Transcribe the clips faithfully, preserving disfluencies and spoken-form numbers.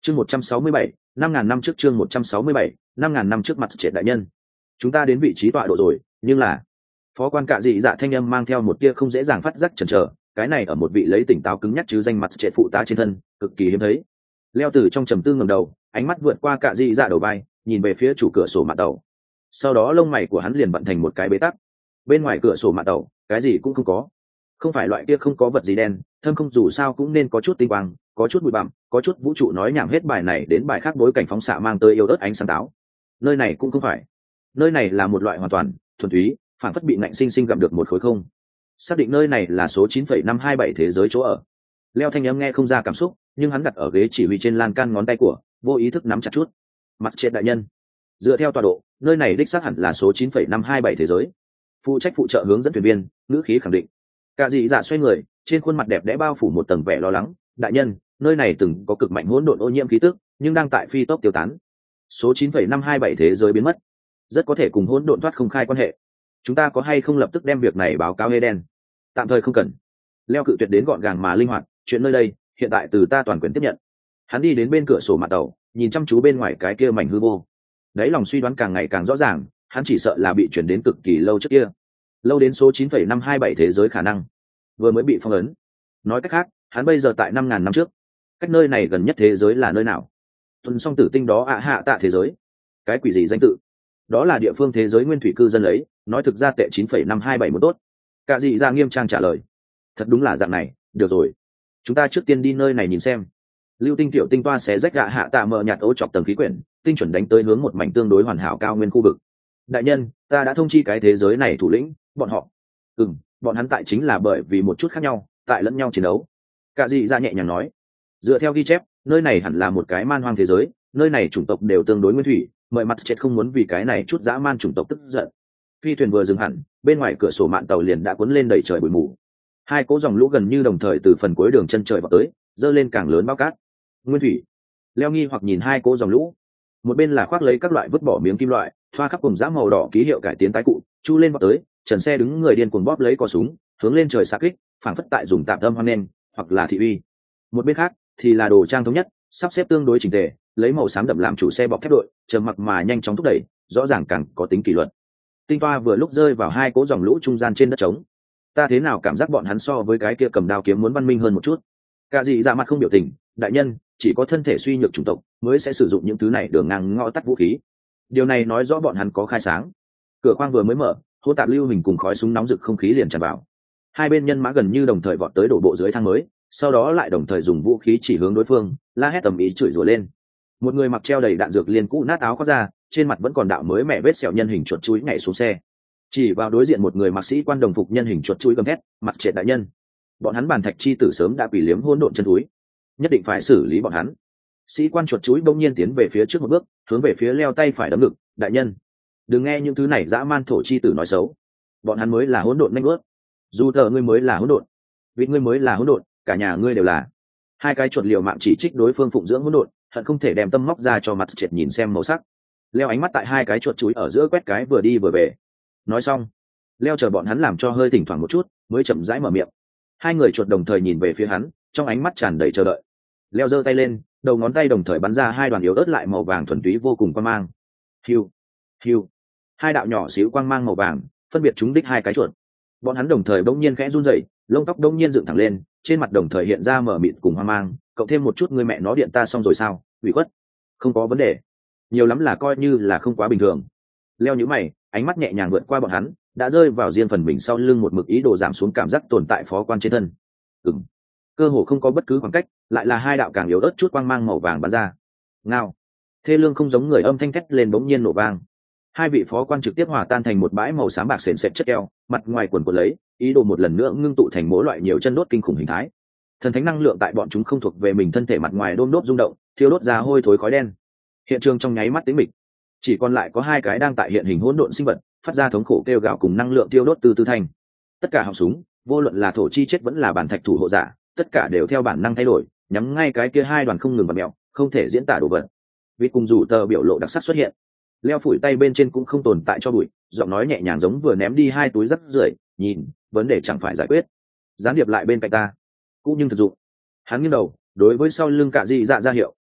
chương một trăm sáu mươi bảy, năm ngàn năm trước chương một trăm sáu mươi bảy, năm ngàn năm trước mặt triệt đại nhân. Chúng ta đến vị trí tọa độ rồi, nhưng là phó quan cạ dị dạ thanh âm mang theo một tia không dễ dàng phát giác chần chờ, cái này ở một vị lấy tỉnh táo cứng nhắc chứ danh mặt triệt phụ tá trên thân, cực kỳ hiếm thấy. Leo từ trong trầm tư ngẩng đầu, ánh mắt vượt qua cạ dị dạ đầu vai, nhìn về phía chủ cửa sổ mạn tàu. Sau đó lông mày của hắn liền bận thành một cái bế tắc. Bên ngoài cửa sổ mạn tàu, cái gì cũng không có. Không phải loại kia không có vật gì đen, thâm không dù sao cũng nên có chút tinh quang, có chút bụi bặm, có chút vũ trụ nói nhảm hết bài này đến bài khác bối cảnh phóng xạ mang tới yêu ớt ánh sáng táo. Nơi này cũng không phải. Nơi này là một loại hoàn toàn thuần túy, phản phất bị ngạnh sinh sinh gặm được một khối không. Xác định nơi này là số chín phẩy năm hai bảy thế giới chỗ ở. Leo thanh âm nghe không ra cảm xúc, nhưng hắn đặt ở ghế chỉ huy trên lan can ngón tay của, vô ý thức nắm chặt chút. Mặt triệt đại nhân, dựa theo tọa độ, nơi này đích xác hẳn là số chín phẩy năm hai bảy thế giới. Phụ trách phụ trợ hướng dẫn thuyền viên, ngữ khí khẳng định. Cả dị dạ xoay người, trên khuôn mặt đẹp đẽ bao phủ một tầng vẻ lo lắng. Đại nhân, nơi này từng có cực mạnh hỗn độn ô nhiễm khí tức, nhưng đang tại phi tốc tiêu tán. Số chín phẩy năm hai bảy thế giới biến mất, rất có thể cùng hỗn độn thoát không khai quan hệ. Chúng ta có hay không lập tức đem việc này báo cáo Eden? Tạm thời không cần. Leo cự tuyệt đến gọn gàng mà linh hoạt, chuyện nơi đây hiện tại từ ta toàn quyền tiếp nhận. Hắn đi đến bên cửa sổ mặt tàu, nhìn chăm chú bên ngoài cái kia mảnh hư vô. Đấy lòng suy đoán càng ngày càng rõ ràng, hắn chỉ sợ là bị chuyển đến cực kỳ lâu trước kia, lâu đến số chín phẩy năm hai bảy thế giới khả năng vừa mới bị phong ấn. Nói cách khác, hắn bây giờ tại năm ngàn năm trước. Cách nơi này gần nhất thế giới là nơi nào? Tuần song tử tinh đó ạ hạ tạ thế giới. Cái quỷ gì danh tự? Đó là địa phương thế giới nguyên thủy cư dân lấy, nói thực ra tệ chín phẩy năm hai bảy một tốt. Cả dị ra nghiêm trang trả lời. Thật đúng là dạng này, được rồi. Chúng ta trước tiên đi nơi này nhìn xem. Lưu tinh tiểu tinh toa xé rách gạ hạ tạ mờ nhạt ô chọc tầng khí quyển, tinh chuẩn đánh tới hướng một mảnh tương đối hoàn hảo cao nguyên khu vực. Đại nhân, ta đã thông chi cái thế giới này thủ lĩnh, bọn họ. Ừm, bọn hắn tại chính là bởi vì một chút khác nhau, tại lẫn nhau chiến đấu. Cả dị ra nhẹ nhàng nói. Dựa theo ghi chép, nơi này hẳn là một cái man hoang thế giới, nơi này chủng tộc đều tương đối nguyên thủy, mời mặt chết không muốn vì cái này chút dã man chủng tộc tức giận. Phi thuyền vừa dừng hẳn, bên ngoài cửa sổ mạn tàu liền đã cuốn lên đầy trời bụi mù. Hai cỗ dòng lũ gần như đồng thời từ phần cuối đường chân trời vào tới, dơ lên càng lớn bao cát. Nguyên thủy. Leo nghi hoặc nhìn hai cỗ dòng lũ. Một bên là khoác lấy các loại vứt bỏ miếng kim loại, thoa khắp cùng dã màu đỏ ký hiệu cải tiến tái cụ, chu lên vào tới, trần xe đứng người điên cuồng bóp lấy cò súng, hướng lên trời xạ kích, phảng phất tại dùng tạm âm hoan nên, hoặc là thị uy. Một bên khác thì là đồ trang thống nhất, sắp xếp tương đối chỉnh tề, lấy màu xám đậm làm chủ xe bọc thép đội, trầm mặc mà nhanh chóng thúc đẩy, rõ ràng càng có tính kỷ luật. Tinh toa vừa lúc rơi vào hai cỗ dòng lũ trung gian trên đất trống. Ta thế nào cảm giác bọn hắn so với cái kia cầm đao kiếm muốn văn minh hơn một chút. Cả dị dạ mặt không biểu tình, đại nhân, chỉ có thân thể suy nhược chủng tộc mới sẽ sử dụng những thứ này đường ngang ngõ tắt vũ khí. Điều này nói rõ bọn hắn có khai sáng. Cửa khoang vừa mới mở, hô tạp lưu hình cùng khói súng nóng rực không khí liền tràn vào. Hai bên nhân mã gần như đồng thời vọt tới đổ bộ dưới thang mới, sau đó lại đồng thời dùng vũ khí chỉ hướng đối phương, la hét tầm ý chửi rủa lên. Một người mặc treo đầy đạn dược liền cũ nát áo khoác ra, trên mặt vẫn còn đạo mới mẹ vết sẹo nhân hình chuột chuối nhảy xuống xe, chỉ vào đối diện một người mặc sĩ quan đồng phục nhân hình chuột chuối gầm thét, mặt trệt đại nhân, bọn hắn bàn thạch chi tử sớm đã quỷ liếm hỗn độn chân túi, nhất định phải xử lý bọn hắn. Sĩ quan chuột chuối bỗng nhiên tiến về phía trước một bước, hướng về phía Leo tay phải đấm ngực, đại nhân, đừng nghe những thứ này dã man thổ chi tử nói xấu, bọn hắn mới là hỗn độn nhanh bước, dù thờ ngươi mới là hỗn độn, vì ngươi mới là hỗn độn, cả nhà ngươi đều là. Hai cái chuột liều mạng chỉ trích đối phương phụng dưỡng hỗn độn, hận không thể đem tâm móc ra cho mặt triệt nhìn xem màu sắc. Leo ánh mắt tại hai cái chuột chuối ở giữa quét cái vừa đi vừa về. Nói xong, Leo chờ bọn hắn làm cho hơi thỉnh thoảng một chút, mới chậm rãi mở miệng. Hai người chuột đồng thời nhìn về phía hắn, trong ánh mắt tràn đầy chờ đợi. Leo giơ tay lên, đầu ngón tay đồng thời bắn ra hai đoàn yếu ớt lại màu vàng thuần túy vô cùng quang mang. Hiu, hiu, hai đạo nhỏ xíu quang mang màu vàng, phân biệt trúng đích hai cái chuột. Bọn hắn đồng thời bỗng nhiên khẽ run rẩy, lông tóc bỗng nhiên dựng thẳng lên, trên mặt đồng thời hiện ra mở mịt cùng hoang mang, cộng thêm một chút người mẹ nó điện ta xong rồi sao? Ủy khuất, không có vấn đề, nhiều lắm là coi như là không quá bình thường. Leo nhíu mày, ánh mắt nhẹ nhàng vượt qua bọn hắn, đã rơi vào riêng phần mình sau lưng một mực ý đồ giảm xuống cảm giác tồn tại phó quan trên thân. Ừm, cơ hồ không có bất cứ khoảng cách, lại là hai đạo càng yếu ớt chút quang mang màu vàng bắn ra. Ngao, thê lương không giống người âm thanh thét lên bỗng nhiên nổ vang. Hai vị phó quan trực tiếp hòa tan thành một bãi màu xám bạc sền sệt chất keo, mặt ngoài quần quần lấy, ý đồ một lần nữa ngưng tụ thành mỗi loại nhiều chân đốt kinh khủng hình thái. Thần thánh năng lượng tại bọn chúng không thuộc về mình thân thể mặt ngoài đôm đốt rung động, thiêu đốt ra hôi thối khói đen. Hiện trường trong nháy mắt tĩnh mịch, chỉ còn lại có hai cái đang tại hiện hình hỗn độn sinh vật, phát ra thống khổ kêu gào cùng năng lượng tiêu đốt từ tư thành. Tất cả họng súng, vô luận là thổ chi chết vẫn là bản thạch thủ hộ giả, tất cả đều theo bản năng thay đổi, nhắm ngay cái kia hai đoàn không ngừng bật mèo, không thể diễn tả đồ vật. Vì cùng dù tờ biểu lộ đặc sắc xuất hiện. Leo phủi tay bên trên cũng không tồn tại cho bụi, giọng nói nhẹ nhàng giống vừa ném đi hai túi rắc rưởi, nhìn, vấn đề chẳng phải giải quyết. Gián điệp lại bên cạnh ta, cũng nhưng thực dụng. Hắn nghiêng đầu, đối với sau lưng Cạ Dị Dạ ra hiệu,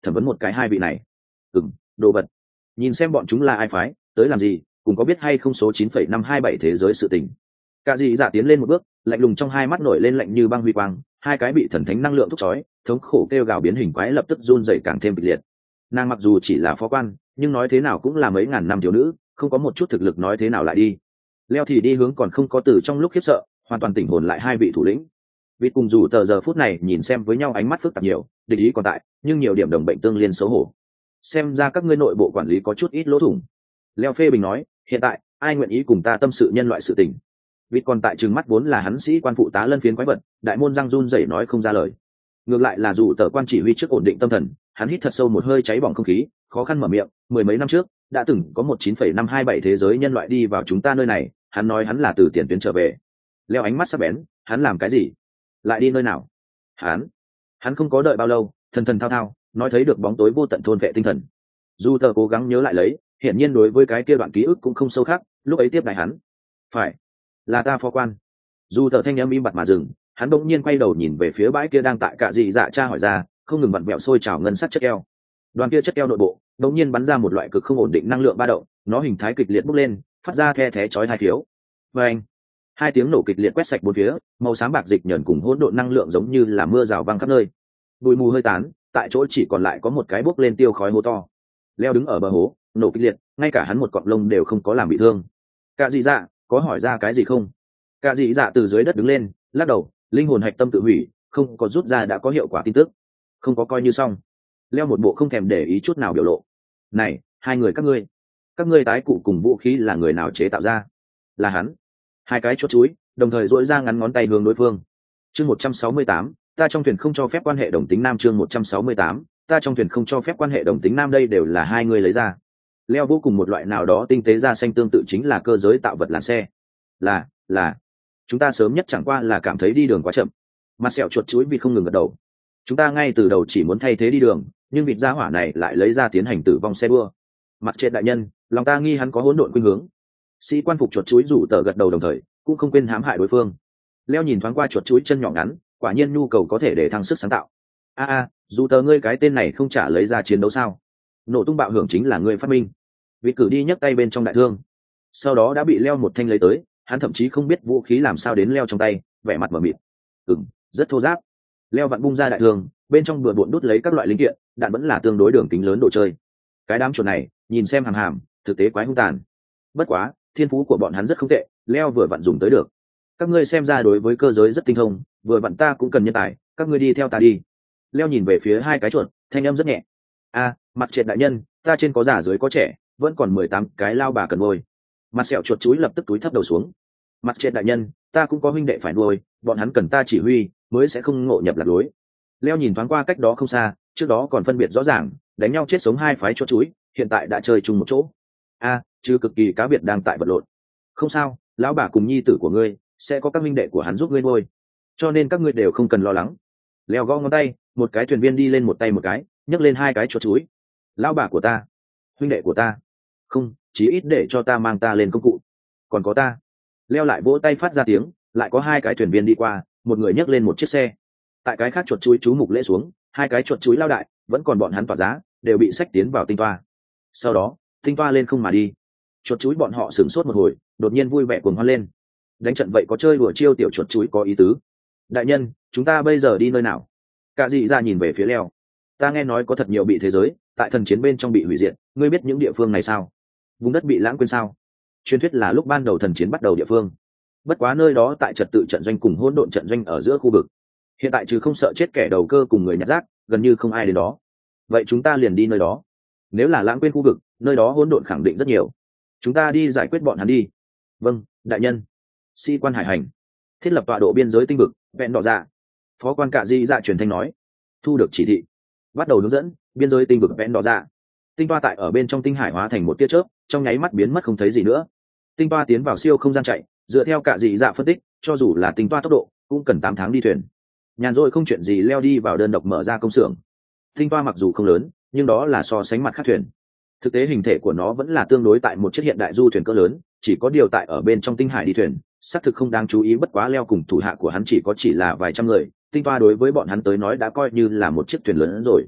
thẩm vấn một cái hai vị này. Ừm, đồ vật. Nhìn xem bọn chúng là ai phái, tới làm gì, cùng có biết hay không số chín phẩy năm hai bảy thế giới sự tình. Cả dị dạ tiến lên một bước, lạnh lùng trong hai mắt nổi lên lạnh như băng huy quang, hai cái bị thần thánh năng lượng thúc chói, thống khổ kêu gào biến hình quái lập tức run rẩy càng thêm kịch liệt. Nàng mặc dù chỉ là phó quan, nhưng nói thế nào cũng là mấy ngàn năm thiếu nữ, không có một chút thực lực nói thế nào lại đi. Leo thì đi hướng còn không có từ trong lúc khiếp sợ, hoàn toàn tỉnh hồn lại hai vị thủ lĩnh. Vì cùng dù tờ giờ phút này nhìn xem với nhau ánh mắt phức tạp nhiều, địch ý còn tại, nhưng nhiều điểm đồng bệnh tương liên xấu hổ. Xem ra các ngươi nội bộ quản lý có chút ít lỗ thủng. Leo phê bình nói, hiện tại ai nguyện ý cùng ta tâm sự nhân loại sự tình. Vì còn tại trừng mắt vốn là hắn sĩ quan phụ tá lân phiến quái vật, đại môn răng run rẩy nói không ra lời. Ngược lại là dù tờ quan chỉ huy trước ổn định tâm thần, hắn hít thật sâu một hơi cháy bỏng không khí, khó khăn mở miệng, mười mấy năm trước đã từng có một chín phẩy năm hai bảy thế giới nhân loại đi vào chúng ta nơi này, hắn nói hắn là từ tiền tuyến trở về. Leo ánh mắt sắc bén, hắn làm cái gì, lại đi nơi nào? Hắn, hắn không có đợi bao lâu, thần thần thao thao, nói thấy được bóng tối vô tận thôn vệ tinh thần. Dù tờ cố gắng nhớ lại lấy, hiển nhiên đối với cái kia đoạn ký ức cũng không sâu khác, lúc ấy tiếp đại hắn, phải là ta phó quan. Dù tờ thanh âm im bặt mà dừng, hắn bỗng nhiên quay đầu nhìn về phía bãi kia đang tại cạ dị dạ tra hỏi ra, không ngừng vặn vẹo sôi trào ngân sắc chất keo. Đoàn kia chất keo nội bộ bỗng nhiên bắn ra một loại cực không ổn định năng lượng ba động, nó hình thái kịch liệt bốc lên, phát ra the thé chói hai thiếu. Và anh, hai tiếng nổ kịch liệt quét sạch bốn phía, màu xám bạc dịch nhẫn cùng hỗn độn năng lượng giống như là mưa rào vang khắp nơi. Bụi mù hơi tán, tại chỗ chỉ còn lại có một cái bốc lên tiêu khói hố to. Leo đứng ở bờ hố, nổ kịch liệt, ngay cả hắn một cọng lông đều không có làm bị thương. Cạ dị dạ, có hỏi ra cái gì không? Cạ dị dạ từ dưới đất đứng lên, lắc đầu, linh hồn hạch tâm tự hủy, không có rút ra đã có hiệu quả tin tức, không có coi như xong. Leo một bộ không thèm để ý chút nào biểu lộ. Này, hai người các ngươi, các ngươi tái cụ cùng vũ khí là người nào chế tạo ra? Là hắn. Hai cái chốt chuối đồng thời duỗi ra ngắn ngón tay hướng đối phương. Chương một trăm sáu mươi tám, ta trong thuyền không cho phép quan hệ đồng tính nam. Chương một trăm sáu mươi tám, ta trong thuyền không cho phép quan hệ đồng tính nam. Đây đều là hai người lấy ra. Leo vô cùng một loại nào đó tinh tế da xanh tương tự chính là cơ giới tạo vật làn xe. Là, là. Chúng ta sớm nhất chẳng qua là cảm thấy đi đường quá chậm. Mặt sẹo chuột chuối vì không ngừng gật đầu. Chúng ta ngay từ đầu chỉ muốn thay thế đi đường, nhưng vịt gia hỏa này lại lấy ra tiến hành tử vong xe đua. Mặt trên đại nhân, lòng ta nghi hắn có hỗn độn khuynh hướng. Sĩ quan phục chuột chuối rủ tờ gật đầu đồng thời, cũng không quên hãm hại đối phương. Leo nhìn thoáng qua chuột chuối chân nhỏ ngắn, quả nhiên nhu cầu có thể để thăng sức sáng tạo. A a, dù tờ ngươi cái tên này không trả lấy ra chiến đấu sao? Nổ tung bạo hưởng chính là ngươi phát minh. Vịt cử đi nhấc tay bên trong đại thương, sau đó đã bị Leo một thanh lấy tới, hắn thậm chí không biết vũ khí làm sao đến Leo trong tay, vẻ mặt mờ mịt. Ừm, rất thô ráp. Leo vặn bung ra đại thương, bên trong bừa bộn đút lấy các loại linh kiện, đạn vẫn là tương đối đường kính lớn đồ chơi. Cái đám chuột này, nhìn xem hàm hàm, thực tế quái hung tàn. Bất quá, thiên phú của bọn hắn rất không tệ, Leo vừa vặn dùng tới được. Các ngươi xem ra đối với cơ giới rất tinh thông, vừa vặn ta cũng cần nhân tài, các ngươi đi theo ta đi. Leo nhìn về phía hai cái chuột, thanh âm rất nhẹ. A, mặt triệt đại nhân, ta trên có già dưới có trẻ, vẫn còn mười tám cái lao bà cần nuôi. Mặt sẹo chuột chuối lập tức túi thấp đầu xuống. Mặt triệt đại nhân, ta cũng có huynh đệ phải nuôi, bọn hắn cần ta chỉ huy, mới sẽ không ngộ nhập lạc lối. Leo nhìn thoáng qua cách đó không xa, trước đó còn phân biệt rõ ràng, đánh nhau chết sống hai phái chuột chuối, hiện tại đã chơi chung một chỗ. A, chứ cực kỳ cá biệt đang tại vật lộn. Không sao, lão bà cùng nhi tử của ngươi sẽ có các huynh đệ của hắn giúp ngươi nuôi, cho nên các ngươi đều không cần lo lắng. Leo gõ ngón tay, một cái thuyền viên đi lên một tay một cái, nhấc lên hai cái chuột chuối. Lão bà của ta, huynh đệ của ta, không, chí ít để cho ta mang ta lên công cụ. Còn có ta. Leo lại vỗ tay phát ra tiếng, lại có hai cái thuyền viên đi qua, một người nhấc lên một chiếc xe. Tại cái khác chuột chuối chú mục lễ xuống, hai cái chuột chuối lao đại vẫn còn bọn hắn tỏa giá, đều bị xách tiến vào tinh toa. Sau đó, tinh toa lên không mà đi. Chuột chuối bọn họ sửng sốt một hồi, đột nhiên vui vẻ cuồng hoan lên. Đánh trận vậy có chơi đùa chiêu tiểu chuột chuối có ý tứ. Đại nhân, chúng ta bây giờ đi nơi nào? Cả dị ra nhìn về phía Leo. Ta nghe nói có thật nhiều bị thế giới tại thần chiến bên trong bị hủy diệt, ngươi biết những địa phương này sao? Vùng đất bị lãng quên sao? Truyền thuyết là lúc ban đầu thần chiến bắt đầu địa phương. Bất quá nơi đó tại trật tự trận doanh cùng hỗn độn trận doanh ở giữa khu vực. Hiện tại trừ không sợ chết kẻ đầu cơ cùng người nhặt rác, gần như không ai đến đó. Vậy chúng ta liền đi nơi đó. Nếu là lãng quên khu vực, nơi đó hỗn độn khẳng định rất nhiều. Chúng ta đi giải quyết bọn hắn đi. Vâng, đại nhân. Sĩ quan hải hành, thiết lập tọa độ biên giới tinh vực, vẹn đỏ dạ. Phó quan Cạ Di dạ truyền thanh nói. Thu được chỉ thị, bắt đầu hướng dẫn biên giới tinh vực vẹn đỏ dạ. Tinh toa tại ở bên trong tinh hải hóa thành một tia chớp, trong nháy mắt biến mất không thấy gì nữa. Tinh toa tiến vào siêu không gian chạy, dựa theo Cạ Dị dạ phân tích, cho dù là tinh toa tốc độ cũng cần tám tháng đi thuyền. Nhàn rỗi không chuyện gì Leo đi vào đơn độc mở ra công xưởng. Tinh toa mặc dù không lớn, nhưng đó là so sánh mặt khác thuyền. Thực tế hình thể của nó vẫn là tương đối tại một chiếc hiện đại du thuyền cỡ lớn, chỉ có điều tại ở bên trong tinh hải đi thuyền, xác thực không đáng chú ý. Bất quá Leo cùng thủ hạ của hắn chỉ có chỉ là vài trăm người, tinh toa đối với bọn hắn tới nói đã coi như là một chiếc thuyền lớn hơn rồi.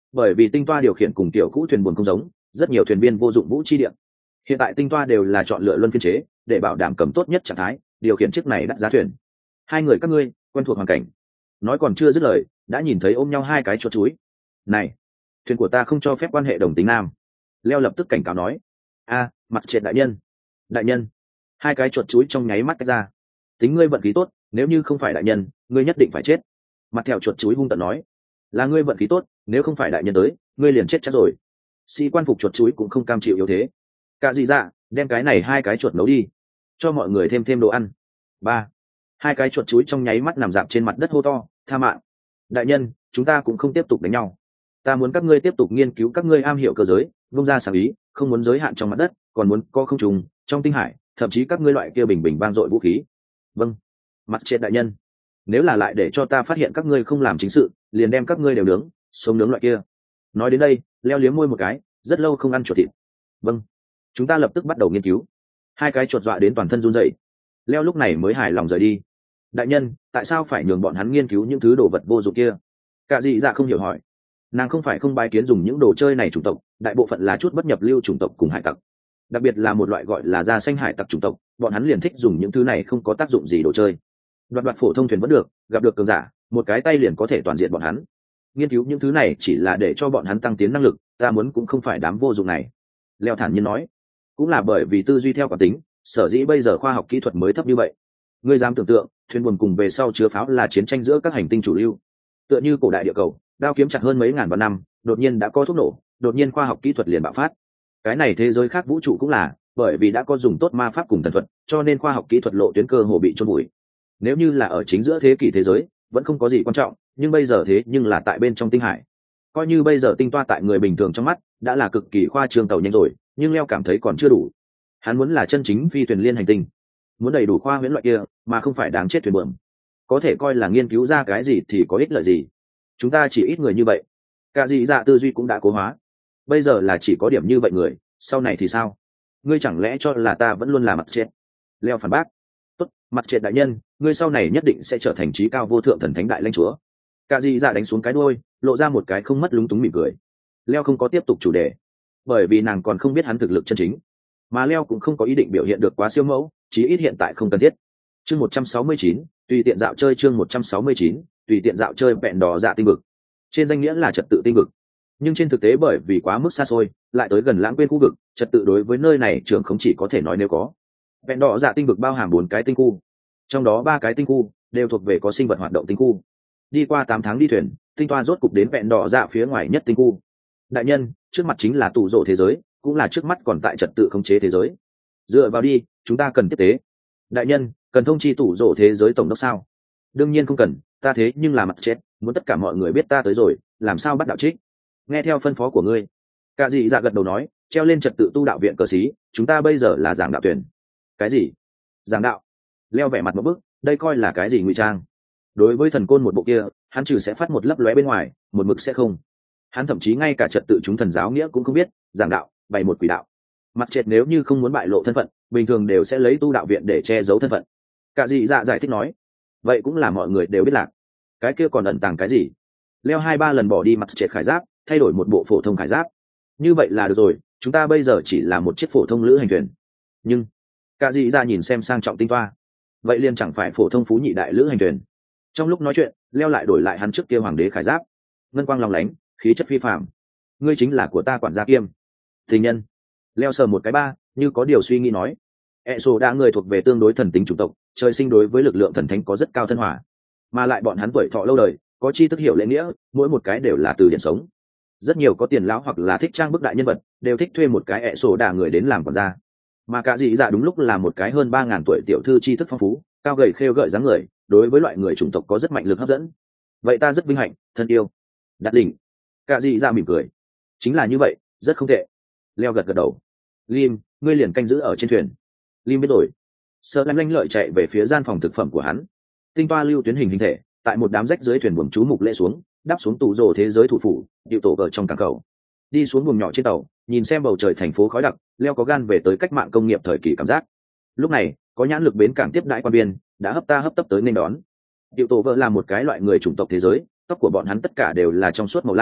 bởi vì tinh toa điều khiển cùng tiểu cũ thuyền buồm không giống, rất nhiều thuyền viên vô dụng vũ chi điện. Hiện tại tinh toa đều là chọn lựa luân phiên chế, để bảo đảm cầm tốt nhất trạng thái điều khiển chiếc này đắt giá thuyền. Hai người các ngươi quen thuộc hoàn cảnh. Nói còn chưa dứt lời, đã nhìn thấy ôm nhau hai cái chuột chuối. Này, thuyền của ta không cho phép quan hệ đồng tính nam. Leo lập tức cảnh cáo nói. A, mặt triệt đại nhân. Đại nhân. Hai cái chuột chuối trong nháy mắt tách ra. Tính ngươi vận khí tốt, nếu như không phải đại nhân, ngươi nhất định phải chết. Mặt theo chuột chuối hung tợn nói. Là ngươi vận khí tốt, nếu không phải đại nhân tới, ngươi liền chết chắc rồi. Sĩ quan phục chuột chuối cũng không cam chịu yếu thế. Cả gì dạ, đem cái này hai cái chuột nấu đi, cho mọi người thêm thêm đồ ăn. Ba. Hai cái chuột chuối trong nháy mắt nằm dạp trên mặt đất hô to, tha mạng. Đại nhân, chúng ta cũng không tiếp tục đánh nhau. Ta muốn các ngươi tiếp tục nghiên cứu các ngươi am hiểu cơ giới, vung ra sáng ý, không muốn giới hạn trong mặt đất, còn muốn có không trùng trong tinh hải, thậm chí các ngươi loại kia bình bình vang dội vũ khí. Vâng. Mặt chết đại nhân. Nếu là lại để cho ta phát hiện các ngươi không làm chính sự, liền đem các ngươi đều nướng, sống nướng loại kia. Nói đến đây, Leo liếm môi một cái, rất lâu không ăn chuột thịt. Vâng. Chúng ta lập tức bắt đầu nghiên cứu. Hai cái chuột dọa đến toàn thân run rẩy. Leo lúc này mới hài lòng rời đi. Đại nhân, tại sao phải nhường bọn hắn nghiên cứu những thứ đồ vật vô dụng kia? Cả dị dạ không hiểu hỏi. Nàng không phải không bái kiến dùng những đồ chơi này chủng tộc, đại bộ phận là chút bất nhập lưu chủng tộc cùng hải tặc. Đặc biệt là một loại gọi là da xanh hải tặc chủng tộc, bọn hắn liền thích dùng những thứ này không có tác dụng gì đồ chơi. Đoạt đoạt phổ thông thuyền vẫn được, gặp được cường giả, một cái tay liền có thể toàn diện bọn hắn. Nghiên cứu những thứ này chỉ là để cho bọn hắn tăng tiến năng lực, ta muốn cũng không phải đám vô dụng này. Leo thản nhiên nói. Cũng là bởi vì tư duy theo cảm tính, sở dĩ bây giờ khoa học kỹ thuật mới thấp như vậy. Ngươi dám tưởng tượng, thuyền buồm cùng về sau chứa pháo là chiến tranh giữa các hành tinh chủ lưu. Tựa như cổ đại địa cầu, đao kiếm chặt hơn mấy ngàn vạn năm, đột nhiên đã có thuốc nổ, đột nhiên khoa học kỹ thuật liền bạo phát. Cái này thế giới khác vũ trụ cũng là, bởi vì đã có dùng tốt ma pháp cùng thần thuật, cho nên khoa học kỹ thuật lộ tuyến cơ hồ bị chôn vùi. Nếu như là ở chính giữa thế kỷ thế giới, vẫn không có gì quan trọng, nhưng bây giờ thế nhưng là tại bên trong tinh hải. Coi như bây giờ tinh toa tại người bình thường trong mắt, đã là cực kỳ khoa trương tàu nhanh rồi, nhưng Leo cảm thấy còn chưa đủ. Hắn muốn là chân chính phi thuyền liên hành tinh, muốn đầy đủ khoa huyễn loại kia, mà không phải đáng chết thuyền buồm. Có thể coi là nghiên cứu ra cái gì thì có ích lợi gì. Chúng ta chỉ ít người như vậy. Cả dị dạ tư duy cũng đã cố hóa. Bây giờ là chỉ có điểm như vậy người, sau này thì sao? Ngươi chẳng lẽ cho là ta vẫn luôn là mặt chết? Leo phản bác. Tốt, mặt chết đại nhân, ngươi sau này nhất định sẽ trở thành trí cao vô thượng thần thánh đại lãnh chúa. Cả dị dạ đánh xuống cái đuôi, lộ ra một cái không mất lúng túng mỉm cười. Leo không có tiếp tục chủ đề, bởi vì nàng còn không biết hắn thực lực chân chính, mà Leo cũng không có ý định biểu hiện được quá siêu mẫu, chí ít hiện tại không cần thiết. Chương một trăm sáu mươi chín, tùy tiện dạo chơi. Chương một trăm sáu mươi chín, tùy tiện dạo chơi. Vẹn đỏ dạ tinh vực, trên danh nghĩa là trật tự tinh vực, nhưng trên thực tế bởi vì quá mức xa xôi, lại tới gần lãng quên khu vực, trật tự đối với nơi này trường không chỉ có thể nói nếu có. Vẹn đỏ dạ tinh vực bao hàm bốn cái tinh khu, trong đó ba cái tinh khu đều thuộc về có sinh vật hoạt động tinh khu. Đi qua tám tháng đi thuyền, tinh toa rốt cục đến vẹn đỏ dạ phía ngoài nhất tinh khu. Đại nhân, trước mặt chính là tủ rổ thế giới, cũng là trước mắt còn tại trật tự khống chế thế giới. Dựa vào đi, chúng ta cần tiếp tế. Đại nhân, cần thông chi tủ rổ thế giới tổng đốc sao? Đương nhiên không cần, ta thế nhưng là mặt chết, muốn tất cả mọi người biết ta tới rồi, làm sao bắt đạo trích? Nghe theo phân phó của ngươi. Cả dị dạ gật đầu nói, treo lên trật tự tu đạo viện cờ xí, chúng ta bây giờ là giảng đạo tuyển. Cái gì? Giảng đạo? Leo vẻ mặt một bức, đây coi là cái gì ngụy trang? Đối với thần côn một bộ kia, hắn trừ sẽ phát một lấp lóe bên ngoài, một mực sẽ không. Hắn thậm chí ngay cả trật tự chúng thần giáo nghĩa cũng không biết, giảng đạo, bày một quỷ đạo. Mặt chết nếu như không muốn bại lộ thân phận, bình thường đều sẽ lấy tu đạo viện để che giấu thân phận. Cả dị dạ giải thích nói, vậy cũng là mọi người đều biết lạc. Cái kia còn ẩn tàng cái gì? Leo hai ba lần bỏ đi mặt chết khải giáp, thay đổi một bộ phổ thông khải giáp. Như vậy là được rồi, chúng ta bây giờ chỉ là một chiếc phổ thông lữ hành thuyền. Nhưng cả dị dạ nhìn xem sang trọng tinh toa, vậy liền chẳng phải phổ thông phú nhị đại lữ hành thuyền. Trong lúc nói chuyện, Leo lại đổi lại hắn trước kia hoàng đế khải giáp, ngân quang long lánh, khí chất phi phàm. Ngươi chính là của ta quản gia kiêm tình nhân. Leo sờ một cái ba, như có điều suy nghĩ nói, e sô đã người thuộc về tương đối thần tính chủng tộc, trời sinh đối với lực lượng thần thánh có rất cao thân hòa, mà lại bọn hắn tuổi thọ lâu đời, có tri thức hiểu lễ nghĩa, mỗi một cái đều là từ điển sống. Rất nhiều có tiền lão hoặc là thích trang bức đại nhân vật đều thích thuê một cái e sô đà người đến làm quản gia, mà cả dị dạ đúng lúc là một cái hơn ba ngàn tuổi tiểu thư tri thức phong phú, cao gầy khêu gợi dáng người, đối với loại người chủng tộc có rất mạnh lực hấp dẫn. Vậy ta rất vinh hạnh, thân yêu. Đạt đỉnh. Cả dị dạ mỉm cười. Chính là như vậy, rất không tệ. Leo gật gật đầu. Lim, ngươi liền canh giữ ở trên thuyền. Lim biết rồi. Sợ lanh lanh lợi chạy về phía gian phòng thực phẩm của hắn. Tinh toa lưu tuyến hình hình thể, tại một đám rách dưới thuyền buồm chú mục lễ xuống, đáp xuống tủ rồ thế giới thủ phủ, điệu tổ ở trong cảng cầu. Đi xuống buồng nhỏ trên tàu, nhìn xem bầu trời thành phố khói đặc, Leo có gan về tới cách mạng công nghiệp thời kỳ cảm giác. Lúc này, có nhãn lực bến cảng tiếp đãi quan biên, đã hấp ta hấp tấp tới nên đón. Điệu tổ vợ là một cái loại người chủng tộc thế giới, tóc của bọn hắn tất cả đều là trong suốt màu lam,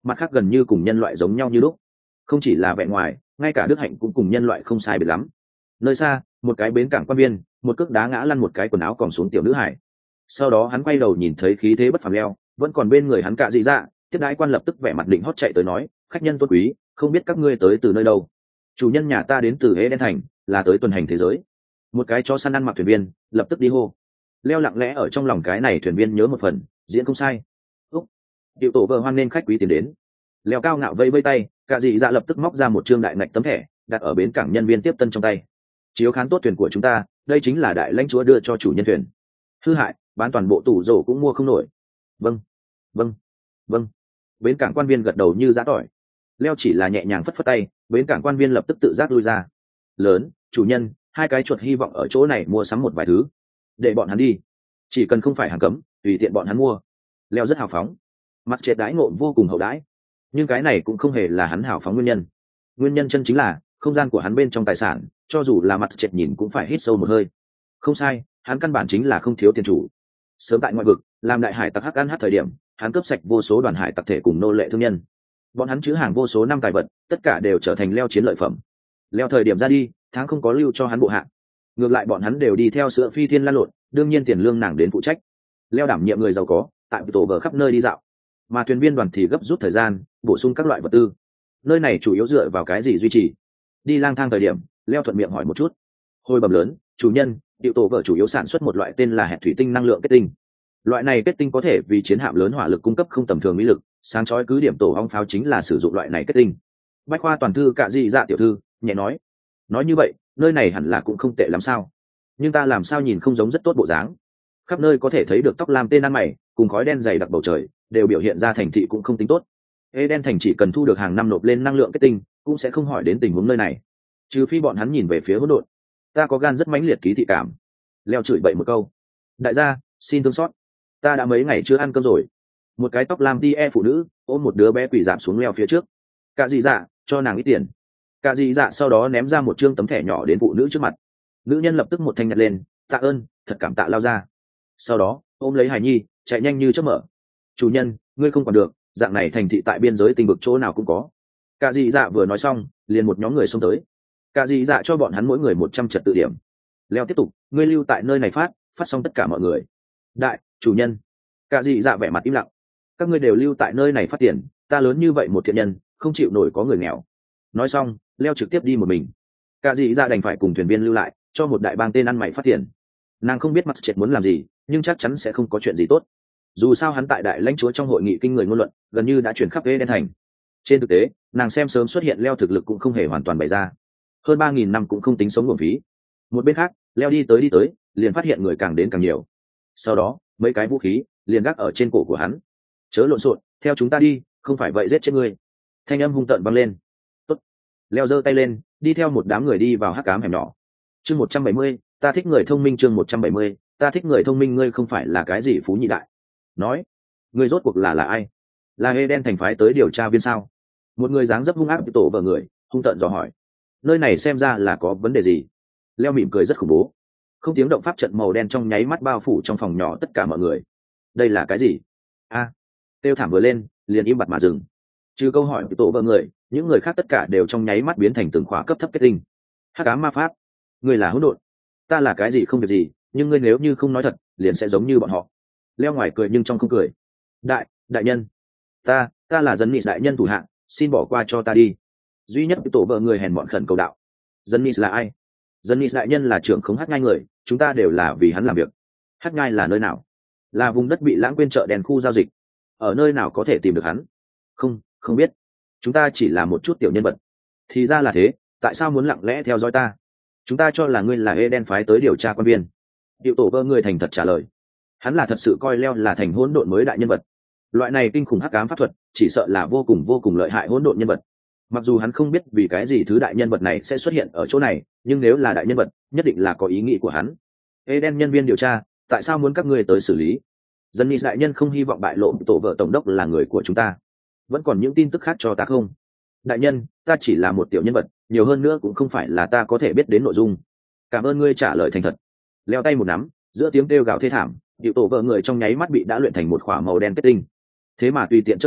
mặt khác gần như cùng nhân loại giống nhau như lúc, không chỉ là vẻ ngoài, ngay cả đức hạnh cũng cùng nhân loại không sai biệt lắm. Nơi xa, một cái bến cảng quan viên, một cước đá ngã lăn một cái quần áo còn xuống tiểu nữ hải. Sau đó hắn quay đầu nhìn thấy khí thế bất phàm leo, vẫn còn bên người hắn Cạ Dị Dạ, tiếp đãi quan lập tức vẻ mặt định hót chạy tới nói, khách nhân tôn quý, không biết các ngươi tới từ nơi đâu. Chủ nhân nhà ta đến từ Hễ Đen thành, là tới tuần hành thế giới. Một cái chó săn ăn mặc thuyền viên lập tức đi hô. Leo lặng lẽ ở trong lòng cái này thuyền viên nhớ một phần, diễn không sai. Úc, điệu tổ vợ hoan nên khách quý tiến đến. Leo cao ngạo vây vây tay, Cạ Dị Dạ lập tức móc ra một trương đại ngạch tấm thẻ, đặt ở bến cảng nhân viên tiếp tân trong tay. Chiếu khán tốt thuyền của chúng ta, đây chính là đại lãnh chúa đưa cho chủ nhân thuyền. Hư hại, bán toàn bộ tủ rổ cũng mua không nổi. Vâng, vâng, vâng. Bến cảng quan viên gật đầu như giã tỏi. Leo chỉ là nhẹ nhàng phất phất tay, bến cảng quan viên lập tức tự giác lui ra. Lớn, chủ nhân, hai cái chuột hy vọng ở chỗ này mua sắm một vài thứ, để bọn hắn đi, chỉ cần không phải hàng cấm, tùy tiện bọn hắn mua. Leo rất hào phóng, mặt triệt đãi ngộ vô cùng hậu đãi, nhưng cái này cũng không hề là hắn hào phóng nguyên nhân. Nguyên nhân chân chính là không gian của hắn bên trong tài sản, cho dù là mặt triệt nhìn cũng phải hít sâu một hơi. Không sai, hắn căn bản chính là không thiếu tiền chủ. Sớm tại ngoại vực, làm đại hải tặc hắc ăn hát thời điểm, hắn cướp sạch vô số đoàn hải tặc thể cùng nô lệ thương nhân. Bọn hắn chứa hàng vô số năm tài vật, tất cả đều trở thành Leo chiến lợi phẩm. Leo thời điểm ra đi, tháng không có lưu cho hắn bộ hạ. Ngược lại bọn hắn đều đi theo sữa phi thiên lan lộn, đương nhiên tiền lương nàng đến phụ trách. Leo đảm nhiệm người giàu có, tại tổ vờ khắp nơi đi dạo, mà thuyền viên đoàn thì gấp rút thời gian, bổ sung các loại vật tư. Nơi này chủ yếu dựa vào cái gì duy trì? Đi lang thang thời điểm, Leo thuận miệng hỏi một chút. Hồi bẩm lớn, chủ nhân, điệu tổ vợ chủ yếu sản xuất một loại tên là hẹn thủy tinh năng lượng kết tinh. Loại này kết tinh có thể vì chiến hạm lớn hỏa lực cung cấp không tầm thường mỹ lực, sáng chói cứ điểm tổ ong pháo chính là sử dụng loại này kết tinh. Bách khoa toàn thư Cạ Dị Dạ tiểu thư nhẹ nói. Nói như vậy, nơi này hẳn là cũng không tệ lắm sao? Nhưng ta làm sao nhìn không giống rất tốt bộ dáng? Khắp nơi có thể thấy được tóc lam tên ăn mày, cùng khói đen dày đặc bầu trời, đều biểu hiện ra thành thị cũng không tính tốt. Ê đen thành chỉ cần thu được hàng năm nộp lên năng lượng kết tinh, cũng sẽ không hỏi đến tình huống nơi này. Trừ phi bọn hắn nhìn về phía hỗn độn. Ta có gan rất mãnh liệt ký thị cảm. Leo chửi bậy một câu. Đại gia, xin thương xót. Ta đã mấy ngày chưa ăn cơm rồi. Một cái tóc lam đi e phụ nữ ôm một đứa bé quỳ giảm xuống Leo phía trước. Cạ Dị Dạ, cho nàng ít tiền. Cạ Dị Dạ sau đó ném ra một trương tấm thẻ nhỏ đến phụ nữ trước mặt. Nữ nhân lập tức một thanh nhặt lên, tạ ơn, thật cảm tạ lao ra. Sau đó ôm lấy hài nhi, chạy nhanh như chớp mở. Chủ nhân, ngươi không còn được, dạng này thành thị tại biên giới tình vực chỗ nào cũng có. Cạ Dị Dạ vừa nói xong, liền một nhóm người xông tới. Cạ Dị Dạ cho bọn hắn mỗi người một trăm trật tự điểm. Leo tiếp tục, ngươi lưu tại nơi này phát, phát xong tất cả mọi người. Đại, chủ nhân. Cạ Dị Dạ vẻ mặt im lặng. Các ngươi đều lưu tại nơi này phát tiền, ta lớn như vậy một thiện nhân, không chịu nổi có người nghèo. Nói xong, Leo trực tiếp đi một mình. Cạ Dị Dạ đành phải cùng thuyền viên lưu lại, cho một đại bang tên ăn mày phát tiền. Nàng không biết mặt triệt muốn làm gì, nhưng chắc chắn sẽ không có chuyện gì tốt. Dù sao hắn tại đại lãnh chúa trong hội nghị kinh người ngôn luận, gần như đã chuyển khắp Ê Đen thành. Trên thực tế, nàng xem sớm xuất hiện Leo thực lực cũng không hề hoàn toàn bày ra. Hơn ba nghìn năm cũng không tính sống uổng phí. Một bên khác, Leo đi tới đi tới, liền phát hiện người càng đến càng nhiều. Sau đó, mấy cái vũ khí liền gác ở trên cổ của hắn. Chớ lộn xộn, theo chúng ta đi, không phải vậy giết chết ngươi. Thanh âm hung tợn vang lên. Tốt. Leo giơ tay lên, đi theo một đám người đi vào hắc ám hẻm nhỏ. Chương một trăm bảy mươi, ta thích người thông minh. Chương một trăm bảy mươi, ta thích người thông minh. Ngươi không phải là cái gì phú nhị đại. Nói, ngươi rốt cuộc là là ai? Là Ê Đen thành phái tới điều tra viên sao? Một người dáng dấp hung ác tổ vợ người, hung tợn dò hỏi. Nơi này xem ra là có vấn đề gì? Leo mỉm cười rất khủng bố. Không tiếng động pháp trận màu đen trong nháy mắt bao phủ trong phòng nhỏ tất cả mọi người. Đây là cái gì? A, à, tiêu thảm vừa lên, liền im bặt mà dừng. Trừ câu hỏi của tổ vợ người, những người khác tất cả đều trong nháy mắt biến thành từng khóa cấp thấp kết tinh. Hắc ám ma pháp, ngươi là hỗn độn. Ta là cái gì không việc gì, nhưng ngươi nếu như không nói thật, liền sẽ giống như bọn họ. Leo ngoài cười nhưng trong không cười. Đại, đại nhân, ta, ta là dân nghị đại nhân thủ hạng, xin bỏ qua cho ta đi. Duy nhất tổ vợ người hèn mọn khẩn cầu đạo. Dân nghị là ai? Dân nghị đại nhân là trưởng khống hắc ngai người, chúng ta đều là vì hắn làm việc. Hắc ngai là nơi nào? Là vùng đất bị lãng quên chợ đèn khu giao dịch. Ở nơi nào có thể tìm được hắn? Không, không biết. Chúng ta chỉ là một chút tiểu nhân vật. Thì ra là thế, tại sao muốn lặng lẽ theo dõi ta? Chúng ta cho là ngươi là Ê Đen phái tới điều tra quan viên. Điệu tổ vợ người thành thật trả lời. Hắn là thật sự coi Leo là thành hỗn độn mới đại nhân vật. Loại này kinh khủng hắc ám pháp thuật, chỉ sợ là vô cùng vô cùng lợi hại hỗn độn nhân vật. Mặc dù hắn không biết vì cái gì thứ đại nhân vật này sẽ xuất hiện ở chỗ này, nhưng nếu là đại nhân vật, nhất định là có ý nghĩ của hắn. Ê Đen nhân viên điều tra, tại sao muốn các ngươi tới xử lý? Dân nghị đại nhân không hy vọng bại lộ tổ vợ tổng đốc là người của chúng ta. Vẫn còn những tin tức khác cho ta không? Đại nhân, ta chỉ là một tiểu nhân vật, nhiều hơn nữa cũng không phải là ta có thể biết đến nội dung. Cảm ơn ngươi trả lời thành thật. Leo tay một nắm, giữa tiếng kêu gào thê thảm, điệu tổ vợ người trong nháy mắt bị đã luyện thành một khỏa màu đen kết tinh. Thế mà tùy tiện chơi đùa,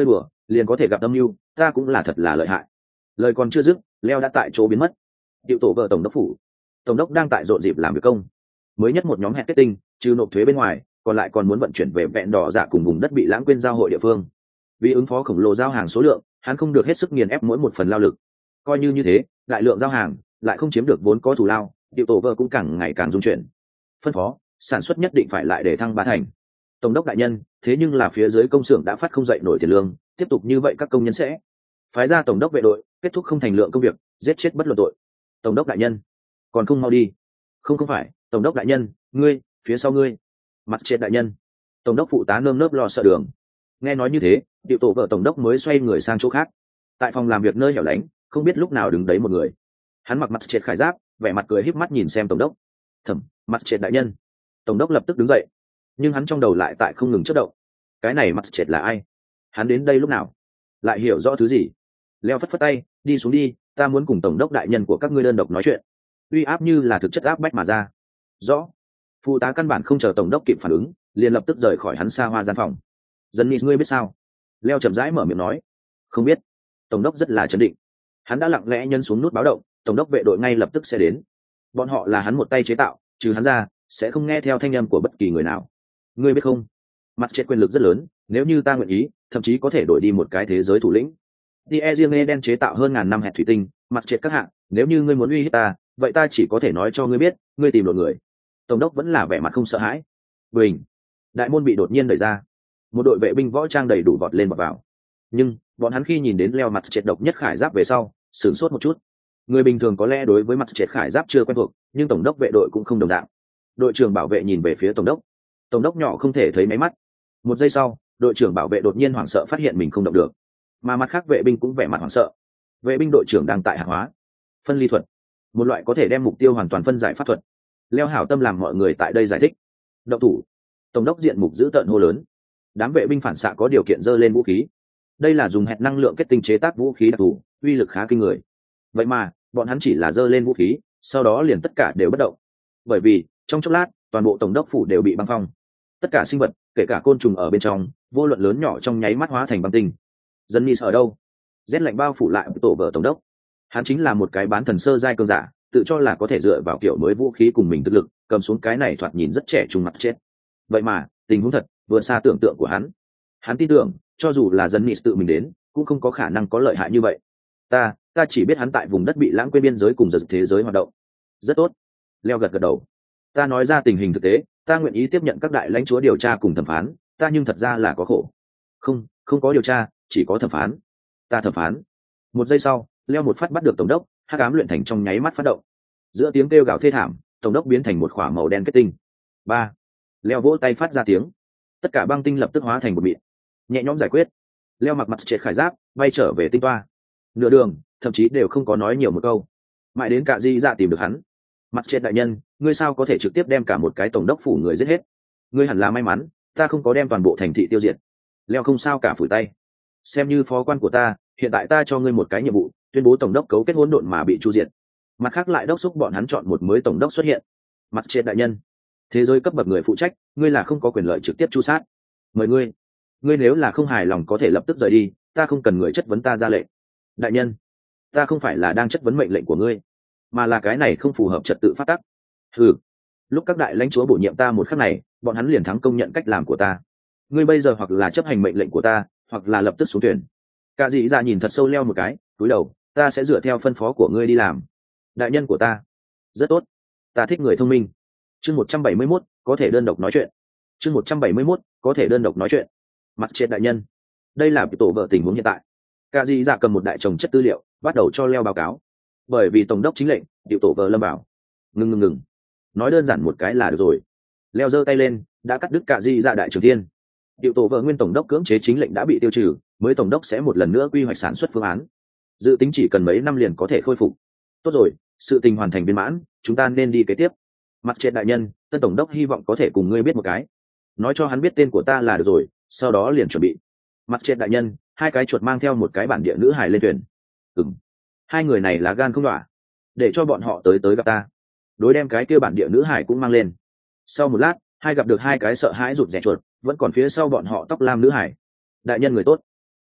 liền có thể gặp âm mưu, ta cũng là thật là lợi hại. Lời còn chưa dứt, leo đã tại chỗ biến mất. Điệu tổ vợ tổng đốc phủ, tổng đốc đang tại rộn dịp làm việc công. Mới nhất một nhóm hẹn kết tinh, trừ nộp thuế bên ngoài, còn lại còn muốn vận chuyển về vẹn đỏ dạ cùng vùng đất bị lãng quên giao hội địa phương. Vì ứng phó khổng lồ giao hàng số lượng, hắn không được hết sức nghiền ép mỗi một phần lao lực. Coi như như thế, đại lượng giao hàng lại không chiếm được vốn có thù lao, điệu tổ vợ cũng càng ngày càng dung chuyển. Phân phó sản xuất nhất định phải lại để thăng ba thành. Tổng đốc đại nhân, thế nhưng là phía dưới công xưởng đã phát không dậy nổi tiền lương, tiếp tục như vậy các công nhân sẽ phái ra tổng đốc vệ đội, kết thúc không thành lượng công việc, giết chết bất luận tội. Tổng đốc đại nhân, còn không mau đi. Không không phải, tổng đốc đại nhân, ngươi, phía sau ngươi. Mặt chết đại nhân. Tổng đốc phụ tá nơm nớp lo sợ đường. Nghe nói như thế, điệu tổ vợ tổng đốc mới xoay người sang chỗ khác. Tại phòng làm việc nơi hẻo lánh, không biết lúc nào đứng đấy một người. Hắn mặc mặt chết khải giáp, vẻ mặt cười híp mắt nhìn xem tổng đốc. Thẩm, mặt chết đại nhân. Tổng đốc lập tức đứng dậy, nhưng hắn trong đầu lại tại không ngừng chớp động. Cái này mặt chết là ai? Hắn đến đây lúc nào? Lại hiểu rõ thứ gì? Leo phất phất tay, đi xuống đi, ta muốn cùng tổng đốc đại nhân của các ngươi đơn độc nói chuyện. Uy áp như là thực chất áp bách mà ra. Rõ. Phụ tá căn bản không chờ tổng đốc kịp phản ứng, liền lập tức rời khỏi hắn xa hoa gian phòng. Dân Nị, ngươi biết sao? Leo chậm rãi mở miệng nói. Không biết. Tổng đốc rất là trấn định. Hắn đã lặng lẽ nhân xuống nút báo động, tổng đốc vệ đội ngay lập tức sẽ đến. Bọn họ là hắn một tay chế tạo, trừ hắn ra sẽ không nghe theo thanh âm của bất kỳ người nào. Ngươi biết không, mặt chết quyền lực rất lớn, nếu như ta nguyện ý, thậm chí có thể đổi đi một cái thế giới thủ lĩnh. Die riêng đen chế tạo hơn ngàn năm hẹn thủy tinh, mặt chết các hạng, nếu như ngươi muốn uy hiếp ta, vậy ta chỉ có thể nói cho ngươi biết, ngươi tìm lộn người. Tổng đốc vẫn là vẻ mặt không sợ hãi. Bình, đại môn bị đột nhiên đẩy ra, một đội vệ binh võ trang đầy đủ vọt lên vọt vào. Nhưng bọn hắn khi nhìn đến leo mặt chết độc nhất khải giáp về sau, sửng sốt một chút. Người bình thường có lẽ đối với mặt chết khải giáp chưa quen thuộc, nhưng tổng đốc vệ đội cũng không đồng dạng. Đội trưởng bảo vệ nhìn về phía tổng đốc, tổng đốc nhỏ không thể thấy máy mắt. Một giây sau, đội trưởng bảo vệ đột nhiên hoảng sợ phát hiện mình không động được, mà mặt khác vệ binh cũng vẻ mặt hoảng sợ. Vệ binh đội trưởng đang tại hạng hóa phân ly thuật, một loại có thể đem mục tiêu hoàn toàn phân giải pháp thuật. Leo hảo tâm làm mọi người tại đây giải thích. Động thủ. Tổng đốc diện mục giữ tợn hô lớn. Đám vệ binh phản xạ có điều kiện giơ lên vũ khí. Đây là dùng hẹn năng lượng kết tinh chế tác vũ khí đặc thù, uy lực khá kinh người. Vậy mà bọn hắn chỉ là giơ lên vũ khí, sau đó liền tất cả đều bất động. Bởi vì trong chốc lát toàn bộ tổng đốc phủ đều bị băng phong, tất cả sinh vật kể cả côn trùng ở bên trong vô luận lớn nhỏ trong nháy mắt hóa thành băng tinh. Dân Nị ở đâu? Rét lạnh bao phủ lại tổ vợ tổng đốc. Hắn chính là một cái bán thần sơ giai cương giả, tự cho là có thể dựa vào kiểu mới vũ khí cùng mình thực lực cầm xuống cái này thoạt nhìn rất trẻ trung mặt chết. Vậy mà tình huống thật vượt xa tưởng tượng của hắn. Hắn tin tưởng cho dù là Dân Nị tự mình đến cũng không có khả năng có lợi hại như vậy. Ta, ta chỉ biết hắn tại vùng đất bị lãng quên biên giới cùng giật thế giới hoạt động. Rất tốt. Leo gật gật đầu. Ta nói ra tình hình thực tế, ta nguyện ý tiếp nhận các đại lãnh chúa điều tra cùng thẩm phán, ta nhưng thật ra là có khổ. Không, không có điều tra, chỉ có thẩm phán. Ta thẩm phán. Một giây sau, Leo một phát bắt được tổng đốc, hắc ám luyện thành trong nháy mắt phát động. Giữa tiếng kêu gào thê thảm, tổng đốc biến thành một khỏa màu đen kết tinh. Ba. Leo vỗ tay phát ra tiếng. Tất cả băng tinh lập tức hóa thành một mịn. Nhẹ nhõm giải quyết. Leo mặc mặt trệt khải giáp, bay trở về tinh toa. Nửa đường, thậm chí đều không có nói nhiều một câu. Mãi đến cả Di Dạ tìm được hắn. Mặt trệt đại nhân, ngươi sao có thể trực tiếp đem cả một cái tổng đốc phủ người giết hết? Ngươi hẳn là may mắn, ta không có đem toàn bộ thành thị tiêu diệt. Leo không sao cả phủi tay. Xem như phó quan của ta, hiện tại ta cho ngươi một cái nhiệm vụ, tuyên bố tổng đốc cấu kết hỗn độn mà bị chu diệt. Mặt khác lại đốc xúc bọn hắn chọn một mới tổng đốc xuất hiện. Mặt trệt đại nhân, thế giới cấp bậc người phụ trách, ngươi là không có quyền lợi trực tiếp chu sát. Mời ngươi, ngươi nếu là không hài lòng có thể lập tức rời đi, ta không cần người chất vấn ta ra lệnh. Đại nhân, ta không phải là đang chất vấn mệnh lệnh của ngươi, mà là cái này không phù hợp trật tự pháp tắc. Ừ, lúc các đại lãnh chúa bổ nhiệm ta một khắc này, bọn hắn liền thắng công nhận cách làm của ta. Ngươi bây giờ hoặc là chấp hành mệnh lệnh của ta, hoặc là lập tức xuống thuyền. Cả Dị Dạ nhìn thật sâu Leo một cái, cúi đầu, ta sẽ dựa theo phân phó của ngươi đi làm. Đại nhân của ta. Rất tốt, ta thích người thông minh. Chương một trăm bảy mươi mốt, có thể đơn độc nói chuyện. Chương một trăm bảy mươi mốt, có thể đơn độc nói chuyện. Mặt chết đại nhân, đây là tổ vợ tình huống hiện tại. Cả Dị Dạ cầm một đại chồng chất tư liệu, bắt đầu cho Leo báo cáo. Bởi vì tổng đốc chính lệnh, điệu tổ vợ lâm bảo. Ngừng ngừng ngừng, nói đơn giản một cái là được rồi. Leo giơ tay lên, đã cắt đứt Cả Dị Dạ đại trường thiên. Điệu tổ vợ nguyên tổng đốc cưỡng chế chính lệnh đã bị tiêu trừ, mới tổng đốc sẽ một lần nữa quy hoạch sản xuất phương án. Dự tính chỉ cần mấy năm liền có thể khôi phục. Tốt rồi, sự tình hoàn thành viên mãn, chúng ta nên đi kế tiếp. Mặt chết đại nhân, tân tổng đốc hy vọng có thể cùng ngươi biết một cái. Nói cho hắn biết tên của ta là được rồi, sau đó liền chuẩn bị. Mặt chết đại nhân, hai cái chuột mang theo một cái bản địa nữ hài lên thuyền. Ừm, hai người này là gan không đọa, để cho bọn họ tới tới gặp ta. Đối đem cái kia bản địa nữ hài cũng mang lên. Sau một lát, hai gặp được hai cái sợ hãi rụt rè chuột, vẫn còn phía sau bọn họ tóc lam nữ hài. Đại nhân người tốt.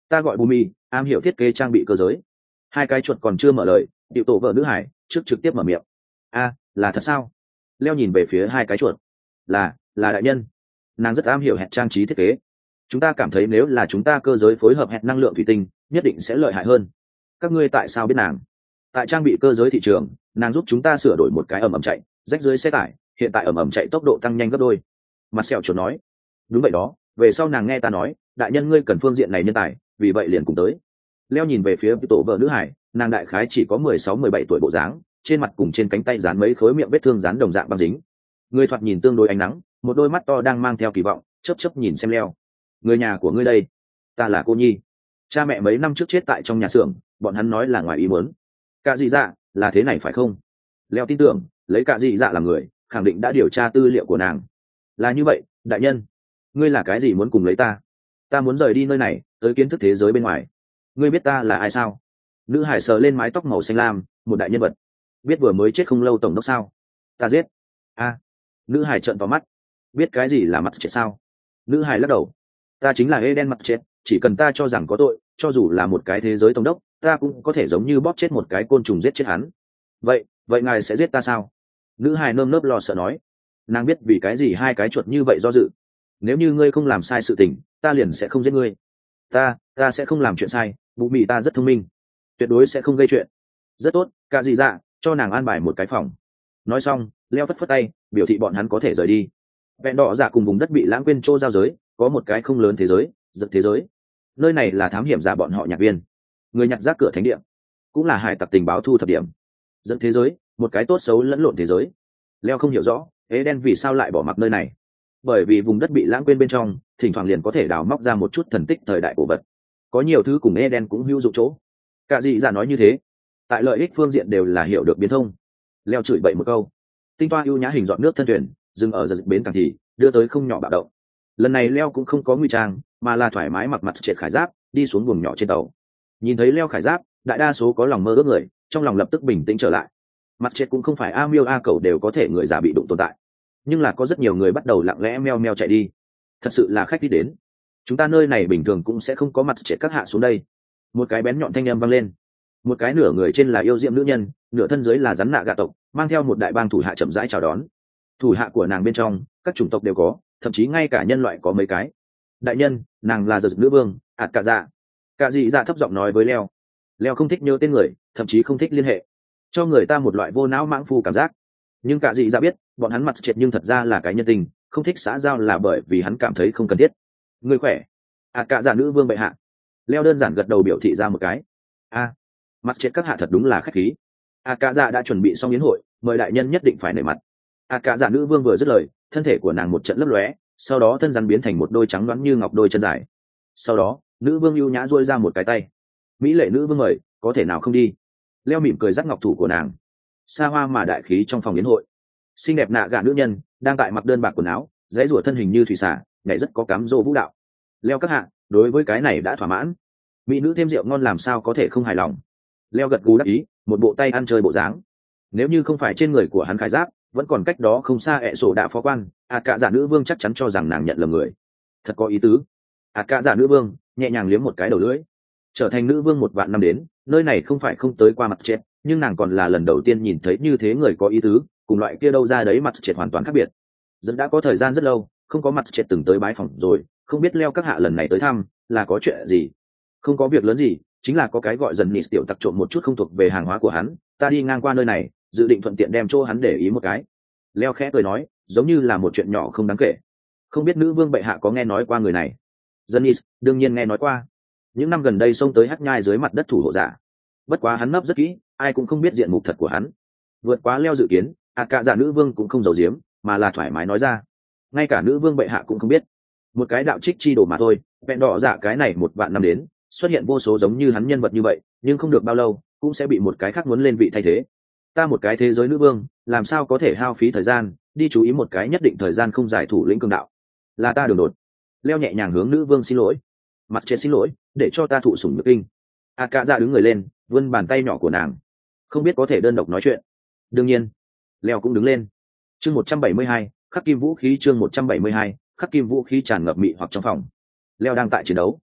Ta gọi Bumi, am hiểu thiết kế trang bị cơ giới. Hai cái chuột còn chưa mở lời, điệu tổ vợ nữ hải trước trực tiếp mở miệng. A, là thật sao? Leo nhìn về phía hai cái chuột. Là, là đại nhân. Nàng rất am hiểu hẹn trang trí thiết kế. Chúng ta cảm thấy nếu là chúng ta cơ giới phối hợp hẹn năng lượng thủy tinh, nhất định sẽ lợi hại hơn. Các ngươi tại sao biết nàng? Tại trang bị cơ giới thị trường, nàng giúp chúng ta sửa đổi một cái ầm ầm chạy, rách dưới xe tải, hiện tại ầm ầm chạy tốc độ tăng nhanh gấp đôi. Mặt sẹo chuột nói. Đúng vậy đó, về sau nàng nghe ta nói, đại nhân ngươi cần phương diện này nhân tài, vì vậy liền cùng tới. Leo nhìn về phía tổ vợ nữ hải, nàng đại khái chỉ có mười sáu mười bảy tuổi bộ dáng, trên mặt cùng trên cánh tay dán mấy khối miệng vết thương dán đồng dạng băng dính. Người thoạt nhìn tương đối ánh nắng, một đôi mắt to đang mang theo kỳ vọng, chớp chớp nhìn xem Leo. Người nhà của ngươi đây? Ta là cô nhi. Cha mẹ mấy năm trước chết tại trong nhà xưởng, bọn hắn nói là ngoài ý muốn. Cả dị dạ, là thế này phải không? Leo tin tưởng, lấy cả dị dạ làm người, khẳng định đã điều tra tư liệu của nàng. Là như vậy, đại nhân. Ngươi là cái gì muốn cùng lấy ta? Ta muốn rời đi nơi này, tới kiến thức thế giới bên ngoài. Ngươi biết ta là ai sao? Nữ hải sờ lên mái tóc màu xanh lam, một đại nhân vật. Biết vừa mới chết không lâu tổng đốc sao? Ta giết. A. Nữ hải trợn vào mắt. Biết cái gì là mặt chết sao? Nữ hải lắc đầu. Ta chính là Eden mặt chết, chỉ cần ta cho rằng có tội, cho dù là một cái thế giới tổng đốc, ta cũng có thể giống như bóp chết một cái côn trùng giết chết hắn. Vậy, vậy ngài sẽ giết ta sao? Nữ hải nơm nớp lo sợ nói. Nàng biết vì cái gì hai cái chuột như vậy do dự. Nếu như ngươi không làm sai sự tình, ta liền sẽ không giết ngươi. Ta, ta sẽ không làm chuyện sai, bụng mì ta rất thông minh, tuyệt đối sẽ không gây chuyện. Rất tốt, cả gì dạ, cho nàng an bài một cái phòng. Nói xong, Leo phất phất tay, biểu thị bọn hắn có thể rời đi. Vẹn đỏ dạ cùng vùng đất bị lãng quên trô giao giới, có một cái không lớn thế giới, giật thế giới. Nơi này là thám hiểm giả bọn họ nhạc viên, người nhặt rác cửa thánh địa, cũng là hải tặc tình báo thu thập điểm. Dẫn thế giới, một cái tốt xấu lẫn lộn thế giới. Leo không hiểu rõ, Eden vì sao lại bỏ mặc nơi này. Bởi vì vùng đất bị lãng quên bên trong, thỉnh thoảng liền có thể đào móc ra một chút thần tích thời đại cổ vật. Có nhiều thứ cùng Eden cũng hữu dụng chỗ. Cả gì giả nói như thế, tại lợi ích phương diện đều là hiểu được biến thông. Leo chửi bậy một câu. Tinh toa ưu nhã hình dọn nước thân thuyền, dừng ở giật bến cảng thì đưa tới không nhỏ bạo động. Lần này Leo cũng không có nguy trang, mà là thoải mái mặc mặt trệt khải giáp, đi xuống buồng nhỏ trên tàu. Nhìn thấy Leo khải giáp, đại đa số có lòng mơ ước người, trong lòng lập tức bình tĩnh trở lại. Mặt trệt cũng không phải a miêu a cầu đều có thể người già bị đụng tồn tại, nhưng là có rất nhiều người bắt đầu lặng lẽ meo meo chạy đi. Thật sự là khách đi đến. Chúng ta nơi này bình thường cũng sẽ không có mặt trệt các hạ xuống đây. Một cái bén nhọn thanh âm vang lên. Một cái nửa người trên là yêu diệm nữ nhân, nửa thân dưới là rắn nạ gạ tộc, mang theo một đại bang thủ hạ chậm rãi chào đón. Thủ hạ của nàng bên trong, các chủng tộc đều có, thậm chí ngay cả nhân loại có mấy cái. Đại nhân, nàng là giật nữ vương, ạt cả dạ. Cả dị dạ thấp giọng nói với Leo. Leo không thích nhớ tên người, thậm chí không thích liên hệ, cho người ta một loại vô não mãng phu cảm giác. Nhưng cả dị dạ biết, bọn hắn mặt triệt nhưng thật ra là cái nhân tình, không thích xã giao là bởi vì hắn cảm thấy không cần thiết. Người khỏe. ạt cả dạ nữ vương bệ hạ. Leo đơn giản gật đầu biểu thị ra một cái. A, mặt triệt các hạ thật đúng là khách khí. ạt cả dạ đã chuẩn bị xong yến hội, mời đại nhân nhất định phải nể mặt. ạt cả dạ nữ vương vừa dứt lời, thân thể của nàng một trận lấp lóe, sau đó thân rắn biến thành một đôi trắng đoán như ngọc đôi chân dài. Sau đó, nữ vương ưu nhã duỗi ra một cái tay. Mỹ lệ nữ vương mời, có thể nào không đi. Leo mỉm cười dắt ngọc thủ của nàng. Xa hoa mà đại khí trong phòng yến hội, xinh đẹp nạ gà nữ nhân đang tại mặc đơn bạc quần áo, dãy rủa thân hình như thủy xả, nhảy rất có cám dỗ vũ đạo. Leo các hạ, đối với cái này đã thỏa mãn. Mỹ nữ thêm rượu ngon làm sao có thể không hài lòng. Leo gật gù đáp ý, một bộ tay ăn chơi bộ dáng. Nếu như không phải trên người của hắn khải giáp, vẫn còn cách đó không xa ẹ sổ đạ phó quan, ạt cả giả nữ vương chắc chắn cho rằng nàng nhận lầm người. Thật có ý tứ. ạt cả giả nữ vương nhẹ nhàng liếm một cái đầu lưỡi. Trở thành nữ vương một vạn năm đến, nơi này không phải không tới qua mặt chết, nhưng nàng còn là lần đầu tiên nhìn thấy như thế người có ý tứ, cùng loại kia đâu ra đấy mặt chết hoàn toàn khác biệt. Dẫn đã có thời gian rất lâu không có mặt chết từng tới bái phỏng rồi, không biết Leo các hạ lần này tới thăm là có chuyện gì. Không có việc lớn gì, chính là có cái gọi dần nịt tiểu tặc trộm một chút không thuộc về hàng hóa của hắn, ta đi ngang qua nơi này, dự định thuận tiện đem chỗ hắn để ý một cái. Leo khẽ cười nói, giống như là một chuyện nhỏ không đáng kể. Không biết nữ vương bệ hạ có nghe nói qua người này. Dennis đương nhiên nghe nói qua, những năm gần đây xông tới hắc nhai dưới mặt đất thủ hộ giả. Bất quá hắn nấp rất kỹ, ai cũng không biết diện mục thật của hắn. Vượt quá Leo dự kiến, à cả giả nữ vương cũng không giấu giếm, mà là thoải mái nói ra. Ngay cả nữ vương bệ hạ cũng không biết. Một cái đạo trích chi đồ mà thôi, vẹn đỏ giả cái này một vạn năm đến, xuất hiện vô số giống như hắn nhân vật như vậy, nhưng không được bao lâu cũng sẽ bị một cái khác muốn lên vị thay thế. Ta một cái thế giới nữ vương, làm sao có thể hao phí thời gian đi chú ý một cái nhất định thời gian không giải thủ lĩnh cường đạo. Là ta đường đột. Leo nhẹ nhàng hướng nữ vương xin lỗi. Mặt trên xin lỗi, để cho ta thụ sủng nhược kinh. a cả dạ đứng người lên, vươn bàn tay nhỏ của nàng. Không biết có thể đơn độc nói chuyện. Đương nhiên. Leo cũng đứng lên. Chương một trăm bảy mươi hai, khắc kim vũ khí. Chương một trăm bảy mươi hai, khắc kim vũ khí tràn ngập mị hoặc trong phòng. Leo đang tại chiến đấu.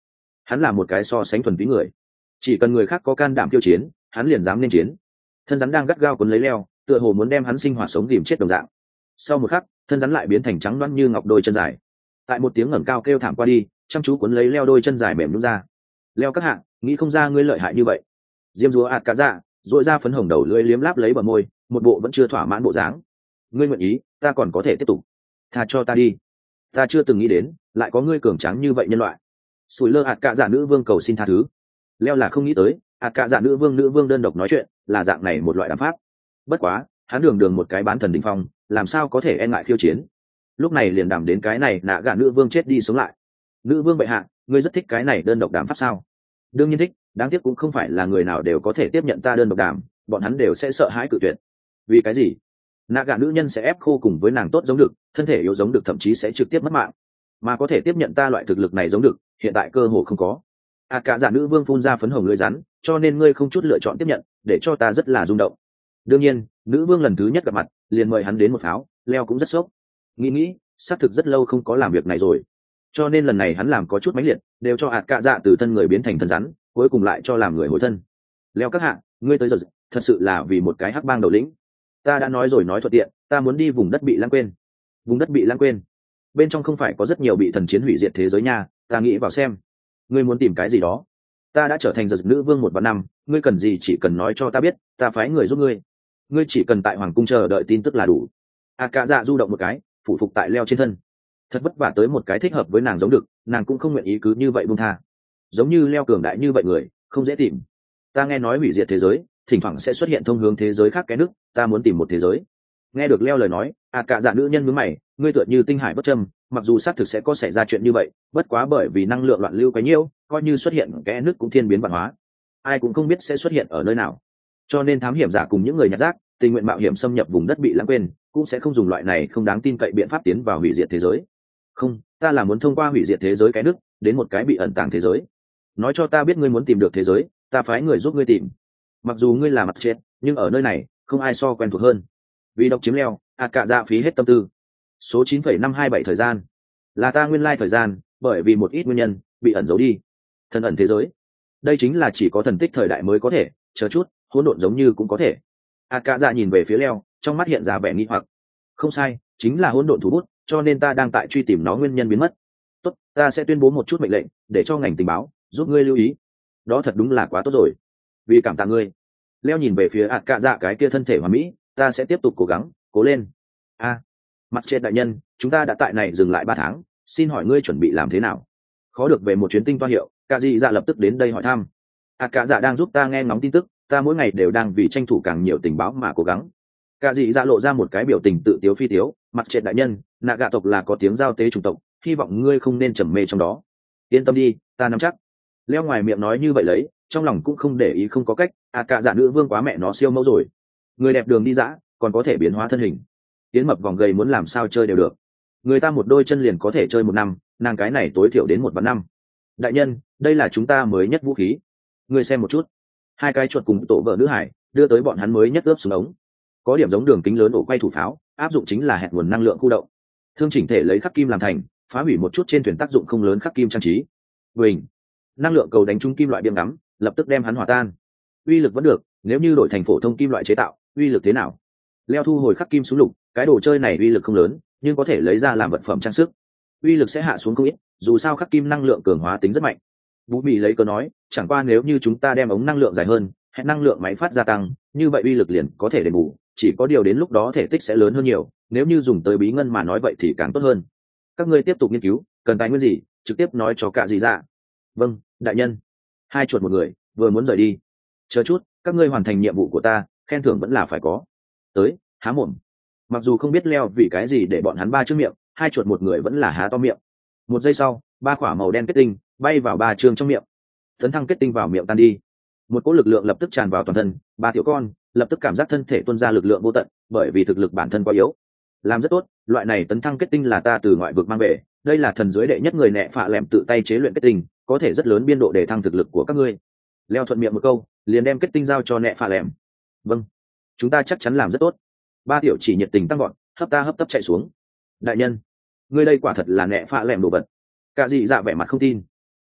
hắn là một cái so sánh thuần túy người, chỉ cần người khác có can đảm tiêu chiến hắn liền dám nên chiến. Thân rắn đang gắt gao cuốn lấy leo, tựa hồ muốn đem hắn sinh hoạt sống ghìm chết đồng dạng. Sau một khắc, thân rắn lại biến thành trắng loãng như ngọc đôi chân dài. Tại một tiếng ngẩng cao kêu thảm qua đi, chăm chú cuốn lấy leo đôi chân dài mềm nhũn ra. Leo các hạ, nghĩ không ra ngươi lợi hại như vậy. Diêm Dúa ạt cả dạ, duỗi ra phấn hồng đầu lưỡi liếm láp lấy bờ môi, một bộ vẫn chưa thỏa mãn bộ dáng. Ngươi nguyện ý, ta còn có thể tiếp tục. Tha cho ta đi. Ta chưa từng nghĩ đến, lại có ngươi cường tráng như vậy nhân loại. Sủi lơ ạt cả dạ nữ vương cầu xin tha thứ. Leo là không nghĩ tới, ạt cả dạ nữ vương nữ vương đơn độc nói chuyện, là dạng này một loại đàm pháp. Bất quá, hắn đường đường một cái bán thần đỉnh phong, làm sao có thể e ngại khiêu chiến. Lúc này liền đàm đến cái này nạ gạ nữ vương chết đi sống lại. Nữ vương bệ hạ, ngươi rất thích cái này đơn độc đàm pháp sao? Đương nhiên thích, đáng tiếc cũng không phải là người nào đều có thể tiếp nhận ta đơn độc đàm, bọn hắn đều sẽ sợ hãi cự tuyệt. Vì cái gì? Nạ gạ nữ nhân sẽ ép khô cùng với nàng tốt giống được, thân thể yếu giống được thậm chí sẽ trực tiếp mất mạng, mà có thể tiếp nhận ta loại thực lực này giống được, hiện tại cơ hồ không có. À cả giả nữ vương phun ra phấn hồng lưỡi rắn, cho nên ngươi không chút lựa chọn tiếp nhận, để cho ta rất là rung động. Đương nhiên, nữ vương lần thứ nhất gặp mặt, liền mời hắn đến một pháo, Leo cũng rất sốc. Nghĩ nghĩ, xác thực rất lâu không có làm việc này rồi, cho nên lần này hắn làm có chút mãnh liệt, đều cho ạt cạ dạ từ thân người biến thành thân rắn, cuối cùng lại cho làm người hồi thân. Leo các hạ, ngươi tới giờ thật sự là vì một cái hắc bang đầu lĩnh. Ta đã nói rồi nói thuận tiện, ta muốn đi vùng đất bị lãng quên. Vùng đất bị lãng quên, bên trong không phải có rất nhiều bị thần chiến hủy diệt thế giới nha, ta nghĩ vào xem. Ngươi muốn tìm cái gì đó? Ta đã trở thành giật nữ vương một vạn năm, ngươi cần gì chỉ cần nói cho ta biết, ta phái người giúp ngươi. Ngươi chỉ cần tại hoàng cung chờ đợi tin tức là đủ. A cạ dạ du động một cái, phủ phục tại Leo trên thân. Thật vất vả tới một cái thích hợp với nàng giống được, nàng cũng không nguyện ý cứ như vậy buông tha. Giống như Leo cường đại như vậy người, không dễ tìm. Ta nghe nói hủy diệt thế giới, thỉnh thoảng sẽ xuất hiện thông hướng thế giới khác cái nước, ta muốn tìm một thế giới. Nghe được Leo lời nói, A cạ dạ nữ nhân nhướng mày, ngươi tựa như tinh hải bất châm, mặc dù xác thực sẽ có xảy ra chuyện như vậy, bất quá bởi vì năng lượng loạn lưu quá nhiều, coi như xuất hiện kẽ nước cũng thiên biến vạn hóa, ai cũng không biết sẽ xuất hiện ở nơi nào. Cho nên thám hiểm giả cùng những người nhặt rác, tình nguyện mạo hiểm xâm nhập vùng đất bị lãng quên, cũng sẽ không dùng loại này không đáng tin cậy biện pháp tiến vào hủy diệt thế giới. Không, ta là muốn thông qua hủy diệt thế giới cái nước, đến một cái bị ẩn tàng thế giới. Nói cho ta biết ngươi muốn tìm được thế giới, ta phái người giúp ngươi tìm. Mặc dù ngươi là mặt chết, nhưng ở nơi này không ai so quen thuộc hơn. Vì độc chiếm Leo, A cạ dạ phí hết tâm tư. Số chín phẩy năm hai bảy thời gian là ta nguyên lai thời gian, bởi vì một ít nguyên nhân bị ẩn giấu đi. Thần ẩn thế giới, đây chính là chỉ có thần tích thời đại mới có thể. Chờ chút, hỗn độn giống như cũng có thể. A cạ dạ nhìn về phía Leo, trong mắt hiện ra vẻ nghi hoặc. Không sai, chính là hỗn độn thủ bút, cho nên ta đang tại truy tìm nó nguyên nhân biến mất. Tốt, ta sẽ tuyên bố một chút mệnh lệnh, để cho ngành tình báo giúp ngươi lưu ý. Đó thật đúng là quá tốt rồi. Vì cảm tạ ngươi. Leo nhìn về phía A cạ dạ cái kia thân thể hoàn mỹ, ta sẽ tiếp tục cố gắng, cố lên. A, mặt chết đại nhân, chúng ta đã tại này dừng lại ba tháng, xin hỏi ngươi chuẩn bị làm thế nào? Khó được về một chuyến tinh toa hiệu, cả dị dạ lập tức đến đây hỏi thăm. À cả dạ đang giúp ta nghe ngóng tin tức, ta mỗi ngày đều đang vì tranh thủ càng nhiều tình báo mà cố gắng. Cả dị dạ lộ ra một cái biểu tình tự tiếu phi tiếu, mặt chết đại nhân, nạ gạ tộc là có tiếng giao tế chủng tộc, hy vọng ngươi không nên trầm mê trong đó. Yên tâm đi, ta nắm chắc. Leo ngoài miệng nói như vậy lấy, trong lòng cũng không để ý không có cách. À cả dạ nữ vương quá mẹ nó siêu mẫu rồi, người đẹp đường đi dã, còn có thể biến hóa thân hình. Tiến mập vòng gầy muốn làm sao chơi đều được, người ta một đôi chân liền có thể chơi một năm, nàng cái này tối thiểu đến một vạn năm. Đại nhân, đây là chúng ta mới nhất vũ khí, ngươi xem một chút. Hai cái chuột cùng tổ vợ nữ hải đưa tới bọn hắn mới nhất ướp xuống ống, có điểm giống đường kính lớn ổ quay thủ pháo, áp dụng chính là hẹn nguồn năng lượng khu động, thương chỉnh thể lấy khắc kim làm thành, phá hủy một chút trên thuyền tác dụng không lớn khắc kim trang trí. Bình năng lượng cầu đánh trúng kim loại biếng ngắm, lập tức đem hắn hòa tan. Uy lực vẫn được, nếu như đổi thành phổ thông kim loại chế tạo, uy lực thế nào? Leo thu hồi khắc kim xuống lục, cái đồ chơi này uy lực không lớn, nhưng có thể lấy ra làm vật phẩm trang sức, uy lực sẽ hạ xuống không ít, dù sao khắc kim năng lượng cường hóa tính rất mạnh. Vũ Bị lấy cớ nói, chẳng qua nếu như chúng ta đem ống năng lượng dài hơn, hệ năng lượng máy phát gia tăng, như vậy uy lực liền có thể đền bù, chỉ có điều đến lúc đó thể tích sẽ lớn hơn nhiều, nếu như dùng tới bí ngân mà nói vậy thì càng tốt hơn. Các ngươi tiếp tục nghiên cứu, cần tài nguyên gì, trực tiếp nói cho cả gì ra. Vâng, đại nhân. Hai chuột một người, vừa muốn rời đi. Chờ chút, các ngươi hoàn thành nhiệm vụ của ta, khen thưởng vẫn là phải có. Tới, há mồm. Mặc dù không biết Leo vì cái gì để bọn hắn ba trước miệng, hai chuột một người vẫn là há to miệng. Một giây sau, ba quả màu đen kết tinh bay vào ba chương trong miệng, tấn thăng kết tinh vào miệng tan đi. Một cỗ lực lượng lập tức tràn vào toàn thân, ba tiểu con lập tức cảm giác thân thể tuôn ra lực lượng vô tận, bởi vì thực lực bản thân quá yếu. Làm rất tốt, loại này tấn thăng kết tinh là ta từ ngoại vực mang về, đây là thần dưới đệ nhất người nẹ phạ lẹm tự tay chế luyện kết tinh, có thể rất lớn biên độ để thăng thực lực của các ngươi. Leo thuận miệng một câu, liền đem kết tinh giao cho nẹ phạ lẹm. Vâng, chúng ta chắc chắn làm rất tốt. Ba tiểu chỉ nhiệt tình tăng gọn, hấp ta hấp tấp chạy xuống. Đại nhân, ngươi đây quả thật là nẹ phạ lẹm đồ vật. Cả dị dạ vẻ mặt không tin.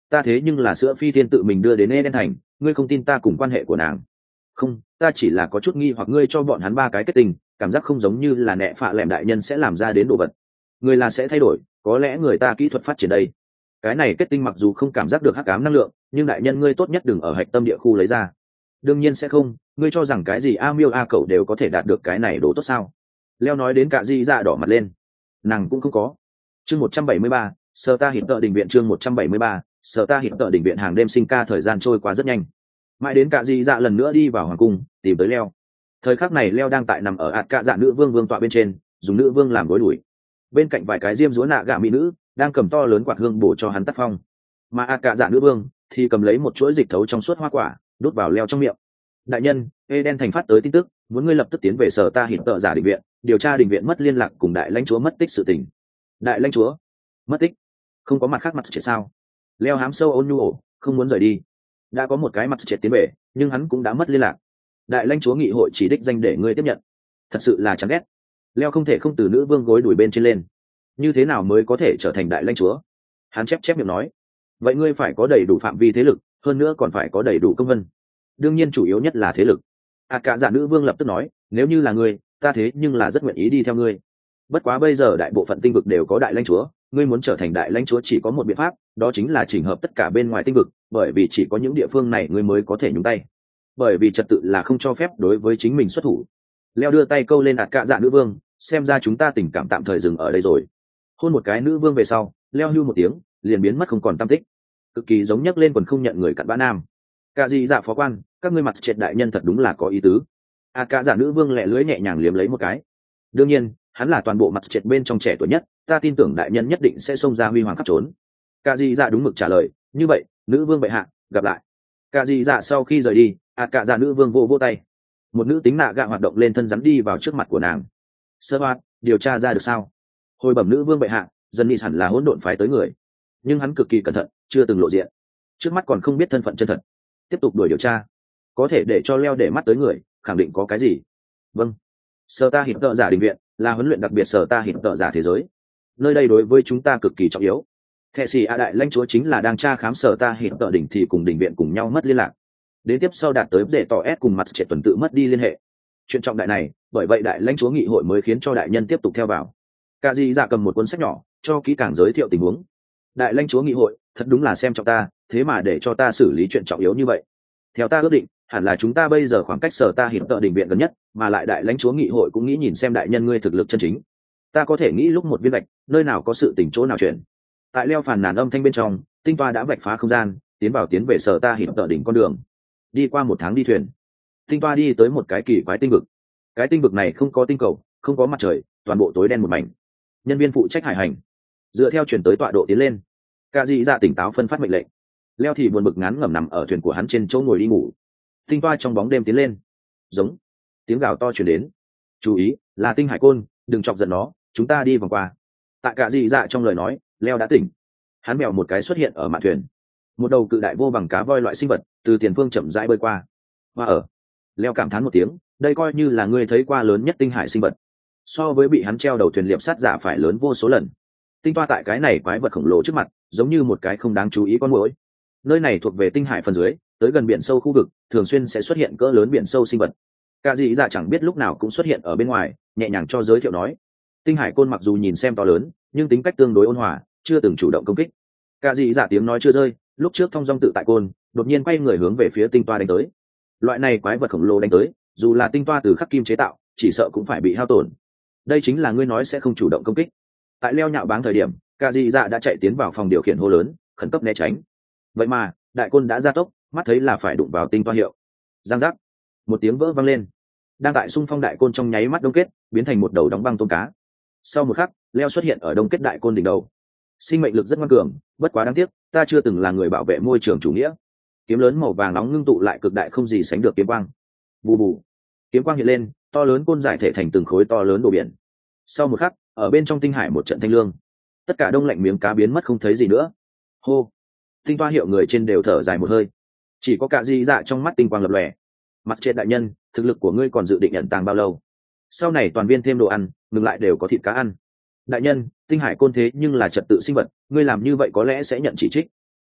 ta thế nhưng là sữa phi thiên tự mình đưa đến Eden thành, ngươi không tin ta cùng quan hệ của nàng? Không, ta chỉ là có chút nghi hoặc ngươi cho bọn hắn ba cái kết tình, cảm giác không giống như là nẹ phạ lẹm đại nhân sẽ làm ra đến đồ vật. Người là sẽ thay đổi, có lẽ người ta kỹ thuật phát triển đây. Cái này kết tinh mặc dù không cảm giác được hắc ám năng lượng, nhưng đại nhân ngươi tốt nhất đừng ở hạch tâm địa khu lấy ra. Đương nhiên sẽ không, ngươi cho rằng cái gì a miêu a cậu đều có thể đạt được cái này đồ tốt sao? Leo nói đến cả di dạ đỏ mặt lên. Nàng cũng không có. Chương một trăm bảy mươi ba, Sở Ta Hiệp Tợ Đình Viện. Chương một trăm bảy mươi ba, Sở Ta Hiệp Tợ Đình Viện. Hàng đêm sinh ca, thời gian trôi qua rất nhanh. Mãi đến cả di dạ lần nữa đi vào hoàng cung tìm tới Leo. Thời khắc này Leo đang tại nằm ở ạt cạ dạ nữ vương vương tọa bên trên, dùng nữ vương làm gối đuổi. Bên cạnh vài cái diêm dúa nạ gạ mỹ nữ đang cầm to lớn quạt hương bổ cho hắn tác phong, mà ạt cạ dạ nữ vương thì cầm lấy một chuỗi dịch thấu trong suốt hoa quả đút vào Leo trong miệng. Đại nhân, Eden thành phát tới tin tức, muốn ngươi lập tức tiến về Sở Ta Hiệp Tợ giả định viện, điều tra đình viện mất liên lạc cùng đại lãnh chúa mất tích sự tình. Đại lãnh chúa mất tích? Không có mặt khác mặt triệt sao? Leo hám sâu ôn nhu ổ, không muốn rời đi. Đã có một cái mặt triệt tiến về, nhưng hắn cũng đã mất liên lạc. Đại lãnh chúa nghị hội chỉ đích danh để ngươi tiếp nhận, thật sự là chán ghét. Leo không thể không từ nữ vương gối đuổi bên trên lên. Như thế nào mới có thể trở thành đại lãnh chúa? Hắn chép chép miệng nói. Vậy ngươi phải có đầy đủ phạm vi thế lực, hơn nữa còn phải có đầy đủ công vân. Đương nhiên chủ yếu nhất là thế lực. À cả giả nữ vương lập tức nói, nếu như là ngươi, ta thế nhưng là rất nguyện ý đi theo ngươi. Bất quá bây giờ đại bộ phận tinh vực đều có đại lãnh chúa, ngươi muốn trở thành đại lãnh chúa chỉ có một biện pháp, đó chính là chỉnh hợp tất cả bên ngoài tinh vực, bởi vì chỉ có những địa phương này ngươi mới có thể nhúng tay. Bởi vì trật tự là không cho phép đối với chính mình xuất thủ. Leo đưa tay câu lên ạt cạ dạ nữ vương, xem ra chúng ta tình cảm tạm thời dừng ở đây rồi. Hôn một cái nữ vương về sau, Leo hưu một tiếng, liền biến mất không còn tăm tích. Cực kỳ giống nhấc lên quần không nhận người cặn bã nam. Cả gì dạ phó quan, các ngươi mặt triệt đại nhân thật đúng là có ý tứ. ạt cạ dạ nữ vương lẹ lưỡi nhẹ nhàng liếm lấy một cái. Đương nhiên, hắn là toàn bộ mặt triệt bên trong trẻ tuổi nhất, ta tin tưởng đại nhân nhất định sẽ xông ra huy hoàng khắp trốn. Cả gì dạ đúng mực trả lời, như vậy, nữ vương bệ hạ, gặp lại. Cả gì dạ sau khi rời đi, ạt cạ dạ nữ vương vô vô tay. Một nữ tính nạ gạ hoạt động lên thân rắn đi vào trước mặt của nàng. Sơ hoạt, điều tra ra được sao? Hồi bẩm nữ vương bệ hạ, dân nị hẳn là hỗn độn phái tới người, nhưng hắn cực kỳ cẩn thận, chưa từng lộ diện, trước mắt còn không biết thân phận chân thật. Tiếp tục đuổi điều tra, có thể để cho Leo để mắt tới người, khẳng định có cái gì. Vâng. Sở Ta Hiệp Tợ giả đình viện là huấn luyện đặc biệt Sở Ta Hiệp Tợ giả thế giới, nơi đây đối với chúng ta cực kỳ trọng yếu. Thệ sĩ a đại lãnh chúa chính là đang tra khám Sở Ta Hiệp Tợ đỉnh thì cùng đình viện cùng nhau mất liên lạc, đến tiếp sau đạt tới dễ tỏ s cùng mặt trẻ tuần tự mất đi liên hệ. Chuyện trọng đại này, bởi vậy đại lãnh chúa nghị hội mới khiến cho đại nhân tiếp tục theo vào. Cả gì dạ cầm một cuốn sách nhỏ cho kỹ càng giới thiệu tình huống. Đại lãnh chúa nghị hội thật đúng là xem trọng ta, thế mà để cho ta xử lý chuyện trọng yếu như vậy. Theo ta ước định, hẳn là chúng ta bây giờ khoảng cách Sở Ta Hiệp Tợ đình viện gần nhất, mà lại đại lãnh chúa nghị hội cũng nghĩ nhìn xem đại nhân ngươi thực lực chân chính. Ta có thể nghĩ lúc một viên gạch, nơi nào có sự tình chỗ nào chuyển. Tại Leo phàn nàn âm thanh bên trong, tinh toa đã vạch phá không gian, tiến vào tiến về Sở Ta Hiệp Tợ đỉnh con đường. Đi qua một tháng đi thuyền, tinh toa đi tới một cái kỳ quái tinh vực. Cái tinh vực này không có tinh cầu, không có mặt trời, toàn bộ tối đen một mảnh. Nhân viên phụ trách hải hành dựa theo chuyển tới tọa độ tiến lên. Cả dị dạ tỉnh táo phân phát mệnh lệnh. Leo thì buồn bực ngán ngẩm nằm ở thuyền của hắn trên chỗ ngồi đi ngủ. Tinh toa trong bóng đêm tiến lên, giống tiếng gào to chuyển đến. Chú ý, là tinh hải côn, đừng chọc giận nó, chúng ta đi vòng qua. Tại cả dị dạ trong lời nói, Leo đã tỉnh. Hắn mèo một cái xuất hiện ở mạn thuyền. Một đầu cự đại vô bằng cá voi loại sinh vật từ tiền phương chậm rãi bơi qua. Và ở Leo cảm thán một tiếng, đây coi như là ngươi thấy qua lớn nhất tinh hải sinh vật, so với bị hắn treo đầu thuyền liệp sát giả phải lớn vô số lần. Tinh toa tại cái này quái vật khổng lồ trước mặt giống như một cái không đáng chú ý con muỗi. Nơi này thuộc về tinh hải phần dưới, tới gần biển sâu khu vực thường xuyên sẽ xuất hiện cỡ lớn biển sâu sinh vật. Cả dị dạ chẳng biết lúc nào cũng xuất hiện ở bên ngoài, nhẹ nhàng cho giới thiệu nói. Tinh hải côn mặc dù nhìn xem to lớn, nhưng tính cách tương đối ôn hòa, chưa từng chủ động công kích. Cả dị dạ tiếng nói chưa rơi, lúc trước thong dong tự tại côn đột nhiên quay người hướng về phía tinh toa đánh tới. Loại này quái vật khổng lồ đánh tới, dù là tinh toa từ khắc kim chế tạo, chỉ sợ cũng phải bị hao tổn. Đây chính là ngươi nói sẽ không chủ động công kích. Tại Leo nhạo báng thời điểm, cả dị dạ đã chạy tiến vào phòng điều khiển hô lớn, khẩn cấp né tránh. Vậy mà đại côn đã gia tốc, mắt thấy là phải đụng vào tinh toa hiệu. Giang giác, một tiếng vỡ vang lên. Đang tại xung phong đại côn trong nháy mắt đông kết, biến thành một đầu đóng băng tôm cá. Sau một khắc, Leo xuất hiện ở đông kết đại côn đỉnh đầu. Sinh mệnh lực rất ngoan cường, bất quá đáng tiếc, ta chưa từng là người bảo vệ môi trường chủ nghĩa. Kiếm lớn màu vàng nóng ngưng tụ lại cực đại không gì sánh được kiếm quang. Bù bù, kiếm quang hiện lên, to lớn côn giải thể thành từng khối to lớn đồ biển. Sau một khắc, ở bên trong tinh hải một trận thanh lương, tất cả đông lạnh miếng cá biến mất không thấy gì nữa. Hô, tinh toa hiệu người trên đều thở dài một hơi, chỉ có cả di dạ trong mắt tinh quang lập lòe. Mặt trên đại nhân, thực lực của ngươi còn dự định nhận tàng bao lâu? Sau này toàn viên thêm đồ ăn, ngừng lại đều có thịt cá ăn. Đại nhân, tinh hải côn thế nhưng là trật tự sinh vật, ngươi làm như vậy có lẽ sẽ nhận chỉ trích.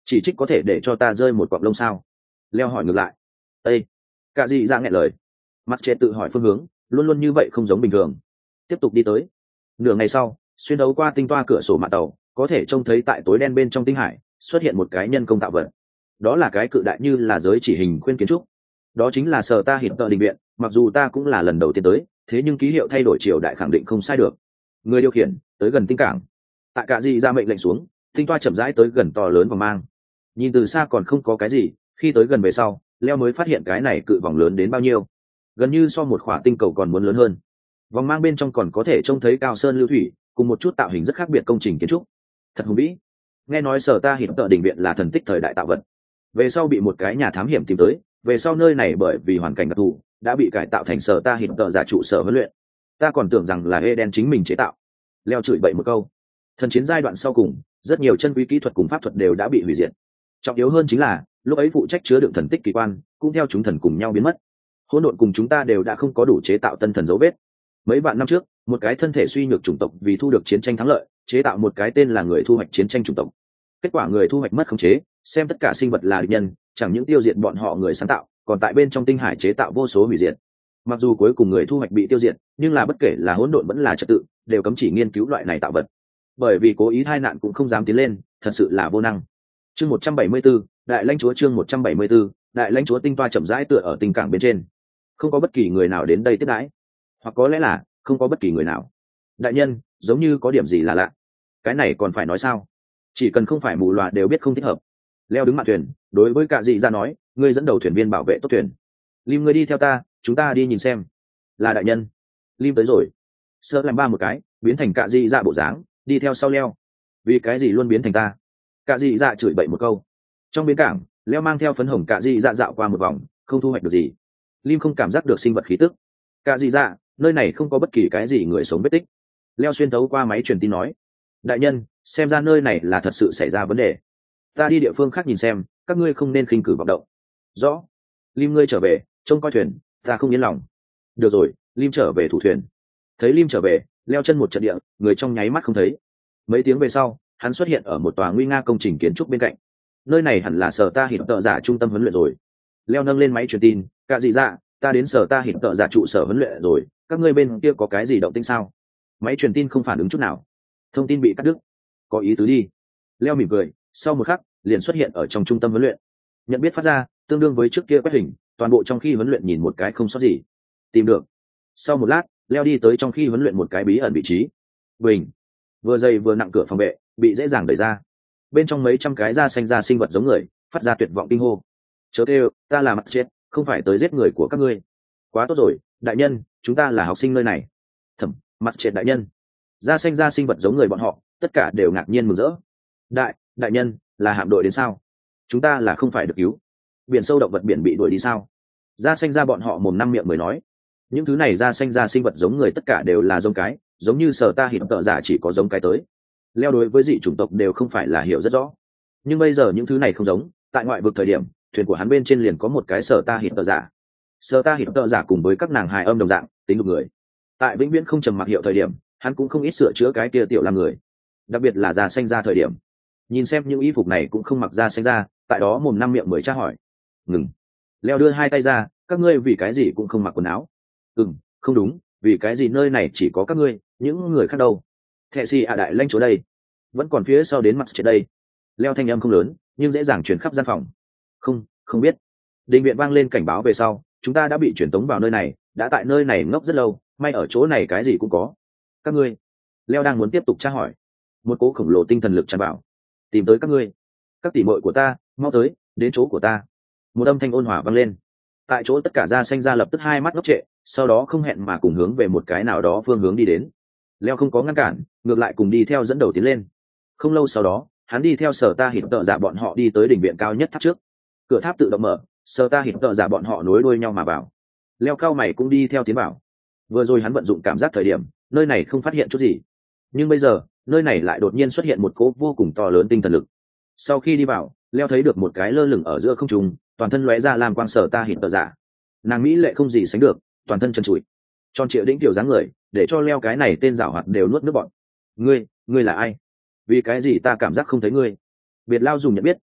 chỉ trích có thể để cho ta rơi một cọng lông sao? Leo hỏi ngược lại. Ê, cả gì ra nghẹn lời. Mặt trệ tự hỏi phương hướng, luôn luôn như vậy không giống bình thường. Tiếp tục đi tới. Nửa ngày sau, xuyên đấu qua tinh toa cửa sổ mạn tàu, có thể trông thấy tại tối đen bên trong tinh hải xuất hiện một cái nhân công tạo vật. Đó là cái cự đại như là giới chỉ hình khuyên kiến trúc. Đó chính là sở ta hiện tờ đình viện, mặc dù ta cũng là lần đầu tiên tới, thế nhưng ký hiệu thay đổi triều đại khẳng định không sai được. Người điều khiển tới gần tinh cảng. Tại cả gì ra mệnh lệnh xuống, tinh toa chậm rãi tới gần to lớn và mang. Nhìn từ xa còn không có cái gì, khi tới gần về sau, Leo mới phát hiện cái này cự vòng lớn đến bao nhiêu, gần như so một khỏa tinh cầu còn muốn lớn hơn. Vòng mang bên trong còn có thể trông thấy cao sơn lưu thủy, cùng một chút tạo hình rất khác biệt công trình kiến trúc, thật hùng vĩ. Nghe nói sở ta hiện tờ đình viện là thần tích thời đại tạo vật, về sau bị một cái nhà thám hiểm tìm tới, về sau nơi này bởi vì hoàn cảnh đặc thù đã bị cải tạo thành sở ta hiện tờ giả trụ sở huấn luyện. Ta còn tưởng rằng là Eden chính mình chế tạo. Leo chửi bậy một câu. Thần chiến giai đoạn sau cùng, rất nhiều chân quý kỹ thuật cùng pháp thuật đều đã bị hủy diệt. Trọng yếu hơn chính là lúc ấy phụ trách chứa đựng thần tích kỳ quan cũng theo chúng thần cùng nhau biến mất. Hỗn độn cùng chúng ta đều đã không có đủ chế tạo tân thần dấu vết. Mấy vạn năm trước, một cái thân thể suy nhược chủng tộc vì thu được chiến tranh thắng lợi, chế tạo một cái tên là người thu hoạch chiến tranh chủng tộc. Kết quả người thu hoạch mất khống chế, xem tất cả sinh vật là địch nhân, chẳng những tiêu diệt bọn họ người sáng tạo, còn tại bên trong tinh hải chế tạo vô số hủy diệt. Mặc dù cuối cùng người thu hoạch bị tiêu diệt, nhưng là bất kể là hỗn độn vẫn là trật tự, đều cấm chỉ nghiên cứu loại này tạo vật. Bởi vì cố ý tai nạn cũng không dám tiến lên, thật sự là vô năng. Chương một trăm bảy mươi 174, đại lãnh chúa chương một trăm bảy mươi 174, đại lãnh chúa tinh toa chậm rãi tựa ở tinh cảng bên trên. Không có bất kỳ người nào đến đây tiếp đãi, hoặc có lẽ là không có bất kỳ người nào. Đại nhân, giống như có điểm gì là lạ. Cái này còn phải nói sao? Chỉ cần không phải mù loà đều biết không thích hợp. Leo đứng mặt thuyền, đối với cả dị ra nói, ngươi dẫn đầu thuyền viên bảo vệ tốt thuyền. Lim, ngươi đi theo ta, chúng ta đi nhìn xem. Là đại nhân. Lim tới rồi. Sơ làm ba một cái, biến thành cả dị dạ bộ dáng, đi theo sau Leo. Vì cái gì luôn biến thành ta? Cả dị dạ chửi bậy một câu. Trong bến cảng, Leo mang theo phấn hồng cả dị dạ dạo qua một vòng, không thu hoạch được gì. Lim không cảm giác được sinh vật khí tức. Cả dị dạ, nơi này không có bất kỳ cái gì người sống vết tích. Leo xuyên thấu qua máy truyền tin nói, đại nhân, xem ra nơi này là thật sự xảy ra vấn đề. Ta đi địa phương khác nhìn xem, các ngươi không nên khinh cử vọng động. Rõ. Lim, ngươi trở về trông coi thuyền, ta không yên lòng. Được rồi, Lim trở về thủ thuyền. Thấy Lim trở về, Leo chân một trận địa, người trong nháy mắt không thấy. Mấy tiếng về sau, hắn xuất hiện ở một tòa nguy nga công trình kiến trúc bên cạnh. Nơi này hẳn là sở ta hiện tợ giả trung tâm huấn luyện rồi. Leo nâng lên máy truyền tin, cả gì dạ, ta đến sở ta hiện tợ giả trụ sở huấn luyện rồi, các ngươi bên kia có cái gì động tĩnh sao? Máy truyền tin không phản ứng chút nào, thông tin bị cắt đứt. Có ý tứ đi. Leo mỉm cười, sau một khắc liền xuất hiện ở trong trung tâm huấn luyện. Nhận biết phát ra tương đương với trước kia quét hình, toàn bộ trong khi huấn luyện nhìn một cái không sót gì. Tìm được. Sau một lát, Leo đi tới trong khi huấn luyện một cái bí ẩn vị trí. Bình, vừa dày vừa nặng cửa phòng vệ bị dễ dàng đẩy ra. Bên trong mấy trăm cái da xanh da sinh vật giống người phát ra tuyệt vọng kinh hô. Chớ kêu, ta là mặt chết, không phải tới giết người của các ngươi. Quá tốt rồi, đại nhân, chúng ta là học sinh nơi này. Thẩm, mặt chết đại nhân. Da xanh da sinh vật giống người bọn họ tất cả đều ngạc nhiên mừng rỡ. Đại, đại nhân, là hạm đội đến sao? Chúng ta là không phải được cứu? Biển sâu động vật biển bị đuổi đi sao? Da xanh da bọn họ mồm năm miệng mới nói. Những thứ này da xanh da sinh vật giống người tất cả đều là giống cái, giống như sở ta hiện tợ giả chỉ có giống cái tới. Leo đối với dị chủng tộc đều không phải là hiểu rất rõ, nhưng bây giờ những thứ này không giống. Tại ngoại vực thời điểm, thuyền của hắn bên trên liền có một cái sở ta hiện tợ giả. Sở ta hiện tợ giả cùng với các nàng hài âm đồng dạng, tính được người. Tại vĩnh viễn không trầm mặc hiệu thời điểm, hắn cũng không ít sửa chữa cái kia tiểu làm người, đặc biệt là da xanh da thời điểm. Nhìn xem những y phục này cũng không mặc da xanh da, tại đó mồm năm miệng mới tra hỏi. Ngừng. Leo đưa hai tay ra, các ngươi vì cái gì cũng không mặc quần áo? Ừm, không đúng, vì cái gì nơi này chỉ có các ngươi, những người khác đâu? Thệ si ạ đại lãnh chúa đây, vẫn còn phía sau đến mặt trên đây. Leo thanh âm không lớn, nhưng dễ dàng truyền khắp gian phòng. Không, không biết. Đình viện vang lên cảnh báo về sau, chúng ta đã bị chuyển tống vào nơi này, đã tại nơi này ngốc rất lâu, may ở chỗ này cái gì cũng có. Các ngươi? Leo đang muốn tiếp tục tra hỏi, một cố khổng lồ tinh thần lực tràn vào, tìm tới các ngươi. Các tỷ muội của ta, mau tới, đến chỗ của ta. Một âm thanh ôn hòa vang lên. Tại chỗ tất cả da xanh da lập tức hai mắt ngốc trệ, sau đó không hẹn mà cùng hướng về một cái nào đó phương hướng đi đến. Leo không có ngăn cản, ngược lại cùng đi theo dẫn đầu tiến lên. Không lâu sau đó, hắn đi theo sở ta hiện tợ giả bọn họ đi tới đỉnh viện cao nhất tháp trước. Cửa tháp tự động mở, sở ta hiện tợ giả bọn họ nối đuôi nhau mà vào. Leo cao mày cũng đi theo tiến vào. Vừa rồi hắn vận dụng cảm giác thời điểm, nơi này không phát hiện chút gì, nhưng bây giờ nơi này lại đột nhiên xuất hiện một cỗ vô cùng to lớn tinh thần lực. Sau khi đi vào, Leo thấy được một cái lơ lửng ở giữa không trung, toàn thân lóe ra làm quang sở ta hiện tợ giả. Nàng mỹ lệ không gì sánh được, toàn thân trần trụi, tròn trịa đĩnh tiểu dáng người, để cho Leo cái này tên giảo hoạt đều nuốt nước bọt. Ngươi, ngươi là ai? Vì cái gì ta cảm giác không thấy ngươi? Biệt Lao dùng nhận biết,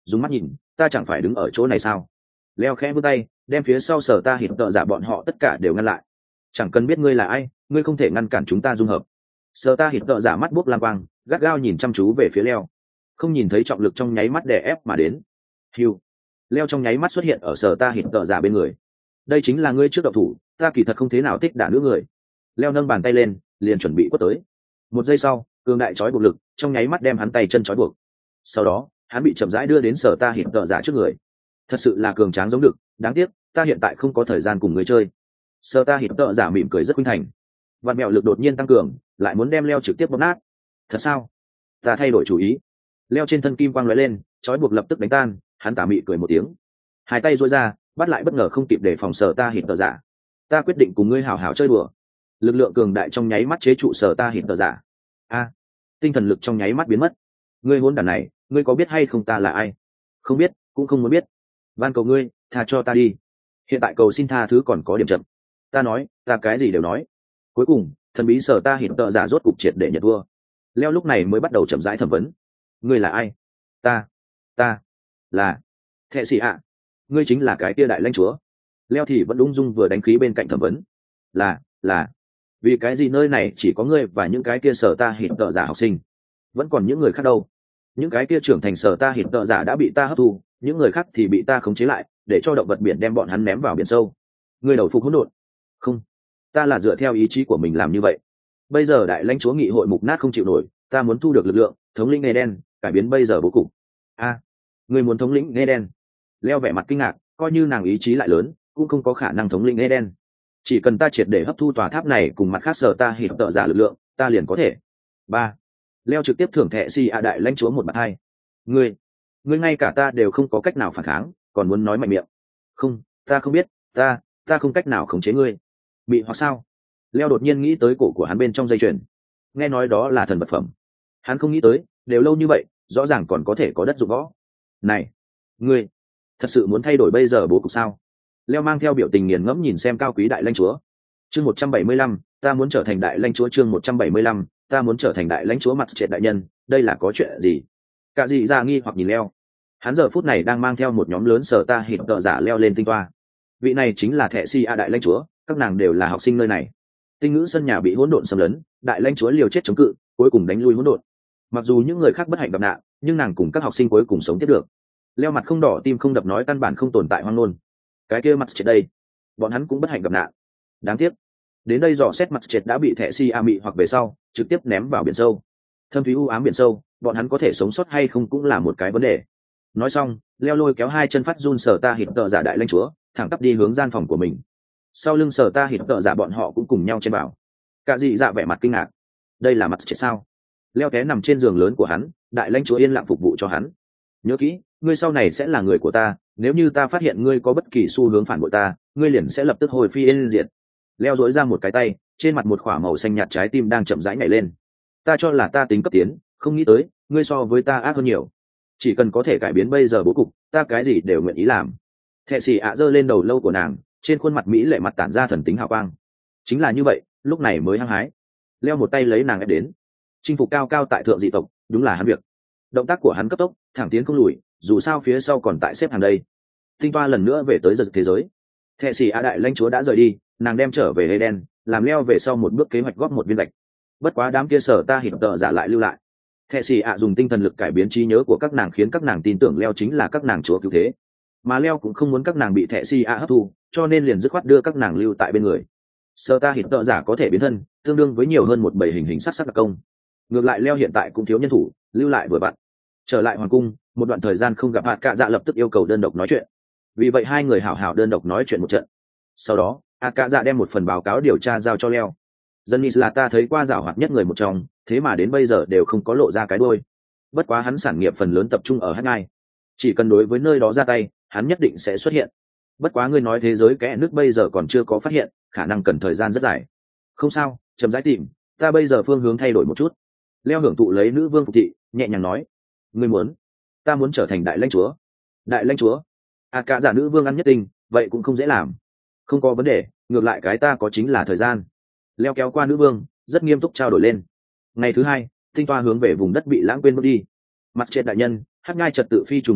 dùng mắt nhìn, ta chẳng phải đứng ở chỗ này sao? Leo khẽ vươn tay, đem phía sau sở ta hiệp tợ giả bọn họ tất cả đều ngăn lại. Chẳng cần biết ngươi là ai, ngươi không thể ngăn cản chúng ta dung hợp. Sở ta hiệp tợ giả mắt buốc lam quang, gắt gao nhìn chăm chú về phía Leo, không nhìn thấy trọng lực trong nháy mắt đè ép mà đến. Hiu, Leo trong nháy mắt xuất hiện ở sở ta hiệp tợ giả bên người. Đây chính là ngươi trước độc thủ, ta kỳ thật không thế nào thích đả nữ người. Leo nâng bàn tay lên, liền chuẩn bị quất tới. Một giây sau, cường đại trói buộc lực trong nháy mắt đem hắn tay chân trói buộc. Sau đó, hắn bị chậm rãi đưa đến sở ta hiệp tợ giả trước người. Thật sự là cường tráng giống được, đáng tiếc ta hiện tại không có thời gian cùng người chơi. Sở ta hiệp tợ giả mỉm cười rất khuynh thành. Vạn mẹo lực đột nhiên tăng cường, lại muốn đem Leo trực tiếp bóp nát. Thật sao? Ta thay đổi chủ ý. Leo trên thân kim quang lóe lên, trói buộc lập tức đánh tan, hắn tà mị cười một tiếng, hai tay duỗi ra, bắt lại bất ngờ không kịp để phòng sở ta hiệp tợ giả. Ta quyết định cùng ngươi hào hào chơi đùa. Lực lượng cường đại trong nháy mắt chế trụ sở ta hiệp tợ giả. A, tinh thần lực trong nháy mắt biến mất. Ngươi hỗn đản này, ngươi có biết hay không ta là ai? Không biết, cũng không muốn biết. Van cầu ngươi, tha cho ta đi. Hiện tại cầu xin tha thứ còn có điểm chậm. Ta nói, ta cái gì đều nói. Cuối cùng, thần bí sở ta hiệp tợ giả rốt cục triệt để nhận thua. Leo lúc này mới bắt đầu chậm rãi thẩm vấn. Ngươi là ai? Ta, ta là Thệ Sĩ ạ. Ngươi chính là cái kia đại lãnh chúa. Leo thì vẫn ung dung vừa đánh khí bên cạnh thẩm vấn. Là, là. Vì cái gì nơi này chỉ có ngươi và những cái kia sở ta hiệp tợ giả học sinh? Vẫn còn những người khác đâu? Những cái kia trưởng thành sở ta hiệp tợ giả đã bị ta hấp thu, những người khác thì bị ta khống chế lại, để cho động vật biển đem bọn hắn ném vào biển sâu. Ngươi đầu phục hỗn độn. Không, ta là dựa theo ý chí của mình làm như vậy. Bây giờ đại lãnh chúa nghị hội mục nát không chịu nổi, ta muốn thu được lực lượng, thống lĩnh Eden, cải biến bây giờ bố cục. A, à, ngươi muốn thống lĩnh Eden? Leo vẻ mặt kinh ngạc, coi như nàng ý chí lại lớn, cũng không có khả năng thống lĩnh Eden. Chỉ cần ta triệt để hấp thu tòa tháp này cùng mặt khác sở ta hiệp tợ giả lực lượng, ta liền có thể. Ba, Leo trực tiếp thưởng Thệ Si A đại lãnh chúa một bạt hai. Ngươi, ngươi ngay cả ta đều không có cách nào phản kháng, còn muốn nói mạnh miệng? Không, ta không biết, ta, ta không cách nào khống chế ngươi. Bị hoặc sao? Leo đột nhiên nghĩ tới cổ của hắn bên trong dây chuyền. Nghe nói đó là thần vật phẩm. Hắn không nghĩ tới, đều lâu như vậy, rõ ràng còn có thể có đất dụng võ. Này, ngươi, thật sự muốn thay đổi bây giờ bố cục sao? Leo mang theo biểu tình nghiền ngẫm nhìn xem cao quý đại lãnh chúa. Chương một trăm bảy mươi lăm, ta muốn trở thành đại lãnh chúa. Chương một trăm bảy mươi lăm, ta muốn trở thành đại lãnh chúa. Mặt triệt đại nhân, đây là có chuyện gì? Cả dị ra nghi hoặc nhìn Leo. Hắn giờ phút này đang mang theo một nhóm lớn sở ta hiệp tợ giả leo lên tinh toa. Vị này chính là Thệ Si A đại lãnh chúa, các nàng đều là học sinh nơi này. Tinh ngữ sân nhà bị hỗn độn xâm lấn, đại lãnh chúa liều chết chống cự, cuối cùng đánh lui hỗn độn. Mặc dù những người khác bất hạnh gặp nạn, nhưng nàng cùng các học sinh cuối cùng sống tiếp được. Leo mặt không đỏ tim không đập nói căn bản không tồn tại hoang ngôn. Cái kia mặt triệt đây, bọn hắn cũng bất hạnh gặp nạn. Đáng tiếc, đến đây dò xét mặt triệt đã bị Thệ Si A mị hoặc về sau, trực tiếp ném vào biển sâu. Thâm thúy u ám biển sâu, bọn hắn có thể sống sót hay không cũng là một cái vấn đề. Nói xong, Leo lôi kéo hai chân phát run sở ta hiệp tợ giả đại lãnh chúa, thẳng tắp đi hướng gian phòng của mình. Sau lưng sở ta hiệp tợ giả bọn họ cũng cùng nhau trên bảo. Cả dị dạ vẻ mặt kinh ngạc. Đây là mặt triệt sao? Leo té nằm trên giường lớn của hắn, đại lãnh chúa yên lặng phục vụ cho hắn. Nhớ kỹ, ngươi sau này sẽ là người của ta, nếu như ta phát hiện ngươi có bất kỳ xu hướng phản bội ta, ngươi liền sẽ lập tức hồi phi yên diệt. Leo dối ra một cái tay, trên mặt một khỏa màu xanh nhạt trái tim đang chậm rãi nhảy lên. Ta cho là ta tính cấp tiến, không nghĩ tới, ngươi so với ta ác hơn nhiều. Chỉ cần có thể cải biến bây giờ bố cục, ta cái gì đều nguyện ý làm. Thệ Sĩ ạ giơ lên đầu lâu của nàng, trên khuôn mặt mỹ lệ mặt tản ra thần tính hào quang. Chính là như vậy, lúc này mới hăng hái. Leo một tay lấy nàng ép đến, chinh phục cao cao tại thượng dị tộc, đúng là hắn việc. Động tác của hắn cấp tốc, thẳng tiến không lùi, dù sao phía sau còn tại xếp hàng đây. Tinh toa lần nữa về tới giật thế giới. Thệ Sĩ A đại lãnh chúa đã rời đi, nàng đem trở về Eden, làm Leo về sau một bước kế hoạch góp một viên gạch. Bất quá đám kia sở ta hiệp tợ giả lại lưu lại. Thệ Sĩ A dùng tinh thần lực cải biến trí nhớ của các nàng khiến các nàng tin tưởng Leo chính là các nàng chúa cứu thế. Mà Leo cũng không muốn các nàng bị Thệ Sĩ A hấp thu, cho nên liền dứt khoát đưa các nàng lưu tại bên người. Sở ta hiệp tợ giả có thể biến thân, tương đương với nhiều hơn một bảy hình hình sắc sắc đặc công. Ngược lại Leo hiện tại cũng thiếu nhân thủ, lưu lại vừa vặn. Trở lại hoàng cung, một đoạn thời gian không gặp hạt cạ dạ lập tức yêu cầu đơn độc nói chuyện. Vì vậy hai người hảo hảo đơn độc nói chuyện một trận. Sau đó hạt cạ dạ đem một phần báo cáo điều tra giao cho Leo. Dennis là ta thấy qua giảo hoạt nhất người một trong, thế mà đến bây giờ đều không có lộ ra cái đuôi. Bất quá hắn sản nghiệp phần lớn tập trung ở hát ngai, chỉ cần đối với nơi đó ra tay, hắn nhất định sẽ xuất hiện. Bất quá ngươi nói thế giới kẽ nước bây giờ còn chưa có phát hiện, khả năng cần thời gian rất dài. Không sao, chậm rãi tìm, ta bây giờ phương hướng thay đổi một chút. Leo hưởng thụ lấy nữ vương phục thị, nhẹ nhàng nói. Ngươi muốn? Ta muốn trở thành đại lãnh chúa. Đại lãnh chúa? À cả giả nữ vương ăn nhất tinh, vậy cũng không dễ làm. Không có vấn đề, ngược lại cái ta có chính là thời gian. Leo kéo qua nữ vương, rất nghiêm túc trao đổi lên. Ngày thứ hai, tinh toa hướng về vùng đất bị lãng quên bước đi. Mặt triệt đại nhân, hát ngai trật tự phi trùng hỗn loạn,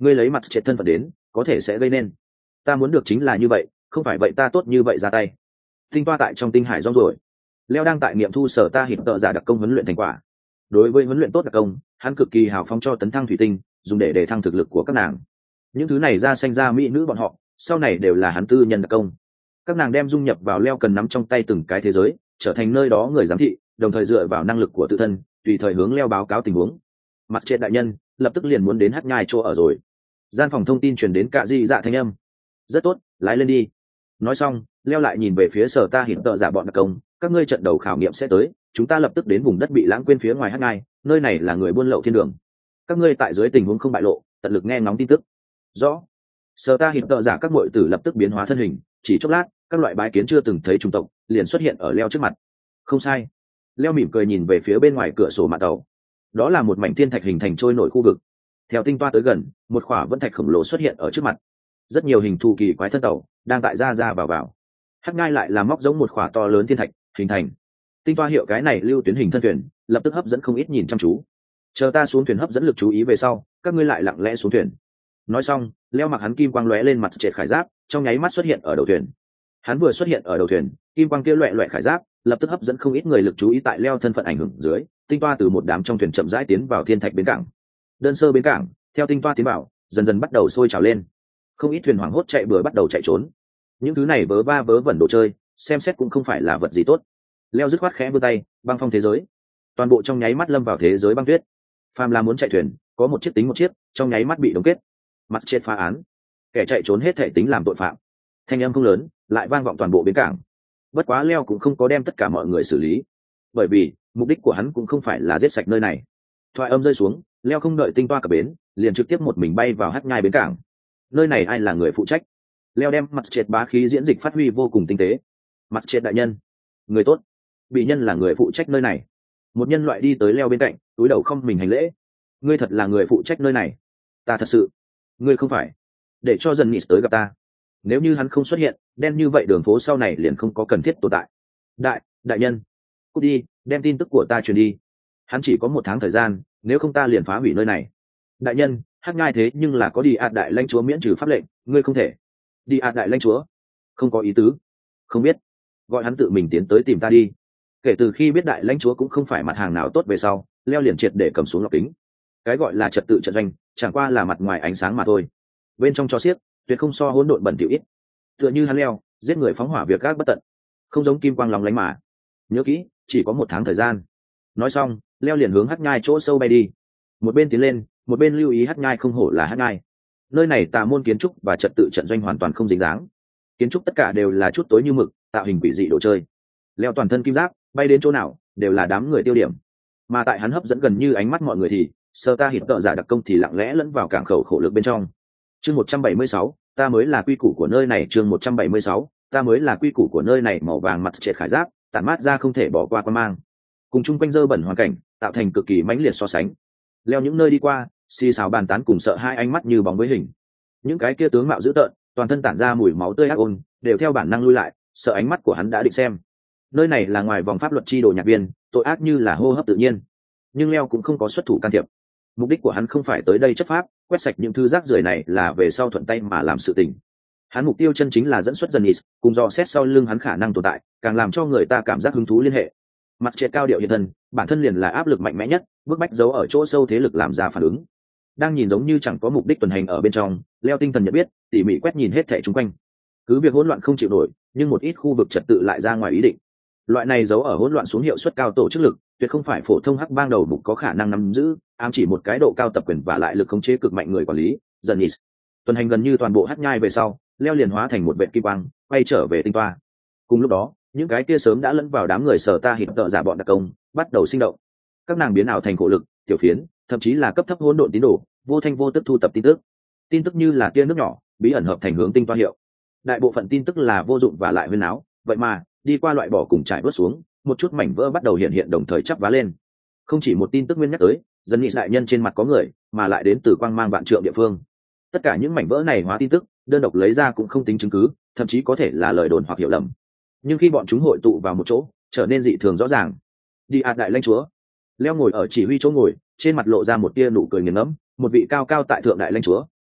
ngươi lấy mặt chết thân phận đến có thể sẽ gây nên. Ta muốn được chính là như vậy, không phải vậy ta tốt như vậy ra tay. Tinh toa tại trong tinh hải rong rồi, leo đang tại nghiệm thu sở ta hiện tợ giả đặc công huấn luyện thành quả. Đối với huấn luyện tốt đặc công, hắn cực kỳ hào phóng cho tấn thăng thủy tinh, dùng để để thăng thực lực của các nàng. Những thứ này ra xanh ra mỹ nữ bọn họ sau này đều là hắn tư nhân đặc công. Các nàng đem dung nhập vào leo cần nắm trong tay từng cái thế giới, trở thành nơi đó người giám thị, đồng thời dựa vào năng lực của tự thân tùy thời hướng leo báo cáo tình huống. Mặt chết đại nhân lập tức liền muốn đến hát nhai chỗ ở rồi. Gian phòng thông tin truyền đến cạ di dạ thanh âm. Rất tốt, lái lên đi. Nói xong leo lại nhìn về phía sở ta hiện tợ giả bọn đặc công, các ngươi trận đầu khảo nghiệm sẽ tới, chúng ta lập tức đến vùng đất bị lãng quên phía ngoài hát nhai, nơi này là người buôn lậu thiên đường. Các ngươi tại dưới tình huống không bại lộ, tận lực nghe ngóng tin tức. Rõ. Sở ta hiện tợ giả các muội tử lập tức biến hóa thân hình, chỉ chốc lát các loại bái kiến chưa từng thấy chủng tộc liền xuất hiện ở leo trước mặt. Không sai. Leo mỉm cười nhìn về phía bên ngoài cửa sổ mạn tàu, đó là một mảnh thiên thạch hình thành trôi nổi khu vực. Theo tinh toa tới gần, một khỏa vân thạch khổng lồ xuất hiện ở trước mặt. Rất nhiều hình thù kỳ quái thân tàu đang tại ra ra vào vào. Hắc ngai lại là móc giống một khỏa to lớn thiên thạch hình thành. Tinh toa hiệu cái này lưu tuyến hình thân thuyền lập tức hấp dẫn không ít nhìn chăm chú. Chờ ta xuống thuyền hấp dẫn lực chú ý về sau, các ngươi lại lặng lẽ xuống thuyền. Nói xong leo mặc hắn kim quang lóe lên mặt trệt khải giáp, trong nháy mắt xuất hiện ở đầu thuyền. Hắn vừa xuất hiện ở đầu thuyền, kim quang kia loẹ loẹ khải giáp lập tức hấp dẫn không ít người lực chú ý tại leo thân phận ảnh hưởng dưới. Tinh toa từ một đám trong thuyền chậm rãi tiến vào thiên thạch bến cảng. Đơn sơ bến cảng theo tinh toa tiến vào dần dần bắt đầu sôi trào lên, không ít thuyền hoảng hốt chạy bừa bắt đầu chạy trốn. Những thứ này vớ va vớ vẩn đồ chơi xem xét cũng không phải là vật gì tốt. Leo dứt khoát khẽ vươn tay, băng phong thế giới, toàn bộ trong nháy mắt lâm vào thế giới băng tuyết. Phàm là muốn chạy thuyền có một chiếc tính một chiếc, trong nháy mắt bị đóng kết. Mặt chết phá án, kẻ chạy trốn hết thể tính làm tội phạm. Thanh âm không lớn lại vang vọng toàn bộ bến cảng. Bất quá leo cũng không có đem tất cả mọi người xử lý, bởi vì mục đích của hắn cũng không phải là giết sạch nơi này. Thoại âm rơi xuống, leo không đợi tinh toa cập bến liền trực tiếp một mình bay vào hát nhai bến cảng. Nơi này ai là người phụ trách? Leo đem mặt chết bá khí diễn dịch phát huy vô cùng tinh tế. Mặt chết đại nhân, người tốt. Bị nhân là người phụ trách nơi này. Một nhân loại đi tới leo bên cạnh, túi đầu không mình hành lễ. Ngươi thật là người phụ trách nơi này? Ta thật sự. Ngươi không phải. Để cho dần nịt tới gặp ta. Nếu như hắn không xuất hiện, đen như vậy đường phố sau này liền không có cần thiết tồn tại. Đại, đại nhân, cút đi, đem tin tức của ta truyền đi. Hắn chỉ có một tháng thời gian, nếu không ta liền phá hủy nơi này. Đại nhân, hát ngai thế nhưng là có đi ạt đại lãnh chúa miễn trừ pháp lệnh, ngươi không thể. Đi ạt đại lãnh chúa? Không có ý tứ. Không biết. Gọi hắn tự mình tiến tới tìm ta đi. Kể từ khi biết đại lãnh chúa cũng không phải mặt hàng nào tốt về sau, leo liền triệt để cầm xuống lọc kính. Cái gọi là trật tự trận doanh chẳng qua là mặt ngoài ánh sáng mà thôi, bên trong cho xiếc tuyệt không so hỗn độn bẩn thỉu ít. Tựa như hắn leo giết người phóng hỏa việc gác bất tận, không giống kim quang lóng lánh mà. Nhớ kỹ, chỉ có một tháng thời gian. Nói xong leo liền hướng hắc nhai chỗ sâu bay đi, một bên tiến lên một bên lưu ý hắc nhai không hổ là hắc nhai. Nơi này tà môn kiến trúc và trật tự trận doanh hoàn toàn không dính dáng, kiến trúc tất cả đều là chút tối như mực, tạo hình quỷ dị đồ chơi. Leo toàn thân kim giáp bay đến chỗ nào đều là đám người tiêu điểm, mà tại hắn hấp dẫn gần như ánh mắt mọi người thì sơ ta hiện tợ giả đặc công thì lặng lẽ lẫn vào cảng khẩu khổ lực bên trong. Chương một trăm bảy mươi sáu, ta mới là quy củ của nơi này. Chương một trăm bảy mươi sáu, ta mới là quy củ của nơi này. Màu vàng mặt trệt khải giáp tản mát ra không thể bỏ qua quan mang, cùng chung quanh dơ bẩn hoàn cảnh tạo thành cực kỳ mãnh liệt so sánh. Leo những nơi đi qua xì xào bàn tán cùng sợ hai ánh mắt như bóng với hình. Những cái kia tướng mạo dữ tợn, toàn thân tản ra mùi máu tươi ác ôn, đều theo bản năng lui lại, sợ ánh mắt của hắn đã định xem. Nơi này là ngoài vòng pháp luật chi đồ nhạc viên, tội ác như là hô hấp tự nhiên. Nhưng Leo cũng không có xuất thủ can thiệp. Mục đích của hắn không phải tới đây chấp pháp, quét sạch những thứ rác rưởi này là về sau thuận tay mà làm sự tình. Hắn mục tiêu chân chính là dẫn xuất dần Is, cùng dò xét sau lưng hắn khả năng tồn tại, càng làm cho người ta cảm giác hứng thú liên hệ. Mặt trệt cao điệu hiện thân, bản thân liền là áp lực mạnh mẽ nhất, bức bách giấu ở chỗ sâu thế lực làm ra phản ứng. Đang nhìn giống như chẳng có mục đích tuần hành ở bên trong, Leo tinh thần nhận biết, tỉ mỉ quét nhìn hết thảy xung quanh. Cứ việc hỗn loạn không chịu nổi, nhưng một ít khu vực trật tự lại ra ngoài ý định. Loại này giấu ở hỗn loạn xuống hiệu suất cao tổ chức lực, tuyệt không phải phổ thông hắc bang đầu mục có khả năng nắm giữ, ám chỉ một cái độ cao tập quyền và lại lực khống chế cực mạnh người quản lý. Dần Is tuần hành gần như toàn bộ hắc nhai về sau, Leo liền hóa thành một vệ kim quang, quay trở về tinh toa. Cùng lúc đó, những cái kia sớm đã lẫn vào đám người sở ta hiện tợ giả bọn đặc công bắt đầu sinh động. Các nàng biến ảo thành khổ lực, tiểu phiến, thậm chí là cấp thấp hỗn độn tín đồ, vô thanh vô tức thu tập tin tức. Tin tức như là tia nước nhỏ, bí ẩn hợp thành hướng tinh toa hiệu. Đại bộ phận tin tức là vô dụng và lại huyên áo, vậy mà đi qua loại bỏ cùng trải vớt xuống, một chút mảnh vỡ bắt đầu hiện hiện đồng thời chắp vá lên. Không chỉ một tin tức nguyên nhắc tới dần nghị đại nhân trên mặt có người, mà lại đến từ quang mang vạn trượng địa phương. Tất cả những mảnh vỡ này hóa tin tức đơn độc lấy ra cũng không tính chứng cứ, thậm chí có thể là lời đồn hoặc hiểu lầm, nhưng khi bọn chúng hội tụ vào một chỗ trở nên dị thường rõ ràng. Đi ạt đại lãnh chúa. Leo ngồi ở chỉ huy chỗ ngồi, trên mặt lộ ra một tia nụ cười nghiền ngẫm. Một vị cao cao tại thượng đại lãnh chúa,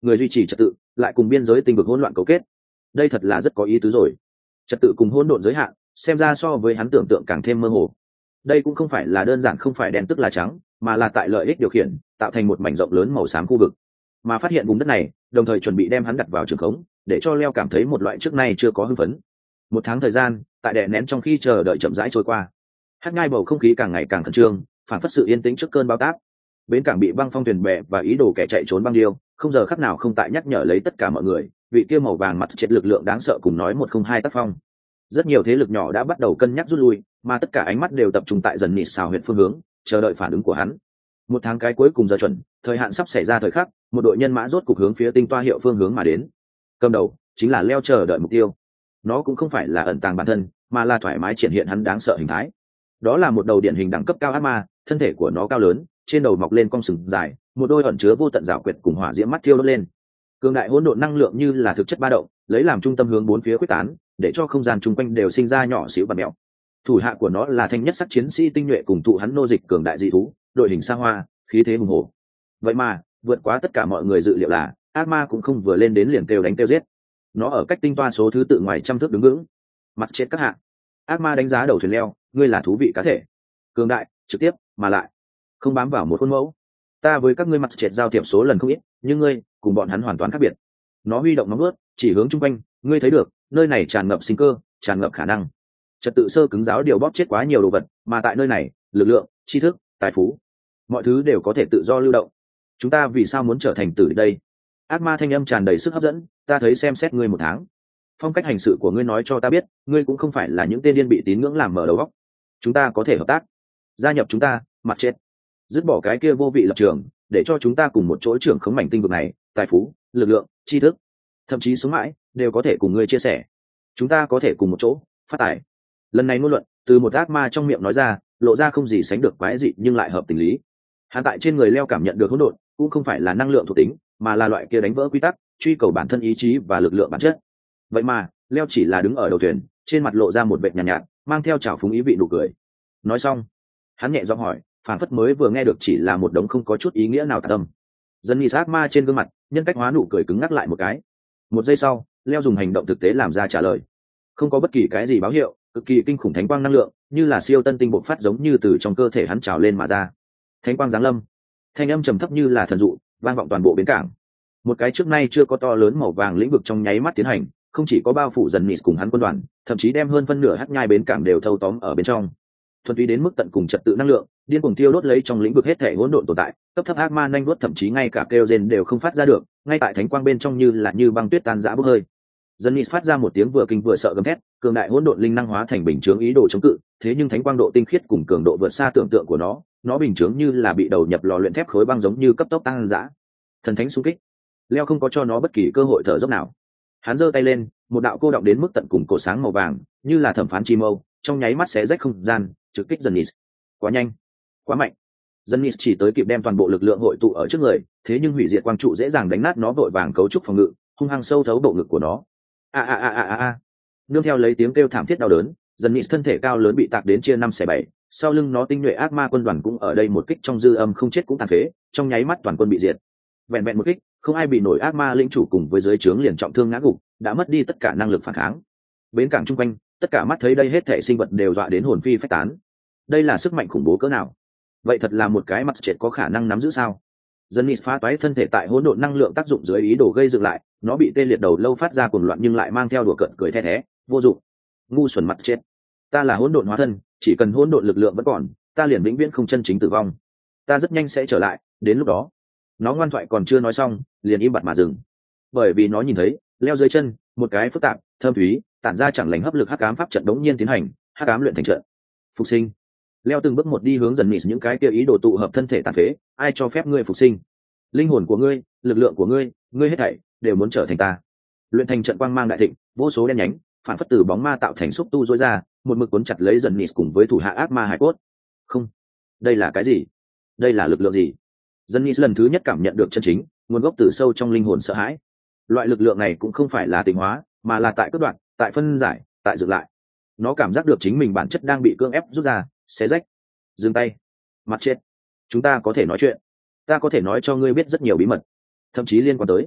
người duy trì trật tự lại cùng biên giới tinh vực hỗn loạn cấu kết. Đây thật là rất có ý tứ rồi. Trật tự cùng hỗn độn giới hạn xem ra so với hắn tưởng tượng càng thêm mơ hồ. Đây cũng không phải là đơn giản không phải đen tức là trắng, mà là tại lợi ích điều khiển tạo thành một mảnh rộng lớn màu xám khu vực, mà phát hiện vùng đất này đồng thời chuẩn bị đem hắn đặt vào trường khống, để cho Leo cảm thấy một loại trước nay chưa có hưng phấn. Một tháng thời gian tại đè nén trong khi chờ đợi chậm rãi trôi qua. Hát ngai bầu không khí càng ngày càng khẩn trương, phản phất sự yên tĩnh trước cơn bão táp. Bến cảng bị băng phong thuyền bè và ý đồ kẻ chạy trốn băng điêu không giờ khắc nào không tại nhắc nhở lấy tất cả mọi người vị kia màu vàng mặt chết lực lượng đáng sợ cùng nói một không hai tác phong. Rất nhiều thế lực nhỏ đã bắt đầu cân nhắc rút lui, mà tất cả ánh mắt đều tập trung tại dần nịt xào huyện phương hướng, chờ đợi phản ứng của hắn. Một tháng cái cuối cùng giờ chuẩn, thời hạn sắp xảy ra thời khắc, một đội nhân mã rốt cục hướng phía tinh toa hiệu phương hướng mà đến. Cầm đầu chính là Leo chờ đợi mục tiêu. Nó cũng không phải là ẩn tàng bản thân, mà là thoải mái triển hiện hắn đáng sợ hình thái. Đó là một đầu điển hình đẳng cấp cao ác ma, thân thể của nó cao lớn, trên đầu mọc lên cong sừng dài, một đôi ẩn chứa vô tận rào quyệt cùng hỏa diễm mắt thiêu đốt lên. Cường đại hỗn độn năng lượng như là thực chất ba động, lấy làm trung tâm hướng bốn phía quyết tán, để cho không gian chung quanh đều sinh ra nhỏ xíu bạt mèo. Thủ hạ của nó là thanh nhất sắc chiến sĩ tinh nhuệ cùng tụ hắn nô dịch cường đại dị thú, đội hình xa hoa, khí thế hùng hổ. Vậy mà vượt quá tất cả mọi người dự liệu là ác ma cũng không vừa lên đến liền kêu đánh kêu giết. Nó ở cách tinh toa số thứ tự ngoài trăm thước đứng vững. Mặt chết các hạ. Ác ma đánh giá đầu thuyền Leo, ngươi là thú vị cá thể, cường đại, trực tiếp, mà lại không bám vào một khuôn mẫu. Ta với các ngươi mặt chết giao thiệp số lần không ít, nhưng ngươi cùng bọn hắn hoàn toàn khác biệt. Nó huy động nóng ướt, chỉ hướng chung quanh, ngươi thấy được, nơi này tràn ngập sinh cơ, tràn ngập khả năng. Trật tự sơ cứng giáo điều bóp chết quá nhiều đồ vật, mà tại nơi này, lực lượng, tri thức, tài phú, mọi thứ đều có thể tự do lưu động. Chúng ta vì sao muốn trở thành tử đây? Ác ma thanh âm tràn đầy sức hấp dẫn, ta thấy xem xét ngươi một tháng, phong cách hành sự của ngươi nói cho ta biết, ngươi cũng không phải là những tên điên bị tín ngưỡng làm mở đầu óc. Chúng ta có thể hợp tác, gia nhập chúng ta, mặt chết, dứt bỏ cái kia vô vị lập trường, để cho chúng ta cùng một chỗ trưởng khống mảnh tinh vực này, tài phú, lực lượng, tri thức, thậm chí sống mãi đều có thể cùng ngươi chia sẻ. Chúng ta có thể cùng một chỗ phát tài. Lần này ngôn luận từ một ác ma trong miệng nói ra, lộ ra không gì sánh được quái dị nhưng lại hợp tình lý. Hắn tại trên người Leo cảm nhận được hỗn độn, cũng không phải là năng lượng thuộc tính, mà là loại kia đánh vỡ quy tắc, truy cầu bản thân ý chí và lực lượng bản chất. Vậy mà Leo chỉ là đứng ở đầu thuyền, trên mặt lộ ra một vẻ nhàn nhạt, nhạt mang theo trào phúng ý vị nụ cười. Nói xong hắn nhẹ giọng hỏi, phản phất mới vừa nghe được chỉ là một đống không có chút ý nghĩa nào tà tâm. Dần nhị ác ma trên gương mặt nhân cách hóa nụ cười cứng ngắc lại một cái. Một giây sau Leo dùng hành động thực tế làm ra trả lời, không có bất kỳ cái gì báo hiệu, cực kỳ kinh khủng thánh quang năng lượng như là siêu tân tinh bộc phát giống như từ trong cơ thể hắn trào lên mà ra. Thánh quang giáng lâm, thanh âm trầm thấp như là thần dụ vang vọng toàn bộ bến cảng. Một cái trước nay chưa có to lớn màu vàng lĩnh vực trong nháy mắt tiến hành, không chỉ có bao phủ dần nịt cùng hắn quân đoàn, thậm chí đem hơn phân nửa hắc nhai bến cảng đều thâu tóm ở bên trong. Thuần túy đến mức tận cùng trật tự năng lượng điên cuồng tiêu đốt lấy trong lĩnh vực hết thể hỗn độn tồn tại, cấp thấp ác ma nhanh đuốt thậm chí ngay cả kêu rên đều không phát ra được, ngay tại thánh quang bên trong như là như băng tuyết tan rã bốc hơi. Dần nịt phát ra một tiếng vừa kinh vừa sợ gầm thét, cường đại hỗn độn linh năng hóa thành bình chướng ý đồ chống cự, thế nhưng thánh quang độ tinh khiết cùng cường độ vượt xa tưởng tượng của nó, nó bình chướng như là bị đầu nhập lò luyện thép khối băng giống như cấp tốc tăng dã. Thần thánh xung kích. Leo không có cho nó bất kỳ cơ hội thở dốc nào. Hắn giơ tay lên, một đạo cô động đến mức tận cùng cổ sáng màu vàng, như là thẩm phán chi mâu, trong nháy mắt xé rách không gian, trực kích dần nịt. Quá nhanh, quá mạnh. Dần nịt chỉ tới kịp đem toàn bộ lực lượng hội tụ ở trước người, thế nhưng hủy diệt quang trụ dễ dàng đánh nát nó vội vàng cấu trúc phòng ngự, hung hăng sâu thấu bộ ngực của nó. A a a a a a. Nương theo lấy tiếng kêu thảm thiết đau đớn, dần nịt thân thể cao lớn bị tạc đến chia năm xẻ bảy, sau lưng nó tinh nhuệ ác ma quân đoàn cũng ở đây một kích trong dư âm không chết cũng tàn phế, trong nháy mắt toàn quân bị diệt. Vẹn vẹn một kích, không ai bị nổi ác ma lĩnh chủ cùng với dưới trướng liền trọng thương ngã gục, đã mất đi tất cả năng lực phản kháng. Bến cảng chung quanh, tất cả mắt thấy đây hết thể sinh vật đều dọa đến hồn phi phách tán. Đây là sức mạnh khủng bố cỡ nào? Vậy thật là một cái mặt chết có khả năng nắm giữ sao? Dần nịt phá toái thân thể tại hỗn độn năng lượng tác dụng dưới ý đồ gây dựng lại, nó bị tê liệt đầu lâu phát ra cuồng loạn nhưng lại mang theo đùa cợt cười the thé, vô dụng, ngu xuẩn mặt chết. Ta là hỗn độn hóa thân, chỉ cần hỗn độn lực lượng vẫn còn, ta liền vĩnh viễn không chân chính tử vong. Ta rất nhanh sẽ trở lại, đến lúc đó. Nó ngoan thoại còn chưa nói xong, liền im bặt mà dừng, bởi vì nó nhìn thấy Leo dưới chân một cái phức tạp, thâm thúy, tản ra chẳng lành hấp lực hắc ám pháp trận đống nhiên tiến hành, hắc ám luyện thành trận. Phục sinh. Leo từng bước một đi hướng dần nịt những cái kia ý đồ tụ hợp thân thể tàn phế, ai cho phép ngươi phục sinh? Linh hồn của ngươi, lực lượng của ngươi, ngươi hết thảy đều muốn trở thành ta. Luyện thành trận quang mang đại thịnh, vô số đen nhánh phản phất từ bóng ma tạo thành xúc tu rối ra, một mực cuốn chặt lấy dần nịt cùng với thủ hạ ác ma hải cốt. Không, đây là cái gì? Đây là lực lượng gì? Dần nịt lần thứ nhất cảm nhận được chân chính nguồn gốc từ sâu trong linh hồn sợ hãi. Loại lực lượng này cũng không phải là tịnh hóa, mà là tại cắt đoạn, tại phân giải, tại dựng lại. Nó cảm giác được chính mình bản chất đang bị cưỡng ép rút ra, xé rách. Dừng tay. Mặt chết. Chúng ta có thể nói chuyện. Ta có thể nói cho ngươi biết rất nhiều bí mật, thậm chí liên quan tới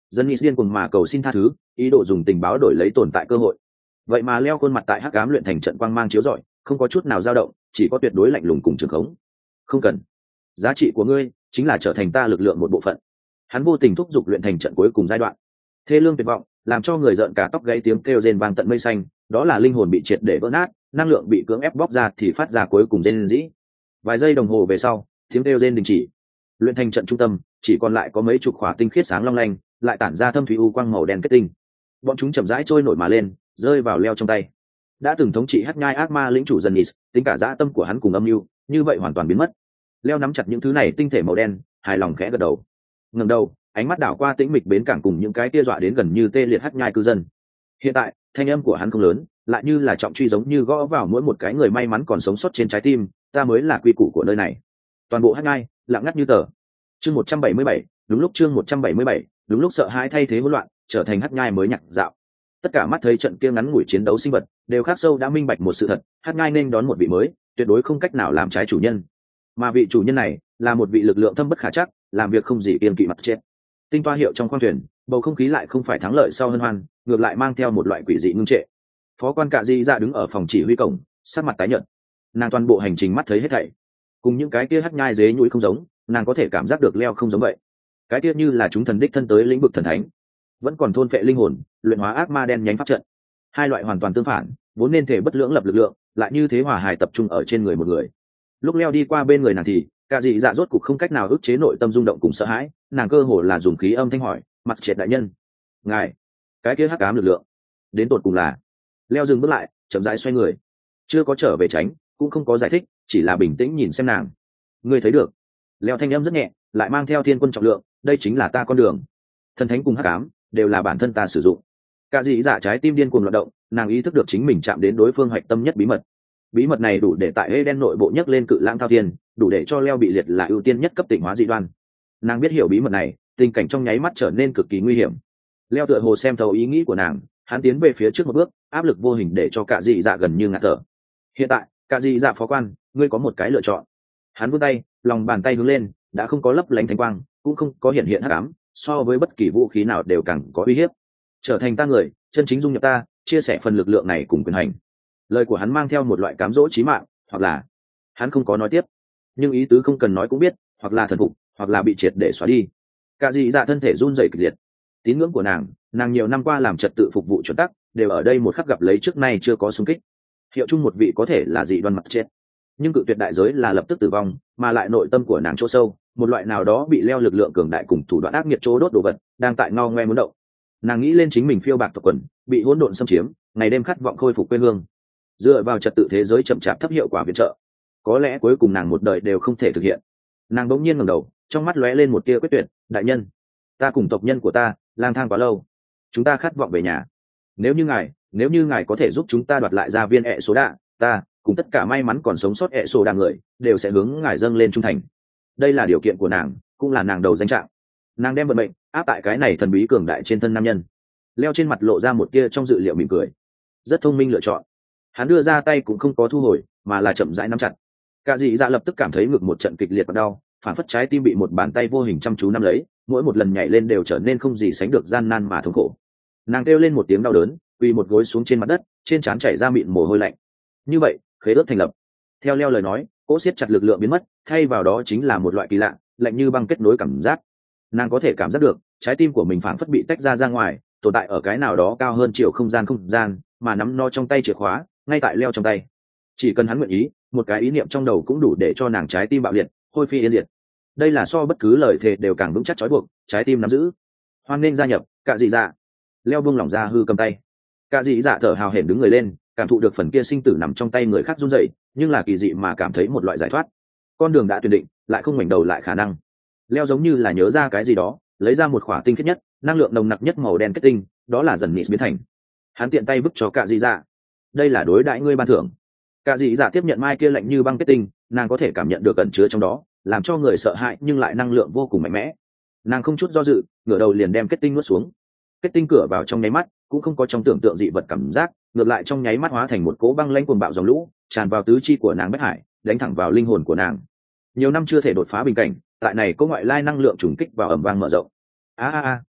Dân nghĩ điên cuồng mà cầu xin tha thứ, ý đồ dùng tình báo đổi lấy tồn tại cơ hội. Vậy mà leo khuôn mặt tại hắc ám luyện thành trận quang mang chiếu rọi, không có chút nào dao động, chỉ có tuyệt đối lạnh lùng cùng trường khống. Không cần, giá trị của ngươi chính là trở thành ta lực lượng một bộ phận. Hắn vô tình thúc giục luyện thành trận cuối cùng giai đoạn. Thê lương tuyệt vọng, làm cho người giận cả tóc gáy, tiếng kêu rên vang tận mây xanh, đó là linh hồn bị triệt để vỡ nát, năng lượng bị cưỡng ép bóc ra thì phát ra cuối cùng rên rỉ. Vài giây đồng hồ về sau, tiếng kêu rên đình chỉ. Luyện thành trận trung tâm chỉ còn lại có mấy chục khỏa tinh khiết sáng long lanh, lại tản ra thâm thủy u quang màu đen kết tinh. Bọn chúng chậm rãi trôi nổi mà lên, rơi vào leo trong tay. Đã từng thống trị hắc nhai ác ma lĩnh chủ dần nis, tính cả dã tâm của hắn cùng âm mưu như vậy hoàn toàn biến mất. Leo nắm chặt những thứ này tinh thể màu đen, hài lòng khẽ gật đầu. Ngẩng đầu, ánh mắt đảo qua tĩnh mịch bến cảng cùng những cái kia dọa đến gần như tê liệt hắc nhai cư dân. Hiện tại thanh âm của hắn không lớn, lại như là trọng truy giống như gõ vào mỗi một cái người may mắn còn sống sót trên trái tim. Ta mới là quy củ của nơi này. Toàn bộ hắc nhai lặng ngắt như tờ. Chương một trăm bảy mươi bảy, đúng lúc chương một trăm bảy mươi bảy, đúng lúc sợ hãi thay thế hỗn loạn, trở thành hắc nhai mới nhạc dạo. Tất cả mắt thấy trận kia ngắn ngủi chiến đấu sinh vật đều khắc sâu đã minh bạch một sự thật, hắc nhai nên đón một vị mới, tuyệt đối không cách nào làm trái chủ nhân. Mà vị chủ nhân này là một vị lực lượng thâm bất khả trắc, làm việc không gì kiêng kỵ mặt chết. Tinh toa hiệu trong khoang thuyền, bầu không khí lại không phải thắng lợi sau hân hoan, ngược lại mang theo một loại quỷ dị ngưng trệ. Phó quan Cạ Dị Dạ đứng ở phòng chỉ huy cổng, sắc mặt tái nhợt. Nàng toàn bộ hành trình mắt thấy hết thảy, cùng những cái kia hắc nhai dế nhũi không giống, nàng có thể cảm giác được leo không giống vậy. Cái kia như là chúng thần đích thân tới lĩnh vực thần thánh, vẫn còn thôn phệ linh hồn, luyện hóa ác ma đen nhánh pháp trận. Hai loại hoàn toàn tương phản, vốn nên thể bất lưỡng lập lực lượng, lại như thế hòa hài tập trung ở trên người một người. Lúc leo đi qua bên người nàng thì Cạ Dị Dạ rốt cục không cách nào ức chế nội tâm rung động cùng sợ hãi, nàng cơ hồ là dùng khí âm thanh hỏi, mặt triệt đại nhân, ngài, cái kia hắc ám lực lượng đến tột cùng là? Leo dừng bước lại, chậm rãi xoay người, chưa có trở về tránh, cũng không có giải thích, chỉ là bình tĩnh nhìn xem nàng. Ngươi thấy được? Leo thanh âm rất nhẹ, lại mang theo thiên quân trọng lượng, đây chính là ta con đường. Thần thánh cùng hắc ám đều là bản thân ta sử dụng. Cạ Dị Dạ trái tim điên cuồng loạn động, nàng ý thức được chính mình chạm đến đối phương hoạch tâm nhất bí mật. Bí mật này đủ để tại Eden nội bộ nhấc lên cự lãng thao thiên, đủ để cho Leo bị liệt là ưu tiên nhất cấp tỉnh hóa dị đoan. Nàng biết hiểu bí mật này, tình cảnh trong nháy mắt trở nên cực kỳ nguy hiểm. Leo tựa hồ xem thấu ý nghĩ của nàng, hắn tiến về phía trước một bước, áp lực vô hình để cho Cạ Dị Dạ gần như ngạt thở. Hiện tại, Cạ Dị Dạ phó quan, ngươi có một cái lựa chọn. Hắn vươn tay, lòng bàn tay hướng lên, đã không có lấp lánh thánh quang, cũng không có hiện hiện hắc ám, so với bất kỳ vũ khí nào đều càng có uy hiếp. Trở thành ta người, chân chính dung nhập ta, chia sẻ phần lực lượng này cùng quyền hành. Lời của hắn mang theo một loại cám dỗ chí mạng, hoặc là hắn không có nói tiếp, nhưng ý tứ không cần nói cũng biết, hoặc là thần phục, hoặc là bị triệt để xóa đi. Cạ Dị Dạ thân thể run rẩy kịch liệt. Tín ngưỡng của nàng, nàng nhiều năm qua làm trật tự phục vụ chuẩn tắc, đều ở đây một khắc gặp lấy trước nay chưa có xung kích. Hiệu chung một vị có thể là dị đoan mặt chết, nhưng cự tuyệt đại giới là lập tức tử vong, mà lại nội tâm của nàng chỗ sâu, một loại nào đó bị leo lực lượng cường đại cùng thủ đoạn ác nghiệt chỗ đốt đồ vật, đang tại ngao ngoe muốn động. Nàng nghĩ lên chính mình phiêu bạc tộc quần, bị hỗn độn xâm chiếm, ngày đêm khát vọng khôi phục quê hương. Dựa vào trật tự thế giới chậm chạp thấp hiệu quả viện trợ, có lẽ cuối cùng nàng một đời đều không thể thực hiện. Nàng bỗng nhiên ngẩng đầu, trong mắt lóe lên một tia quyết tuyệt. Đại nhân, ta cùng tộc nhân của ta lang thang quá lâu, chúng ta khát vọng về nhà. Nếu như ngài nếu như ngài có thể giúp chúng ta đoạt lại gia viên ẹ số đạ, ta cùng tất cả may mắn còn sống sót ẹ số đạ người đều sẽ hướng ngài dâng lên trung thành. Đây là điều kiện của nàng, cũng là nàng đầu danh trạng. Nàng đem vận mệnh áp tại cái này thần bí cường đại trên thân nam nhân. Leo trên mặt lộ ra một tia trong dự liệu mỉm cười. Rất thông minh lựa chọn. Hắn đưa ra tay cũng không có thu hồi, mà là chậm rãi nắm chặt. Cạ Dị Dạ lập tức cảm thấy ngực một trận kịch liệt và đau, phản phất trái tim bị một bàn tay vô hình chăm chú nắm lấy, mỗi một lần nhảy lên đều trở nên không gì sánh được gian nan mà thống khổ. Nàng kêu lên một tiếng đau đớn, quỳ một gối xuống trên mặt đất, trên trán chảy ra mịn mồ hôi lạnh. Như vậy, khế ước thành lập. Theo Leo lời nói, cỗ siết chặt lực lượng biến mất, thay vào đó chính là một loại kỳ lạ, lạnh như băng kết nối cảm giác. Nàng có thể cảm giác được, trái tim của mình phảng phất bị tách ra ra ngoài, tồn tại ở cái nào đó cao hơn chiều không gian không gian, mà nắm nó trong tay chìa khóa, ngay tại Leo trong tay. Chỉ cần hắn nguyện ý, một cái ý niệm trong đầu cũng đủ để cho nàng trái tim bạo liệt, hôi phi yên diệt. Đây là so bất cứ lời thề đều càng vững chắc trói buộc, trái tim nắm giữ. Hoan nên gia nhập, Cạ Dị Dạ. Leo buông lỏng ra hư cầm tay. Cạ Dị Dạ thở hào hển đứng người lên, cảm thụ được phần kia sinh tử nằm trong tay người khác run rẩy, nhưng là kỳ dị mà cảm thấy một loại giải thoát. Con đường đã tuyển định, lại không ngoảnh đầu lại khả năng. Leo giống như là nhớ ra cái gì đó, lấy ra một khỏa tinh khiết nhất, năng lượng nồng nặc nhất màu đen kết tinh, đó là dần nịt biến thành. Hắn tiện tay vứt cho Cạ Dị Dạ. Đây là đối đãi ngươi ban thưởng. Cạ Dị Dạ tiếp nhận mai kia lạnh như băng kết tinh, nàng có thể cảm nhận được ẩn chứa trong đó, làm cho người sợ hãi nhưng lại năng lượng vô cùng mạnh mẽ. Nàng không chút do dự, ngửa đầu liền đem kết tinh nuốt xuống. Kết tinh cửa vào trong nháy mắt, cũng không có trong tưởng tượng dị vật cảm giác, ngược lại trong nháy mắt hóa thành một cỗ băng lãnh cuồng bạo dòng lũ, tràn vào tứ chi của nàng bất hải, đánh thẳng vào linh hồn của nàng. Nhiều năm chưa thể đột phá bình cảnh, tại này có ngoại lai năng lượng trùng kích vào ầm vang mở rộng. A a a.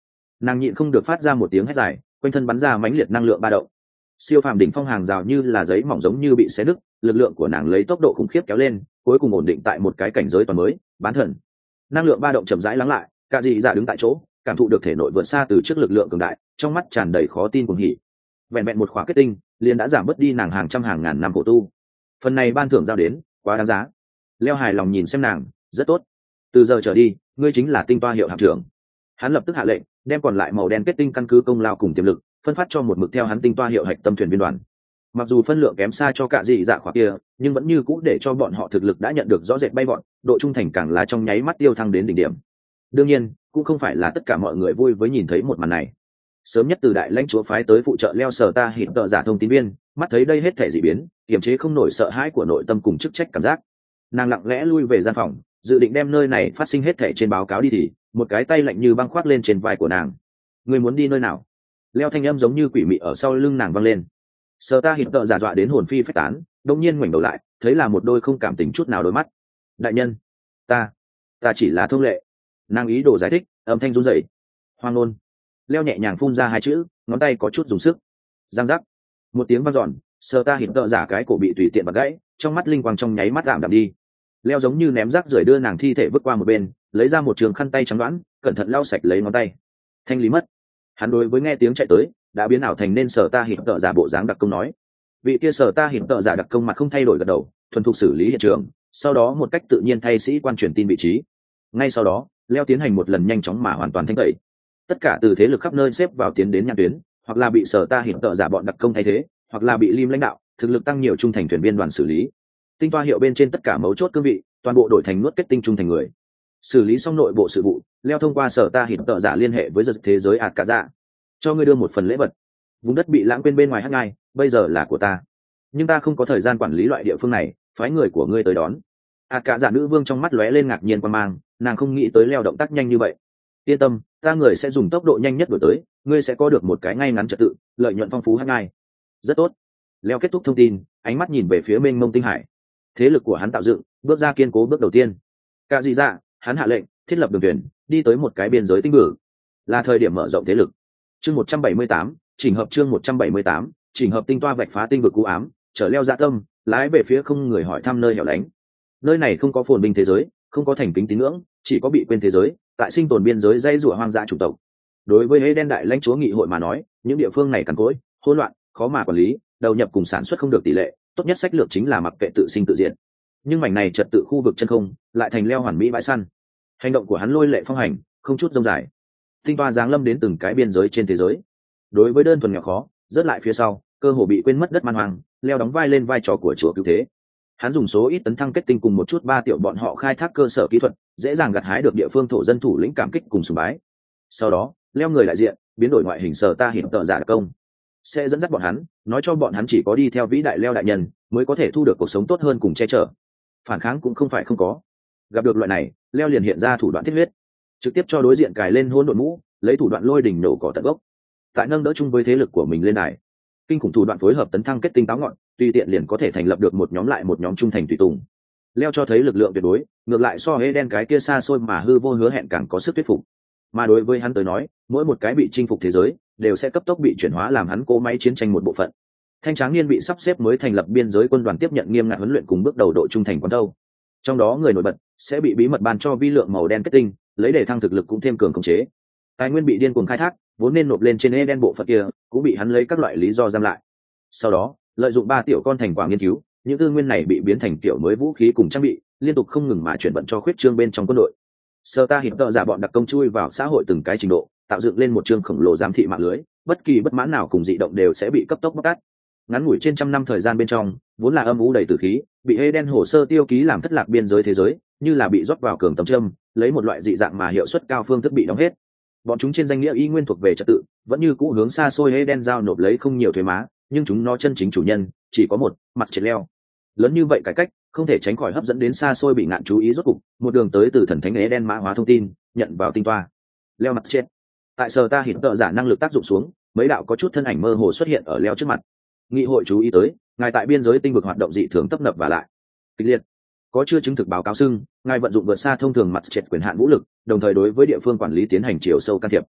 Nàng nhịn không được phát ra một tiếng hét dài, quanh thân bắn ra mãnh liệt năng lượng ba động. Siêu phàm đỉnh phong hàng rào như là giấy mỏng giống như bị xé đứt, lực lượng của nàng lấy tốc độ khủng khiếp kéo lên, cuối cùng ổn định tại một cái cảnh giới toàn mới, bán thần. Năng lượng ba động chậm rãi lắng lại, cả dị dạ đứng tại chỗ, cảm thụ được thể nội vượt xa từ trước lực lượng cường đại, trong mắt tràn đầy khó tin cuồng hỉ. Vẹn vẹn một khóa kết tinh, liền đã giảm bớt đi nàng hàng trăm hàng ngàn năm khổ tu. Phần này ban thưởng giao đến, quá đáng giá. Leo hài lòng nhìn xem nàng, rất tốt. Từ giờ trở đi, ngươi chính là tinh toa hiệu hạm trưởng. Hắn lập tức hạ lệnh, đem còn lại màu đen kết tinh căn cứ công lao cùng tiềm lực, phân phát cho một mực theo hắn tinh toa hiệu hạch tâm thuyền viên đoàn. Mặc dù phân lượng kém xa cho cả dị dạ khóa kia, nhưng vẫn như cũ để cho bọn họ thực lực đã nhận được rõ rệt bay bọn, độ trung thành càng là trong nháy mắt tiêu thăng đến đỉnh điểm. Đương nhiên, cũng không phải là tất cả mọi người vui với nhìn thấy một màn này. Sớm nhất từ đại lãnh chúa phái tới phụ trợ Leo Sở Ta hiện tợ giả thông tín viên, mắt thấy đây hết thể dị biến, kiềm chế không nổi sợ hãi của nội tâm cùng chức trách cảm giác. Nàng lặng lẽ lui về gian phòng, dự định đem nơi này phát sinh hết thể trên báo cáo đi thì một cái tay lạnh như băng khoác lên trên vai của nàng. Người muốn đi nơi nào? Leo thanh âm giống như quỷ mị ở sau lưng nàng vang lên. Sở Ta hiện tợ giả dọa đến hồn phi phách tán, đông nhiên ngoảnh đầu lại, thấy là một đôi không cảm tình chút nào đôi mắt. Đại nhân, ta, ta chỉ là thông lệ. Nàng ý đồ giải thích, âm thanh run rẩy. Hoang ngôn. Leo nhẹ nhàng phun ra hai chữ, ngón tay có chút dùng sức. Giang giác. Một tiếng vang dọn, Sở Ta hiện tợ giả cái cổ bị tùy tiện bật gãy, trong mắt linh quang trong nháy mắt giảm đạm đi. Leo giống như ném rác rưởi đưa nàng thi thể vứt qua một bên, lấy ra một trường khăn tay trắng đoán, cẩn thận lau sạch lấy ngón tay. Thanh lý mất. Hắn đối với nghe tiếng chạy tới, đã biến ảo thành nên Sở Ta hiện tợ giả bộ dáng đặc công nói. Vị kia Sở Ta hiện tợ giả đặc công mặt không thay đổi gật đầu, thuần thục xử lý hiện trường, sau đó một cách tự nhiên thay sĩ quan truyền tin vị trí. Ngay sau đó, Leo tiến hành một lần nhanh chóng mà hoàn toàn thanh tẩy. Tất cả từ thế lực khắp nơi xếp vào tiến đến nhãn tuyến, hoặc là bị Sở Ta hiện tợ giả bọn đặc công thay thế, hoặc là bị Lim lãnh đạo, thực lực tăng nhiều trung thành thuyền viên đoàn xử lý. Tinh toa hiệu bên trên tất cả mấu chốt cương vị, toàn bộ đổi thành nuốt kết tinh trung thành người. Xử lý xong nội bộ sự vụ, Leo thông qua Sở Ta hiện tợ giả liên hệ với giật thế giới ạt cả dạ, cho ngươi đưa một phần lễ vật. Vùng đất bị lãng quên bên ngoài hát ngai, bây giờ là của ta, nhưng ta không có thời gian quản lý loại địa phương này, phái người của ngươi tới đón. ạt cả dạ nữ vương trong mắt lóe lên ngạc nhiên quan mang, nàng không nghĩ tới Leo động tác nhanh như vậy. Yên tâm, ta người sẽ dùng tốc độ nhanh nhất đổi tới, ngươi sẽ có được một cái ngay ngắn trật tự, lợi nhuận phong phú hát ngai. Rất tốt. Leo kết thúc thông tin, ánh mắt nhìn về phía mênh mông tinh hải. Thế lực của hắn tạo dựng, bước ra kiên cố bước đầu tiên. Cả gì dạ, hắn hạ lệnh thiết lập đường thuyền, đi tới một cái biên giới tinh bử, là thời điểm mở rộng thế lực. Chương một trăm bảy mươi tám, chỉnh hợp chương một trăm bảy mươi tám, chỉnh hợp tinh toa vạch phá tinh vực u ám, chở Leo dạ tâm, lái về phía không người hỏi thăm nơi hẻo lánh. Nơi này không có phồn binh thế giới, không có thành kính tín ngưỡng, chỉ có bị quên thế giới, tại sinh tồn biên giới dây rủa hoang dã chủng tộc. Đối với Hế đen đại lãnh chúa nghị hội mà nói, những địa phương này cằn cỗi, hỗn loạn, khó mà quản lý, đầu nhập cùng sản xuất không được tỷ lệ, tốt nhất sách lược chính là mặc kệ tự sinh tự diệt. Nhưng mảnh này trật tự khu vực chân không, lại thành Leo hoàn mỹ bãi săn. Hành động của hắn lôi lệ phong hành, không chút dông dài. Tinh toa giáng lâm đến từng cái biên giới trên thế giới. Đối với đơn thuần nghèo khó, rớt lại phía sau, cơ hồ bị quên mất đất man hoang, Leo đóng vai lên vai trò của chúa cứu thế. Hắn dùng số ít tấn thăng kết tinh cùng một chút ba tiểu bọn họ khai thác cơ sở kỹ thuật, dễ dàng gặt hái được địa phương thổ dân thủ lĩnh cảm kích cùng sùng bái. Sau đó, Leo người đại diện, biến đổi ngoại hình Sở Ta hiện tợ giả đặc công, sẽ dẫn dắt bọn hắn, nói cho bọn hắn chỉ có đi theo vĩ đại Leo đại nhân mới có thể thu được cuộc sống tốt hơn cùng che chở. Phản kháng cũng không phải không có. Gặp được loại này, Leo liền hiện ra thủ đoạn thiết huyết, trực tiếp cho đối diện cài lên hỗn độn mũ, lấy thủ đoạn lôi đỉnh nổ cỏ tận gốc. Tại nâng đỡ chung với thế lực của mình lên đài, kinh khủng thủ đoạn phối hợp tấn thăng kết tinh táo ngọn, tùy tiện liền có thể thành lập được một nhóm lại một nhóm trung thành tùy tùng. Leo cho thấy lực lượng tuyệt đối, ngược lại so Hế đen cái kia xa xôi mà hư vô hứa hẹn càng có sức thuyết phục. Mà đối với hắn tới nói, mỗi một cái bị chinh phục thế giới đều sẽ cấp tốc bị chuyển hóa làm hắn cỗ máy chiến tranh một bộ phận. Thanh Tráng Niên bị sắp xếp mới thành lập biên giới quân đoàn tiếp nhận nghiêm ngặt huấn luyện cùng bước đầu độ trung thành quán đâu. Trong đó người nổi bật sẽ bị bí mật ban cho vi lượng màu đen kết tinh, lấy để thăng thực lực cũng thêm cường khống chế. Tài nguyên bị điên cuồng khai thác, vốn nên nộp lên trên Eden bộ phận kia, cũng bị hắn lấy các loại lý do giam lại. Sau đó, lợi dụng ba tiểu con thành quả nghiên cứu, những tư nguyên này bị biến thành kiểu mới vũ khí cùng trang bị, liên tục không ngừng mà chuyển vận cho khuyết trương bên trong quân đội. Sở Ta hiện tợ giả bọn đặc công chui vào xã hội từng cái trình độ, tạo dựng lên một chương khổng lồ giám thị mạng lưới, bất kỳ bất mãn nào cùng dị động đều sẽ bị cấp tốc bóc tát. Ngắn ngủi trên trăm năm thời gian bên trong, vốn là âm u đầy tử khí, bị Hế đen hồ sơ tiêu ký làm thất lạc biên giới thế giới, như là bị rót vào cường tầm châm, lấy một loại dị dạng mà hiệu suất cao phương thức bị đóng hết. Bọn chúng trên danh nghĩa y nguyên thuộc về trật tự, vẫn như cũ hướng xa xôi Hế đen giao nộp lấy không nhiều thuế má, nhưng chúng nó chân chính chủ nhân chỉ có một, mặt triệt Leo. Lớn như vậy cải cách, không thể tránh khỏi hấp dẫn đến xa xôi bị ngạn chú ý rốt cục, một đường tới từ thần thánh Hế đen mã hóa thông tin, nhận vào tinh toa. Leo mặt chết. Tại Sở Ta hiện tợ giả năng lực tác dụng xuống, mấy đạo có chút thân ảnh mơ hồ xuất hiện ở Leo trước mặt. Nghị hội chú ý tới, ngài tại biên giới tinh vực hoạt động dị thường tấp nập và lại kịch liệt, có chưa chứng thực báo cáo xưng ngài vận dụng vượt xa thông thường mặt triệt quyền hạn vũ lực, đồng thời đối với địa phương quản lý tiến hành chiều sâu can thiệp.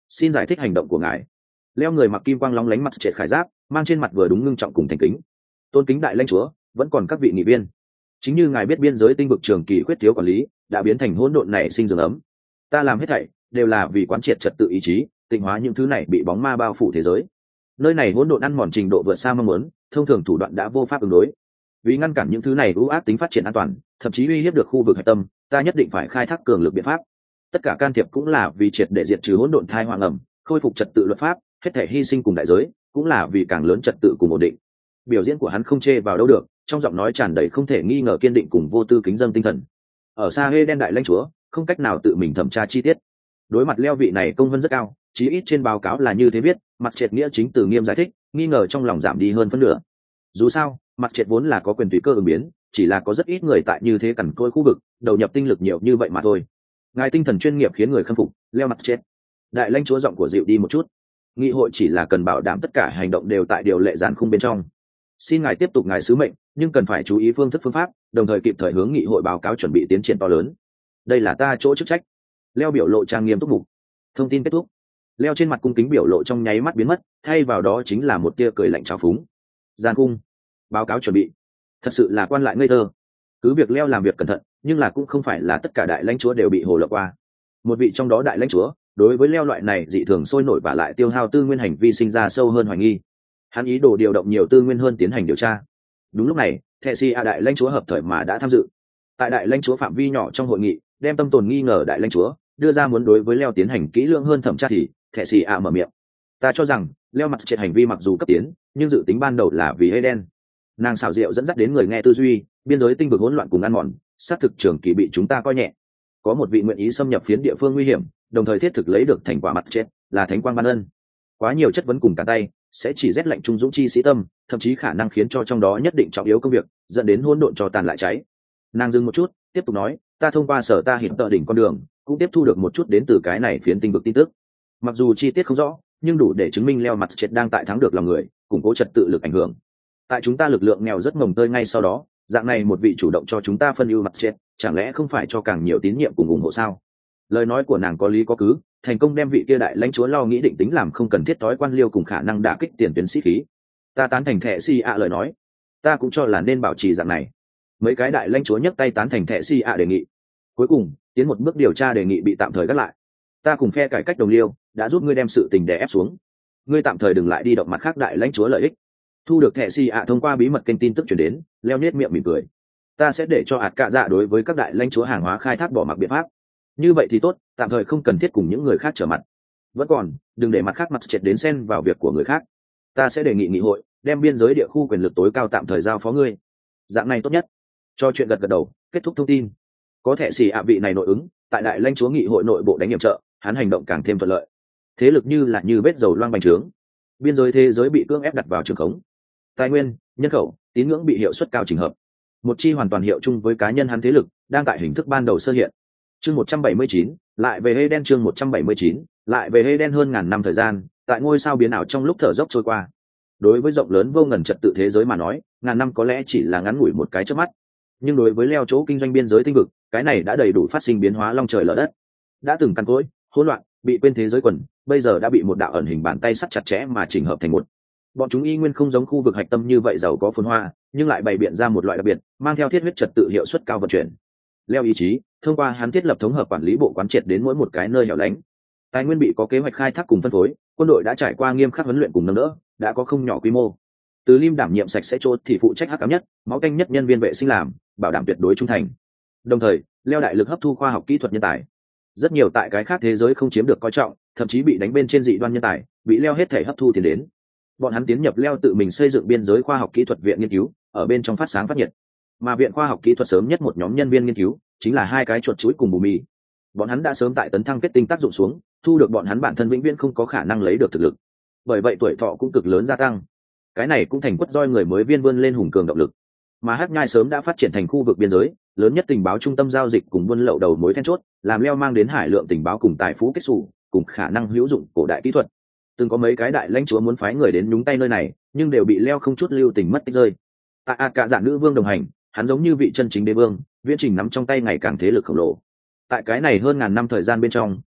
xin giải thích hành động của ngài. Leo người mặc kim quang lóng lánh mặt trệt khải giáp, mang trên mặt vừa đúng ngưng trọng cùng thành kính. Tôn kính đại lãnh chúa, vẫn còn các vị nghị viên. Chính như ngài biết, biên giới tinh vực trường kỳ khuyết thiếu quản lý đã biến thành hỗn độn này sinh giường ấm. Ta làm hết thảy đều là vì quán triệt trật tự ý chí, tịnh hóa những thứ này bị bóng ma bao phủ thế giới. Nơi này hỗn độn ăn mòn trình độ vượt xa mong muốn, thông thường thủ đoạn đã vô pháp ứng đối. Vì ngăn cản những thứ này ưu ác tính phát triển an toàn, thậm chí uy hiếp được khu vực hạch tâm, ta nhất định phải khai thác cường lực biện pháp. Tất cả can thiệp cũng là vì triệt để diệt trừ hỗn độn thai hoang ẩm, khôi phục trật tự luật pháp, hết thể hy sinh cùng đại giới cũng là vì càng lớn trật tự cùng ổn định. Biểu diễn của hắn không chê vào đâu được, trong giọng nói tràn đầy không thể nghi ngờ kiên định cùng vô tư kính dâng tinh thần. Ở xa hê đen đại lãnh chúa không cách nào tự mình thẩm tra chi tiết. Đối mặt Leo vị này công vân rất cao, chí ít trên báo cáo là như thế viết, mặt triệt nghĩa chính từ nghiêm giải thích, nghi ngờ trong lòng giảm đi hơn phân nửa. Dù sao, mặt triệt vốn là có quyền tùy cơ ứng biến, chỉ là có rất ít người tại như thế cằn côi khu vực đầu nhập tinh lực nhiều như vậy mà thôi. Ngài tinh thần chuyên nghiệp khiến người khâm phục. Leo mặt triệt. Đại lãnh chúa giọng của dịu đi một chút. Nghị hội chỉ là cần bảo đảm tất cả hành động đều tại điều lệ giản khung bên trong. Xin ngài tiếp tục ngài sứ mệnh, nhưng cần phải chú ý phương thức phương pháp, đồng thời kịp thời hướng nghị hội báo cáo chuẩn bị tiến triển to lớn. Đây là ta chỗ chức trách. Leo biểu lộ trang nghiêm túc mục. Thông tin kết thúc. Leo trên mặt cung kính biểu lộ trong nháy mắt biến mất, thay vào đó chính là một tia cười lạnh trào phúng. Giàn cung, báo cáo chuẩn bị. Thật sự là quan lại ngây thơ. Cứ việc Leo làm việc cẩn thận, nhưng là cũng không phải là tất cả đại lãnh chúa đều bị hồ lộng qua. Một vị trong đó đại lãnh chúa đối với Leo loại này dị thường sôi nổi và lại tiêu hao tư nguyên hành vi sinh ra sâu hơn hoài nghi. Hắn ý đồ điều động nhiều tư nguyên hơn tiến hành điều tra. Đúng lúc này, Thệ Si A đại lãnh chúa hợp thời mà đã tham dự. Tại đại lãnh chúa phạm vi nhỏ trong hội nghị, đem tâm tồn nghi ngờ đại lãnh chúa đưa ra muốn đối với Leo tiến hành kỹ lưỡng hơn thẩm tra thì Thệ Si A mở miệng. Ta cho rằng Leo mặt triệt hành vi mặc dù cấp tiến, nhưng dự tính ban đầu là vì Eden. Nàng xảo diệu dẫn dắt đến người nghe tư duy, biên giới tinh vực hỗn loạn cùng ăn mòn, sát thực trường kỳ bị chúng ta coi nhẹ. Có một vị nguyện ý xâm nhập phiến địa phương nguy hiểm, đồng thời thiết thực lấy được thành quả mặt chết, là thánh quang ban ân. Quá nhiều chất vấn cùng cả tay sẽ chỉ rét lạnh trung dũng chi sĩ tâm, thậm chí khả năng khiến cho trong đó nhất định trọng yếu công việc dẫn đến hỗn độn cho tàn lại cháy. Nàng dừng một chút, tiếp tục nói, ta thông qua sở ta hiện tợ đỉnh con đường cũng tiếp thu được một chút đến từ cái này phiến tinh vực tin tức. Mặc dù chi tiết không rõ, nhưng đủ để chứng minh Leo mặt chết đang tại thắng được lòng người, củng cố trật tự lực ảnh hưởng. Tại chúng ta lực lượng nghèo rất mồng tơi ngay sau đó, dạng này một vị chủ động cho chúng ta phân ưu mặt chết, chẳng lẽ không phải cho càng nhiều tín nhiệm cùng ủng hộ sao? Lời nói của nàng có lý có cứ, thành công đem vị kia đại lãnh chúa lo nghĩ định tính làm không cần thiết thói quan liêu cùng khả năng đả kích tiền tuyến sĩ khí. Ta tán thành Thệ Si A lời nói, ta cũng cho là nên bảo trì dạng này. Mấy cái đại lãnh chúa nhấc tay tán thành Thệ Si A đề nghị. Cuối cùng, tiến một bước điều tra đề nghị bị tạm thời gác lại. Ta cùng phe cải cách đồng liêu đã giúp ngươi đem sự tình đè ép xuống. Ngươi tạm thời đừng lại đi động mặt khác đại lãnh chúa lợi ích. Thu được Thệ Si A thông qua bí mật kênh tin tức truyền đến, Leo nết miệng mỉm cười. Ta sẽ để cho ạt cạ dạ đối với các đại lãnh chúa hàng hóa khai thác bỏ mặc biện pháp. Như vậy thì tốt, tạm thời không cần thiết cùng những người khác trở mặt. Vẫn còn, đừng để mặt khác mặt triệt đến xen vào việc của người khác. Ta sẽ đề nghị nghị hội đem biên giới địa khu quyền lực tối cao tạm thời giao phó ngươi. Dạng này tốt nhất. Cho chuyện gật gật đầu, kết thúc thông tin. Có thể xì ạ vị này nội ứng, tại đại lãnh chúa nghị hội nội bộ đánh nhiệm trợ, hắn hành động càng thêm thuận lợi. Thế lực như là như vết dầu loang bành trướng. Biên giới thế giới bị cưỡng ép đặt vào trường khống. Tài nguyên, nhân khẩu, tín ngưỡng bị hiệu suất cao chỉnh hợp. Một chi hoàn toàn hiệu chung với cá nhân hắn thế lực, đang tại hình thức ban đầu sơ hiện. Chương một trăm bảy mươi chín, lại về Eden chương một trăm bảy mươi chín, lại về Eden hơn ngàn năm thời gian, tại ngôi sao biến ảo trong lúc thở dốc trôi qua. Đối với rộng lớn vô ngần trật tự thế giới mà nói, ngàn năm có lẽ chỉ là ngắn ngủi một cái chớp mắt. Nhưng đối với Leo chỗ kinh doanh biên giới tinh vực, cái này đã đầy đủ phát sinh biến hóa long trời lở đất. Đã từng căn cỗi, hỗn loạn, bị quên thế giới quần, bây giờ đã bị một đạo ẩn hình bàn tay sắt chặt chẽ mà chỉnh hợp thành một. Bọn chúng y nguyên không giống khu vực hạch tâm như vậy giàu có phồn hoa, nhưng lại bày biện ra một loại đặc biệt, mang theo thiết huyết trật tự hiệu suất cao vận chuyển. Leo ý chí, thông qua hắn thiết lập thống hợp quản lý bộ quán triệt đến mỗi một cái nơi hẻo lánh. Tài nguyên bị có kế hoạch khai thác cùng phân phối, quân đội đã trải qua nghiêm khắc huấn luyện cùng nâng đỡ, đã có không nhỏ quy mô. Từ Lim đảm nhiệm sạch sẽ chốt thì phụ trách hắc ám nhất, máu canh nhất nhân viên vệ sinh làm, bảo đảm tuyệt đối trung thành. Đồng thời, Leo đại lực hấp thu khoa học kỹ thuật nhân tài. Rất nhiều tại cái khác thế giới không chiếm được coi trọng, thậm chí bị đánh bên trên dị đoan nhân tài, bị Leo hết thể hấp thu tiền đến. Bọn hắn tiến nhập Leo tự mình xây dựng biên giới khoa học kỹ thuật viện nghiên cứu, ở bên trong phát sáng phát nhiệt. Mà viện khoa học kỹ thuật sớm nhất một nhóm nhân viên nghiên cứu chính là hai cái chuột chuỗi cùng bù mì. Bọn hắn đã sớm tại tấn thăng kết tinh tác dụng xuống, thu được bọn hắn bản thân vĩnh viễn không có khả năng lấy được thực lực. Bởi vậy tuổi thọ cũng cực lớn gia tăng. Cái này cũng thành quất roi người mới viên vươn lên hùng cường động lực. Mà Hắc Nhai sớm đã phát triển thành khu vực biên giới, lớn nhất tình báo trung tâm giao dịch cùng buôn lậu đầu mối then chốt, làm Leo mang đến hải lượng tình báo cùng tài phú kết xù, cùng khả năng hữu dụng cổ đại kỹ thuật. Từng có mấy cái đại lãnh chúa muốn phái người đến nhúng tay nơi này, nhưng đều bị Leo không chút lưu tình mất tích rơi. Tại ạt cả dạng nữ vương đồng hành, hắn giống như vị chân chính đế vương, viễn trình nắm trong tay ngày càng thế lực khổng lồ. Tại cái này hơn ngàn năm thời gian bên trong,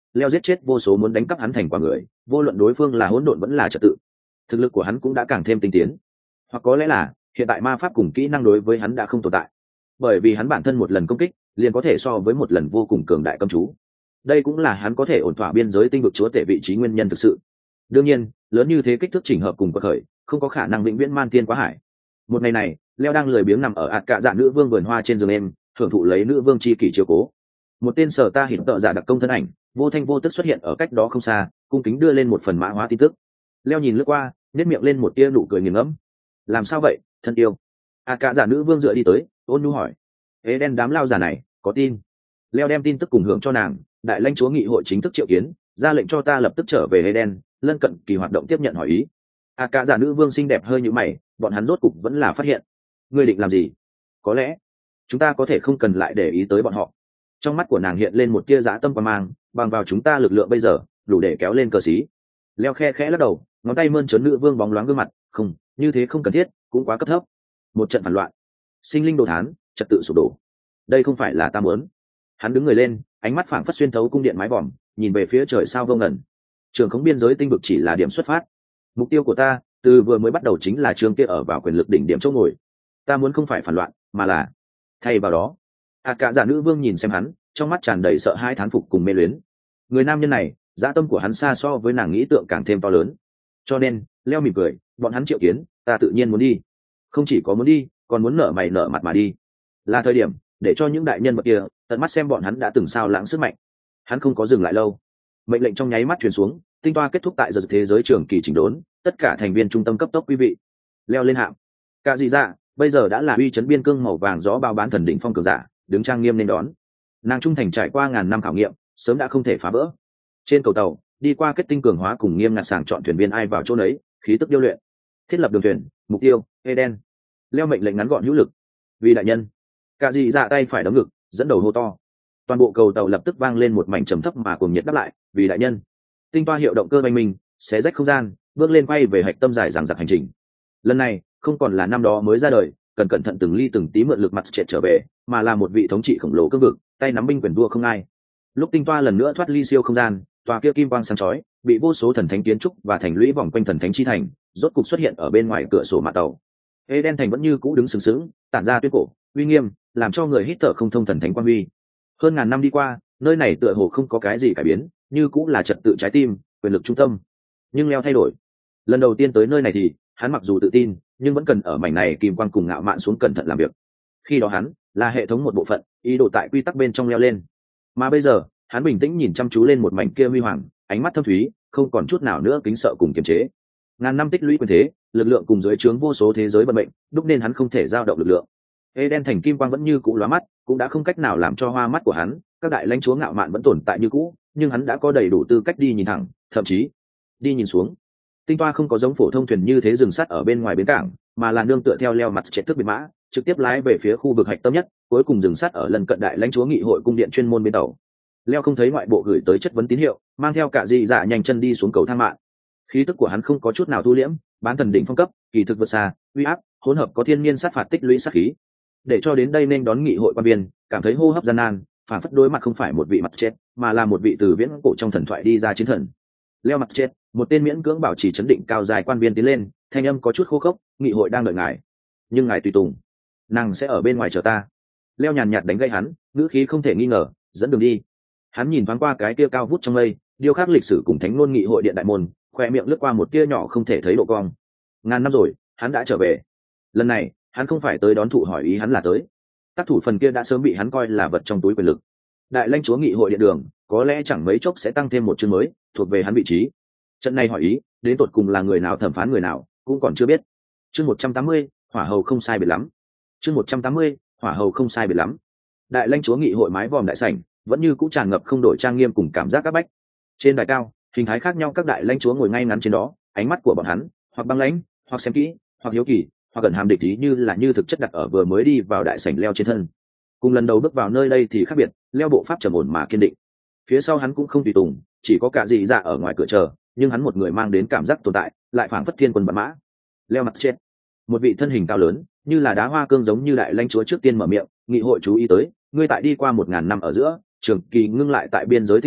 leo giết chết vô số muốn đánh cắp hắn thành quả người, vô luận đối phương là hỗn độn vẫn là trật tự. Thực lực của hắn cũng đã càng thêm tinh tiến, hoặc có lẽ là hiện tại ma pháp cùng kỹ năng đối với hắn đã không tồn tại, bởi vì hắn bản thân một lần công kích liền có thể so với một lần vô cùng cường đại cấm chú. Đây cũng là hắn có thể ổn thỏa biên giới tinh vực chúa tể vị trí nguyên nhân thực sự. Đương nhiên, lớn như thế kích thước chỉnh hợp cùng quật khởi, không có khả năng vĩnh viễn man tiên quá hải. Một ngày này, leo đang lười biếng nằm ở ạt cạ dạ nữ vương vườn hoa trên giường em, hưởng thụ lấy nữ vương chi kỷ chiếu cố. Một tên sở ta hiện tợ giả đặc công thân ảnh vô thanh vô tức xuất hiện ở cách đó không xa, cung kính đưa lên một phần mã hóa tin tức. Leo nhìn lướt qua, nhếch miệng lên một tia nụ cười nghiền ngẫm. Làm sao vậy, thân yêu? ạt cạ dạ nữ vương dựa đi tới, ôn nhu hỏi. Ế đen đám lao giả này có tin? Leo đem tin tức cùng hưởng cho nàng. Đại lãnh chúa nghị hội chính thức triệu kiến, ra lệnh cho ta lập tức trở về Eden, lân cận kỳ hoạt động tiếp nhận hỏi ý. À cả giả nữ vương xinh đẹp hơi như mày, bọn hắn rốt cục vẫn là phát hiện. Ngươi định làm gì? Có lẽ chúng ta có thể không cần lại để ý tới bọn họ. Trong mắt của nàng hiện lên một tia dã tâm quan mang, bằng vào chúng ta lực lượng bây giờ, đủ để kéo lên cờ xí. Leo khe khẽ lắc đầu, ngón tay mơn trớn nữ vương bóng loáng gương mặt, không, như thế không cần thiết, cũng quá cấp thấp. Một trận phản loạn, sinh linh đồ thán, trật tự sụp đổ. Đây không phải là ta muốn. Hắn đứng người lên, ánh mắt phảng phất xuyên thấu cung điện mái vòm, nhìn về phía trời sao vô ngần. Trường khống biên giới tinh vực chỉ là điểm xuất phát. Mục tiêu của ta từ vừa mới bắt đầu chính là trường kia ở vào quyền lực đỉnh điểm chỗ ngồi. Ta muốn không phải phản loạn, mà là thay vào đó. À cả giả nữ vương nhìn xem hắn, trong mắt tràn đầy sợ hãi thán phục cùng mê luyến. Người nam nhân này, dã tâm của hắn xa so với nàng nghĩ tượng càng thêm to lớn. Cho nên, leo mỉm cười, bọn hắn triệu kiến, ta tự nhiên muốn đi. Không chỉ có muốn đi, còn muốn nở mày nở mặt mà đi. Là thời điểm để cho những đại nhân vật kia tận mắt xem bọn hắn đã từng sao lãng sức mạnh. Hắn không có dừng lại lâu, mệnh lệnh trong nháy mắt truyền xuống, tinh toa kết thúc tại giờ thế giới trường kỳ chỉnh đốn, tất cả thành viên trung tâm cấp tốc quý vị leo lên hạm. Cả gì dạ bây giờ đã là uy chấn biên cương màu vàng gió bao bán thần đỉnh phong cường giả, đứng trang nghiêm nên đón. Nàng trung thành trải qua ngàn năm khảo nghiệm, sớm đã không thể phá vỡ. Trên cầu tàu, đi qua kết tinh cường hóa cùng nghiêm ngặt sàng chọn thuyền viên ai vào chỗ nấy, khí tức điêu luyện. Thiết lập đường thuyền, mục tiêu Eden. Leo mệnh lệnh ngắn gọn hữu lực. Vì đại nhân. Cả gì dạ tay phải đấm ngực, dẫn đầu hô to. Toàn bộ cầu tàu lập tức vang lên một mảnh trầm thấp mà cuồng nhiệt đáp lại. Vì đại nhân. Tinh toa hiệu động cơ oanh minh, xé rách không gian, bước lên quay về hạch tâm dài dằng dặc hành trình. Lần này không còn là năm đó mới ra đời, cần cẩn thận từng ly từng tí mượn lực mặt triệt trở về, mà là một vị thống trị khổng lồ cương vực, tay nắm binh quyền đua không ai. Lúc tinh toa lần nữa thoát ly siêu không gian, tòa kia kim quang sáng chói, bị vô số thần thánh kiến trúc và thành lũy vòng quanh thần thánh chi thành, rốt cục xuất hiện ở bên ngoài cửa sổ mạn tàu. Eden thành vẫn như cũ đứng sừng sững, tản ra tuyết cổ, uy nghiêm, làm cho người hít thở không thông thần thánh quang huy. Hơn ngàn năm đi qua, nơi này tựa hồ không có cái gì cải biến, như cũng là trật tự trái tim, quyền lực trung tâm. Nhưng Leo thay đổi. Lần đầu tiên tới nơi này thì, hắn mặc dù tự tin, nhưng vẫn cần ở mảnh này kim quang cùng ngạo mạn xuống cẩn thận làm việc. Khi đó hắn là hệ thống một bộ phận, ý đồ tại quy tắc bên trong leo lên. Mà bây giờ, hắn bình tĩnh nhìn chăm chú lên một mảnh kia huy hoàng, ánh mắt thâm thúy, không còn chút nào nữa kính sợ cùng kiềm chế. Ngàn năm tích lũy quyền thế, lực lượng cùng dưới trướng vô số thế giới vận mệnh, đúc nên hắn không thể dao động lực lượng. Eden thành kim quang vẫn như cũ lóa mắt, cũng đã không cách nào làm cho hoa mắt của hắn, các đại lãnh chúa ngạo mạn vẫn tồn tại như cũ, nhưng hắn đã có đầy đủ tư cách đi nhìn thẳng, thậm chí đi nhìn xuống. Tinh toa không có giống phổ thông thuyền như thế dừng sát ở bên ngoài bến cảng, mà là nương tựa theo leo mặt chết thức biệt mã, trực tiếp lái về phía khu vực hạch tâm nhất, cuối cùng dừng sát ở lần cận đại lãnh chúa nghị hội cung điện chuyên môn bên tàu. Leo không thấy ngoại bộ gửi tới chất vấn tín hiệu, mang theo cả dị dạ nhanh chân đi xuống cầu thang mạng. Khí tức của hắn không có chút nào thu liễm, bán thần đỉnh phong cấp, kỳ thực vượt xa, uy áp, hỗn hợp có thiên nhiên sát phạt tích lũy sát khí. Để cho đến đây nên đón nghị hội quan viên, cảm thấy hô hấp gian nan, phản phất đối mặt không phải một vị mặt chết, mà là một vị từ viễn cổ trong thần thoại đi ra chiến thần. Leo mặt chết, một tên miễn cưỡng bảo trì chấn định cao dài quan viên tiến lên, thanh âm có chút khô khốc, nghị hội đang đợi ngài, nhưng ngài tùy tùng, nàng sẽ ở bên ngoài chờ ta. Leo nhàn nhạt đánh gây hắn, ngữ khí không thể nghi ngờ, dẫn đường đi. Hắn nhìn thoáng qua cái kia cao vút trong mây, điêu khắc lịch sử cùng thánh ngôn nghị hội điện đại môn, khoe miệng lướt qua một tia nhỏ không thể thấy độ cong. Ngàn năm rồi, hắn đã trở về. Lần này, hắn không phải tới đón thụ hỏi ý, hắn là tới. Tác thủ phần kia đã sớm bị hắn coi là vật trong túi quyền lực. Đại lãnh chúa nghị hội điện đường, có lẽ chẳng mấy chốc sẽ tăng thêm một chương mới, thuộc về hắn vị trí. Trận này hỏi ý, đến tột cùng là người nào thẩm phán người nào, cũng còn chưa biết. Chương một trăm tám mươi, hỏa hầu không sai biệt lắm. Chương một trăm tám mươi, hỏa hầu không sai biệt lắm. Đại lãnh chúa nghị hội mái vòm đại sảnh, vẫn như cũ tràn ngập không đổi trang nghiêm cùng cảm giác áp bách. Trên đài cao, hình thái khác nhau các đại lãnh chúa ngồi ngay ngắn trên đó, ánh mắt của bọn hắn, hoặc băng lãnh, hoặc xem kỹ, hoặc hiếu kỳ, hoặc gần hàm địch ý, như là như thực chất đặt ở vừa mới đi vào đại sảnh Leo trên thân. Cùng lần đầu bước vào nơi đây thì khác biệt, Leo bộ pháp trầm ổn mà kiên định. Phía sau hắn cũng không tùy tùng, chỉ có cả dị dạ ở ngoài cửa chờ, nhưng hắn một người mang đến cảm giác tồn tại, lại phảng phất thiên quân bạt mã. Leo mặt chết, một vị thân hình cao lớn, như là đá hoa cương giống như đại lãnh chúa trước tiên mở miệng, nghị hội chú ý tới, ngươi tại đi qua một ngàn năm ở giữa, trường kỳ ngưng lại tại biên giới tinh vực,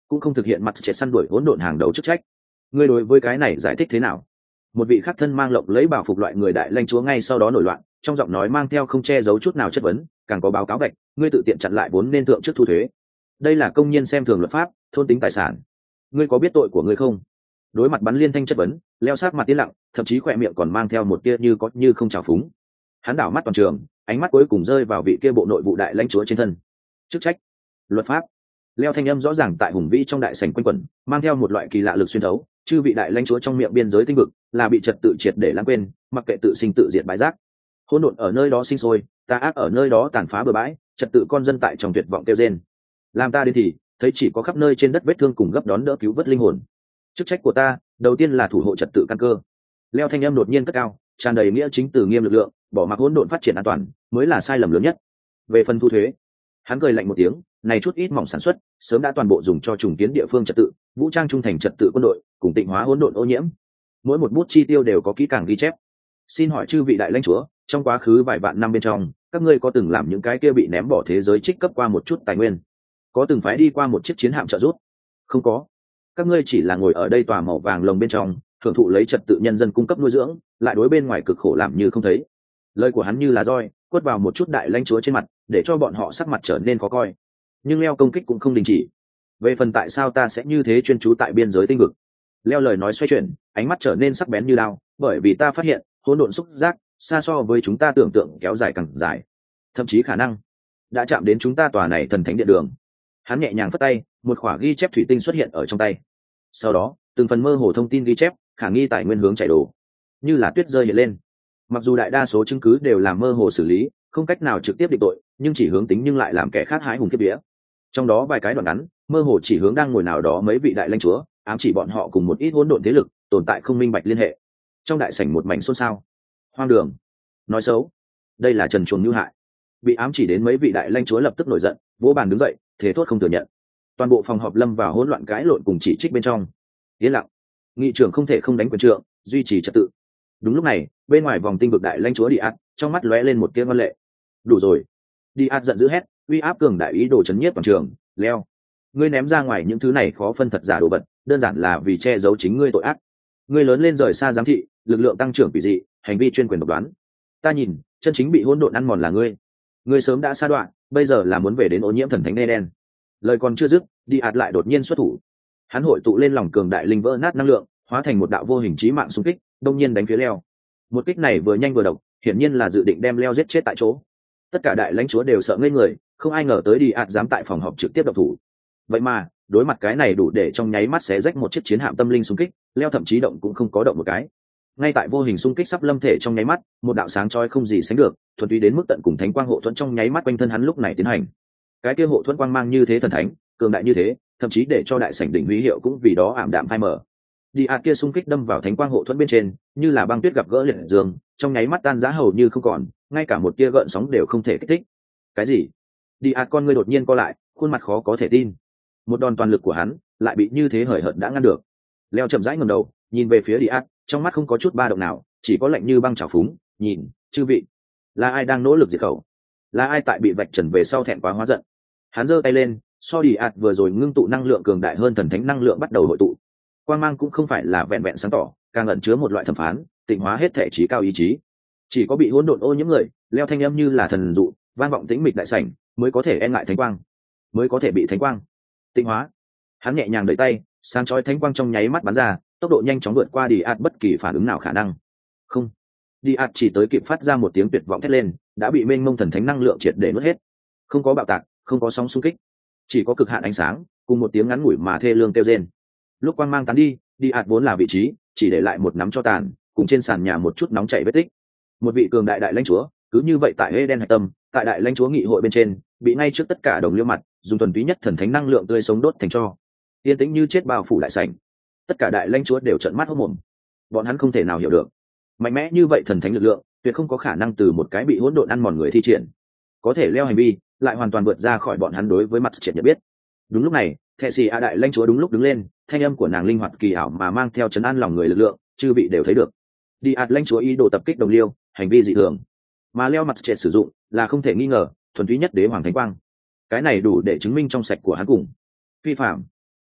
cũng không thực hiện mặt triệt săn đuổi hỗn độn hàng đầu chức trách. Ngươi đối với cái này giải thích thế nào? Một vị khắc thân mang lộng lấy bảo phục loại người đại lãnh chúa ngay sau đó nổi loạn, trong giọng nói mang theo không che giấu chút nào chất vấn, càng có báo cáo bạch, ngươi tự tiện chặn lại vốn nên thượng trước thu thuế. Đây là công nhân xem thường luật pháp, thôn tính tài sản. Ngươi có biết tội của ngươi không? Đối mặt bắn liên thanh chất vấn, leo sát mặt tiến lặng, thậm chí khỏe miệng còn mang theo một tia như có như không trào phúng. Hắn đảo mắt toàn trường, ánh mắt cuối cùng rơi vào vị kia bộ nội vụ đại lãnh chúa trên thân. Chức trách, luật pháp. Leo thanh âm rõ ràng tại hùng vĩ trong đại sảnh quanh quẩn, mang theo một loại kỳ lạ lực xuyên thấu. Chư vị đại lãnh chúa trong miệng biên giới tinh vực là bị trật tự triệt để lãng quên, mặc kệ tự sinh tự diệt bãi rác. Hỗn độn ở nơi đó sinh sôi, tà ác ở nơi đó tàn phá bừa bãi, trật tự con dân tại trong tuyệt vọng kêu rên. Làm ta đến thì thấy chỉ có khắp nơi trên đất vết thương cùng gấp đón đỡ cứu vớt linh hồn. Chức trách của ta đầu tiên là thủ hộ trật tự căn cơ. Leo thanh âm đột nhiên cất cao, tràn đầy nghĩa chính từ nghiêm lực lượng, bỏ mặc hỗn độn phát triển an toàn mới là sai lầm lớn nhất. Về phần thu thuế, hắn cười lạnh một tiếng, này chút ít mỏng sản xuất sớm đã toàn bộ dùng cho trùng kiến địa phương trật tự, vũ trang trung thành trật tự quân đội, cùng tịnh hóa hỗn độn ô nhiễm. Mỗi một bút chi tiêu đều có kỹ càng ghi chép. Xin hỏi chư vị đại lãnh chúa, trong quá khứ vài vạn năm bên trong, các ngươi có từng làm những cái kia bị ném bỏ thế giới trích cấp qua một chút tài nguyên? Có từng phái đi qua một chiếc chiến hạm trợ giúp? Không có. Các ngươi chỉ là ngồi ở đây tòa màu vàng lồng bên trong, thưởng thụ lấy trật tự nhân dân cung cấp nuôi dưỡng, lại đối bên ngoài cực khổ làm như không thấy. Lời của hắn như là roi quất vào một chút đại lãnh chúa trên mặt, để cho bọn họ sắc mặt trở nên khó coi. Nhưng leo công kích cũng không đình chỉ. Về phần tại sao ta sẽ như thế chuyên chú tại biên giới tinh vực, leo lời nói xoay chuyển, ánh mắt trở nên sắc bén như đao, bởi vì ta phát hiện hỗn độn xúc giác xa so với chúng ta tưởng tượng kéo dài càng dài, thậm chí khả năng đã chạm đến chúng ta tòa này thần thánh điện đường. Hắn nhẹ nhàng phất tay, một khỏa ghi chép thủy tinh xuất hiện ở trong tay. Sau đó từng phần mơ hồ thông tin ghi chép, khả nghi tài nguyên hướng chạy đổ, như là tuyết rơi hiện lên. Mặc dù đại đa số chứng cứ đều làm mơ hồ xử lý, không cách nào trực tiếp định tội, nhưng chỉ hướng tính nhưng lại làm kẻ khác hái hùng kiếp vía. Trong đó vài cái đoạn ngắn mơ hồ chỉ hướng đang ngồi nào đó mấy vị đại lãnh chúa, ám chỉ bọn họ cùng một ít hỗn độn thế lực tồn tại không minh bạch liên hệ. Trong đại sảnh một mảnh xôn xao. Hoang đường, nói xấu, đây là trần truồng như hại. Bị ám chỉ đến mấy vị đại lãnh chúa lập tức nổi giận, vỗ bàn đứng dậy, thế thốt không thừa nhận. Toàn bộ phòng họp lâm vào hỗn loạn cãi lộn cùng chỉ trích bên trong. Yên lặng, nghị trưởng không thể không đánh quyền trượng, duy trì trật tự. Đúng lúc này, bên ngoài vòng tinh vực đại lãnh chúa Diat, trong mắt lóe lên một tia ngoan lệ. Đủ rồi. Diat giận dữ hét, uy áp cường đại ý đồ chấn nhiếp toàn trường. Leo, ngươi ném ra ngoài những thứ này khó phân thật giả đồ vật, đơn giản là vì che giấu chính ngươi tội ác. Ngươi lớn lên rời xa giám thị, lực lượng tăng trưởng quỷ dị, hành vi chuyên quyền độc đoán. Ta nhìn, chân chính bị hỗn độn ăn mòn là ngươi. Ngươi sớm đã sa đoạn, bây giờ là muốn về đến ô nhiễm thần thánh Eden. Lời còn chưa dứt, Diat lại đột nhiên xuất thủ. Hắn hội tụ lên lòng cường đại linh vỡ nát năng lượng, hóa thành một đạo vô hình chí mạng xung kích, đông nhiên đánh phía Leo. Một kích này vừa nhanh vừa độc, hiển nhiên là dự định đem Leo giết chết tại chỗ. Tất cả đại lãnh chúa đều sợ ngây người, không ai ngờ tới Diat dám tại phòng họp trực tiếp động thủ. Vậy mà, đối mặt cái này đủ để trong nháy mắt xé rách một chiếc chiến hạm tâm linh xung kích, Leo thậm chí động cũng không có động một cái. Ngay tại vô hình xung kích sắp lâm thể trong nháy mắt, một đạo sáng chói không gì sánh được, thuần túy đến mức tận cùng thánh quang hộ thuẫn trong nháy mắt quanh thân hắn lúc này tiến hành. Cái kia hộ thuẫn quang mang như thế thần thánh, cường đại như thế, thậm chí để cho đại sảnh đỉnh huy hiệu cũng vì đó ảm đạm phai mờ. Diat kia xung kích đâm vào thánh quang hộ thuẫn bên trên, như là băng tuyết gặp gỡ liệt dương, trong nháy mắt tan rã hầu như không còn, ngay cả một tia gợn sóng đều không thể kích thích. Cái gì? Diat con ngươi đột nhiên co lại, khuôn mặt khó có thể tin. Một đòn toàn lực của hắn lại bị như thế hời hợt đã ngăn được. Leo chậm rãi ngẩng đầu, nhìn về phía Diat, trong mắt không có chút ba động nào, chỉ có lạnh như băng trào phúng. Nhìn, chư vị, là ai đang nỗ lực diệt khẩu? Là ai tại bị vạch trần về sau thẹn quá hóa giận? Hắn giơ tay lên, so Diat vừa rồi ngưng tụ năng lượng cường đại hơn thần thánh năng lượng bắt đầu hội tụ. Quang mang cũng không phải là vẹn vẹn sáng tỏ, càng ẩn chứa một loại thẩm phán, tịnh hóa hết thể trí cao ý chí. Chỉ có bị hỗn độn ô nhiễm người, Leo thanh âm như là thần dụ, vang vọng tĩnh mịch đại sảnh, mới có thể e ngại thánh quang, mới có thể bị thánh quang tịnh hóa. Hắn nhẹ nhàng đẩy tay, sáng chói thánh quang trong nháy mắt bắn ra, tốc độ nhanh chóng vượt qua Diat bất kỳ phản ứng nào khả năng. Không, Diat chỉ tới kịp phát ra một tiếng tuyệt vọng thét lên, đã bị mênh mông thần thánh năng lượng triệt để nuốt hết. Không có bạo tạc, không có sóng xung kích, chỉ có cực hạn ánh sáng cùng một tiếng ngắn ngủi mà thê lương kêu rên. Lúc quang mang tán đi, Diat vốn là vị trí chỉ để lại một nắm cho tàn, cùng trên sàn nhà một chút nóng chảy vết tích. Một vị cường đại đại lãnh chúa cứ như vậy tại Eden hạch tâm, tại đại lãnh chúa nghị hội bên trên, bị ngay trước tất cả đồng liêu mặt dùng thuần túy nhất thần thánh năng lượng tươi sống đốt thành tro. Yên tĩnh như chết bao phủ đại sảnh. Tất cả đại lãnh chúa đều trợn mắt hốt mồm. Bọn hắn không thể nào hiểu được, mạnh mẽ như vậy thần thánh lực lượng tuyệt không có khả năng từ một cái bị hỗn độn ăn mòn người thi triển. Có thể Leo hành vi lại hoàn toàn vượt ra khỏi bọn hắn đối với mặt triệt nhận biết. Đúng lúc này, Thệ Sĩ A đại lãnh chúa đúng lúc đứng lên, thanh âm của nàng linh hoạt kỳ ảo mà mang theo trấn an lòng người lực lượng, chư vị đều thấy được. Diat lãnh chúa ý đồ tập kích đồng liêu, hành vi dị thường, mà Leo mặt triệt sử dụng là không thể nghi ngờ thuần túy nhất đế hoàng thánh quang. Cái này đủ để chứng minh trong sạch của hắn cùng phi phạm.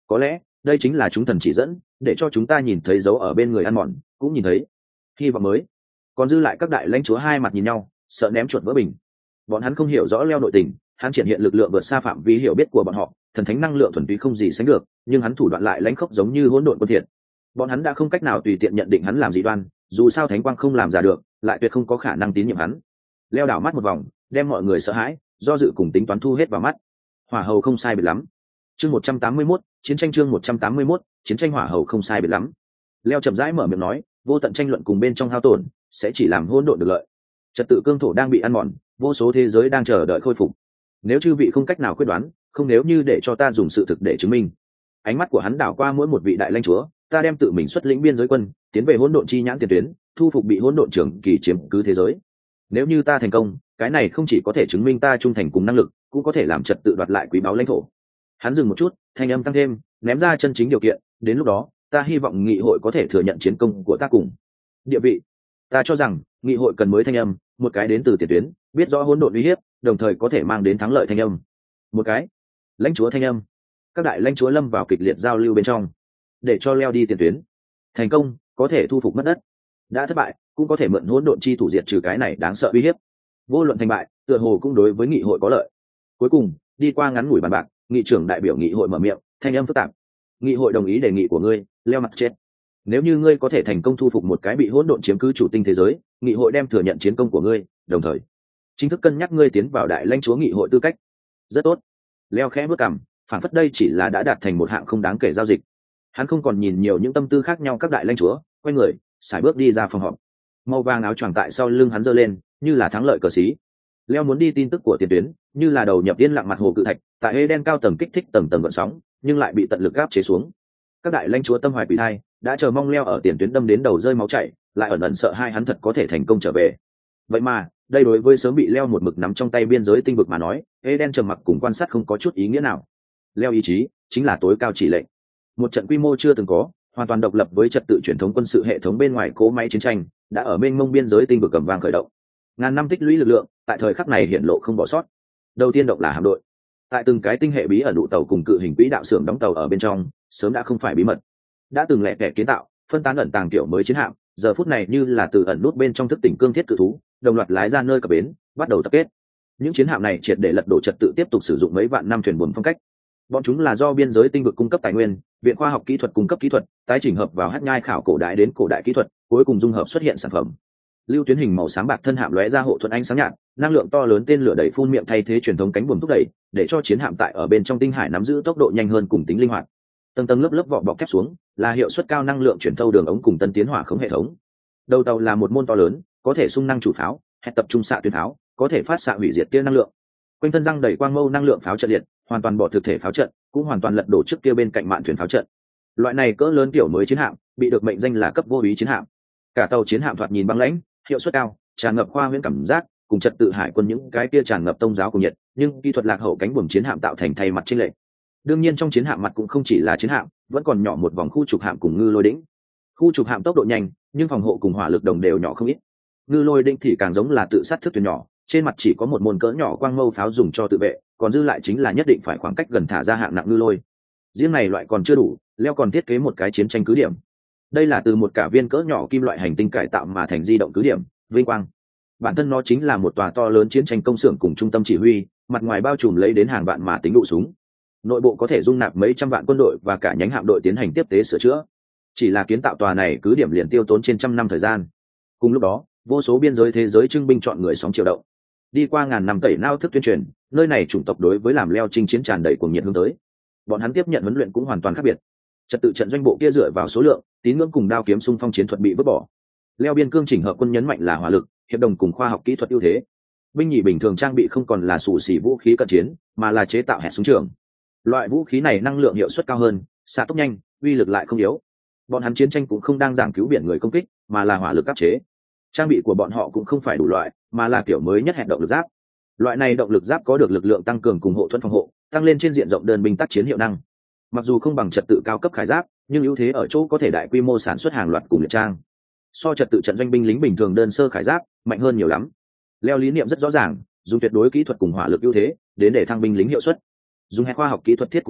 có lẽ đây chính là chúng thần chỉ dẫn, để cho chúng ta nhìn thấy dấu ở bên người ăn mòn, cũng nhìn thấy hy vọng mới. Còn dư lại các đại lãnh chúa hai mặt nhìn nhau, sợ ném chuột vỡ bình. Bọn hắn không hiểu rõ Leo nội tình, hắn triển hiện lực lượng vượt xa phạm vi hiểu biết của bọn họ, thần thánh năng lượng thuần túy không gì sánh được, nhưng hắn thủ đoạn lại lãnh khốc giống như hỗn độn quân thiện. Bọn hắn đã không cách nào tùy tiện nhận định hắn làm dị đoan, dù sao thánh quang không làm giả được, lại tuyệt không có khả năng tín nhiệm hắn. Leo đảo mắt một vòng, đem mọi người sợ hãi, do dự cùng tính toán thu hết vào mắt. Hỏa hầu không sai biệt lắm. Chương một trăm tám mươi mốt, chiến tranh chương một trăm tám mươi mốt, chiến tranh hỏa hầu không sai biệt lắm. Leo chậm rãi mở miệng nói, vô tận tranh luận cùng bên trong hao tổn, sẽ chỉ làm hỗn độn được lợi. Trật tự cương thổ đang bị ăn mòn, vô số thế giới đang chờ đợi khôi phục. Nếu chư vị không cách nào quyết đoán, không nếu như để cho ta dùng sự thực để chứng minh. Ánh mắt của hắn đảo qua mỗi một vị đại lãnh chúa, ta đem tự mình xuất lĩnh biên giới quân, tiến về hỗn độn chi nhãn tiền tuyến, thu phục bị hỗn độn trưởng kỳ chiếm cứ thế giới. Nếu như ta thành công, cái này không chỉ có thể chứng minh ta trung thành cùng năng lực, cũng có thể làm trật tự đoạt lại quý báu lãnh thổ. Hắn dừng một chút, thanh âm tăng thêm, ném ra chân chính điều kiện, đến lúc đó, ta hy vọng nghị hội có thể thừa nhận chiến công của ta cùng địa vị. Ta cho rằng, nghị hội cần mới thanh âm, một cái đến từ tiền tuyến, biết rõ hỗn độn uy hiếp, đồng thời có thể mang đến thắng lợi thanh âm. Một cái, lãnh chúa thanh âm. Các đại lãnh chúa lâm vào kịch liệt giao lưu bên trong, để cho Leo đi tiền tuyến. Thành công, có thể thu phục mất đất. Đã thất bại, cũng có thể mượn hỗn độn chi thủ diệt trừ cái này đáng sợ uy hiếp. Vô luận thành bại, tựa hồ cũng đối với nghị hội có lợi. Cuối cùng, đi qua ngắn ngủi bàn bạc, nghị trưởng đại biểu nghị hội mở miệng, thanh âm phức tạp. Nghị hội đồng ý đề nghị của ngươi, Leo mặt chết. Nếu như ngươi có thể thành công thu phục một cái bị hỗn độn chiếm cứ chủ tinh thế giới, nghị hội đem thừa nhận chiến công của ngươi, đồng thời chính thức cân nhắc ngươi tiến vào đại lãnh chúa nghị hội tư cách. Rất tốt. Leo khẽ bước cằm, phản phất đây chỉ là đã đạt thành một hạng không đáng kể giao dịch. Hắn không còn nhìn nhiều những tâm tư khác nhau các đại lãnh chúa, quay người, sải bước đi ra phòng họp. Màu vàng áo choàng tại sau lưng hắn giơ lên, như là thắng lợi cờ xí. Leo muốn đi tin tức của tiền tuyến, như là đầu nhập yên lặng mặt hồ cự thạch, tại Eden cao tầng kích thích tầng tầng gợn sóng, nhưng lại bị tận lực áp chế xuống. Các đại lãnh chúa tâm hoài quỷ thai, đã chờ mong Leo ở tiền tuyến đâm đến đầu rơi máu chảy, lại ẩn ẩn sợ hai hắn thật có thể thành công trở về. Vậy mà, đây đối với sớm bị Leo một mực nắm trong tay biên giới tinh vực mà nói, Eden trầm mặc cùng quan sát không có chút ý nghĩa nào. Leo ý chí chính là tối cao chỉ lệnh. Một trận quy mô chưa từng có, hoàn toàn độc lập với trật tự truyền thống quân sự hệ thống bên ngoài cỗ máy chiến tranh, đã ở bên mông biên giới tinh vực cầm vang khởi động. Ngàn năm tích lũy lực lượng, tại thời khắc này hiện lộ không bỏ sót. Đầu tiên động là hạm đội. Tại từng cái tinh hệ bí ẩn đủ tàu cùng cự hình quỹ đạo xưởng đóng tàu ở bên trong, sớm đã không phải bí mật. Đã từng lẻ tẻ kiến tạo, phân tán ẩn tàng kiểu mới chiến hạm, giờ phút này như là từ ẩn nút bên trong thức tỉnh cương thiết cự thú, đồng loạt lái ra nơi cập bến, bắt đầu tập kết. Những chiến hạm này triệt để lật đổ trật tự tiếp tục sử dụng mấy vạn năm thuyền buồm phong cách. Bọn chúng là do biên giới tinh vực cung cấp tài nguyên, viện khoa học kỹ thuật cung cấp kỹ thuật, tái chỉnh hợp vào hát nhai khảo cổ đại đến cổ đại kỹ thuật, cuối cùng dung hợp xuất hiện sản phẩm. Lưu tuyến hình màu sáng bạc thân hạm lóe ra hộ thuận ánh sáng nhạt, năng lượng to lớn tên lửa đẩy phun miệng thay thế truyền thống cánh buồm thúc đẩy, để cho chiến hạm tại ở bên trong tinh hải nắm giữ tốc độ nhanh hơn cùng tính linh hoạt. Tầng tầng lớp lớp vỏ bọc thép xuống, là hiệu suất cao năng lượng chuyển thâu đường ống cùng tân tiến hỏa khống hệ thống. Đầu tàu là một môn to lớn, có thể xung năng chủ pháo, hay tập trung xạ tuyến pháo, có thể phát xạ hủy diệt tia năng lượng. Quanh thân răng đầy quang mâu năng lượng pháo trận liệt, hoàn toàn bỏ thực thể pháo trận, cũng hoàn toàn lật đổ trước kia bên cạnh mạn thuyền pháo trận. Loại này cỡ lớn kiểu mới chiến hạm, bị được mệnh danh là cấp vô úy chiến hạm. Cả tàu chiến hạm thoạt nhìn băng lãnh, hiệu suất cao, tràn ngập khoa huyễn cảm giác, cùng trật tự hải quân những cái kia tràn ngập tông giáo cùng nhiệt, nhưng kỹ thuật lạc hậu cánh buồm chiến hạm tạo thành thay mặt chênh lệch. Đương nhiên trong chiến hạm mặt cũng không chỉ là chiến hạm, vẫn còn nhỏ một vòng khu trục hạm cùng ngư lôi đỉnh. Khu trục hạm tốc độ nhanh, nhưng phòng hộ cùng hỏa lực đồng đều nhỏ không ít. Ngư lôi đỉnh thì càng giống là tự sát thức thuyền nhỏ, trên mặt chỉ có một môn cỡ nhỏ quang mâu pháo dùng cho tự vệ, còn dư lại chính là nhất định phải khoảng cách gần thả ra hạng nặng ngư lôi. Riêng này loại còn chưa đủ, Leo còn thiết kế một cái chiến tranh cứ điểm. Đây là từ một cả viên cỡ nhỏ kim loại hành tinh cải tạo mà thành di động cứ điểm, vinh quang. Bản thân nó chính là một tòa to lớn chiến tranh công xưởng cùng trung tâm chỉ huy, mặt ngoài bao trùm lấy đến hàng vạn mà tính đụ súng. Nội bộ có thể dung nạp mấy trăm vạn quân đội và cả nhánh hạm đội tiến hành tiếp tế sửa chữa. Chỉ là kiến tạo tòa này cứ điểm liền tiêu tốn trên trăm năm thời gian. Cùng lúc đó, vô số biên giới thế giới trưng binh chọn người sóng chiều động. Đi qua ngàn năm tẩy nao thức tuyên truyền, nơi này chủng tộc đối với làm Leo chinh chiến tràn đầy cuồng nhiệt hướng tới. Bọn hắn tiếp nhận huấn luyện cũng hoàn toàn khác biệt. Trật tự trận doanh bộ kia dựa vào số lượng, tín ngưỡng cùng đao kiếm xung phong chiến thuật bị vứt bỏ. Leo biên cương chỉnh hợp quân nhấn mạnh là hỏa lực, hiệp đồng cùng khoa học kỹ thuật ưu thế. Binh nhì bình thường trang bị không còn là sủ xỉ vũ khí cận chiến, mà là chế tạo hẻ súng trường. Loại vũ khí này năng lượng hiệu suất cao hơn, xạ tốc nhanh, uy lực lại không yếu. Bọn hắn chiến tranh cũng không đang giảng cứu biển người công kích, mà là hỏa lực áp chế. Trang bị của bọn họ cũng không phải đủ loại, mà là kiểu mới nhất hẹn động lực giáp. Loại này động lực giáp có được lực lượng tăng cường cùng hộ thuẫn phòng hộ, tăng lên trên diện rộng đơn binh tác chiến hiệu năng. Mặc dù không bằng trật tự cao cấp khải giáp, nhưng ưu thế ở chỗ có thể đại quy mô sản xuất hàng loạt cùng liệt trang. So trật tự trận doanh binh lính bình thường đơn sơ khải giáp mạnh hơn nhiều lắm. Leo lý niệm rất rõ ràng, dùng tuyệt đối kỹ thuật cùng hỏa lực ưu thế đến để thăng binh lính hiệu suất. Dùng hệ khoa học kỹ thuật thiết cùng hỏa,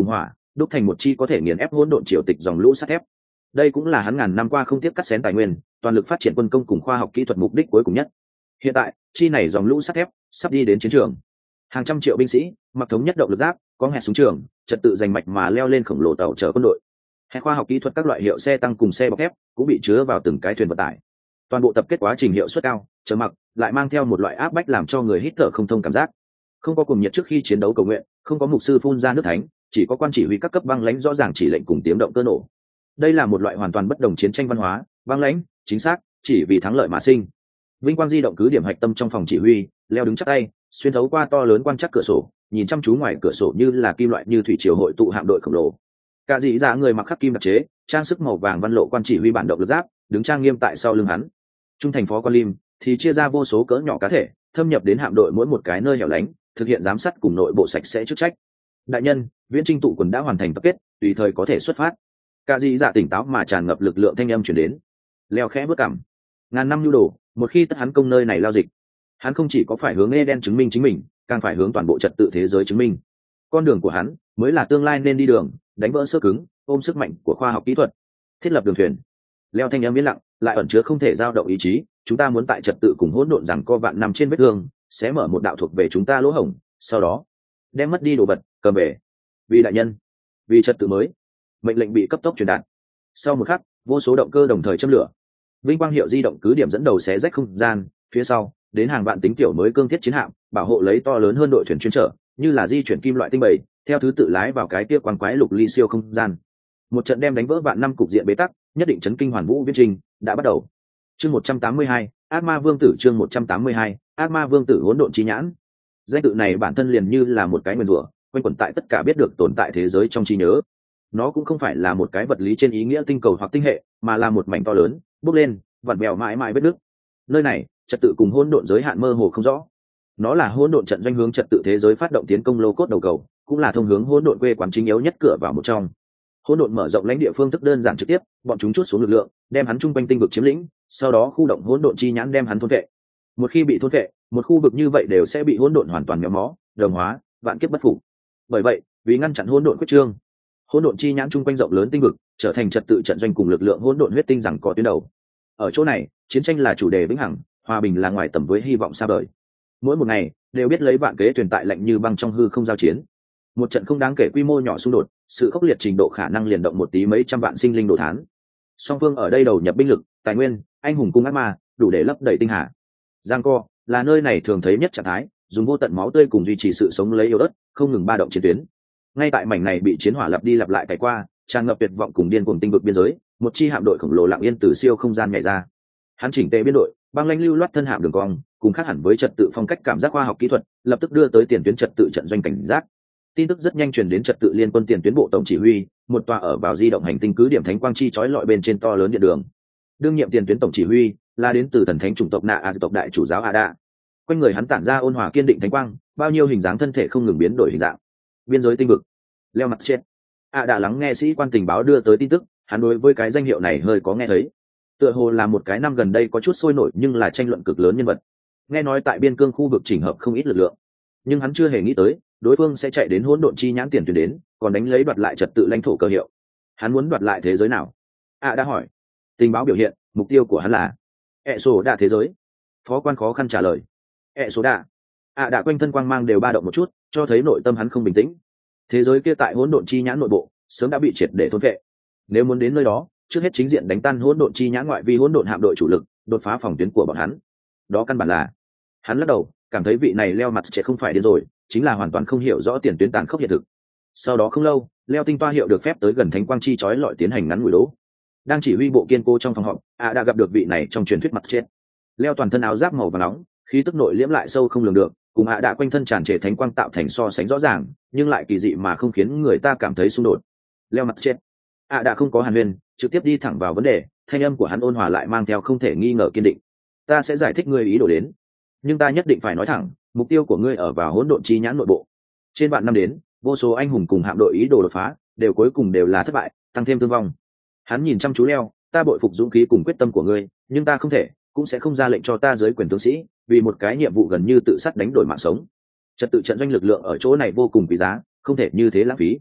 đúc thành một chi có thể nghiền ép hỗn độn triều tịch dòng lũ sắt thép. Đây cũng là hắn ngàn năm qua không tiếp cắt xén tài nguyên, toàn lực phát triển quân công cùng khoa học kỹ thuật mục đích cuối cùng nhất. Hiện tại, chi này dòng lũ sắt thép sắp đi đến chiến trường. Hàng trăm triệu binh sĩ, mặc thống nhất động lực giáp, có hẹn súng trường, trật tự giành mạch mà leo lên khổng lồ tàu chở quân đội. Hệ khoa học kỹ thuật các loại hiệu xe tăng cùng xe bọc thép cũng bị chứa vào từng cái thuyền vận tải. Toàn bộ tập kết quá trình hiệu suất cao, chờ mặc lại mang theo một loại áp bách làm cho người hít thở không thông cảm giác. Không có cuồng nhiệt trước khi chiến đấu cầu nguyện, không có mục sư phun ra nước thánh, chỉ có quan chỉ huy các cấp băng lãnh rõ ràng chỉ lệnh cùng tiếng động cơ nổ. Đây là một loại hoàn toàn bất đồng chiến tranh văn hóa, băng lãnh, chính xác, chỉ vì thắng lợi mà sinh. Vinh quang di động cứ điểm hạch tâm trong phòng chỉ huy, leo đứng chắc tay, xuyên thấu qua to lớn quan chắc cửa sổ, nhìn chăm chú ngoài cửa sổ như là kim loại như thủy triều hội tụ hạm đội khổng lồ. Cả dị dạ người mặc khắc kim đặc chế, trang sức màu vàng văn lộ quan chỉ huy bản động lực giáp, đứng trang nghiêm tại sau lưng hắn. Trung thành phó quan lim thì chia ra vô số cỡ nhỏ cá thể, thâm nhập đến hạm đội mỗi một cái nơi hẻo lánh, thực hiện giám sát cùng nội bộ sạch sẽ chức trách. Đại nhân, viễn trinh tụ quần đã hoàn thành tập kết, tùy thời có thể xuất phát. Cả dị dạ tỉnh táo mà tràn ngập lực lượng thanh âm truyền đến. Leo khẽ bước cằm. Ngàn năm nhu đồ, một khi tất hắn công nơi này lao dịch, hắn không chỉ có phải hướng Eden chứng minh chính mình, càng phải hướng toàn bộ trật tự thế giới chứng minh. Con đường của hắn mới là tương lai nên đi đường, đánh vỡ sơ cứng, ôm sức mạnh của khoa học kỹ thuật, thiết lập đường thuyền. Leo thanh âm yên lặng, lại ẩn chứa không thể dao động ý chí. Chúng ta muốn tại trật tự cùng hỗn độn rằng co vạn nằm trên vết thương, sẽ mở một đạo thuộc về chúng ta lỗ hổng, sau đó đem mất đi đồ vật cầm về. Vì đại nhân, vì trật tự mới. Mệnh lệnh bị cấp tốc truyền đạt. Sau một khắc, vô số động cơ đồng thời châm lửa. Vinh quang hiệu di động cứ điểm dẫn đầu xé rách không gian, phía sau đến hàng vạn tính tiểu mới cương thiết chiến hạm, bảo hộ lấy to lớn hơn đội thuyền chuyên trở, như là di chuyển kim loại tinh bầy, theo thứ tự lái vào cái kia quang quái lục ly siêu không gian. Một trận đem đánh vỡ vạn năm cục diện bế tắc, nhất định chấn kinh hoàn vũ viễn trình đã bắt đầu. Chương một trăm tám mươi hai, ác ma vương tử. Chương một trăm tám mươi hai, ác ma vương tử hỗn độn chi nhãn. Danh tự này bản thân liền như là một cái nguyền rủa, quanh quẩn tại tất cả biết được tồn tại thế giới trong trí nhớ. Nó cũng không phải là một cái vật lý trên ý nghĩa tinh cầu hoặc tinh hệ, mà là một mảnh to lớn, bốc lên, vặn vẹo mãi mãi vết nước. Nơi này, trật tự cùng hỗn độn giới hạn mơ hồ không rõ. Nó là hỗn độn trận doanh hướng trật tự thế giới phát động tiến công lô cốt đầu cầu, cũng là thông hướng hỗn độn quê quán chính yếu nhất cửa vào một trong. Hỗn độn mở rộng lãnh địa phương thức đơn giản trực tiếp, bọn chúng chút xuống lực lượng, đem hắn trung quanh tinh vực chiếm lĩnh, sau đó khu động hỗn độn chi nhãn đem hắn thôn vệ. Một khi bị thôn vệ, một khu vực như vậy đều sẽ bị hỗn độn hoàn toàn méo mó, đồng hóa, vạn kiếp bất phục. Bởi vậy, vì ngăn chặn hỗn độn quyết trương, hỗn độn chi nhãn trung quanh rộng lớn tinh vực trở thành trật tự trận doanh cùng lực lượng hỗn độn huyết tinh rằng có tuyến đầu. Ở chỗ này, chiến tranh là chủ đề vĩnh hằng, hòa bình là ngoài tầm với hy vọng xa vời. Mỗi một ngày đều biết lấy vạn kế tồn tại lạnh như băng trong hư không giao chiến. Một trận không đáng kể quy mô nhỏ xung đột, sự khốc liệt trình độ khả năng liền động một tí mấy trăm vạn sinh linh đồ thán. Song phương ở đây đầu nhập binh lực, tài nguyên, anh hùng cung ác ma, đủ để lấp đầy tinh hà. Giang co là nơi này thường thấy nhất trạng thái, dùng vô tận máu tươi cùng duy trì sự sống lấy yếu ớt, không ngừng ba động chiến tuyến. Ngay tại mảnh này bị chiến hỏa lặp đi lặp lại cày qua, tràn ngập tuyệt vọng cùng điên cuồng tinh vực biên giới, một chi hạm đội khổng lồ lặng yên từ siêu không gian nhảy ra. Hắn chỉnh tề biên đội, băng lãnh lưu loát thân hạm đường cong, cùng khác hẳn với trật tự phong cách cảm giác khoa học kỹ thuật, lập tức đưa tới tiền tuyến trật tự trận doanh cảnh giác. Tin tức rất nhanh truyền đến trật tự liên quân tiền tuyến bộ tổng chỉ huy, một tòa ở vào di động hành tinh cứ điểm thánh quang chi chói lọi bên trên to lớn điện đường. Đương nhiệm tiền tuyến tổng chỉ huy là đến từ thần thánh chủng tộc nạ a tộc đại chủ giáo Ada. Quanh người hắn tản ra ôn hòa kiên định thánh quang, bao nhiêu hình dáng thân thể không ngừng biến đổi hình dạng. Biên giới tinh vực, leo mặt chết. Ada lắng nghe sĩ quan tình báo đưa tới tin tức, hắn đối với cái danh hiệu này hơi có nghe thấy. Tựa hồ là một cái năm gần đây có chút sôi nổi nhưng là tranh luận cực lớn nhân vật. Nghe nói tại biên cương khu vực chỉnh hợp không ít lực lượng, nhưng hắn chưa hề nghĩ tới đối phương sẽ chạy đến hỗn độn chi nhãn tiền tuyến đến, còn đánh lấy đoạt lại trật tự lãnh thổ cơ hiệu. Hắn muốn đoạt lại thế giới nào? À đã hỏi. Tình báo biểu hiện, mục tiêu của hắn là ẹ sổ đạ thế giới. Phó quan khó khăn trả lời. ẹ sổ đạ. À đã quanh thân quang mang đều ba động một chút, cho thấy nội tâm hắn không bình tĩnh. Thế giới kia tại hỗn độn chi nhãn nội bộ, sớm đã bị triệt để thôn vệ. Nếu muốn đến nơi đó, trước hết chính diện đánh tan hỗn độn chi nhãn ngoại vi hỗn độn hạm đội chủ lực, đột phá phòng tuyến của bọn hắn. Đó căn bản là. Hắn lắc đầu, cảm thấy vị này leo mặt trẻ không phải điên rồi, chính là hoàn toàn không hiểu rõ tiền tuyến tàn khốc hiện thực. Sau đó không lâu, leo tinh toa hiệu được phép tới gần thánh quang chi chói lọi tiến hành ngắn ngủi đố. Đang chỉ huy bộ kiên cố trong phòng họp, à đã gặp được vị này trong truyền thuyết mặt chết. Leo toàn thân áo giáp màu vàng nóng, khí tức nội liễm lại sâu không lường được, cùng à đã quanh thân tràn trề thánh quang tạo thành so sánh rõ ràng, nhưng lại kỳ dị mà không khiến người ta cảm thấy xung đột. Leo mặt chết. À đã không có hàn huyên, trực tiếp đi thẳng vào vấn đề, thanh âm của hắn ôn hòa lại mang theo không thể nghi ngờ kiên định. Ta sẽ giải thích ngươi ý đồ đến, nhưng ta nhất định phải nói thẳng, mục tiêu của ngươi ở vào hỗn độn chi nhãn nội bộ. Trên vạn năm đến, vô số anh hùng cùng hạm đội ý đồ đột phá, đều cuối cùng đều là thất bại, tăng thêm thương vong. Hắn nhìn chăm chú Leo, ta bội phục dũng khí cùng quyết tâm của ngươi, nhưng ta không thể, cũng sẽ không ra lệnh cho ta dưới quyền tướng sĩ, vì một cái nhiệm vụ gần như tự sát đánh đổi mạng sống. Trật tự trận doanh lực lượng ở chỗ này vô cùng quý giá, không thể như thế lãng phí.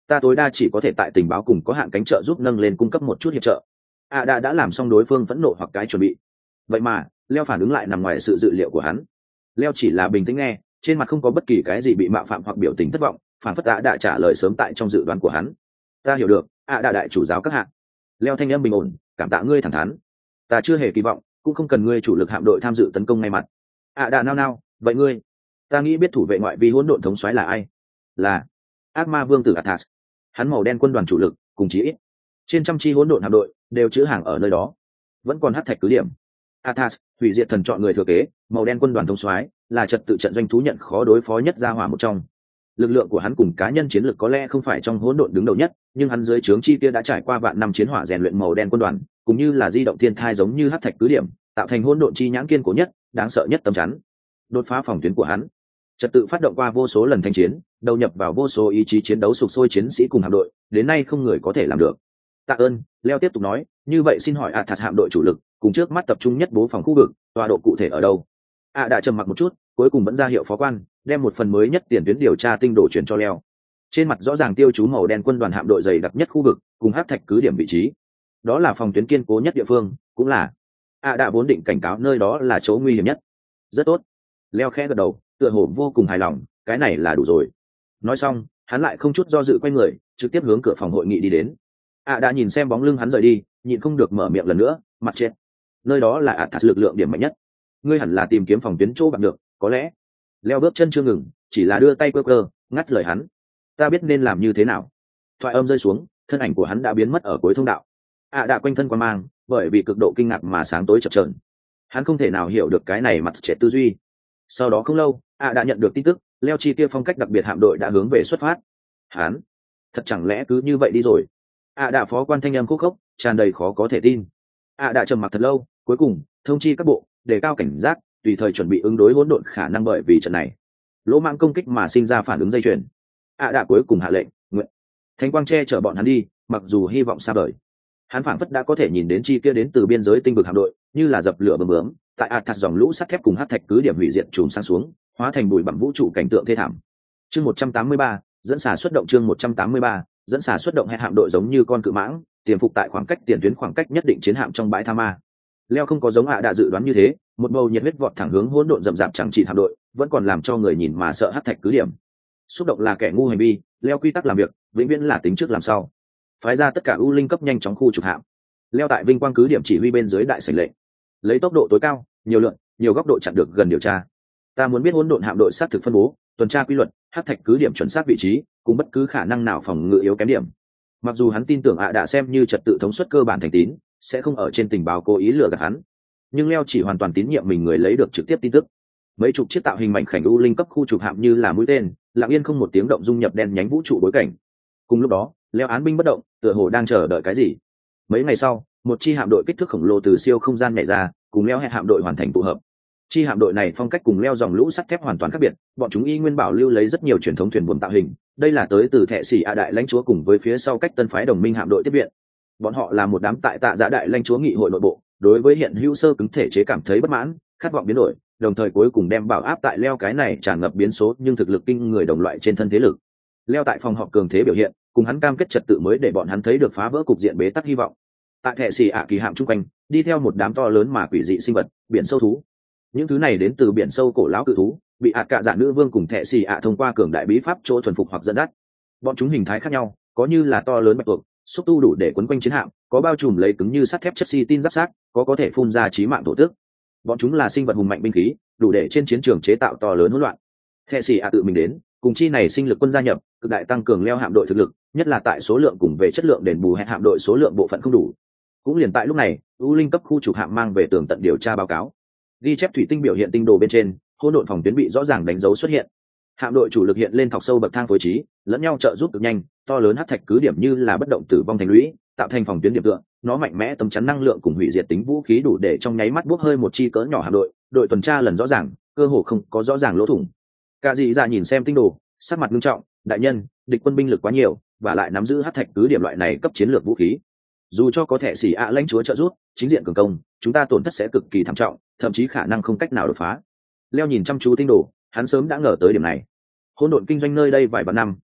ta tối đa chỉ có thể tại tình báo cùng có hạn cánh trợ giúp nâng lên cung cấp một chút hiệp trợ. ạ đã đã làm xong đối phương phẫn nộ hoặc cái chuẩn bị. Vậy mà leo phản ứng lại nằm ngoài sự dự liệu của hắn. Leo chỉ là bình tĩnh nghe, trên mặt không có bất kỳ cái gì bị mạo phạm hoặc biểu tình thất vọng, phản phất ạ đã trả lời sớm tại trong dự đoán của hắn. Ta hiểu được, ạ đã đại chủ giáo các hạng. Leo thanh âm bình ổn, cảm tạ ngươi thẳng thắn. Ta chưa hề kỳ vọng, cũng không cần ngươi chủ lực hạm đội tham dự tấn công ngay mặt. ạ đã nao nao, vậy ngươi? Ta nghĩ biết thủ vệ ngoại vi hỗn độn thống soái là ai? Là ác ma vương tử Athas. Hắn màu đen quân đoàn chủ lực, cùng chí ít trên trăm chi hỗn độn hạm đội đều chữ hàng ở nơi đó. Vẫn còn hắc thạch cứ điểm. Athas, hủy diệt thần chọn người thừa kế, màu đen quân đoàn thống soái, là trật tự trận doanh thú nhận khó đối phó nhất gia hỏa một trong. Lực lượng của hắn cùng cá nhân chiến lược có lẽ không phải trong hỗn độn đứng đầu nhất, nhưng hắn dưới trướng chi kia đã trải qua vạn năm chiến hỏa rèn luyện màu đen quân đoàn, cũng như là di động thiên thai giống như hắc thạch cứ điểm, tạo thành hỗn độn chi nhãn kiên cố nhất, đáng sợ nhất tấm chắn. Đột phá phòng tuyến của hắn, trật tự phát động qua vô số lần thanh chiến, đầu nhập vào vô số ý chí chiến đấu sục sôi chiến sĩ cùng hạm đội, đến nay không người có thể làm được. Tạ ơn, Leo tiếp tục nói, như vậy xin hỏi Athas hạm đội chủ lực, cùng trước mắt tập trung nhất bố phòng khu vực, tọa độ cụ thể ở đâu? A đã trầm mặc một chút, cuối cùng vẫn ra hiệu phó quan, đem một phần mới nhất tiền tuyến điều tra tinh đồ chuyển cho Leo. Trên mặt rõ ràng tiêu chú màu đen quân đoàn hạm đội dày đặc nhất khu vực, cùng hắc thạch cứ điểm vị trí. Đó là phòng tuyến kiên cố nhất địa phương, cũng là A đã vốn định cảnh cáo nơi đó là chỗ nguy hiểm nhất. Rất tốt. Leo khẽ gật đầu, tựa hồ vô cùng hài lòng, cái này là đủ rồi. Nói xong, hắn lại không chút do dự quay người, trực tiếp hướng cửa phòng hội nghị đi đến. A đã nhìn xem bóng lưng hắn rời đi, nhịn không được mở miệng lần nữa, mặt chết. Nơi đó là Athas lực lượng điểm mạnh nhất. Ngươi hẳn là tìm kiếm phòng tuyến chỗ bằng được, có lẽ. Leo bước chân chưa ngừng, chỉ là đưa tay quơ quơ, ngắt lời hắn. Ta biết nên làm như thế nào. Thoại âm rơi xuống, thân ảnh của hắn đã biến mất ở cuối thông đạo. A đã quanh thân quan mang, bởi vì cực độ kinh ngạc mà sáng tối chập chờn. Hắn không thể nào hiểu được cái này mặt chết tư duy. Sau đó không lâu, A đã nhận được tin tức, Leo chi kia phong cách đặc biệt hạm đội đã hướng về xuất phát. Hắn, thật chẳng lẽ cứ như vậy đi rồi? A đã phó quan thanh âm khúc khốc, tràn đầy khó có thể tin. A đã trầm mặc thật lâu, cuối cùng thông chi các bộ, đề cao cảnh giác, tùy thời chuẩn bị ứng đối hỗn độn khả năng bởi vì trận này lỗ mạng công kích mà sinh ra phản ứng dây chuyền. A đã cuối cùng hạ lệnh, nguyện thánh quang che chở bọn hắn đi, mặc dù hy vọng xa vời. Hắn phảng phất đã có thể nhìn đến chi kia đến từ biên giới tinh vực hạm đội, như là dập lửa bướm bướm, tại Athas dòng lũ sắt thép cùng hắc thạch cứ điểm hủy diệt trùm sang xuống, hóa thành bụi bặm vũ trụ cảnh tượng thê thảm. Chương một trăm tám mươi ba, dẫn xả xuất động chương một trăm tám mươi ba, dẫn xả xuất động hệ hạm đội giống như con cự mãng, tiềm phục tại khoảng cách tiền tuyến khoảng cách nhất định chiến hạm trong bãi tha ma. Leo không có giống hạ đã dự đoán như thế, một bầu nhiệt huyết vọt thẳng hướng hỗn độn rậm rạp chẳng chỉ hạm đội, vẫn còn làm cho người nhìn mà sợ hắc thạch cứ điểm. Xúc động là kẻ ngu hành vi, Leo quy tắc làm việc, vĩnh viễn là tính trước làm sau. Phái ra tất cả ưu linh cấp nhanh chóng khu trục hạm. Leo tại vinh quang cứ điểm chỉ huy bên dưới đại sảnh lệnh, lấy tốc độ tối cao, nhiều lượng, nhiều góc độ chặn được gần điều tra. Ta muốn biết hỗn độn hạm đội sát thực phân bố, tuần tra quy luật, hắc thạch cứ điểm chuẩn xác vị trí, cùng bất cứ khả năng nào phòng ngự yếu kém điểm. Mặc dù hắn tin tưởng ạ đã xem như trật tự thống suất cơ bản thành tín, sẽ không ở trên tình báo cố ý lừa gạt hắn, nhưng Leo chỉ hoàn toàn tín nhiệm mình người lấy được trực tiếp tin tức. Mấy chục chiếc tạo hình mảnh khảnh u linh cấp khu trục hạm như là mũi tên, lặng yên không một tiếng động dung nhập đen nhánh vũ trụ bối cảnh. Cùng lúc đó, Leo án binh bất động, tựa hồ đang chờ đợi cái gì. Mấy ngày sau, một chi hạm đội kích thước khổng lồ từ siêu không gian nhảy ra, cùng Leo hẹn hạm đội hoàn thành tụ hợp. Chi hạm đội này phong cách cùng Leo dòng lũ sắt thép hoàn toàn khác biệt, bọn chúng y nguyên bảo lưu lấy rất nhiều truyền thống thuyền buồm tạo hình, đây là tới từ thệ sĩ a đại lãnh chúa cùng với phía sau cách tân phái đồng minh hạm đội tiếp viện. Bọn họ là một đám tại tạ giả đại lãnh chúa nghị hội nội bộ, đối với hiện hữu sơ cứng thể chế cảm thấy bất mãn, khát vọng biến đổi, đồng thời cuối cùng đem bảo áp tại Leo cái này tràn ngập biến số nhưng thực lực kinh người đồng loại trên thân thế lực. Leo tại phòng họp cường thế biểu hiện, cùng hắn cam kết trật tự mới để bọn hắn thấy được phá vỡ cục diện bế tắc hy vọng. Tại thệ sĩ ạ kỳ hạm trung quanh, đi theo một đám to lớn mà quỷ dị sinh vật, biển sâu thú. Những thứ này đến từ biển sâu cổ lão cự thú, bị ạt cạ dạ nữ vương cùng thệ sĩ ạ thông qua cường đại bí pháp chỗ thuần phục hoặc dẫn dắt. Bọn chúng hình thái khác nhau, có như là to lớn bạch tuộc, xúc tu đủ để quấn quanh chiến hạm, có bao trùm lấy cứng như sắt thép chất xi tin giáp sát, có có thể phun ra chí mạng thổ tước. Bọn chúng là sinh vật hùng mạnh binh khí, đủ để trên chiến trường chế tạo to lớn hỗn loạn. Thệ sĩ ạ tự mình đến, cùng chi này sinh lực quân gia nhập, cực đại tăng cường Leo hạm đội thực lực, nhất là tại số lượng cùng về chất lượng đền bù hẹn hạm đội số lượng bộ phận không đủ. Cũng liền tại lúc này, U Linh cấp khu trục hạm mang về tường tận điều tra báo cáo. Ghi chép thủy tinh biểu hiện tinh đồ bên trên, hỗn độn phòng tuyến bị rõ ràng đánh dấu xuất hiện. Hạm đội chủ lực hiện lên thọc sâu bậc thang phối trí, lẫn nhau trợ giúp cực nhanh, to lớn hắc thạch cứ điểm như là bất động tử vong thành lũy, tạo thành phòng tuyến điểm tựa, nó mạnh mẽ tấm chắn năng lượng cùng hủy diệt tính vũ khí đủ để trong nháy mắt bốc hơi một chi cỡ nhỏ hạm đội, đội tuần tra lần rõ ràng, cơ hồ không có rõ ràng lỗ thủng. Cả dị dạ nhìn xem tinh đồ, sắc mặt nghiêm trọng, đại nhân, địch quân binh lực quá nhiều, và lại nắm giữ hắc thạch cứ điểm loại này cấp chiến lược vũ khí. Dù cho có thể xỉ ạ lãnh chúa trợ giúp, chính diện cường công, chúng ta tổn thất sẽ cực kỳ thảm trọng, thậm chí khả năng không cách nào đột phá. Leo nhìn chăm chú tinh đồ, hắn sớm đã ngờ tới điểm này. Hỗn độn kinh doanh nơi đây vài vạn năm,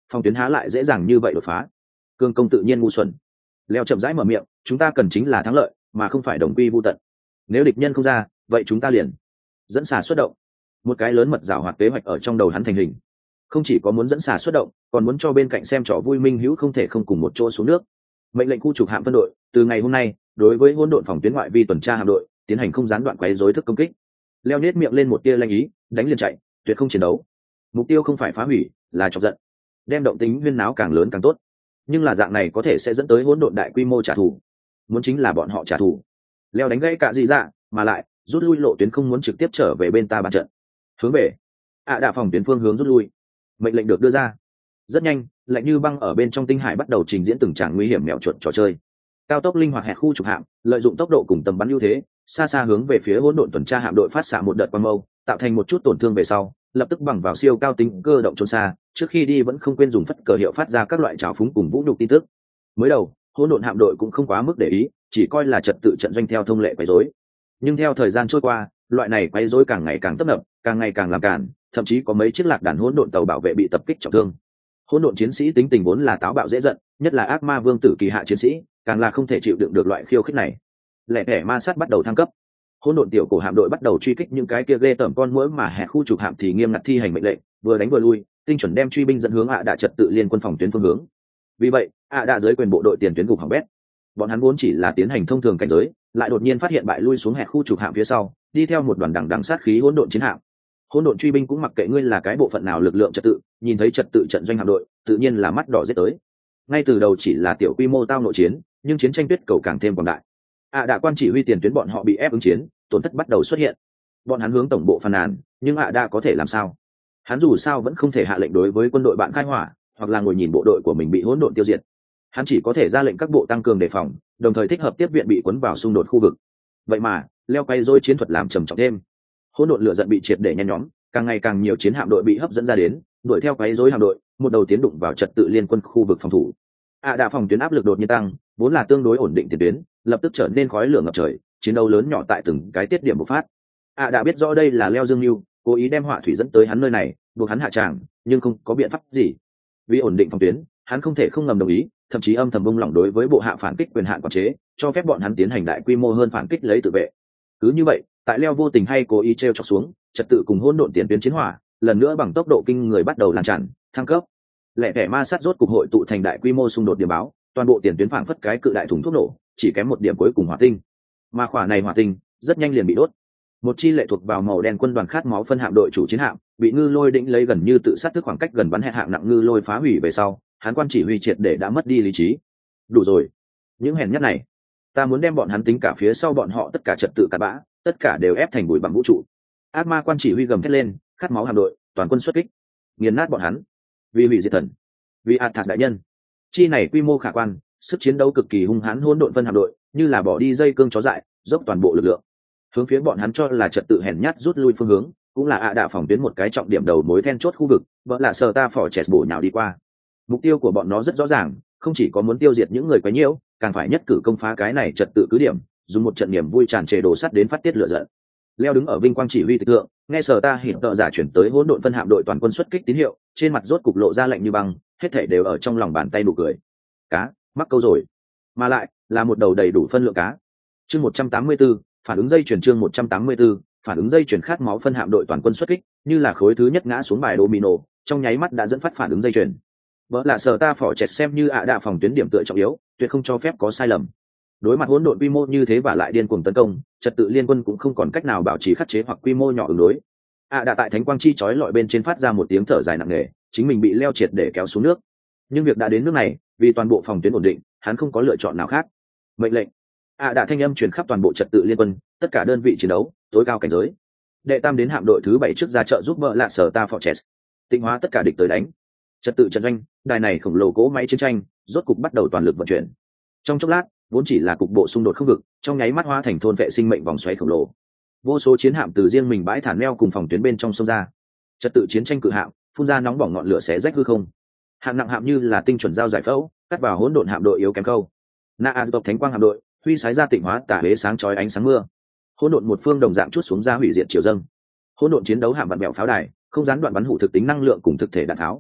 phòng tuyến há lại dễ dàng như vậy đột phá. Cương công tự nhiên ngu xuẩn. Leo chậm rãi mở miệng, chúng ta cần chính là thắng lợi mà không phải đồng quy vu tận. Nếu địch nhân không ra, vậy chúng ta liền dẫn xà xuất động. Một cái lớn mật giảo hoạt kế hoạch ở trong đầu hắn thành hình, không chỉ có muốn dẫn xà xuất động, còn muốn cho bên cạnh xem trò vui minh hữu không thể không cùng một chỗ xuống nước. Mệnh lệnh khu trục hạm phân đội từ ngày hôm nay đối với hỗn độn phòng tuyến ngoại vi tuần tra hạm đội tiến hành không gián đoạn quấy rối thức công kích. Leo nết miệng lên một tia lanh ý, đánh liền chạy, tuyệt không chiến đấu. Mục tiêu không phải phá hủy, là chọc giận, đem động tính huyên náo càng lớn càng tốt. Nhưng là dạng này có thể sẽ dẫn tới hỗn độn đại quy mô trả thù. Muốn chính là bọn họ trả thù. Leo đánh gãy cả gì dạ, mà lại rút lui lộ tuyến không muốn trực tiếp trở về bên ta bàn trận. Hướng về ạ à đạ phòng tuyến phương hướng rút lui. Mệnh lệnh được đưa ra. Rất nhanh, lạnh như băng ở bên trong tinh hải bắt đầu trình diễn từng tràng nguy hiểm mèo chuột trò chơi. Cao tốc linh hoạt hẹt khu trục hạm, lợi dụng tốc độ cùng tầm bắn ưu thế, xa xa hướng về phía hỗn độn tuần tra hạm đội phát xạ một đợt quang mâu, tạo thành một chút tổn thương về sau, lập tức bằng vào siêu cao tính cơ động trốn xa, trước khi đi vẫn không quên dùng phất cờ hiệu phát ra các loại trào phúng cùng vũ nhục tin tức. Mới đầu, hỗn độn hạm đội cũng không quá mức để ý, chỉ coi là trật tự trận doanh theo thông lệ quấy rối. Nhưng theo thời gian trôi qua, loại này quấy rối càng ngày càng tấp nập, càng ngày càng làm cản, thậm chí có mấy chiếc lạc đàn hỗn độn tàu bảo vệ bị tập kích trọng thương. Hỗn độn chiến sĩ tính tình vốn là táo bạo dễ giận, nhất là ác ma vương tử kỳ hạ chiến sĩ, càng là không thể chịu đựng được loại khiêu khích này. Lẻ thẻ ma sát bắt đầu thăng cấp, hỗn độn tiểu cổ hạm đội bắt đầu truy kích những cái kia ghê tởm con muỗi mà hẹn khu trục hạm thì nghiêm ngặt thi hành mệnh lệnh, vừa đánh vừa lui, tinh chuẩn đem truy binh dẫn hướng ạ đạ trật tự liên quân phòng tuyến phương hướng. Vì vậy, ạ đạ dưới quyền bộ đội tiền tuyến gục hỏng bét. Bọn hắn vốn chỉ là tiến hành thông thường cảnh giới, lại đột nhiên phát hiện bại lui xuống hẹn khu trục hạm phía sau, đi theo một đoàn đằng đằng sát khí hỗn độn chiến hạm. Hỗn độn truy binh cũng mặc kệ ngươi là cái bộ phận nào lực lượng trật tự, nhìn thấy trật tự trận doanh hạm đội, tự nhiên là mắt đỏ giết tới. Ngay từ đầu chỉ là tiểu quy mô tao nội chiến, nhưng chiến tranh tuyết cầu càng thêm quảng đại. ạ đạ quan chỉ huy tiền tuyến bọn họ bị ép ứng chiến, tổn thất bắt đầu xuất hiện. Bọn hắn hướng tổng bộ phàn nàn, nhưng ạ đạ có thể làm sao? Hắn dù sao vẫn không thể hạ lệnh đối với quân đội bạn khai hỏa, hoặc là ngồi nhìn bộ đội của mình bị hỗn độn tiêu diệt. Hắn chỉ có thể ra lệnh các bộ tăng cường đề phòng, đồng thời thích hợp tiếp viện bị cuốn vào xung đột khu vực. Vậy mà, leo quay dôi chiến thuật làm trầm trọng thêm. Hỗn độn lửa giận bị triệt để nhen nhóm, càng ngày càng nhiều chiến hạm đội bị hấp dẫn ra đến, đuổi theo quấy rối hạm đội, một đầu tiến đụng vào trật tự liên quân khu vực phòng thủ. ạ đạ phòng tuyến áp lực đột nhiên tăng, vốn là tương đối ổn định tiền tuyến, lập tức trở nên khói lửa ngập trời, chiến đấu lớn nhỏ tại từng cái tiết điểm bộc phát. ạ đạ biết rõ đây là leo dương lưu, cố ý đem họa thủy dẫn tới hắn nơi này, buộc hắn hạ tràng, nhưng không có biện pháp gì. Vì ổn định phòng tuyến, hắn không thể không ngầm đồng ý, thậm chí âm thầm bung lỏng đối với bộ hạ phản kích quyền hạn quản chế, cho phép bọn hắn tiến hành đại quy mô hơn phản kích lấy tự vệ. Cứ như vậy, tại leo vô tình hay cố ý treo chọc xuống, trật tự cùng hỗn độn tiền tuyến chiến hỏa, lần nữa bằng tốc độ kinh người bắt đầu lan tràn, thăng cấp. Lẻ thẻ ma sát rốt cục hội tụ thành đại quy mô xung đột điểm báo, toàn bộ tiền tuyến phảng phất cái cự đại thùng thuốc nổ, chỉ kém một điểm cuối cùng hỏa tinh. Mà khỏa này hỏa tinh rất nhanh liền bị đốt. Một chi lệ thuộc vào màu đen quân đoàn khát máu phân hạm đội chủ chiến hạm, bị ngư lôi đĩnh lấy gần như tự sát tức khoảng cách gần bắn hẹn hạng nặng ngư lôi phá hủy về sau, hắn quan chỉ huy triệt để đã mất đi lý trí. Đủ rồi, những hèn nhất này, ta muốn đem bọn hắn tính cả phía sau bọn họ tất cả trật tự cặn bã, tất cả đều ép thành bụi bằng vũ trụ. Ác ma quan chỉ huy gầm thét lên, khát máu hạm đội, toàn quân xuất kích, nghiền nát bọn hắn. Vì hủy diệt thần, vì ạt thạc đại nhân. Chi này quy mô khả quan, sức chiến đấu cực kỳ hung hãn hỗn độn phân hạm đội, như là bỏ đi dây cương chó dại, dốc toàn bộ lực lượng hướng phía bọn hắn cho là trật tự hèn nhát rút lui phương hướng, cũng là ạ đạ phòng tuyến một cái trọng điểm đầu mối then chốt khu vực, vợ là sờ ta phỏ chẹt bổ nhào đi qua. Mục tiêu của bọn nó rất rõ ràng, không chỉ có muốn tiêu diệt những người quấy nhiễu, càng phải nhất cử công phá cái này trật tự cứ điểm, dùng một trận niềm vui tràn trề đổ sắt đến phát tiết lửa giận. Leo đứng ở vinh quang chỉ huy tịch tượng, nghe sở ta hiện tợ giả chuyển tới hỗn độn phân hạm đội toàn quân xuất kích tín hiệu, trên mặt rốt cục lộ ra lạnh như băng, hết thảy đều ở trong lòng bàn tay nụ cười. Cá, mắc câu rồi, mà lại là một đầu đầy đủ phân lượng cá. Chương một trăm tám mươi tư, phản ứng dây chuyển chương một trăm tám mươi tư, phản ứng dây chuyển khát máu phân hạm đội toàn quân xuất kích, như là khối thứ nhất ngã xuống bài domino, trong nháy mắt đã dẫn phát phản ứng dây chuyển. Vỡ là sở ta phỏ chẹt xem như ạ đạ phòng tuyến điểm tựa trọng yếu, tuyệt không cho phép có sai lầm. Đối mặt hỗn độn quy mô như thế và lại điên cuồng tấn công, trật tự liên quân cũng không còn cách nào bảo trì khắc chế hoặc quy mô nhỏ ứng đối. ạ đạ tại thánh quang chi chói lọi bên trên phát ra một tiếng thở dài nặng nề, chính mình bị leo triệt để kéo xuống nước. Nhưng việc đã đến nước này, vì toàn bộ phòng tuyến ổn định, hắn không có lựa chọn nào khác. Mệnh lệnh. ạ đạ thanh âm truyền khắp toàn bộ trật tự liên quân, tất cả đơn vị chiến đấu, tối cao cảnh giới. Đệ tam đến hạm đội thứ bảy trước ra trợ giúp vợ lạ sở ta Fortress, tịnh hóa tất cả địch tới đánh. Trật tự trận doanh, đài này khổng lồ cỗ máy chiến tranh, rốt cục bắt đầu toàn lực vận chuyển. Trong chốc lát, vốn chỉ là cục bộ xung đột không vực, trong nháy mắt hóa thành thôn vệ sinh mệnh vòng xoáy khổng lồ. Vô số chiến hạm từ riêng mình bãi thả neo cùng phòng tuyến bên trong sông ra. Trật tự chiến tranh cự hạm, phun ra nóng bỏng ngọn lửa xé rách hư không. Hạng nặng hạm như là tinh chuẩn dao giải phẫu, cắt vào hỗn độn hạm đội yếu kém câu. Na tộc thánh quang hạm đội, huy sái ra tịnh hóa tả hế sáng chói ánh sáng mưa. Hỗn độn một phương đồng dạng chút xuống ra hủy diệt triều dâng. Hỗn độn chiến đấu hạm vặn bẹo pháo đài, không gián đoạn bắn hủ thực tính năng lượng cùng thực thể đạn tháo.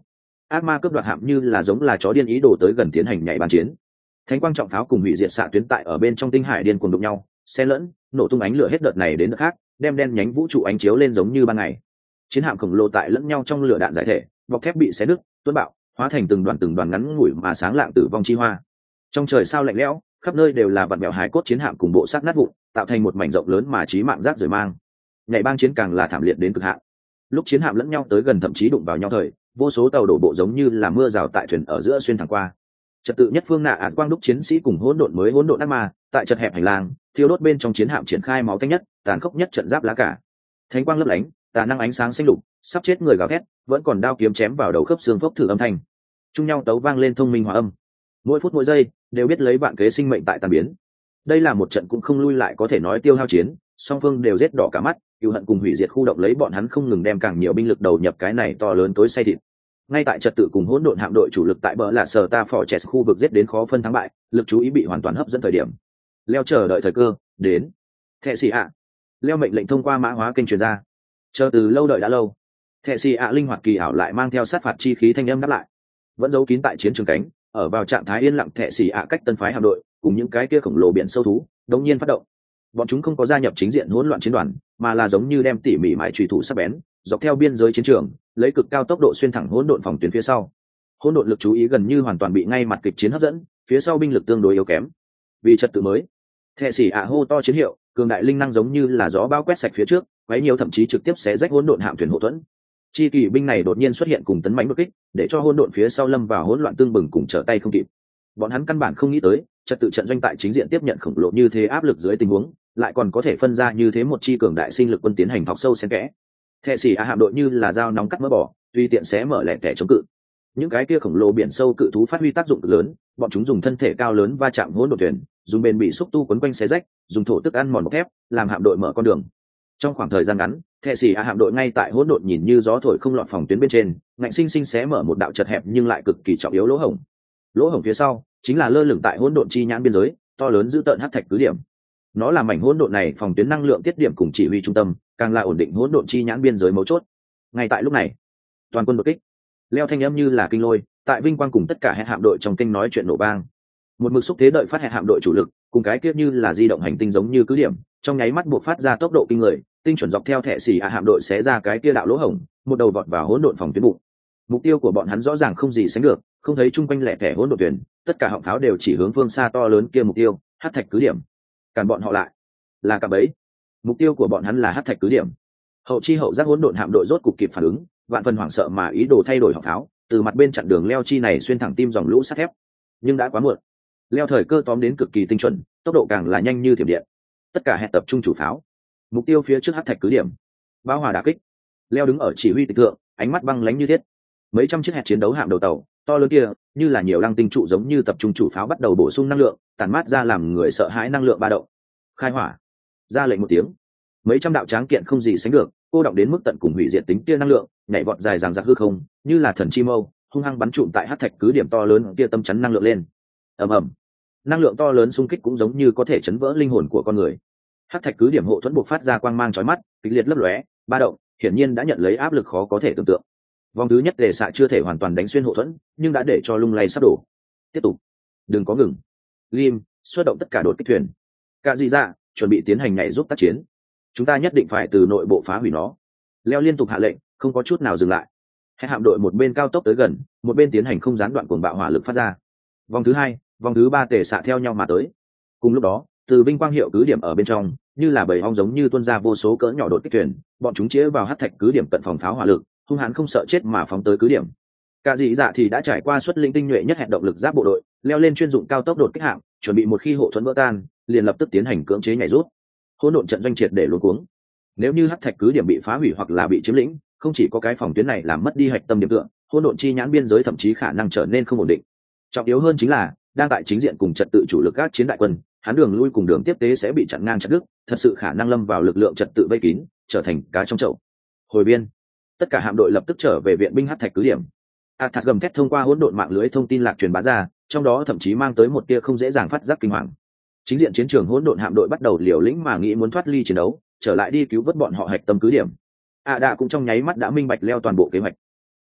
ác ma cướp đoạt hạm như là giống là chó điên ý đồ tới gần tiến hành nhảy bàn chiến. Thánh quang trọng pháo cùng hủy diệt xạ tuyến tại ở bên trong tinh hải điên cuồng đụng nhau, xen lẫn, nổ tung ánh lửa hết đợt này đến đợt khác, đem đen nhánh vũ trụ ánh chiếu lên giống như ban ngày. Chiến hạm khổng lồ tại lẫn nhau trong lửa đạn giải thể, bọc thép bị xé nứt, tuôn bạo, hóa thành từng đoàn từng đoàn ngắn ngủi mà sáng lạng tử vong chi hoa. Trong trời sao lạnh lẽo, khắp nơi đều là vặn vẹo hài cốt chiến hạm cùng bộ xác nát vụn, tạo thành một mảnh rộng lớn mà chí mạng rác rưởi mang. Nhảy bang chiến càng là thảm liệt đến cực hạn. Lúc chiến hạm lẫn nhau tới gần thậm chí đụng vào nhau thời, vô số tàu đổ bộ giống như là mưa rào tại thuyền ở giữa xuyên thẳng qua. Trật tự nhất phương nạ ạt quang đúc chiến sĩ cùng hỗn độn mới hỗn độn ác ma, tại chật hẹp hành lang, thiêu đốt bên trong chiến hạm triển khai máu tanh nhất, tàn khốc nhất trận giáp lá cả. Thánh quang lấp lánh, tà năng ánh sáng xanh lục, sắp chết người gào thét, vẫn còn đao kiếm chém vào đầu khớp xương phốc thử âm thanh. Chung nhau tấu vang lên thông minh hòa âm. Mỗi phút mỗi giây đều biết lấy bạn kế sinh mệnh tại tàn biến. Đây là một trận cũng không lui lại có thể nói tiêu hao chiến, song phương đều rết đỏ cả mắt, cừu hận cùng hủy diệt khu động lấy bọn hắn không ngừng đem càng nhiều binh lực đầu nhập cái này to lớn tối say thịt. Ngay tại trật tự cùng hỗn độn hạm đội chủ lực tại bờ là sở ta phò chẹt khu vực giết đến khó phân thắng bại, lực chú ý bị hoàn toàn hấp dẫn thời điểm. Leo chờ đợi thời cơ đến. Thệ sĩ ạ. Leo mệnh lệnh thông qua mã hóa kênh truyền ra. Chờ từ lâu đợi đã lâu. Thệ sĩ ạ linh hoạt kỳ ảo lại mang theo sát phạt chi khí thanh âm đáp lại. Vẫn giấu kín tại chiến trường cánh, ở vào trạng thái yên lặng thệ sĩ ạ cách tân phái hạm đội, cùng những cái kia khổng lồ biển sâu thú, đột nhiên phát động. Bọn chúng không có gia nhập chính diện hỗn loạn chiến đoàn, mà là giống như đem tỉ mỉ mại chủy thủ sắc bén, dọc theo biên giới chiến trường, lấy cực cao tốc độ xuyên thẳng hỗn độn phòng tuyến phía sau. Hỗn độn lực chú ý gần như hoàn toàn bị ngay mặt kịch chiến hấp dẫn, phía sau binh lực tương đối yếu kém. Vì trật tự mới, thệ sĩ ạ hô to chiến hiệu, cường đại linh năng giống như là gió bão quét sạch phía trước, quấy nhiều thậm chí trực tiếp xé rách hỗn độn hạm thuyền hộ thuẫn. Chi kỳ binh này đột nhiên xuất hiện cùng tấn mãnh bất kích, để cho hỗn độn phía sau lâm vào hỗn loạn tương bừng cùng trở tay không kịp. Bọn hắn căn bản không nghĩ tới, trật tự trận doanh tại chính diện tiếp nhận khổng lồ như thế áp lực dưới tình huống, lại còn có thể phân ra như thế một chi cường đại sinh lực quân tiến hành thọc sâu xen kẽ. Thệ sĩ ạ hạm đội như là dao nóng cắt mỡ bỏ, tùy tiện xé mở lẻ tẻ chống cự. Những cái kia khổng lồ biển sâu cự thú phát huy tác dụng cực lớn, bọn chúng dùng thân thể cao lớn va chạm hỗn độn thuyền, dùng bền bị xúc tu quấn quanh xé rách, dùng thổ tức ăn mòn bọc thép, làm hạm đội mở con đường. Trong khoảng thời gian ngắn, thệ sĩ ạ hạm đội ngay tại hỗn độn nhìn như gió thổi không lọt phòng tuyến bên trên, ngạnh sinh sinh xé mở một đạo chật hẹp nhưng lại cực kỳ trọng yếu lỗ hổng. Lỗ hổng phía sau chính là lơ lửng tại hỗn độn chi nhãn biên giới, to lớn dữ tợn hắc thạch cứ điểm. Nó là mảnh hỗn độn này phòng tuyến năng lượng tiết điểm cùng chỉ huy trung tâm, càng là ổn định hỗn độn chi nhãn biên giới mấu chốt. Ngay tại lúc này, toàn quân đột kích. Leo thanh âm như là kinh lôi, tại vinh quang cùng tất cả hệ hạm đội trong kinh nói chuyện nổ vang. Một mực xúc thế đợi phát hệ hạm đội chủ lực, cùng cái kia như là di động hành tinh giống như cứ điểm, trong nháy mắt buộc phát ra tốc độ kinh người, tinh chuẩn dọc theo thẻ xì ạ hạm đội xé ra cái kia đạo lỗ hổng, một đầu vọt vào hỗn độn phòng tuyến bụng. Mục tiêu của bọn hắn rõ ràng không gì sánh được, không thấy chung quanh lẻ thẻ hỗn độn thuyền, tất cả họng pháo đều chỉ hướng phương xa to lớn kia mục tiêu, hắc thạch cứ điểm. Cản bọn họ lại, là cả bấy. Mục tiêu của bọn hắn là hắc thạch cứ điểm. Hậu chi hậu giác hỗn độn hạm đội rốt cục kịp phản ứng, vạn phần hoảng sợ mà ý đồ thay đổi họng pháo, từ mặt bên chặn đường leo chi này xuyên thẳng tim dòng lũ sắt thép. Nhưng đã quá muộn. Leo thời cơ tóm đến cực kỳ tinh chuẩn, tốc độ càng là nhanh như thiểm điện. Tất cả hẹn tập trung chủ pháo. Mục tiêu phía trước hắc thạch cứ điểm. Bao hòa đả kích. Leo đứng ở chỉ huy tịch thượng, ánh mắt băng lãnh như thiết. Mấy trăm chiếc hẹn chiến đấu hạm đầu tàu, to lớn kia, như là nhiều lăng tinh trụ giống như tập trung chủ pháo bắt đầu bổ sung năng lượng, tản mát ra làm người sợ hãi năng lượng ba động. Khai hỏa. Ra lệnh một tiếng. Mấy trăm đạo tráng kiện không gì sánh được, cô động đến mức tận cùng hủy diệt tính tia năng lượng, nhảy vọt dài dằng dặc hư không, như là thần chi mâu, hung hăng bắn trụm tại hắc thạch cứ điểm to lớn kia tâm chắn năng lượng lên. Ầm ầm. Năng lượng to lớn xung kích cũng giống như có thể chấn vỡ linh hồn của con người. Hắc thạch cứ điểm hộ thuẫn buộc phát ra quang mang chói mắt, kịch liệt lấp lóe, ba động, hiển nhiên đã nhận lấy áp lực khó có thể tưởng tượng. Vòng thứ nhất đề xạ chưa thể hoàn toàn đánh xuyên hộ thuẫn, nhưng đã để cho lung lay sắp đổ. Tiếp tục, đừng có ngừng. Lim, xuất động tất cả đột kích thuyền. Cả gì ra, chuẩn bị tiến hành nhảy giúp tác chiến. Chúng ta nhất định phải từ nội bộ phá hủy nó. Leo liên tục hạ lệnh, không có chút nào dừng lại. Hai hạm đội một bên cao tốc tới gần, một bên tiến hành không gián đoạn cuồng bạo hỏa lực phát ra. Vòng thứ hai, vòng thứ ba tề xạ theo nhau mà tới. Cùng lúc đó, từ vinh quang hiệu cứ điểm ở bên trong, như là bầy ong giống như tuôn ra vô số cỡ nhỏ đột kích thuyền, bọn chúng chĩa vào hắc thạch cứ điểm cận phòng pháo hỏa lực, hung hãn không sợ chết mà phóng tới cứ điểm. Cả dị dạ thì đã trải qua xuất linh tinh nhuệ nhất hẹn động lực giáp bộ đội, leo lên chuyên dụng cao tốc đột kích hạm, chuẩn bị một khi hộ thuẫn vỡ tan, liền lập tức tiến hành cưỡng chế nhảy rút. Hỗn độn trận doanh triệt để luống cuống. Nếu như hắc thạch cứ điểm bị phá hủy hoặc là bị chiếm lĩnh, không chỉ có cái phòng tuyến này làm mất đi hạch tâm điểm tựa, hỗn độn chi nhãn biên giới thậm chí khả năng trở nên không ổn định. Trọng yếu hơn chính là, đang tại chính diện cùng trật tự chủ lực các chiến đại quân, hắn đường lui cùng đường tiếp tế sẽ bị chặn ngang chặt đứt, thật sự khả năng lâm vào lực lượng trật tự vây kín, trở thành cá trong chậu. Hồi biên, tất cả hạm đội lập tức trở về viện binh hắc thạch cứ điểm. Athas gầm thét thông qua hỗn độn mạng lưới thông tin lạc truyền bá ra, trong đó thậm chí mang tới một tia không dễ dàng phát giác kinh hoàng. Chính diện chiến trường hỗn độn hạm đội bắt đầu liều lĩnh mà nghĩ muốn thoát ly chiến đấu, trở lại đi cứu vớt bọn họ hạch tâm cứ điểm. A Đạ cũng trong nháy mắt đã minh bạch leo toàn bộ kế hoạch.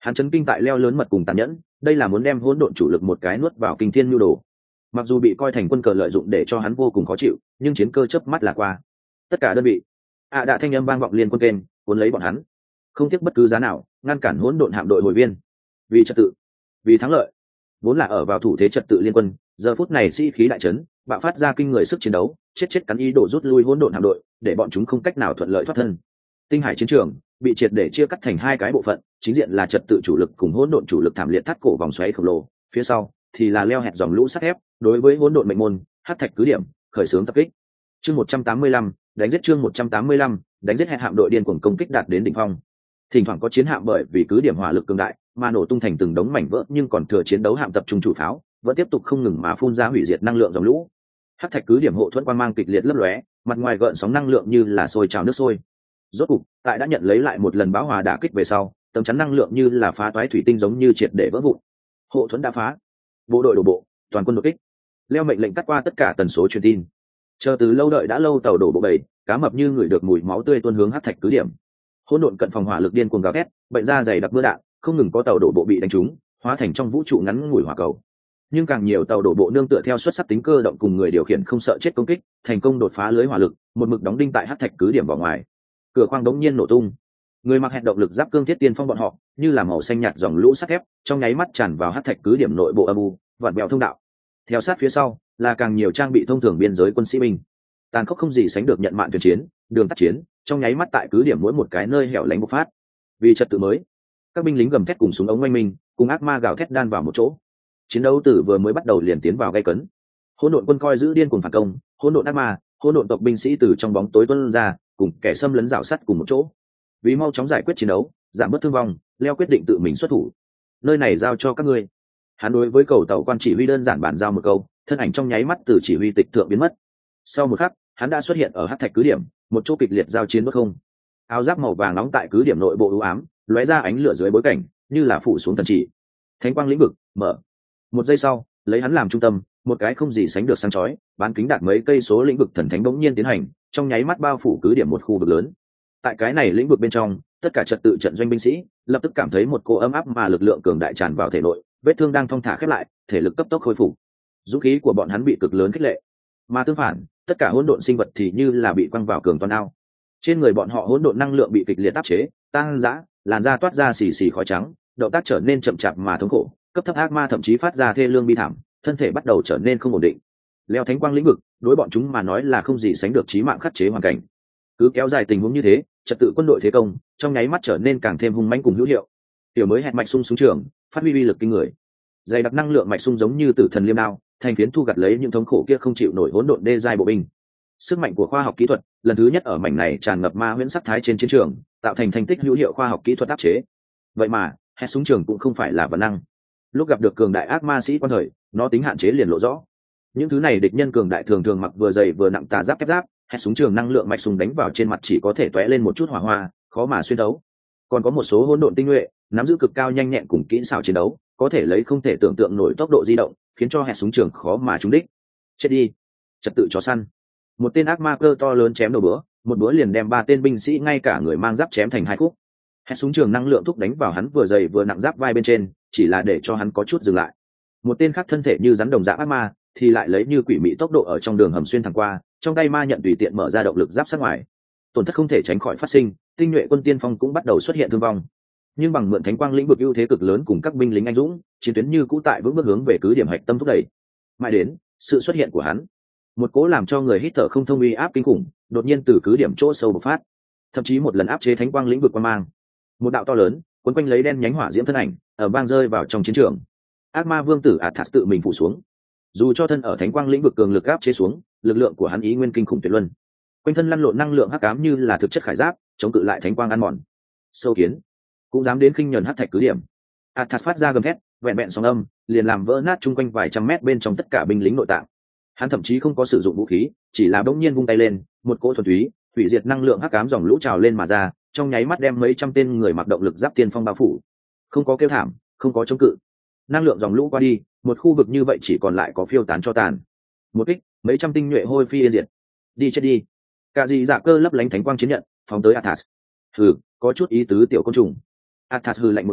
Hắn chấn kinh tại leo lớn mật cùng tàn nhẫn, đây là muốn đem hỗn độn chủ lực một cái nuốt vào kinh thiên nhu đồ. Mặc dù bị coi thành quân cờ lợi dụng để cho hắn vô cùng khó chịu, nhưng chiến cơ chớp mắt là qua. Tất cả đơn vị ạ à, đã thanh âm vang vọng liên quân kênh, cuốn lấy bọn hắn, không tiếc bất cứ giá nào ngăn cản hỗn độn hạm đội hồi viên. Vì trật tự, vì thắng lợi, vốn là ở vào thủ thế trật tự liên quân, giờ phút này sĩ khí đại chấn, bạo phát ra kinh người sức chiến đấu, chết chết cắn ý đồ rút lui hỗn độn hạm đội, để bọn chúng không cách nào thuận lợi thoát thân. Tinh hải chiến trường bị triệt để chia cắt thành hai cái bộ phận, chính diện là trật tự chủ lực cùng hỗn độn chủ lực thảm liệt thắt cổ vòng xoáy khổng lồ, phía sau thì là leo hẹp dòng lũ sắt thép, đối với hỗn độn mệnh môn, hắc thạch cứ điểm, khởi xướng tập kích. Chương một trăm tám mươi lăm, đánh giết chương một trăm tám mươi lăm, đánh giết hẹp hạm đội điên cuồng công kích đạt đến đỉnh phong. Thỉnh thoảng có chiến hạm bởi vì cứ điểm hỏa lực cường đại mà nổ tung thành từng đống mảnh vỡ, nhưng còn thừa chiến đấu hạm tập trung chủ pháo vẫn tiếp tục không ngừng mà phun ra hủy diệt năng lượng dòng lũ. Hắc thạch cứ điểm hộ thuẫn quang mang kịch liệt lấp lóe, mặt ngoài gợn sóng năng lượng như là sôi trào nước sôi. Rốt cục, tại đã nhận lấy lại một lần bão hòa đả kích về sau, tấm chắn năng lượng như là phá toái thủy tinh giống như triệt để vỡ vụn. Hộ thuẫn đã phá, bộ đội đổ bộ, toàn quân đột kích. Leo mệnh lệnh cắt qua tất cả tần số truyền tin. Chờ từ lâu đợi đã lâu tàu đổ bộ bầy, cá mập như người được mùi máu tươi tuôn hướng hắc thạch cứ điểm. Hỗn độn cận phòng hỏa lực điên cuồng gào thét, bệnh ra dày đặc mưa đạn, không ngừng có tàu đổ bộ bị đánh trúng, hóa thành trong vũ trụ ngắn ngủi hỏa cầu. Nhưng càng nhiều tàu đổ bộ nương tựa theo xuất sắc tính cơ động cùng người điều khiển không sợ chết công kích, thành công đột phá lưới hỏa lực, một mực đóng đinh tại hắc thạch cứ điểm vào ngoài. Cửa khoang đống nhiên nổ tung. Người mặc hẹn động lực giáp cương thiết tiên phong bọn họ, như là màu xanh nhạt dòng lũ sắt thép, trong nháy mắt tràn vào hắc thạch cứ điểm nội bộ âm u, vặn bèo thông đạo. Theo sát phía sau, là càng nhiều trang bị thông thường biên giới quân sĩ binh. Tàn khốc không gì sánh được nhận mạn thuyền chiến, đường tắt chiến, trong nháy mắt tại cứ điểm mỗi một cái nơi hẻo lánh bộc phát. Vì trật tự mới, các binh lính gầm thét cùng súng ống oanh minh, cùng ác ma gào thét đan vào một chỗ. Chiến đấu từ vừa mới bắt đầu liền tiến vào gay cấn. Hỗn độn quân coi giữ điên cuồng phản công, hỗn độn ác ma, hỗn độn tộc binh sĩ từ trong bóng tối tuôn ra, cùng kẻ xâm lấn rào sắt cùng một chỗ. Vì mau chóng giải quyết chiến đấu, giảm bớt thương vong, Leo quyết định tự mình xuất thủ. Nơi này giao cho các ngươi. Hắn đối với cầu tàu quan chỉ huy đơn giản bàn giao một câu, thân ảnh trong nháy mắt từ chỉ huy tịch thượng biến mất. Sau một khắc, hắn đã xuất hiện ở hắc thạch cứ điểm, một chỗ kịch liệt giao chiến bất không. Áo giáp màu vàng nóng tại cứ điểm nội bộ u ám, lóe ra ánh lửa dưới bối cảnh, như là phủ xuống thần chỉ. Thánh quang lĩnh vực mở. Một giây sau, lấy hắn làm trung tâm, một cái không gì sánh được sáng chói, bán kính đạt mấy cây số lĩnh vực thần thánh bỗng nhiên tiến hành, trong nháy mắt bao phủ cứ điểm một khu vực lớn. Tại cái này lĩnh vực bên trong, tất cả trật tự trận doanh binh sĩ lập tức cảm thấy một cỗ ấm áp mà lực lượng cường đại tràn vào thể nội, vết thương đang thong thả khép lại, thể lực cấp tốc khôi phục. Dũng khí của bọn hắn bị cực lớn khích lệ. Mà tương phản, tất cả hỗn độn sinh vật thì như là bị quăng vào cường toàn ao. Trên người bọn họ hỗn độn năng lượng bị kịch liệt áp chế, tăng dã, làn da toát ra xì xì khói trắng, động tác trở nên chậm chạp mà thống khổ, cấp thấp ác ma thậm chí phát ra thê lương bi thảm, thân thể bắt đầu trở nên không ổn định. Leo thánh quang lĩnh vực, đối bọn chúng mà nói là không gì sánh được chí mạng khắc chế hoàn cảnh. Cứ kéo dài tình huống như thế, trật tự quân đội thế công trong nháy mắt trở nên càng thêm hung mãnh cùng hữu hiệu. Tiểu mới hẹn mạch sung xuống trường, phát huy uy lực kinh người. Dày đặc năng lượng mạch sung giống như tử thần liêm đao, thành phiến thu gặt lấy những thống khổ kia không chịu nổi hỗn độn đê giai bộ binh. Sức mạnh của khoa học kỹ thuật lần thứ nhất ở mảnh này tràn ngập ma huyễn sắc thái trên chiến trường, tạo thành thành tích hữu hiệu khoa học kỹ thuật áp chế. Vậy mà, hét súng trường cũng không phải là vật năng. Lúc gặp được cường đại ác ma sĩ quan thời, nó tính hạn chế liền lộ rõ. Những thứ này địch nhân cường đại thường thường mặc vừa dày vừa nặng tà giáp kép giáp, hét súng trường năng lượng mạch súng đánh vào trên mặt chỉ có thể tóe lên một chút hỏa hoa, khó mà xuyên đấu. Còn có một số hỗn độn tinh nhuệ, nắm giữ cực cao nhanh nhẹn cùng kỹ xảo chiến đấu, có thể lấy không thể tưởng tượng nổi tốc độ di động, khiến cho hét súng trường khó mà trúng đích. Chết đi, trật tự chó săn. Một tên ác ma cơ to lớn chém đầu bữa, một bữa liền đem ba tên binh sĩ ngay cả người mang giáp chém thành hai khúc. Hét súng trường năng lượng thúc đánh vào hắn vừa dày vừa nặng giáp vai bên trên, chỉ là để cho hắn có chút dừng lại. Một tên khác thân thể như rắn đồng dạng ác ma, thì lại lấy như quỷ mị tốc độ ở trong đường hầm xuyên thẳng qua, trong tay ma nhận tùy tiện mở ra động lực giáp sát ngoài. Tổn thất không thể tránh khỏi phát sinh, tinh nhuệ quân tiên phong cũng bắt đầu xuất hiện thương vong. Nhưng bằng mượn thánh quang lĩnh vực ưu thế cực lớn cùng các binh lính anh dũng, chiến tuyến như cũ tại vững bước hướng về cứ điểm hạch tâm thúc đẩy. Mãi đến sự xuất hiện của hắn, một cố làm cho người hít thở không thông uy áp kinh khủng, đột nhiên từ cứ điểm chỗ sâu bộc phát, thậm chí một lần áp chế thánh quang lĩnh vực quan mang. Một đạo to lớn, quấn quanh lấy đen nhánh hỏa diễm thân ảnh, ở bang rơi vào trong chiến trường. Ác ma vương tử Athas tự mình phủ xuống. Dù cho thân ở thánh quang lĩnh vực cường lực áp chế xuống, lực lượng của hắn ý nguyên kinh khủng tuyệt luân. Quanh thân lăn lộn năng lượng hắc ám như là thực chất khải giáp, chống cự lại thánh quang ăn mòn. Sâu kiến cũng dám đến khinh nhẫn hắc thạch cứ điểm. Athas phát ra gầm thét, vẹn vẹn sóng âm, liền làm vỡ nát chung quanh vài trăm mét bên trong tất cả binh lính nội tạng. Hắn thậm chí không có sử dụng vũ khí, chỉ là bỗng nhiên vung tay lên, một cỗ thuần túy, hủy diệt năng lượng hắc ám dòng lũ trào lên mà ra, trong nháy mắt đem mấy trăm tên người mặc động lực giáp tiên phong bao phủ. Không có kêu thảm, không có chống cự. Năng lượng dòng lũ qua đi, một khu vực như vậy chỉ còn lại có phiêu tán cho tàn. Một kích, mấy trăm tinh nhuệ hôi phi yên diệt. Đi chết đi. Cả gì dạ cơ lấp lánh thánh quang chiến nhận, phóng tới Athas. Hừ, có chút ý tứ tiểu côn trùng. Athas hừ lạnh một tiếng,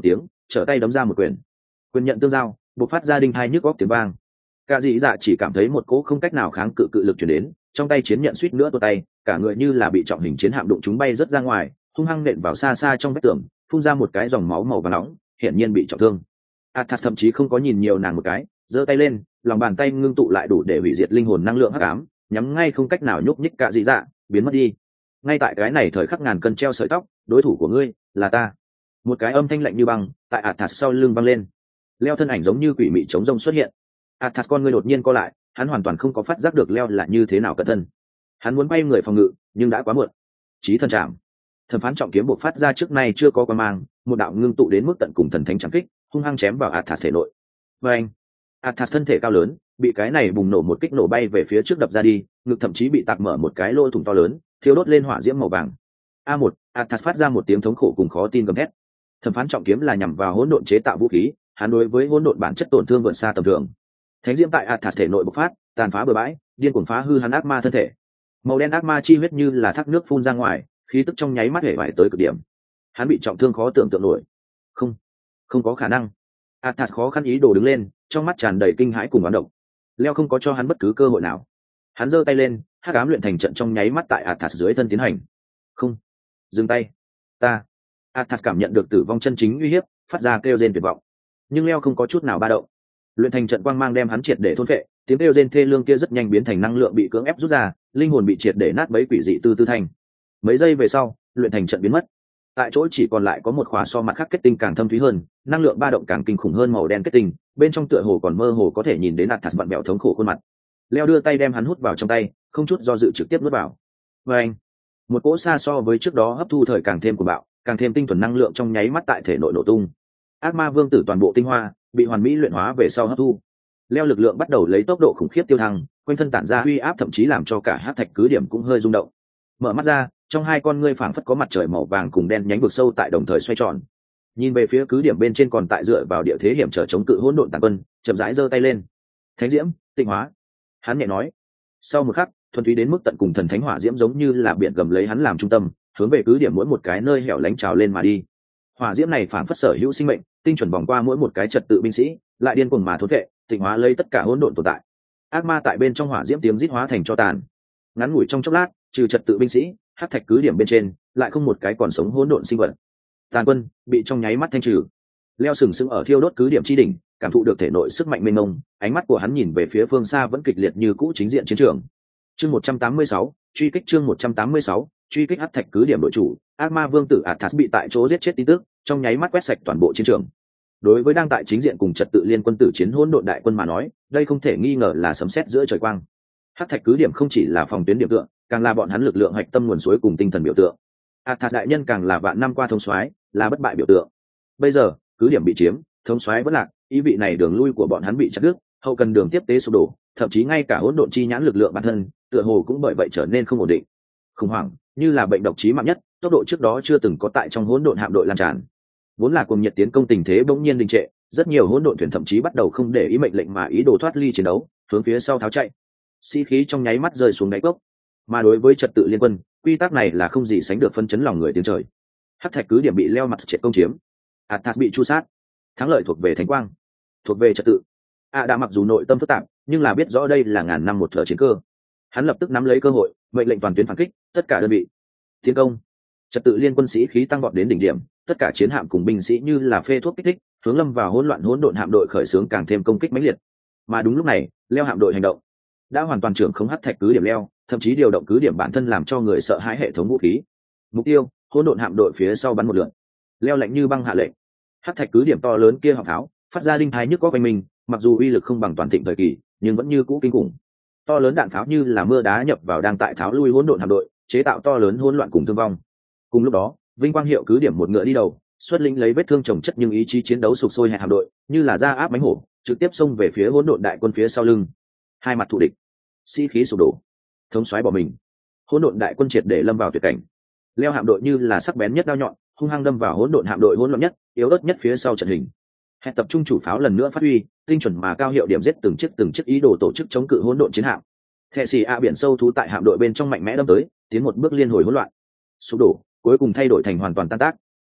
trở tay đấm ra một quyền. Quyền nhận tương giao, bộc phát ra đinh hai nhức góc tiếng vang. Cả dị dạ chỉ cảm thấy một cỗ không cách nào kháng cự cự lực chuyển đến, trong tay chiến nhận suýt nữa tuột tay, cả người như là bị trọng hình chiến hạm đụng chúng bay rất ra ngoài, hung hăng nện vào xa xa trong vách tường, phun ra một cái dòng máu màu vàng nóng, hiển nhiên bị trọng thương. Athas thậm chí không có nhìn nhiều nàng một cái, giơ tay lên, lòng bàn tay ngưng tụ lại đủ để hủy diệt linh hồn năng lượng hắc ám, nhắm ngay không cách nào nhúc nhích cả dị dạ, biến mất đi. Ngay tại cái này thời khắc ngàn cân treo sợi tóc, đối thủ của ngươi là ta. Một cái âm thanh lạnh như băng tại Athas sau lưng vang lên. Leo thân ảnh giống như quỷ mị chống rông xuất hiện. Athas con ngươi đột nhiên co lại, hắn hoàn toàn không có phát giác được Leo là như thế nào cẩn thân. Hắn muốn bay người phòng ngự, nhưng đã quá muộn. Chí thần trảm. Thẩm phán trọng kiếm bộc phát ra trước nay chưa có quan mang, một đạo ngưng tụ đến mức tận cùng thần thánh trảm kích, hung hăng chém vào Athas thể nội. Và anh, Athas thân thể cao lớn, bị cái này bùng nổ một kích nổ bay về phía trước đập ra đi, ngực thậm chí bị tạc mở một cái lỗ thủng to lớn, thiêu đốt lên hỏa diễm màu vàng. A một, Athas phát ra một tiếng thống khổ cùng khó tin gầm thét. Thẩm phán trọng kiếm là nhằm vào hỗn độn chế tạo vũ khí, hắn đối với hỗn độn bản chất tổn thương vượt xa tầm thường. Thánh diễm tại Athas thể nội bộc phát, tàn phá bừa bãi, điên cuồng phá hư hắn ác ma thân thể. Màu đen ác ma chi huyết như là thác nước phun ra ngoài, khí tức trong nháy mắt hể vải tới cực điểm. Hắn bị trọng thương khó tưởng tượng nổi. Không, không có khả năng. Athas khó khăn ý đồ đứng lên, trong mắt tràn đầy kinh hãi cùng oán độc. Leo không có cho hắn bất cứ cơ hội nào. Hắn giơ tay lên, hắc ám luyện thành trận trong nháy mắt tại Athas dưới thân tiến hành. Không, dừng tay. Ta. Athas cảm nhận được tử vong chân chính uy hiếp, phát ra kêu rên tuyệt vọng. Nhưng Leo không có chút nào ba động. Luyện thành trận quang mang đem hắn triệt để thôn phệ, tiếng kêu rên thê lương kia rất nhanh biến thành năng lượng bị cưỡng ép rút ra, linh hồn bị triệt để nát bấy quỷ dị tư tư thành. Mấy giây về sau, luyện thành trận biến mất. Tại chỗ chỉ còn lại có một khóa so mặt khác kết tinh càng thâm thúy hơn, năng lượng ba động càng kinh khủng hơn màu đen kết tinh, bên trong tựa hồ còn mơ hồ có thể nhìn đến Athas bặm bẹo thống khổ khuôn mặt. Leo đưa tay đem hắn hút vào trong tay, không chút do dự trực tiếp nuốt vào. Và anh, một cỗ xa so với trước đó hấp thu thời càng thêm của bạo, càng thêm tinh thuần năng lượng trong nháy mắt tại thể nội nổ tung. Ác ma vương tử toàn bộ tinh hoa bị hoàn mỹ luyện hóa về sau hấp thu. Leo lực lượng bắt đầu lấy tốc độ khủng khiếp tiêu thăng, quanh thân tản ra uy áp thậm chí làm cho cả hắc thạch cứ điểm cũng hơi rung động. Mở mắt ra, trong hai con ngươi phảng phất có mặt trời màu vàng cùng đen nhánh vực sâu tại đồng thời xoay tròn. Nhìn về phía cứ điểm bên trên còn tại dựa vào địa thế hiểm trở chống cự hỗn độn tàn quân, chậm rãi giơ tay lên. Thánh diễm, tịnh hóa. Hắn nhẹ nói. Sau một khắc, thuần túy đến mức tận cùng thần thánh hỏa diễm giống như là biển gầm lấy hắn làm trung tâm, hướng về cứ điểm mỗi một cái nơi hẻo lánh trào lên mà đi. Hỏa diễm này phảng phất sở hữu sinh mệnh, tinh chuẩn vòng qua mỗi một cái trật tự binh sĩ, lại điên cuồng mà thốn vệ, tịnh hóa lấy tất cả hỗn độn tồn tại. Ác ma tại bên trong hỏa diễm tiếng rít hóa thành cho tàn. Ngắn ngủi trong chốc lát, trừ trật tự binh sĩ, hắc thạch cứ điểm bên trên lại không một cái còn sống hỗn độn sinh vật. Tàn quân bị trong nháy mắt thanh trừ. Leo sừng sững ở thiêu đốt cứ điểm chi đỉnh, cảm thụ được thể nội sức mạnh mênh mông, ánh mắt của hắn nhìn về phía phương xa vẫn kịch liệt như cũ chính diện chiến trường. Chương một trăm tám mươi sáu, truy kích chương một trăm tám mươi sáu, truy kích hắc thạch cứ điểm đội chủ, ác ma vương tử Athas bị tại chỗ giết chết tin tức, trong nháy mắt quét sạch toàn bộ chiến trường. Đối với đang tại chính diện cùng trật tự liên quân tử chiến hỗn độn đại quân mà nói, đây không thể nghi ngờ là sấm sét giữa trời quang. Hắc thạch cứ điểm không chỉ là phòng tuyến điểm tựa, càng là bọn hắn lực lượng hạch tâm nguồn suối cùng tinh thần biểu tượng. Athas đại nhân càng là vạn năm qua thông soái, là bất bại biểu tượng. Bây giờ, cứ điểm bị chiếm, thông soái vẫn lạc, ý vị này đường lui của bọn hắn bị chặt đứt, hậu cần đường tiếp tế sụp đổ, thậm chí ngay cả hỗn độn chi nhãn lực lượng bản thân, tựa hồ cũng bởi vậy trở nên không ổn định. Khủng hoảng, như là bệnh độc chí mạng nhất, tốc độ trước đó chưa từng có tại trong hỗn độn hạm đội lan tràn. Vốn là cuồng nhiệt tiến công tình thế bỗng nhiên đình trệ, rất nhiều hỗn độn thuyền thậm chí bắt đầu không để ý mệnh lệnh mà ý đồ thoát ly chiến đấu, hướng phía sau tháo chạy. Sĩ khí trong nháy mắt rơi xuống đáy cốc. Mà đối với trật tự liên quân, quy tắc này là không gì sánh được phân chấn lòng người tiếng trời. Hắc thạch cứ điểm bị leo mặt triệt công chiếm, Athas bị chu sát, thắng lợi thuộc về thánh quang, thuộc về trật tự. A đã mặc dù nội tâm phức tạp, nhưng là biết rõ đây là ngàn năm một thở chiến cơ. Hắn lập tức nắm lấy cơ hội, mệnh lệnh toàn tuyến phản kích, tất cả đơn vị tiến công. Trật tự liên quân sĩ khí tăng vọt đến đỉnh điểm, tất cả chiến hạm cùng binh sĩ như là phê thuốc kích thích, hướng lâm vào hỗn loạn hỗn độn hạm đội khởi xướng càng thêm công kích mãnh liệt. Mà đúng lúc này, leo hạm đội hành động đã hoàn toàn trưởng khống hắc thạch cứ điểm leo, thậm chí điều động cứ điểm bản thân làm cho người sợ hãi hệ thống vũ khí. Mục tiêu, hỗn độn hạm đội phía sau bắn một lượt. Leo lạnh như băng hạ lệnh. Hắc thạch cứ điểm to lớn kia họng tháo, phát ra đinh thái nhức có quanh mình, mặc dù uy lực không bằng toàn thịnh thời kỳ, nhưng vẫn như cũ kinh khủng. To lớn đạn pháo như là mưa đá nhập vào đang tại tháo lui hỗn độn hạm đội, chế tạo to lớn hỗn loạn cùng thương vong. Cùng lúc đó, vinh quang hiệu cứ điểm một ngựa đi đầu, xuất lĩnh lấy vết thương chồng chất nhưng ý chí chiến đấu sục sôi hệ hạm đội, như là ra áp mánh hổ, trực tiếp xông về phía hỗn độn đại quân phía sau lưng. Hai mặt thù địch, sĩ khí sụp đổ, thống soái bỏ mình, hỗn độn đại quân triệt để lâm vào tuyệt cảnh. Leo hạm đội như là sắc bén nhất đao nhọn, hung hăng đâm vào hỗn độn hạm đội hỗn loạn nhất, yếu ớt nhất phía sau trận hình. Hẹn tập trung chủ pháo lần nữa phát huy, tinh chuẩn mà cao hiệu điểm giết từng chiếc từng chiếc ý đồ tổ chức chống cự hỗn độn chiến hạm. Thệ xì a biển sâu thú tại hạm đội bên trong mạnh mẽ đâm tới, tiến một bước liên hồi hỗn loạn, sụp đổ, cuối cùng thay đổi thành hoàn toàn tan tác.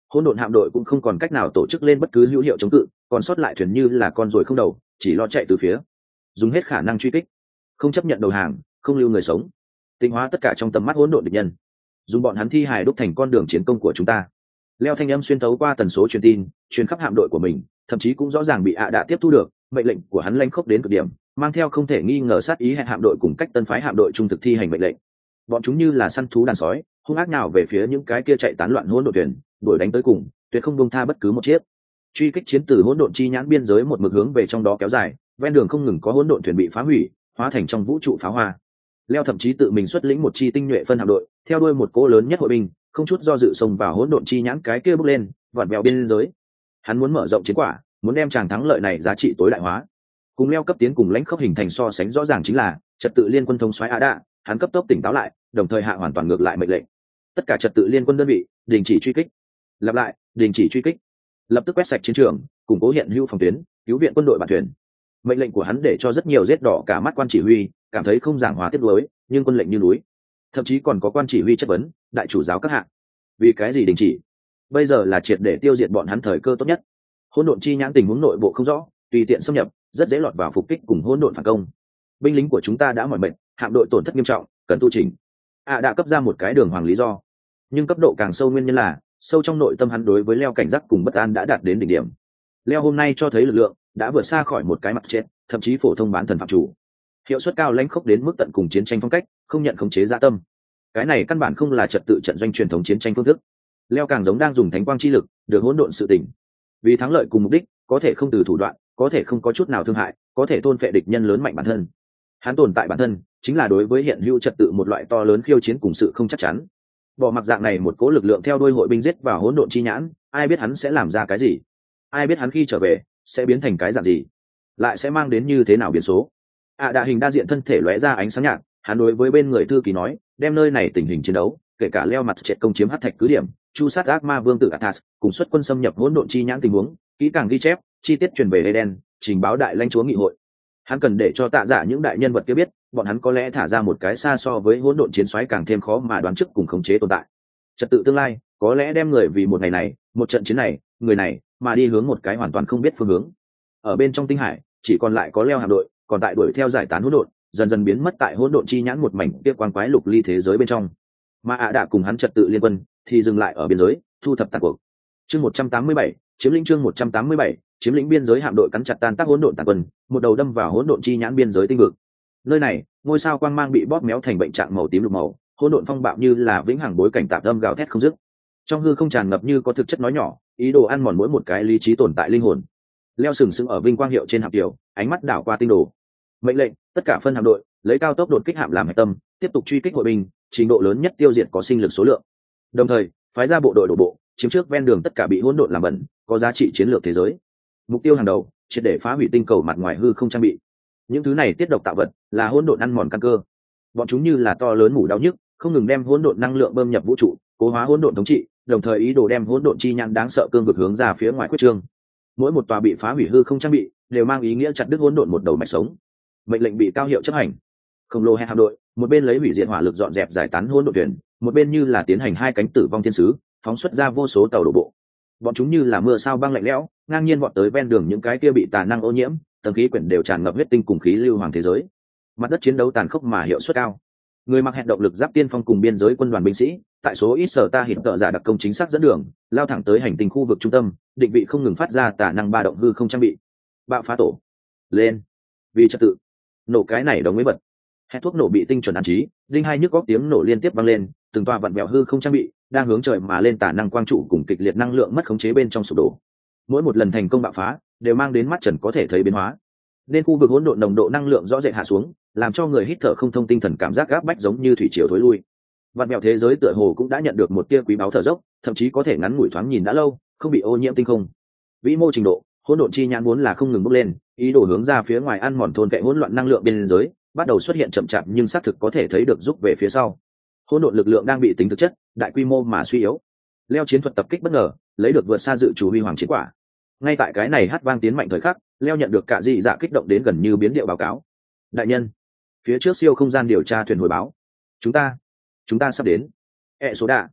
hỗn độn hạm đội cũng không còn cách nào tổ chức lên bất cứ hữu hiệu chống cự, còn sót lại thuyền như là con ruồi không đầu, chỉ lo chạy từ phía, dùng hết khả năng truy kích, không chấp nhận đầu hàng, không lưu người sống, tinh hóa tất cả trong tầm mắt hỗn độn địch nhân, dùng bọn hắn thi hài đúc thành con đường chiến công của chúng ta. Leo thanh âm xuyên thấu qua tần số truyền tin, truyền khắp hạm đội của mình, thậm chí cũng rõ ràng bị ạ đã tiếp thu được, mệnh lệnh của hắn lanh khốc đến cực điểm, mang theo không thể nghi ngờ sát ý hẹn hạm đội cùng cách tân phái hạm đội trung thực thi hành mệnh lệnh. Bọn chúng như là săn thú đàn sói, hung ác nào về phía những cái kia chạy tán loạn hỗn độn thuyền, đuổi đánh tới cùng, tuyệt không buông tha bất cứ một chiếc. Truy kích chiến từ hỗn độn chi nhãn biên giới một mực hướng về trong đó kéo dài, ven đường không ngừng có hỗn độn thuyền bị phá hủy, hóa thành trong vũ trụ pháo hoa. Leo thậm chí tự mình xuất lĩnh một chi tinh nhuệ phân hạm đội, theo đuôi một cỗ lớn nhất hội binh, không chút do dự xông vào hỗn độn chi nhãn cái kia bước lên, vặn vẹo biên giới. Hắn muốn mở rộng chiến quả, muốn đem tràng thắng lợi này giá trị tối đại hóa. Cùng Leo cấp tiến cùng lãnh khốc hình thành so sánh rõ ràng chính là trật tự liên quân thống soái Ada, hắn cấp tốc tỉnh táo lại, đồng thời hạ hoàn toàn ngược lại mệnh lệnh. Tất cả trật tự liên quân đơn vị đình chỉ truy kích. Lặp lại, đình chỉ truy kích. Lập tức quét sạch chiến trường, củng cố hiện hữu phòng tuyến, cứu viện quân đội bản thuyền. Mệnh lệnh của hắn để cho rất nhiều rết đỏ cả mắt quan chỉ huy cảm thấy không giảng hòa tiếp nối, nhưng quân lệnh như núi. Thậm chí còn có quan chỉ huy chất vấn đại chủ giáo các hạng, vì cái gì đình chỉ? Bây giờ là triệt để tiêu diệt bọn hắn thời cơ tốt nhất. Hỗn độn chi nhãn tình huống nội bộ không rõ, tùy tiện xâm nhập, rất dễ lọt vào phục kích cùng hỗn độn phản công. Binh lính của chúng ta đã mỏi mệt, hạm đội tổn thất nghiêm trọng, cần tu chỉnh. À đã cấp ra một cái đường hoàng lý do, nhưng cấp độ càng sâu nguyên nhân là sâu trong nội tâm hắn đối với Leo cảnh giác cùng bất an đã đạt đến đỉnh điểm. Leo hôm nay cho thấy lực lượng đã vượt xa khỏi một cái mặt chết, thậm chí phổ thông bán thần phạm chủ. Hiệu suất cao lãnh khốc đến mức tận cùng chiến tranh phong cách, không nhận khống chế dạ tâm. Cái này căn bản không là trật tự trận doanh truyền thống chiến tranh phương thức. Leo càng giống đang dùng thánh quang chi lực, được hỗn độn sự tỉnh. Vì thắng lợi cùng mục đích, có thể không từ thủ đoạn, có thể không có chút nào thương hại, có thể thôn phệ địch nhân lớn mạnh bản thân. Hắn tồn tại bản thân, chính là đối với hiện hữu trật tự một loại to lớn khiêu chiến cùng sự không chắc chắn. Bỏ mặc dạng này một cố lực lượng theo đuôi hội binh giết vào hỗn độn chi nhãn, ai biết hắn sẽ làm ra cái gì? Ai biết hắn khi trở về sẽ biến thành cái dạng gì? Lại sẽ mang đến như thế nào biến số? À đa hình đa diện thân thể lóe ra ánh sáng nhạt, hắn đối với bên người thư ký nói, đem nơi này tình hình chiến đấu, kể cả Leo mặt triệt công chiếm hắc thạch cứ điểm, chu sát ác ma vương tử Athas, cùng xuất quân xâm nhập hỗn độn chi nhãn tình huống, kỹ càng ghi chép, chi tiết truyền về Eden, trình báo đại lãnh chúa nghị hội. Hắn cần để cho tạ giả những đại nhân vật kia biết, bọn hắn có lẽ thả ra một cái xa so với hỗn độn chiến xoáy càng thêm khó mà đoán trước cùng khống chế tồn tại. Trật tự tương lai, có lẽ đem người vì một ngày này, một trận chiến này, người này, mà đi hướng một cái hoàn toàn không biết phương hướng. Ở bên trong tinh hải, chỉ còn lại có Leo hạm đội, còn tại đuổi theo giải tán hỗn độn, dần dần biến mất tại hỗn độn chi nhãn một mảnh kia quang quái lục ly thế giới bên trong. Mà ạ đã cùng hắn trật tự liên quân thì dừng lại ở biên giới, thu thập tàn cuộc. Chương một trăm tám mươi bảy, chiếm lĩnh chương một trăm tám mươi bảy, chiếm lĩnh biên giới hạm đội cắn chặt tan tác hỗn độn tàn quân, một đầu đâm vào hỗn độn chi nhãn biên giới tinh vực. Nơi này, ngôi sao quang mang bị bóp méo thành bệnh trạng màu tím lục màu, hỗn độn phong bạo như là vĩnh hằng bối cảnh tạp âm gào thét không dứt. Trong hư không tràn ngập như có thực chất nói nhỏ, ý đồ ăn mòn mỗi một cái lý trí tồn tại linh hồn. Leo sừng sững ở vinh quang hiệu trên hạm tiểu, ánh mắt đảo qua tinh đồ. Mệnh lệnh, tất cả phân hạm đội, lấy cao tốc đột kích hạm làm hệ tâm, tiếp tục truy kích hội binh, trình độ lớn nhất tiêu diệt có sinh lực số lượng. Đồng thời, phái ra bộ đội đổ bộ, chiếm trước ven đường tất cả bị hỗn độn làm bẩn, có giá trị chiến lược thế giới. Mục tiêu hàng đầu, triệt để phá hủy tinh cầu mặt ngoài hư không trang bị. Những thứ này tiết độc tạo vật, là hỗn độn ăn mòn căn cơ. Bọn chúng như là to lớn mủ đau nhức, không ngừng đem hỗn độn năng lượng bơm nhập vũ trụ, cố hóa hỗn độn thống trị, đồng thời ý đồ đem hỗn độn chi nhãn đáng sợ cương vực hướng ra phía ngoài quyết trương. Mỗi một tòa bị phá hủy hư không trang bị, đều mang ý nghĩa chặt đứt hỗn độn một đầu mạch sống. Mệnh lệnh bị cao hiệu chấp hành. Khổng lồ hạm đội, một bên lấy hủy diệt hỏa lực dọn dẹp giải tán hỗn độn thuyền, một bên như là tiến hành hai cánh tử vong thiên sứ, phóng xuất ra vô số tàu đổ bộ. Bọn chúng như là mưa sao băng lạnh lẽo, ngang nhiên vọt tới ven đường những cái kia bị tà năng ô nhiễm, tầng khí quyển đều tràn ngập huyết tinh cùng khí lưu hoàng thế giới. Mặt đất chiến đấu tàn khốc mà hiệu suất cao. Người mặc hẹn động lực giáp tiên phong cùng biên giới quân đoàn binh sĩ, tại số ít sở ta hiện tợ giả đặc công chính xác dẫn đường, lao thẳng tới hành tinh khu vực trung tâm, định vị không ngừng phát ra tà năng ba động hư không trang bị. Bạo phá tổ. Lên. Vì trật tự. Nổ cái này đồng mới bật. Hét thuốc nổ bị tinh chuẩn an trí, linh hai nhức góc tiếng nổ liên tiếp vang lên, từng tòa vặn vẹo hư không trang bị, đang hướng trời mà lên tà năng quang trụ cùng kịch liệt năng lượng mất khống chế bên trong sụp đổ. Mỗi một lần thành công bạo phá, đều mang đến mắt trần có thể thấy biến hóa. Nên khu vực hỗn độn nồng độ năng lượng rõ rệt hạ xuống, làm cho người hít thở không thông tinh thần cảm giác gáp bách giống như thủy triều thối lui. Vạn mèo thế giới tựa hồ cũng đã nhận được một tia quý báu thở dốc, thậm chí có thể ngắn ngủi thoáng nhìn đã lâu, không bị ô nhiễm tinh không. Vĩ mô trình độ, hỗn độn chi nhãn vốn là không ngừng bốc lên, ý đồ hướng ra phía ngoài ăn mòn thôn vệ hỗn loạn năng lượng bên giới, bắt đầu xuất hiện chậm chạp nhưng xác thực có thể thấy được rút về phía sau. Hỗn độn lực lượng đang bị tính thực chất, đại quy mô mà suy yếu. Leo chiến thuật tập kích bất ngờ, lấy được vượt xa dự chủ huy hoàng chiến quả. Ngay tại cái này hát vang tiến mạnh thời khắc, Leo nhận được cả dị dạ kích động đến gần như biến điệu báo cáo. Đại nhân, phía trước siêu không gian điều tra thuyền hồi báo, chúng ta chúng ta sắp đến. E số đạ,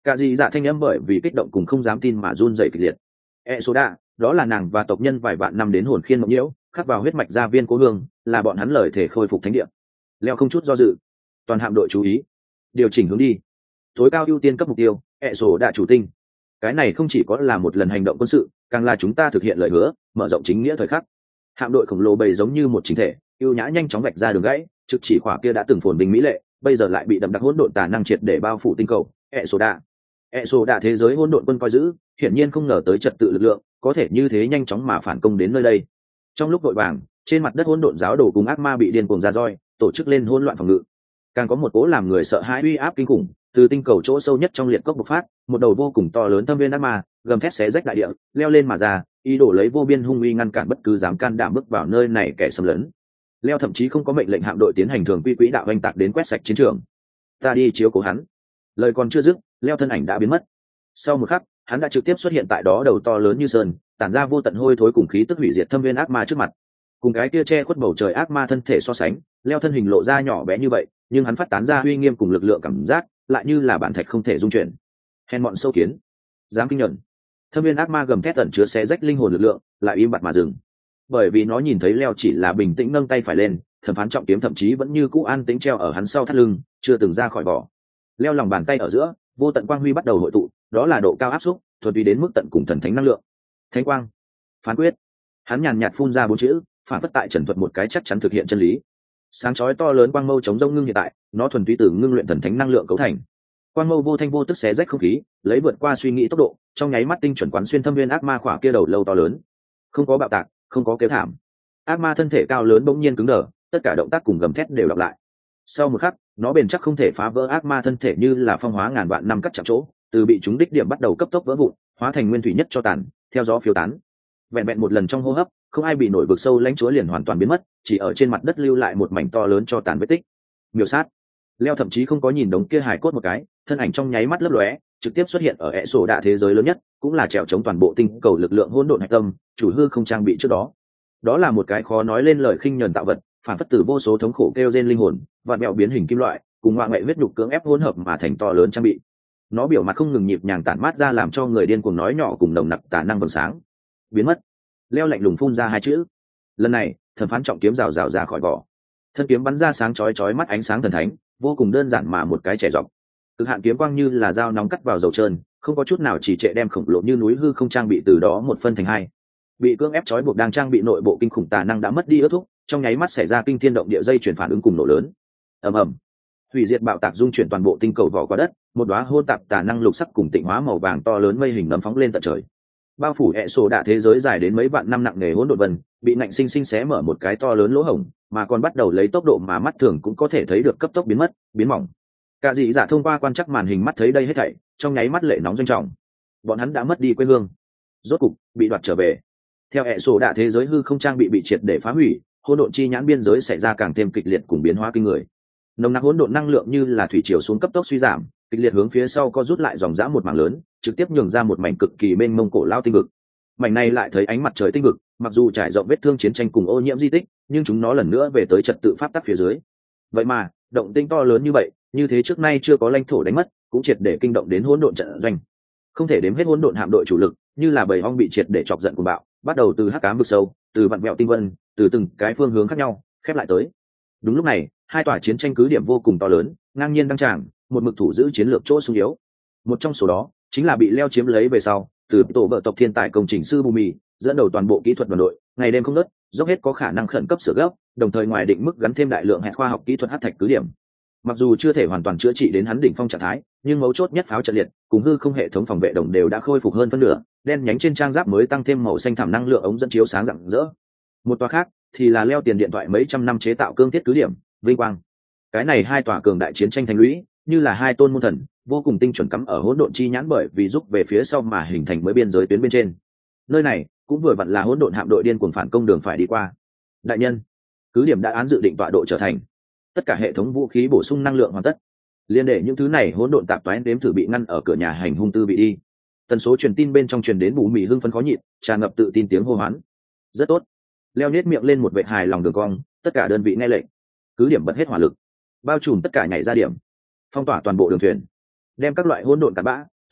Cả dị dạ thanh âm bởi vì kích động cùng không dám tin mà run rẩy kịch liệt. E số đa, đó là nàng và tộc nhân vài vạn năm đến hồn khiên mộng nhiễu, khắc vào huyết mạch gia viên cố hương, là bọn hắn lời thể khôi phục thánh địa. Leo không chút do dự, toàn hạm đội chú ý, điều chỉnh hướng đi, tối cao ưu tiên cấp mục tiêu, E số đa chủ tinh. Cái này không chỉ có là một lần hành động quân sự, càng là chúng ta thực hiện lời hứa, mở rộng chính nghĩa thời khắc. Hạm đội khổng lồ bầy giống như một chính thể, ưu nhã nhanh chóng vạch ra đường gãy, trực chỉ khỏa kia đã từng phồn bình mỹ lệ, bây giờ lại bị đậm đặc hỗn độn tà năng triệt để bao phủ tinh cầu. E số đa, E số đa thế giới hỗn độn quân coi giữ, hiển nhiên không ngờ tới trật tự lực lượng có thể như thế nhanh chóng mà phản công đến nơi đây. Trong lúc vội vàng, trên mặt đất hỗn độn giáo đồ cùng ác ma bị điên cuồng ra roi, tổ chức lên hỗn loạn phòng ngự. Càng có một cố làm người sợ hãi uy áp kinh khủng từ tinh cầu chỗ sâu nhất trong liệt cốc bộc phát, một đầu vô cùng to lớn thâm viên ác ma gầm thét xé rách đại địa, leo lên mà ra, ý đồ lấy vô biên hung uy ngăn cản bất cứ dám can đảm bước vào nơi này kẻ xâm lấn. Leo thậm chí không có mệnh lệnh hạm đội tiến hành thường quy quỹ đạo oanh tạc đến quét sạch chiến trường. Ta đi chiếu cố hắn. Lời còn chưa dứt, Leo thân ảnh đã biến mất. Sau một khắc, hắn đã trực tiếp xuất hiện tại đó, đầu to lớn như sơn, tản ra vô tận hôi thối cùng khí tức hủy diệt thâm viên ác ma trước mặt. Cùng cái kia che khuất bầu trời ác ma thân thể so sánh, Leo thân hình lộ ra nhỏ bé như vậy, nhưng hắn phát tán ra uy nghiêm cùng lực lượng cảm giác lại như là bản thạch không thể dung chuyển. Hèn mọn sâu kiến, dám kinh nhẫn. Thâm viên ác ma gầm thét ẩn chứa xé rách linh hồn lực lượng, lại im bặt mà dừng. Bởi vì nó nhìn thấy Leo chỉ là bình tĩnh nâng tay phải lên, thẩm phán trọng kiếm thậm chí vẫn như cũ an tĩnh treo ở hắn sau thắt lưng, chưa từng ra khỏi vỏ. Leo lòng bàn tay ở giữa, vô tận quang huy bắt đầu hội tụ, đó là độ cao áp xúc, thuần túy đến mức tận cùng thần thánh năng lượng. Thánh quang, phán quyết. Hắn nhàn nhạt phun ra bốn chữ, phản phất tại trần thuật một cái chắc chắn thực hiện chân lý. Sáng chói to lớn quang mâu chống rông ngưng hiện tại, nó thuần túy từ ngưng luyện thần thánh năng lượng cấu thành. Quang mâu vô thanh vô tức xé rách không khí, lấy vượt qua suy nghĩ tốc độ, trong nháy mắt tinh chuẩn quán xuyên thâm viên ác ma khỏa kia đầu lâu to lớn. Không có bạo tạc, không có kêu thảm. Ác ma thân thể cao lớn bỗng nhiên cứng đờ, tất cả động tác cùng gầm thét đều đọc lại. Sau một khắc, nó bền chắc không thể phá vỡ ác ma thân thể như là phong hóa ngàn vạn năm cắt chạm chỗ, từ bị chúng đích điểm bắt đầu cấp tốc vỡ vụn, hóa thành nguyên thủy nhất cho tàn, theo gió phiêu tán. Vẹn vẹn một lần trong hô hấp, không ai bị nổi vực sâu lãnh chúa liền hoàn toàn biến mất, chỉ ở trên mặt đất lưu lại một mảnh to lớn cho tàn vết tích. Miêu sát. Leo thậm chí không có nhìn đống kia hài cốt một cái, thân ảnh trong nháy mắt lấp lóe, trực tiếp xuất hiện ở hệ sổ đạ thế giới lớn nhất, cũng là trèo chống toàn bộ tinh cầu lực lượng hỗn độn hạch tâm, chủ hư không trang bị trước đó. Đó là một cái khó nói lên lời khinh nhẫn tạo vật, phản phất từ vô số thống khổ kêu trên linh hồn, vạn mẹo biến hình kim loại, cùng ngoại ngoại huyết nhục cưỡng ép hỗn hợp mà thành to lớn trang bị. Nó biểu mặt không ngừng nhịp nhàng tản mát ra làm cho người điên cuồng nói nhỏ cùng nồng nặc tà năng vầng sáng. Biến mất. Leo lạnh lùng phun ra hai chữ. Lần này, thẩm phán trọng kiếm rào rào ra khỏi vỏ. Thân kiếm bắn ra sáng chói chói mắt ánh sáng thần thánh, vô cùng đơn giản mà một cái trẻ dọc. Cực hạn kiếm quang như là dao nóng cắt vào dầu trơn, không có chút nào chỉ trệ đem khổng lồ như núi hư không trang bị từ đó một phân thành hai. Bị cưỡng ép trói buộc đang trang bị nội bộ kinh khủng tà năng đã mất đi ước thúc, trong nháy mắt xảy ra kinh thiên động địa dây chuyển phản ứng cùng nổ lớn. Ầm ầm. Hủy diệt bạo tạc dung chuyển toàn bộ tinh cầu vỏ qua đất, một đóa hôn tạp tà năng lục sắc cùng tịnh hóa màu vàng to lớn mây hình nấm phóng lên tận trời. Bao phủ hệ sổ đạ thế giới dài đến mấy vạn năm nặng nề hỗn độn vân, bị nạnh sinh sinh xé mở một cái to lớn lỗ hổng, mà còn bắt đầu lấy tốc độ mà mắt thường cũng có thể thấy được cấp tốc biến mất, biến mỏng. Cả dị dạ thông qua quan trắc màn hình mắt thấy đây hết thảy, trong nháy mắt lệ nóng doanh trọng. Bọn hắn đã mất đi quê hương, rốt cục bị đoạt trở về. Theo hệ sổ đạ thế giới hư không trang bị bị triệt để phá hủy, hỗn độn chi nhãn biên giới xảy ra càng thêm kịch liệt cùng biến hóa kinh người. Nồng nặc hỗn độn năng lượng như là thủy triều xuống cấp tốc suy giảm, kịch liệt hướng phía sau co rút lại dòng dã một mảng lớn, trực tiếp nhường ra một mảnh cực kỳ mênh mông cổ lao tinh vực. Mảnh này lại thấy ánh mặt trời tinh vực, mặc dù trải rộng vết thương chiến tranh cùng ô nhiễm di tích, nhưng chúng nó lần nữa về tới trật tự pháp tắc phía dưới. Vậy mà, động tinh to lớn như vậy, như thế trước nay chưa có lãnh thổ đánh mất, cũng triệt để kinh động đến hỗn độn trận doanh. Không thể đếm hết hỗn độn hạm đội chủ lực, như là bầy ong bị triệt để chọc giận cuồng bạo, bắt đầu từ hắc ám vực sâu, từ vặn vẹo tinh vân, từ từng cái phương hướng khác nhau, khép lại tới. Đúng lúc này, hai tòa chiến tranh cứ điểm vô cùng to lớn, ngang nhiên đăng tràng, một mực thủ giữ chiến lược chỗ sung yếu. Một trong số đó, chính là bị Leo chiếm lấy về sau, từ tổ vợ tộc thiên tài công trình sư Bù Mì dẫn đầu toàn bộ kỹ thuật đoàn đội, ngày đêm không ngớt, dốc hết có khả năng khẩn cấp sửa gấp, đồng thời ngoài định mức gắn thêm đại lượng hệ khoa học kỹ thuật hắc thạch cứ điểm. Mặc dù chưa thể hoàn toàn chữa trị đến hắn đỉnh phong trạng thái, nhưng mấu chốt nhất pháo trận liệt cùng hư không hệ thống phòng vệ đồng đều đã khôi phục hơn phân nửa, đen nhánh trên trang giáp mới tăng thêm màu xanh thảm năng lượng ống dẫn chiếu sáng rạng rỡ. Một tòa khác thì là Leo tiền điện thoại mấy trăm năm chế tạo cương thiết cứ điểm vinh quang. Cái này hai tòa cường đại chiến tranh thành lũy, như là hai tôn môn thần, vô cùng tinh chuẩn cắm ở hỗn độn chi nhãn, bởi vì giúp về phía sau mà hình thành mới biên giới tuyến bên trên. Nơi này cũng vừa vặn là hỗn độn hạm đội điên cuồng phản công đường phải đi qua. Đại nhân, cứ điểm đã án dự định tọa độ trở thành, tất cả hệ thống vũ khí bổ sung năng lượng hoàn tất, liên để những thứ này hỗn độn tạp toán đếm thử bị ngăn ở cửa nhà hành hung tư bị đi. Tần số truyền tin bên trong truyền đến Bù Mì hưng phấn khó nhịn, tràn ngập tự tin tiếng hô hoán. Rất tốt. Leo nhếch miệng lên một vệt hài lòng đường cong, tất cả đơn vị nghe lệnh, cứ điểm bật hết hỏa lực, bao trùm tất cả nhảy ra điểm, phong tỏa toàn bộ đường thuyền, đem các loại hỗn độn cặn bã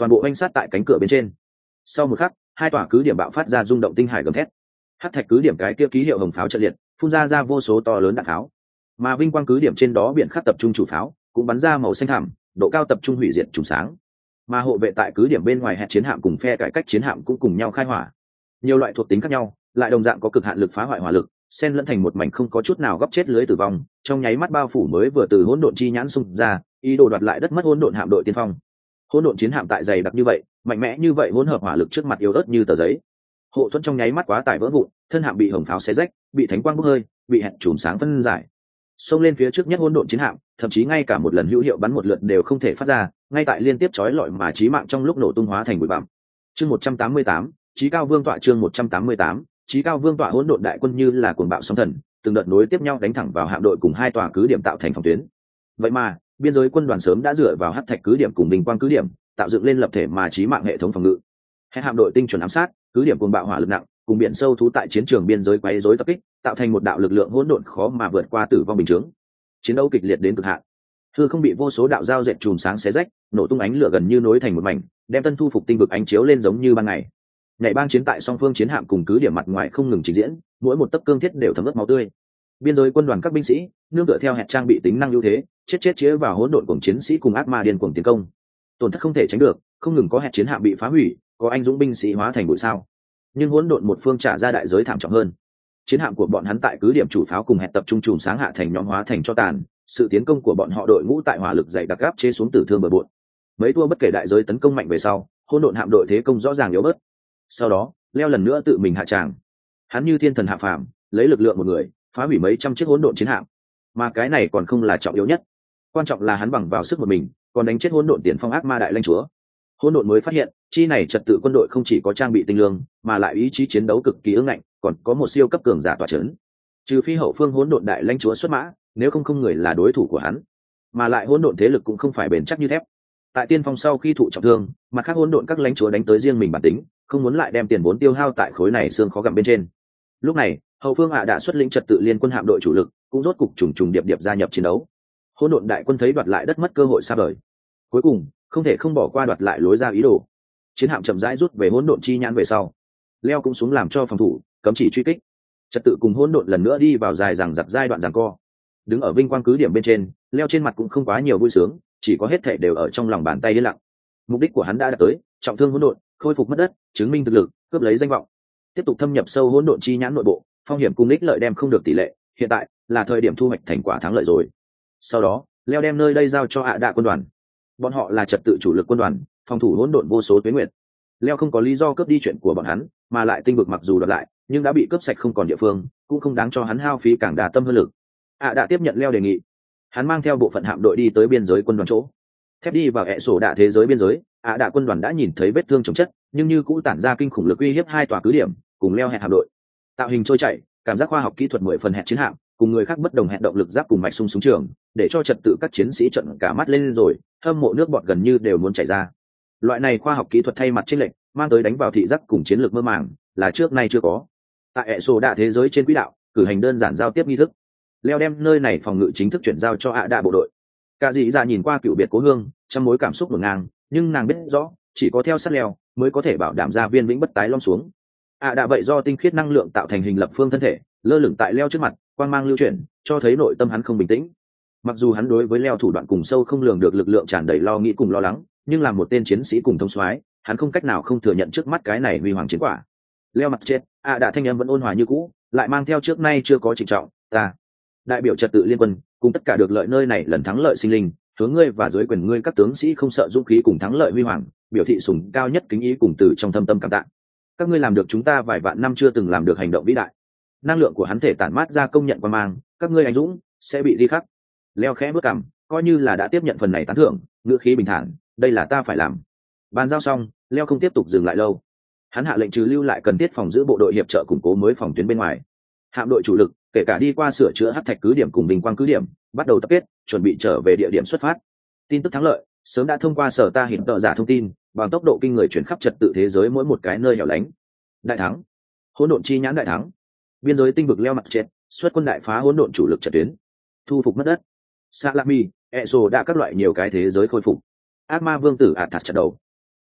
toàn bộ oanh sát tại cánh cửa bên trên. Sau một khắc, hai tòa cứ điểm bạo phát ra rung động tinh hải gầm thét. Hắc thạch cứ điểm cái kia ký hiệu hồng pháo trận liệt, phun ra ra vô số to lớn đạn pháo. Mà vinh quang cứ điểm trên đó biển khắc tập trung chủ pháo, cũng bắn ra màu xanh thẳm, độ cao tập trung hủy diệt trùng sáng. Mà hộ vệ tại cứ điểm bên ngoài hẹn chiến hạm cùng phe cải cách chiến hạm cũng cùng nhau khai hỏa. Nhiều loại thuộc tính khác nhau, lại đồng dạng có cực hạn lực phá hoại hỏa lực, xen lẫn thành một mảnh không có chút nào góc chết lưới tử vong, trong nháy mắt bao phủ mới vừa từ hỗn độn chi nhãn xung ra, ý đồ đoạt lại đất mất hỗn độn hạm đội tiên phong. Hỗn độn chiến hạm tại dày đặc như vậy, mạnh mẽ như vậy, hỗn hợp hỏa lực trước mặt yếu ớt như tờ giấy. Hộ thuẫn trong nháy mắt quá tải vỡ vụn, thân hạm bị hồng pháo xé rách, bị thánh quang bốc hơi, bị hẹn chùm sáng phân giải. Xông lên phía trước nhất hỗn độn chiến hạm, thậm chí ngay cả một lần hữu hiệu bắn một lượt đều không thể phát ra, ngay tại liên tiếp chói lọi mà chí mạng trong lúc nổ tung hóa thành bụi bặm. Chương một trăm tám mươi tám, Chí cao vương tọa. Chương một trăm tám mươi tám, Chí cao vương tọa. Hỗn độn đại quân như là cuồng bạo sóng thần, từng đợt nối tiếp nhau đánh thẳng vào hạm đội cùng hai tòa cứ điểm tạo thành phòng tuyến. Vậy mà, biên giới quân đoàn sớm đã dựa vào hắc thạch cứ điểm cùng bình quang cứ điểm, tạo dựng lên lập thể mà chí mạng hệ thống phòng ngự. Hệ hạm đội tinh chuẩn ám sát, cứ điểm cuồng bạo hỏa lực nặng, cùng biển sâu thú tại chiến trường biên giới quấy rối tập kích, tạo thành một đạo lực lượng hỗn độn khó mà vượt qua tử vong bình chứng. Chiến đấu kịch liệt đến cực hạn, hư không bị vô số đạo dao dệt chùm sáng xé rách, nổ tung ánh lửa gần như nối thành một mảnh, đem tân thu phục tinh vực ánh chiếu lên giống như ban ngày. Nhảy bang chiến tại song phương chiến hạm cùng cứ điểm mặt ngoài không ngừng trình diễn, mỗi một tấc cương thiết đều thấm ướt máu tươi. Biên giới quân đoàn các binh sĩ nương tựa theo hẹn trang bị tính năng ưu thế, chết chết chĩa vào hỗn độn cùng chiến sĩ cùng ác ma điên cuồng tiến công. Tổn thất không thể tránh được, không ngừng có hẹn chiến hạm bị phá hủy, có anh dũng binh sĩ hóa thành bụi sao. Nhưng hỗn độn một phương trả ra đại giới thảm trọng hơn. Chiến hạm của bọn hắn tại cứ điểm chủ pháo cùng hẹn tập trung chùm sáng hạ thành nhóm hóa thành cho tàn, sự tiến công của bọn họ đội ngũ tại hỏa lực dày đặc gáp chế xuống tử thương bờ bộn. Mấy thua bất kể đại giới tấn công mạnh về sau, hỗn độn hạm đội thế công rõ ràng yếu bớt. Sau đó, Leo lần nữa tự mình hạ tràng. Hắn như thiên thần hạ phàm, lấy lực lượng một người, phá hủy mấy trăm chiếc hỗn độn chiến hạm. Mà cái này còn không là trọng yếu nhất. Quan trọng là hắn bằng vào sức một mình, còn đánh chết hỗn độn tiền phong ác ma đại lãnh chúa. Hỗn độn mới phát hiện, chi này trật tự quân đội không chỉ có trang bị tinh lương, mà lại ý chí chiến đấu cực kỳ ương ngạnh, còn có một siêu cấp cường giả tọa chấn. Trừ phi hậu phương hỗn độn đại lãnh chúa xuất mã, nếu không không người là đối thủ của hắn. Mà lại hỗn độn thế lực cũng không phải bền chắc như thép. Tại tiên phong sau khi thụ trọng thương, mặt khác hỗn độn các lãnh chúa đánh tới riêng mình bản tính, không muốn lại đem tiền vốn tiêu hao tại khối này xương khó gặm bên trên. Lúc này, hậu phương hạ đã xuất lĩnh trật tự liên quân hạm đội chủ lực, cũng rốt cục trùng trùng điệp điệp gia nhập chiến đấu. Hỗn độn đại quân thấy đoạt lại đất mất cơ hội xa vời, cuối cùng không thể không bỏ qua đoạt lại lối ra ý đồ. Chiến hạm chậm rãi rút về hỗn độn chi nhãn về sau, Leo cũng xuống làm cho phòng thủ, cấm chỉ truy kích. Trật tự cùng hỗn độn lần nữa đi vào dài dằng dặc giai đoạn giằng co. Đứng ở vinh quang cứ điểm bên trên, Leo trên mặt cũng không quá nhiều vui sướng, chỉ có hết thảy đều ở trong lòng bàn tay yên lặng. Mục đích của hắn đã đạt tới, trọng thương hỗn độn, khôi phục mất đất, chứng minh thực lực, cướp lấy danh vọng, tiếp tục thâm nhập sâu hỗn độn chi nhãn nội bộ, phong hiểm cùng ích lợi đem không được tỷ lệ, hiện tại là thời điểm thu hoạch thành quả thắng lợi rồi. Sau đó, Leo đem nơi đây giao cho hạ đạ quân đoàn. Bọn họ là trật tự chủ lực quân đoàn, phòng thủ hỗn độn vô số tuyến nguyệt. Leo không có lý do cướp đi chuyện của bọn hắn, mà lại tinh vực mặc dù đoạt lại, nhưng đã bị cướp sạch không còn địa phương, cũng không đáng cho hắn hao phí càng đà tâm hơn lực. Hạ đạ tiếp nhận Leo đề nghị, hắn mang theo bộ phận hạm đội đi tới biên giới quân đoàn chỗ. Thép đi vào hệ sổ đạ thế giới biên giới, hạ đạ quân đoàn đã nhìn thấy vết thương chồng chất, nhưng như cũ tản ra kinh khủng lực uy hiếp hai tòa cứ điểm, cùng Leo hẹn hạm đội. Tạo hình trôi chảy, cảm giác khoa học kỹ thuật mười phần hẹn chiến hạm, cùng người khác bất đồng hẹn động lực giáp cùng mạch sung súng trường, để cho trật tự các chiến sĩ trợn cả mắt lên rồi, hâm mộ nước bọt gần như đều muốn chảy ra. Loại này khoa học kỹ thuật thay mặt chênh lệch, mang tới đánh vào thị giác cùng chiến lược mơ màng, là trước nay chưa có. Tại hệ sổ đạ thế giới trên quỹ đạo, cử hành đơn giản giao tiếp nghi thức. Leo đem nơi này phòng ngự chính thức chuyển giao cho hạ đạ bộ đội. Cả dị ra nhìn qua cựu biệt cố hương, trăm mối cảm xúc ngổn ngang, nhưng nàng biết rõ, chỉ có theo sát Leo mới có thể bảo đảm gia viên vĩnh bất tái lom xuống. Hạ đạ vậy do tinh khiết năng lượng tạo thành hình lập phương thân thể, lơ lửng tại Leo trước mặt, quang mang lưu chuyển, cho thấy nội tâm hắn không bình tĩnh. Mặc dù hắn đối với Leo thủ đoạn cùng sâu không lường được lực lượng tràn đầy lo nghĩ cùng lo lắng, nhưng là một tên chiến sĩ cùng thông soái, hắn không cách nào không thừa nhận trước mắt cái này huy hoàng chiến quả. Leo mặt chết, hạ đạ thanh âm vẫn ôn hòa như cũ, lại mang theo trước nay chưa có trịnh trọng, ta đại biểu trật tự liên quân, cùng tất cả được lợi nơi này lần thắng lợi sinh linh, hướng ngươi và dưới quyền ngươi các tướng sĩ không sợ dũng khí cùng thắng lợi huy hoàng, biểu thị sùng cao nhất kính ý cùng từ trong thâm tâm cảm tạ. Các ngươi làm được chúng ta vài vạn năm chưa từng làm được hành động vĩ đại. Năng lượng của hắn thể tản mát ra công nhận quan mang, các ngươi anh dũng sẽ bị ghi khắc. Leo khẽ bước cằm, coi như là đã tiếp nhận phần này tán thưởng, ngữ khí bình thản, đây là ta phải làm. Bàn giao xong, Leo không tiếp tục dừng lại lâu. Hắn hạ lệnh trừ lưu lại cần thiết phòng giữ bộ đội hiệp trợ củng cố mới phòng tuyến bên ngoài. Hạm đội chủ lực, kể cả đi qua sửa chữa hắc thạch cứ điểm cùng bình quang cứ điểm, bắt đầu tập kết, chuẩn bị trở về địa điểm xuất phát. Tin tức thắng lợi sớm đã thông qua sở ta hiện tờ giả thông tin, bằng tốc độ kinh người chuyển khắp trật tự thế giới mỗi một cái nơi hẻo lánh. Đại thắng, hỗn độn chi nhãn đại thắng. Biên giới tinh vực Leo mặt chết, xuất quân đại phá hỗn độn chủ lực trận tuyến, thu phục mất đất. Salami, Eso đã các loại nhiều cái thế giới khôi phục. Ác ma vương tử ạt thạt trận đầu.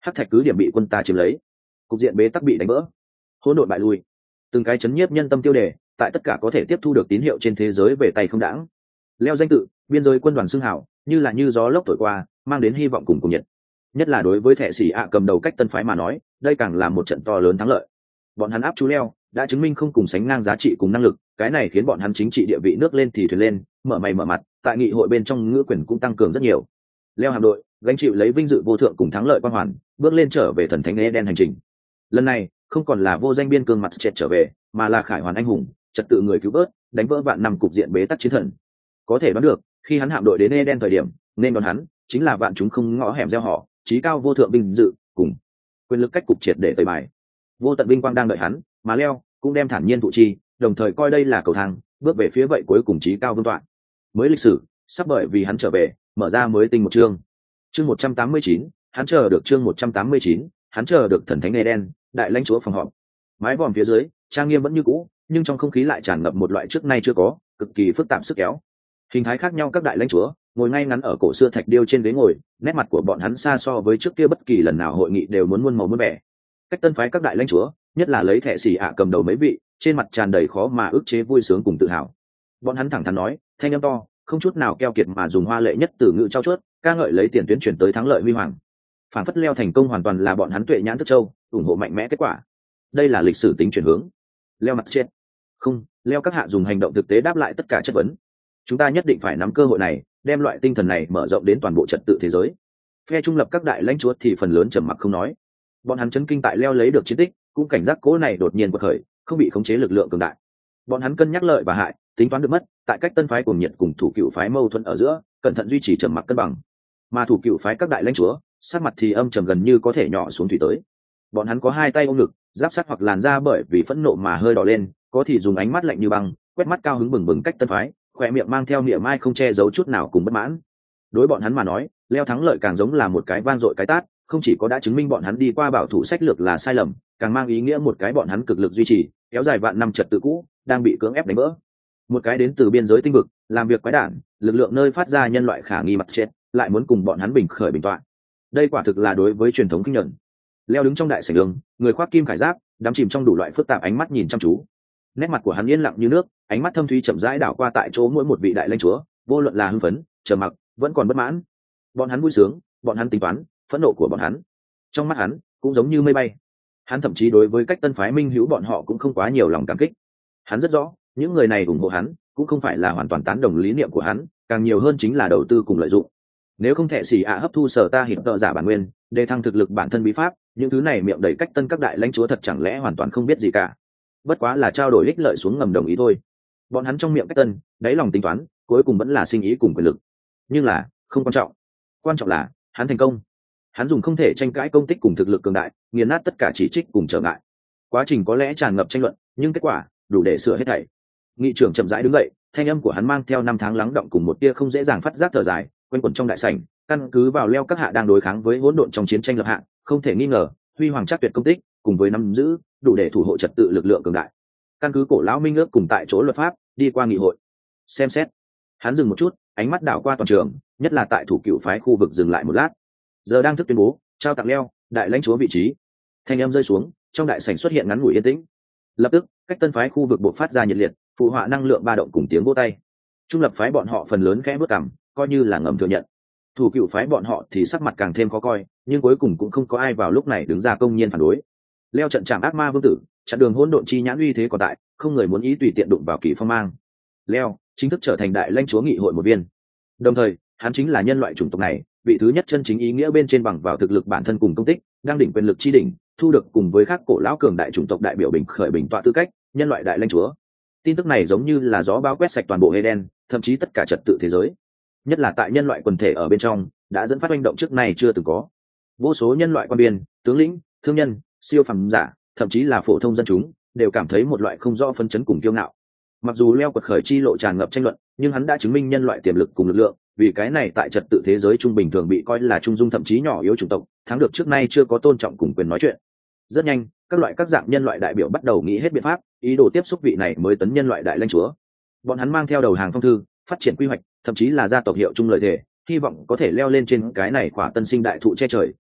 Hắc thạch cứ điểm bị quân ta chiếm lấy, cục diện bế tắc bị đánh vỡ, hỗn độn bại lui, từng cái chấn nhiếp nhân tâm tiêu đề tại tất cả có thể tiếp thu được tín hiệu trên thế giới về tay không đãng. Leo danh tự biên giới quân đoàn xưng hảo như là như gió lốc thổi qua, mang đến hy vọng cùng cùng nhiệt. Nhất là đối với thệ sĩ ạ cầm đầu cách tân phái mà nói, đây càng là một trận to lớn thắng lợi. Bọn hắn áp chú Leo đã chứng minh không cùng sánh ngang giá trị cùng năng lực, cái này khiến bọn hắn chính trị địa vị nước lên thì thuyền lên, mở mày mở mặt, tại nghị hội bên trong ngữ quyền cũng tăng cường rất nhiều. Leo hạm đội gánh chịu lấy vinh dự vô thượng cùng thắng lợi quang hoàn, bước lên trở về thần thánh Eden hành trình. Lần này không còn là vô danh biên cương mặt chết trở về, mà là khải hoàn anh hùng, trật tự người cứu vớt, đánh vỡ vạn năm cục diện bế tắc chiến thần. Có thể đoán được, khi hắn hạm đội đến Eden thời điểm, nên đón hắn chính là vạn chúng không ngõ hẻm gieo họ, chí cao vô thượng vinh dự cùng quyền lực cách cục triệt để tẩy bài. Vô tận vinh quang đang đợi hắn, mà Leo cũng đem thản nhiên thụ chi, đồng thời coi đây là cầu thang, bước về phía vậy cuối cùng chí cao vương tọa. Mới lịch sử sắp bởi vì hắn trở về, mở ra mới tinh một chương. Chương một trăm tám mươi chín, hắn chờ được chương một trăm tám mươi chín, hắn chờ được thần thánh Eden, đại lãnh chúa phòng họp. Mái vòm phía dưới, trang nghiêm vẫn như cũ, nhưng trong không khí lại tràn ngập một loại trước nay chưa có, cực kỳ phức tạp sức kéo. Hình thái khác nhau các đại lãnh chúa, ngồi ngay ngắn ở cổ xưa thạch điêu trên ghế ngồi, nét mặt của bọn hắn xa so với trước kia bất kỳ lần nào hội nghị đều muốn muôn màu muôn vẻ. Cách tân phái các đại lãnh chúa, nhất là lấy thẻ xì ạ cầm đầu mấy vị, trên mặt tràn đầy khó mà ức chế vui sướng cùng tự hào. Bọn hắn thẳng thắn nói, thanh âm to, không chút nào keo kiệt mà dùng hoa lệ nhất từ ngữ trao chuốt, ca ngợi lấy tiền tuyến chuyển tới thắng lợi huy hoàng. Phản phất Leo thành công hoàn toàn là bọn hắn tuệ nhãn thức châu, ủng hộ mạnh mẽ kết quả. Đây là lịch sử tính chuyển hướng. Leo mặt chết. Không, Leo các hạ dùng hành động thực tế đáp lại tất cả chất vấn. Chúng ta nhất định phải nắm cơ hội này, đem loại tinh thần này mở rộng đến toàn bộ trật tự thế giới. Phe trung lập các đại lãnh chúa thì phần lớn trầm mặc không nói. Bọn hắn chấn kinh tại Leo lấy được chiến tích, cũng cảnh giác cố này đột nhiên quật khởi, không bị khống chế lực lượng cường đại. Bọn hắn cân nhắc lợi và hại, tính toán được mất, tại cách tân phái cùng nhiệt cùng thủ cựu phái mâu thuẫn ở giữa, cẩn thận duy trì trầm mặc cân bằng. Mà thủ cựu phái các đại lãnh chúa, sát mặt thì âm trầm gần như có thể nhỏ xuống thủy tới. Bọn hắn có hai tay ôm ngực, giáp sắt hoặc làn da bởi vì phẫn nộ mà hơi đỏ lên, có thì dùng ánh mắt lạnh như băng, quét mắt cao hứng bừng bừng cách tân phái, khỏe miệng mang theo niệm mai không che giấu chút nào cùng bất mãn. Đối bọn hắn mà nói, Leo thắng lợi càng giống là một cái van dội cái tát, không chỉ có đã chứng minh bọn hắn đi qua bảo thủ sách lược là sai lầm, càng mang ý nghĩa một cái bọn hắn cực lực duy trì kéo dài vạn năm trật tự cũ đang bị cưỡng ép đánh vỡ. Một cái đến từ biên giới tinh vực, làm việc quái đản, lực lượng nơi phát ra nhân loại khả nghi mặt chết, lại muốn cùng bọn hắn bình khởi bình tọa. Đây quả thực là đối với truyền thống kinh nhận. Leo đứng trong đại sảnh đường, người khoác kim khải giáp, đắm chìm trong đủ loại phức tạp ánh mắt nhìn chăm chú. Nét mặt của hắn yên lặng như nước, ánh mắt thâm thúy chậm rãi đảo qua tại chỗ mỗi một vị đại lãnh chúa, vô luận là hưng phấn, trầm mặc, vẫn còn bất mãn. Bọn hắn vui sướng, bọn hắn tính toán, phẫn nộ của bọn hắn, trong mắt hắn cũng giống như mây bay. Hắn thậm chí đối với cách tân phái minh hữu bọn họ cũng không quá nhiều lòng cảm kích. Hắn rất rõ, những người này ủng hộ hắn, cũng không phải là hoàn toàn tán đồng lý niệm của hắn, càng nhiều hơn chính là đầu tư cùng lợi dụng. Nếu không thể xỉ ạ hấp thu sở ta hiệp tợ giả bản nguyên, để thăng thực lực bản thân bí pháp, những thứ này miệng đầy cách tân các đại lãnh chúa thật chẳng lẽ hoàn toàn không biết gì cả. Bất quá là trao đổi ích lợi xuống ngầm đồng ý thôi. Bọn hắn trong miệng cách tân, đáy lòng tính toán, cuối cùng vẫn là sinh ý cùng quyền lực. Nhưng là không quan trọng, quan trọng là hắn thành công. Hắn dùng không thể tranh cãi công tích cùng thực lực cường đại, nghiền nát tất cả chỉ trích cùng trở ngại. Quá trình có lẽ tràn ngập tranh luận, nhưng kết quả đủ để sửa hết thảy. Nghị trưởng chậm rãi đứng dậy, thanh âm của hắn mang theo năm tháng lắng động cùng một tia không dễ dàng phát giác thở dài, quanh quẩn trong đại sảnh. Căn cứ vào Leo các hạ đang đối kháng với hỗn độn trong chiến tranh lập hạng, không thể nghi ngờ, huy hoàng chắc tuyệt công tích, cùng với nắm giữ đủ để thủ hộ trật tự lực lượng cường đại. Căn cứ cổ lão minh ước cùng tại chỗ luật pháp, đi qua nghị hội. Xem xét. Hắn dừng một chút, ánh mắt đảo qua toàn trường, nhất là tại thủ cựu phái khu vực dừng lại một lát. Giờ đang thức tuyên bố, trao tặng Leo đại lãnh chúa vị trí. Thanh âm rơi xuống, trong đại sảnh xuất hiện ngắn ngủi yên tĩnh. Lập tức, cách tân phái khu vực bộc phát ra nhiệt liệt, phụ họa năng lượng ba động cùng tiếng vỗ tay. Trung lập phái bọn họ phần lớn khẽ bước cằm, coi như là ngầm thừa nhận. Thủ cựu phái bọn họ thì sắc mặt càng thêm khó coi, nhưng cuối cùng cũng không có ai vào lúc này đứng ra công nhiên phản đối. Leo trận trảm ác ma vương tử, chặn đường hỗn độn chi nhãn uy thế còn tại, không người muốn ý tùy tiện đụng vào Kỷ Phong Mang. Leo chính thức trở thành đại lãnh chúa nghị hội một viên. Đồng thời, hắn chính là nhân loại chủng tộc này, vị thứ nhất chân chính ý nghĩa bên trên bằng vào thực lực bản thân cùng công tích, đang đỉnh quyền lực chi đỉnh, thu được cùng với các cổ lão cường đại chủng tộc đại biểu bình khởi bình tọa tư cách, nhân loại đại lãnh chúa. Tin tức này giống như là gió bão quét sạch toàn bộ Eden, thậm chí tất cả trật tự thế giới. Nhất là tại nhân loại quần thể ở bên trong, đã dẫn phát hành động trước này chưa từng có. Vô số nhân loại quan biên, tướng lĩnh, thương nhân, siêu phàm giả, thậm chí là phổ thông dân chúng, đều cảm thấy một loại không rõ phấn chấn cùng kiêu ngạo. Mặc dù Leo quật khởi chi lộ tràn ngập tranh luận, nhưng hắn đã chứng minh nhân loại tiềm lực cùng lực lượng, vì cái này tại trật tự thế giới trung bình thường bị coi là trung dung thậm chí nhỏ yếu chủng tộc, thắng được trước nay chưa có tôn trọng cùng quyền nói chuyện. Rất nhanh, các loại các dạng nhân loại đại biểu bắt đầu nghĩ hết biện pháp, ý đồ tiếp xúc vị này mới tấn nhân loại đại lãnh chúa. Bọn hắn mang theo đầu hàng phong thư, phát triển quy hoạch, thậm chí là gia tộc hiệu chung lợi thể, hy vọng có thể leo lên trên cái này quả tân sinh đại thụ che trời,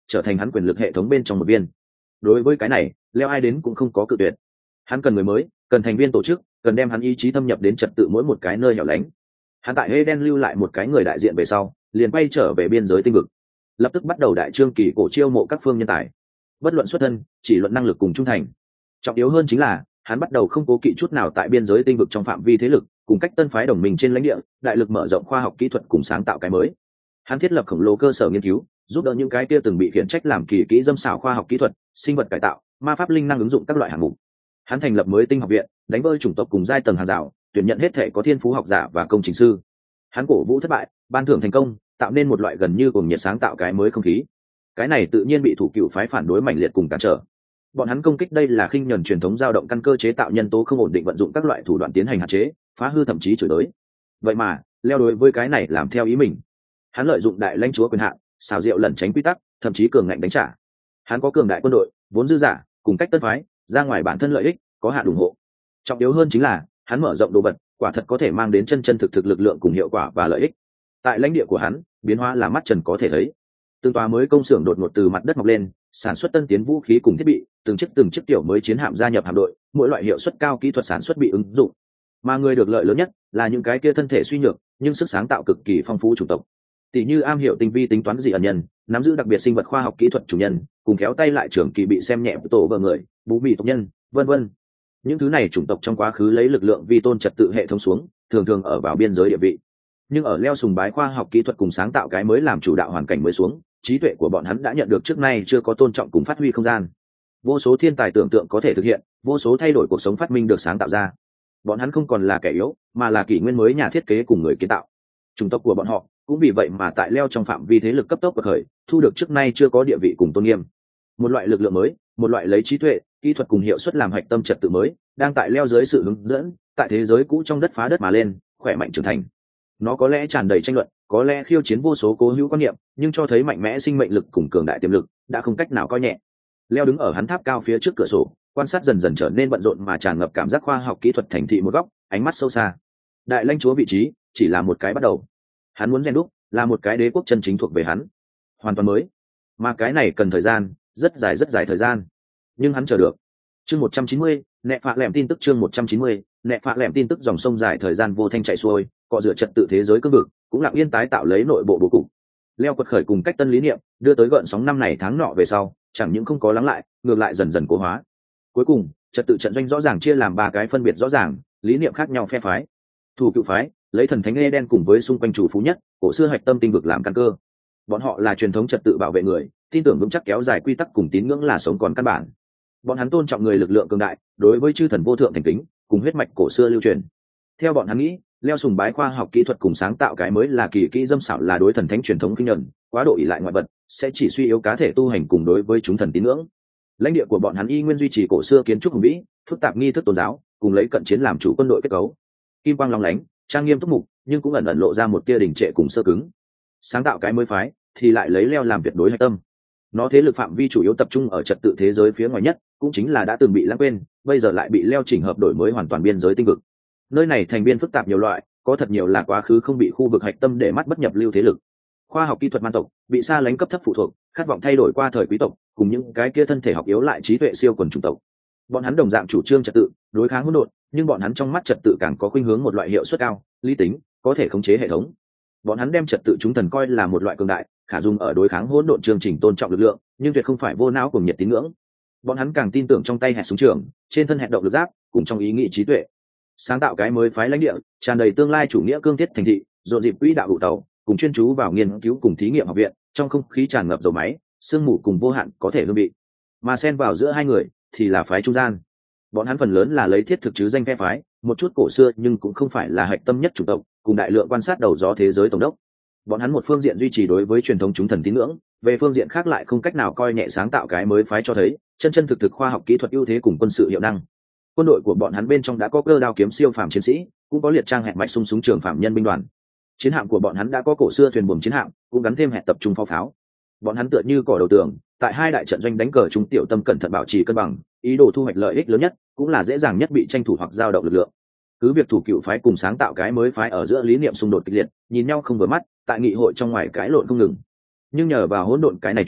trở thành hắn quyền lực hệ thống bên trong một viên. Đối với cái này, leo ai đến cũng không có cự tuyệt. Hắn cần người mới, cần thành viên tổ chức, cần đem hắn ý chí thâm nhập đến trật tự mỗi một cái nơi hẻo lánh. Hắn tại Eden lưu lại một cái người đại diện về sau, liền quay trở về biên giới tinh vực, lập tức bắt đầu đại trương kỳ cổ chiêu mộ các phương nhân tài, bất luận xuất thân, chỉ luận năng lực cùng trung thành. Trọng yếu hơn chính là hắn bắt đầu không cố kỵ chút nào tại biên giới tinh vực trong phạm vi thế lực, cùng cách tân phái đồng minh trên lãnh địa, đại lực mở rộng khoa học kỹ thuật cùng sáng tạo cái mới. Hắn thiết lập khổng lồ cơ sở nghiên cứu, giúp đỡ những cái kia từng bị khiển trách làm kỳ kỹ dâm xảo khoa học kỹ thuật, sinh vật cải tạo, ma pháp linh năng ứng dụng các loại hạng mục. Hắn thành lập mới tinh học viện, đánh vỡ chủng tộc cùng giai tầng hàng rào, tuyển nhận hết thể có thiên phú học giả và công trình sư. Hắn cổ vũ thất bại, ban thưởng thành công, tạo nên một loại gần như cùng nhiệt sáng tạo cái mới không khí. Cái này tự nhiên bị thủ cựu phái phản đối mạnh liệt cùng cản trở. Bọn hắn công kích đây là khinh nhẫn truyền thống dao động căn cơ chế tạo nhân tố không ổn định, vận dụng các loại thủ đoạn tiến hành hạn chế, phá hư thậm chí chửi tới. Vậy mà leo đối với cái này làm theo ý mình. Hắn lợi dụng đại lãnh chúa quyền hạn, xào rượu lẩn tránh quy tắc, thậm chí cường ngạnh đánh trả. Hắn có cường đại quân đội, vốn dư giả, cùng cách tân phái ra ngoài bản thân lợi ích, có hạn ủng hộ. Trọng yếu hơn chính là hắn mở rộng đồ vật, quả thật có thể mang đến chân chân thực thực lực lượng cùng hiệu quả và lợi ích. Tại lãnh địa của hắn, biến hóa là mắt trần có thể thấy. Từng tòa mới công xưởng đột ngột từ mặt đất mọc lên, sản xuất tân tiến vũ khí cùng thiết bị, từng chiếc từng chiếc tiểu mới chiến hạm gia nhập hạm đội, mỗi loại hiệu suất cao kỹ thuật sản xuất bị ứng dụng. Mà người được lợi lớn nhất là những cái kia thân thể suy nhược nhưng sức sáng tạo cực kỳ phong phú chủng tộc, tỷ như am hiểu tinh vi tính toán dị ẩn nhân, nắm giữ đặc biệt sinh vật khoa học kỹ thuật chủ nhân, cùng kéo tay lại trưởng kỳ bị xem nhẹ tổ vợ người, bú mì tộc nhân, vân vân. Những thứ này chủng tộc trong quá khứ lấy lực lượng vi tôn trật tự hệ thống xuống, thường thường ở vào biên giới địa vị. Nhưng ở leo sùng bái khoa học kỹ thuật cùng sáng tạo cái mới làm chủ đạo hoàn cảnh mới xuống, trí tuệ của bọn hắn đã nhận được trước nay chưa có tôn trọng cùng phát huy không gian. Vô số thiên tài tưởng tượng có thể thực hiện, vô số thay đổi cuộc sống phát minh được sáng tạo ra. Bọn hắn không còn là kẻ yếu, mà là kỷ nguyên mới nhà thiết kế cùng người kiến tạo. Chủng tộc của bọn họ cũng vì vậy mà tại leo trong phạm vi thế lực cấp tốc bậc khởi, thu được trước nay chưa có địa vị cùng tôn nghiêm. Một loại lực lượng mới, một loại lấy trí tuệ, kỹ thuật cùng hiệu suất làm hạch tâm trật tự mới, đang tại leo dưới sự hướng dẫn, tại thế giới cũ trong đất phá đất mà lên, khỏe mạnh trưởng thành. Nó có lẽ tràn đầy tranh luận, có lẽ khiêu chiến vô số cố hữu quan niệm, nhưng cho thấy mạnh mẽ sinh mệnh lực cùng cường đại tiềm lực, đã không cách nào coi nhẹ. Leo đứng ở hắn tháp cao phía trước cửa sổ, quan sát dần dần trở nên bận rộn mà tràn ngập cảm giác khoa học kỹ thuật thành thị một góc, ánh mắt sâu xa. Đại lãnh chúa vị trí chỉ là một cái bắt đầu, hắn muốn rèn đúc là một cái đế quốc chân chính thuộc về hắn, hoàn toàn mới. Mà cái này cần thời gian, rất dài rất dài thời gian, nhưng hắn chờ được. Chương một trăm chín mươi, nẹ phạ lẻm tin tức. Chương một trăm chín mươi, nẹ phạ lẻm tin tức. Dòng sông dài thời gian vô thanh chảy xuôi, cọ rửa trật tự thế giới cương vực, cũng lặng yên tái tạo lấy nội bộ bố cục. Leo quật khởi cùng cách tân lý niệm, đưa tới gợn sóng năm này tháng nọ về sau, chẳng những không có lắng lại, ngược lại dần dần cố hóa. Cuối cùng, trật tự trận doanh rõ ràng chia làm ba cái phân biệt rõ ràng, lý niệm khác nhau phe phái. Thủ cựu phái lấy thần thánh Eden cùng với xung quanh chủ phú nhất, cổ xưa hạch tâm tinh vực làm căn cơ. Bọn họ là truyền thống trật tự bảo vệ người, tin tưởng vững chắc kéo dài quy tắc cùng tín ngưỡng là sống còn căn bản. Bọn hắn tôn trọng người lực lượng cường đại, đối với chư thần vô thượng thành kính, cùng huyết mạch cổ xưa lưu truyền. Theo bọn hắn nghĩ, leo sùng bái khoa học kỹ thuật cùng sáng tạo cái mới là kỳ kỹ dâm xảo, là đối thần thánh truyền thống kinh nhận, quá độ ỷ lại ngoại vật sẽ chỉ suy yếu cá thể tu hành cùng đối với chúng thần tín ngưỡng. Lãnh địa của bọn hắn y nguyên duy trì cổ xưa kiến trúc hùng vĩ, phức tạp nghi thức tôn giáo, cùng lấy cận chiến làm chủ quân đội kết cấu, kim quang long lánh, trang nghiêm túc mục, nhưng cũng ẩn ẩn lộ ra một tia đình trệ cùng sơ cứng. Sáng tạo cái mới phái thì lại lấy leo làm tuyệt đối hạch tâm. Nó thế lực phạm vi chủ yếu tập trung ở trật tự thế giới phía ngoài nhất, cũng chính là đã từng bị lãng quên, bây giờ lại bị leo chỉnh hợp đổi mới hoàn toàn biên giới tinh vực. Nơi này thành viên phức tạp nhiều loại, có thật nhiều là quá khứ không bị khu vực hạch tâm để mắt bất nhập lưu thế lực. Khoa học kỹ thuật man tộc, bị xa lánh cấp thấp phụ thuộc, khát vọng thay đổi qua thời quý tộc, cùng những cái kia thân thể học yếu lại trí tuệ siêu quần chủng tộc. Bọn hắn đồng dạng chủ trương trật tự, đối kháng hỗn độn, nhưng bọn hắn trong mắt trật tự càng có khuynh hướng một loại hiệu suất cao, lý tính, có thể khống chế hệ thống. Bọn hắn đem trật tự chúng thần coi là một loại cường đại, khả dùng ở đối kháng hỗn độn chương trình tôn trọng lực lượng, nhưng tuyệt không phải vô não cùng nhiệt tín ngưỡng. Bọn hắn càng tin tưởng trong tay hẹn súng trường, trên thân hẹn động lực giáp, cùng trong ý nghĩ trí tuệ. Sáng tạo cái mới phái lãnh địa, tràn đầy tương lai chủ nghĩa cương thiết thành thị, rộn dịp quỹ đạo vụ tàu, cùng chuyên chú vào nghiên cứu cùng thí nghiệm học viện, trong không khí tràn ngập dầu máy, sương mù cùng vô hạn có thể hương vị. Mà xen vào giữa hai người thì là phái trung gian. Bọn hắn phần lớn là lấy thiết thực chứ danh phe phái, một chút cổ xưa nhưng cũng không phải là hạch tâm nhất chủng tộc, cùng đại lượng quan sát đầu gió thế giới tổng đốc. Bọn hắn một phương diện duy trì đối với truyền thống chúng thần tín ngưỡng, về phương diện khác lại không cách nào coi nhẹ sáng tạo cái mới phái cho thấy chân chân thực thực khoa học kỹ thuật ưu thế cùng quân sự hiệu năng. Quân đội của bọn hắn bên trong đã có cơ đao kiếm siêu phàm chiến sĩ, cũng có liệt trang hẹn mạch sung súng trường phạm nhân binh đoàn. Chiến hạm của bọn hắn đã có cổ xưa thuyền buồm chiến hạm, cũng gắn thêm hẹn tập trung pháo pháo. Bọn hắn tựa như cỏ đầu tường, tại hai đại trận doanh đánh cờ trung tiểu tâm cẩn thận bảo trì cân bằng, ý đồ thu hoạch lợi ích lớn nhất, cũng là dễ dàng nhất bị tranh thủ hoặc giao động lực lượng. Cứ việc thủ cựu phái cùng sáng tạo cái mới phái ở giữa lý niệm xung đột kịch liệt, nhìn nhau không vừa mắt, tại nghị hội trong ngoài cãi lộn không ngừng. Nhưng nhờ vào hỗn độn cái này chung,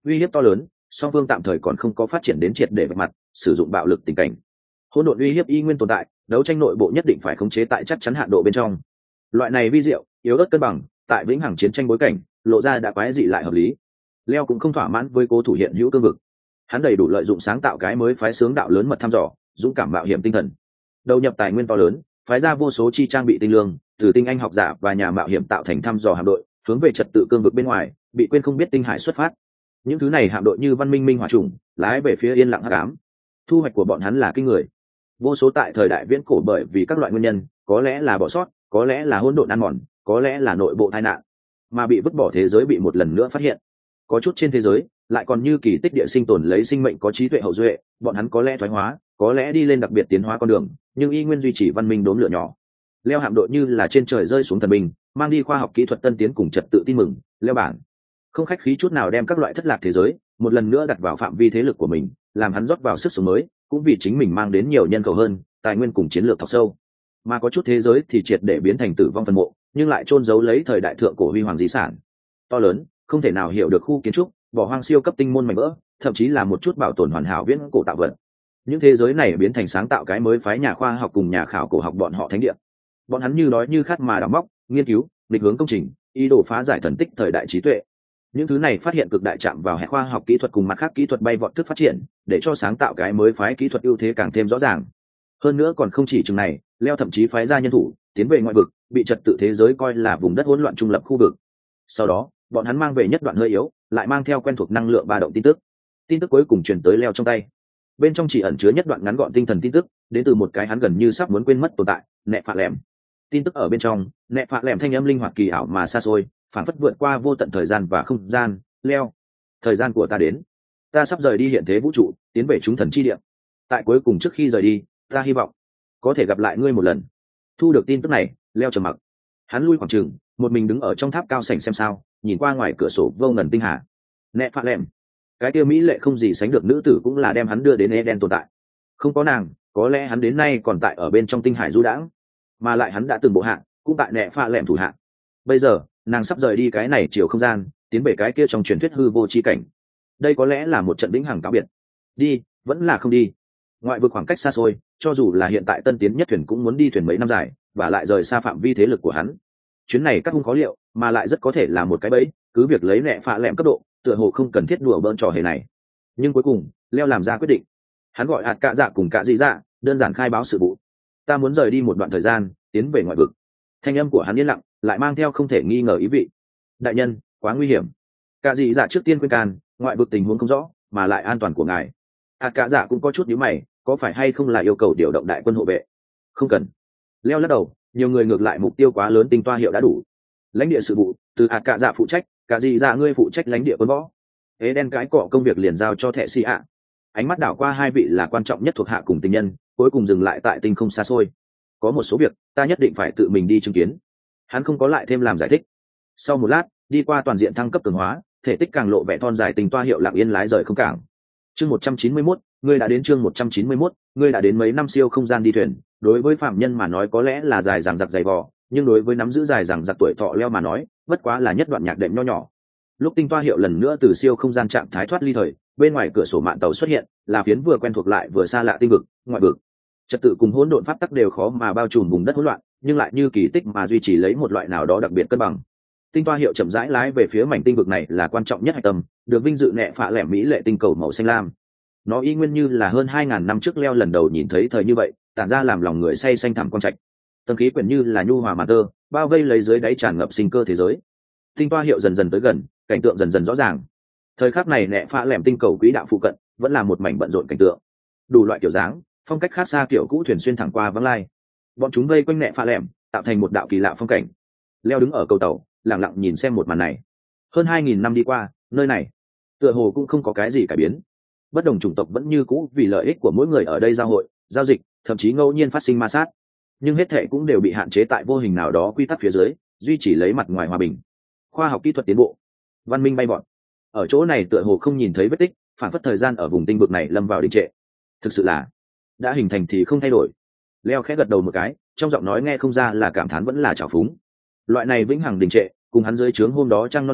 uy hiếp to lớn, song phương tạm thời còn không có phát triển đến triệt để vạch mặt sử dụng bạo lực tình cảnh. Hỗn độn uy hiếp y nguyên tồn tại, đấu tranh nội bộ nhất định phải khống chế tại chắc chắn hạn độ bên trong. Loại này vi diệu yếu ớt cân bằng tại vĩnh hằng chiến tranh bối cảnh lộ ra đã quái dị lại hợp lý. Leo cũng không thỏa mãn với cố thủ hiện hữu cương vực, hắn đầy đủ lợi dụng sáng tạo cái mới phái sướng đạo lớn mật thăm dò, dũng cảm mạo hiểm tinh thần, đầu nhập tài nguyên to lớn, phái ra vô số chi trang bị tinh lương, từ tinh anh học giả và nhà mạo hiểm tạo thành thăm dò hạm đội, hướng về trật tự cương vực bên ngoài bị quên không biết tinh hải xuất phát. Những thứ này hạm đội như văn minh minh hỏa trùng lái về phía yên lặng hắc ám. Thu hoạch của bọn hắn là kinh người. Vô số tại thời đại viễn cổ bởi vì các loại nguyên nhân, có lẽ là bỏ sót, có lẽ là hỗn độn ăn mòn, có lẽ là nội bộ tai nạn, mà bị vứt bỏ thế giới bị một lần nữa phát hiện. Có chút trên thế giới lại còn như kỳ tích địa sinh tồn lấy sinh mệnh có trí tuệ hậu duệ, bọn hắn có lẽ thoái hóa, có lẽ đi lên đặc biệt tiến hóa con đường, nhưng y nguyên duy trì văn minh đốm lửa nhỏ. Leo hạm đội như là trên trời rơi xuống thần binh, mang đi khoa học kỹ thuật tân tiến cùng trật tự tin mừng. Leo bản không khách khí chút nào đem các loại thất lạc thế giới một lần nữa đặt vào phạm vi thế lực của mình, làm hắn rót vào sức sống mới, cũng vì chính mình mang đến nhiều nhân khẩu hơn, tài nguyên cùng chiến lược thọc sâu. Mà có chút thế giới thì triệt để biến thành tử vong phân mộ, nhưng lại chôn giấu lấy thời đại thượng cổ huy hoàng di sản to lớn, không thể nào hiểu được khu kiến trúc, bỏ hoang siêu cấp tinh môn mảnh vỡ, thậm chí là một chút bảo tồn hoàn hảo viễn cổ tạo vật. Những thế giới này biến thành sáng tạo cái mới phái nhà khoa học cùng nhà khảo cổ học bọn họ thánh địa. Bọn hắn như đói như khát mà đào móc, nghiên cứu, định hướng công trình, ý đồ phá giải thần tích thời đại trí tuệ. Những thứ này phát hiện cực đại chạm vào hệ khoa học kỹ thuật cùng mặt khác kỹ thuật bay vọt thức phát triển, để cho sáng tạo cái mới phái kỹ thuật ưu thế càng thêm rõ ràng. Hơn nữa còn không chỉ chừng này, Leo thậm chí phái ra nhân thủ tiến về ngoại vực, bị trật tự thế giới coi là vùng đất hỗn loạn trung lập khu vực. Sau đó bọn hắn mang về nhất đoạn hơi yếu, lại mang theo quen thuộc năng lượng ba động tin tức. Tin tức cuối cùng truyền tới Leo trong tay, bên trong chỉ ẩn chứa nhất đoạn ngắn gọn tinh thần tin tức, đến từ một cái hắn gần như sắp muốn quên mất tồn tại, nẹ phạ lẻm. Tin tức ở bên trong, nẹ phạ lẻm thanh âm linh hoạt kỳ ảo mà xa xôi, phản phất vượt qua vô tận thời gian và không gian. Leo, thời gian của ta đến, ta sắp rời đi hiện thế vũ trụ, tiến về chúng thần chi địa. Tại cuối cùng trước khi rời đi, ta hy vọng có thể gặp lại ngươi một lần. Thu được tin tức này, Leo trầm mặc, hắn lui khoảng chừng, một mình đứng ở trong tháp cao sảnh xem sao, nhìn qua ngoài cửa sổ vô ngần tinh hà. Nẹ phạ lẻm, cái kia mỹ lệ không gì sánh được nữ tử cũng là đem hắn đưa đến Eden tồn tại. Không có nàng, có lẽ hắn đến nay còn tại ở bên trong tinh hải du đãng, mà lại hắn đã từng bộ hạ, cũng tại nẹ phạ lẻm thủ hạ. Bây giờ nàng sắp rời đi cái này chiều không gian, tiến về cái kia trong truyền thuyết hư vô chi cảnh. Đây có lẽ là một trận vĩnh hằng cáo biệt. Đi vẫn là không đi. Ngoại vực khoảng cách xa xôi, cho dù là hiện tại tân tiến nhất thuyền cũng muốn đi thuyền mấy năm dài, và lại rời xa phạm vi thế lực của hắn. Chuyến này các hung khó liệu, mà lại rất có thể là một cái bẫy, cứ việc lấy nẹ phạ lẻm cấp độ, tựa hồ không cần thiết đùa bỡn trò hề này. Nhưng cuối cùng Leo làm ra quyết định, hắn gọi hạt cạ dạ cùng cạ dị dạ đơn giản khai báo sự vụ. Ta muốn rời đi một đoạn thời gian, tiến về ngoại vực. Thanh âm của hắn yên lặng, lại mang theo không thể nghi ngờ ý vị. Đại nhân, quá nguy hiểm. Cạ dị dạ trước tiên khuyên can, ngoại vực tình huống không rõ, mà lại an toàn của ngài. hạt cạ dạ cũng có chút nhíu mày, có phải hay không là yêu cầu điều động đại quân hộ vệ? Không cần. Leo lắc đầu, nhiều người ngược lại mục tiêu quá lớn, tinh toa hiệu đã đủ. Lãnh địa sự vụ từ hạt cạ dạ phụ trách, cả gì dạ ngươi phụ trách lãnh địa quân võ. Ế đen cái cọ công việc liền giao cho thệ sĩ ạ. Ánh mắt đảo qua hai vị là quan trọng nhất thuộc hạ cùng tình nhân, cuối cùng dừng lại tại tinh không xa xôi. Có một số việc ta nhất định phải tự mình đi chứng kiến. Hắn không có lại thêm làm giải thích. Sau một lát, đi qua toàn diện thăng cấp cường hóa, thể tích càng lộ vẻ thon dài, tình toa hiệu lặng yên lái rời không cảng. Chương một trăm chín mươi mốt, ngươi đã đến chương một trăm chín mươi mốt, ngươi đã đến mấy năm siêu không gian đi thuyền, đối với phạm nhân mà nói có lẽ là dài dằng dặc dày vò, nhưng đối với nắm giữ dài dằng dặc tuổi thọ Leo mà nói, bất quá là nhất đoạn nhạc đệm nho nhỏ. Lúc tinh toa hiệu lần nữa từ siêu không gian trạng thái thoát ly thời, bên ngoài cửa sổ mạn tàu xuất hiện, là phiến vừa quen thuộc lại vừa xa lạ tinh vực, ngoại vực. Trật tự cùng hỗn độn pháp tắc đều khó mà bao trùm vùng đất hỗn loạn, nhưng lại như kỳ tích mà duy trì lấy một loại nào đó đặc biệt cân bằng. Tinh toa hiệu chậm rãi lái về phía mảnh tinh vực này là quan trọng nhất hạch tâm, được vinh dự nẹ phạ lẻm mỹ lệ tinh cầu màu xanh lam. Nó y nguyên như là hơn hai ngàn năm trước Leo lần đầu nhìn thấy thời như vậy, tản ra làm lòng người say xanh thẳm quang trạch. Tầng khí quyển như là nhu hòa mà tơ, bao vây lấy dưới đáy tràn ngập sinh cơ thế giới. Tinh toa hiệu dần dần tới gần, cảnh tượng dần dần rõ ràng. Thời khắc này nẹ phạ lẻm tinh cầu quỹ đạo phụ cận vẫn là một mảnh bận rộn cảnh tượng, đủ loại kiểu dáng, phong cách khác xa kiểu cũ thuyền xuyên thẳng qua vắng lai. Bọn chúng vây quanh nẹ phạ lẻm, tạo thành một đạo kỳ lạ phong cảnh. Leo đứng ở cầu tàu, lặng lặng nhìn xem một màn này. Hơn hai nghìn năm đi qua, nơi này tựa hồ cũng không có cái gì cải biến. Bất đồng chủng tộc vẫn như cũ vì lợi ích của mỗi người ở đây giao hội, giao dịch, thậm chí ngẫu nhiên phát sinh ma sát, nhưng hết thệ cũng đều bị hạn chế tại vô hình nào đó quy tắc phía dưới, duy trì lấy mặt ngoài hòa bình. Khoa học kỹ thuật tiến bộ, văn minh bay bọt. Ở chỗ này tựa hồ không nhìn thấy vết tích, phản phất thời gian ở vùng tinh vực này lâm vào đình trệ. Thực sự là đã hình thành thì không thay đổi. Leo khẽ gật đầu một cái, trong giọng nói nghe không ra là cảm thán vẫn là trào phúng. Loại này vĩnh hằng đình trệ, cùng hắn dưới trướng hôm đó trăng non dị,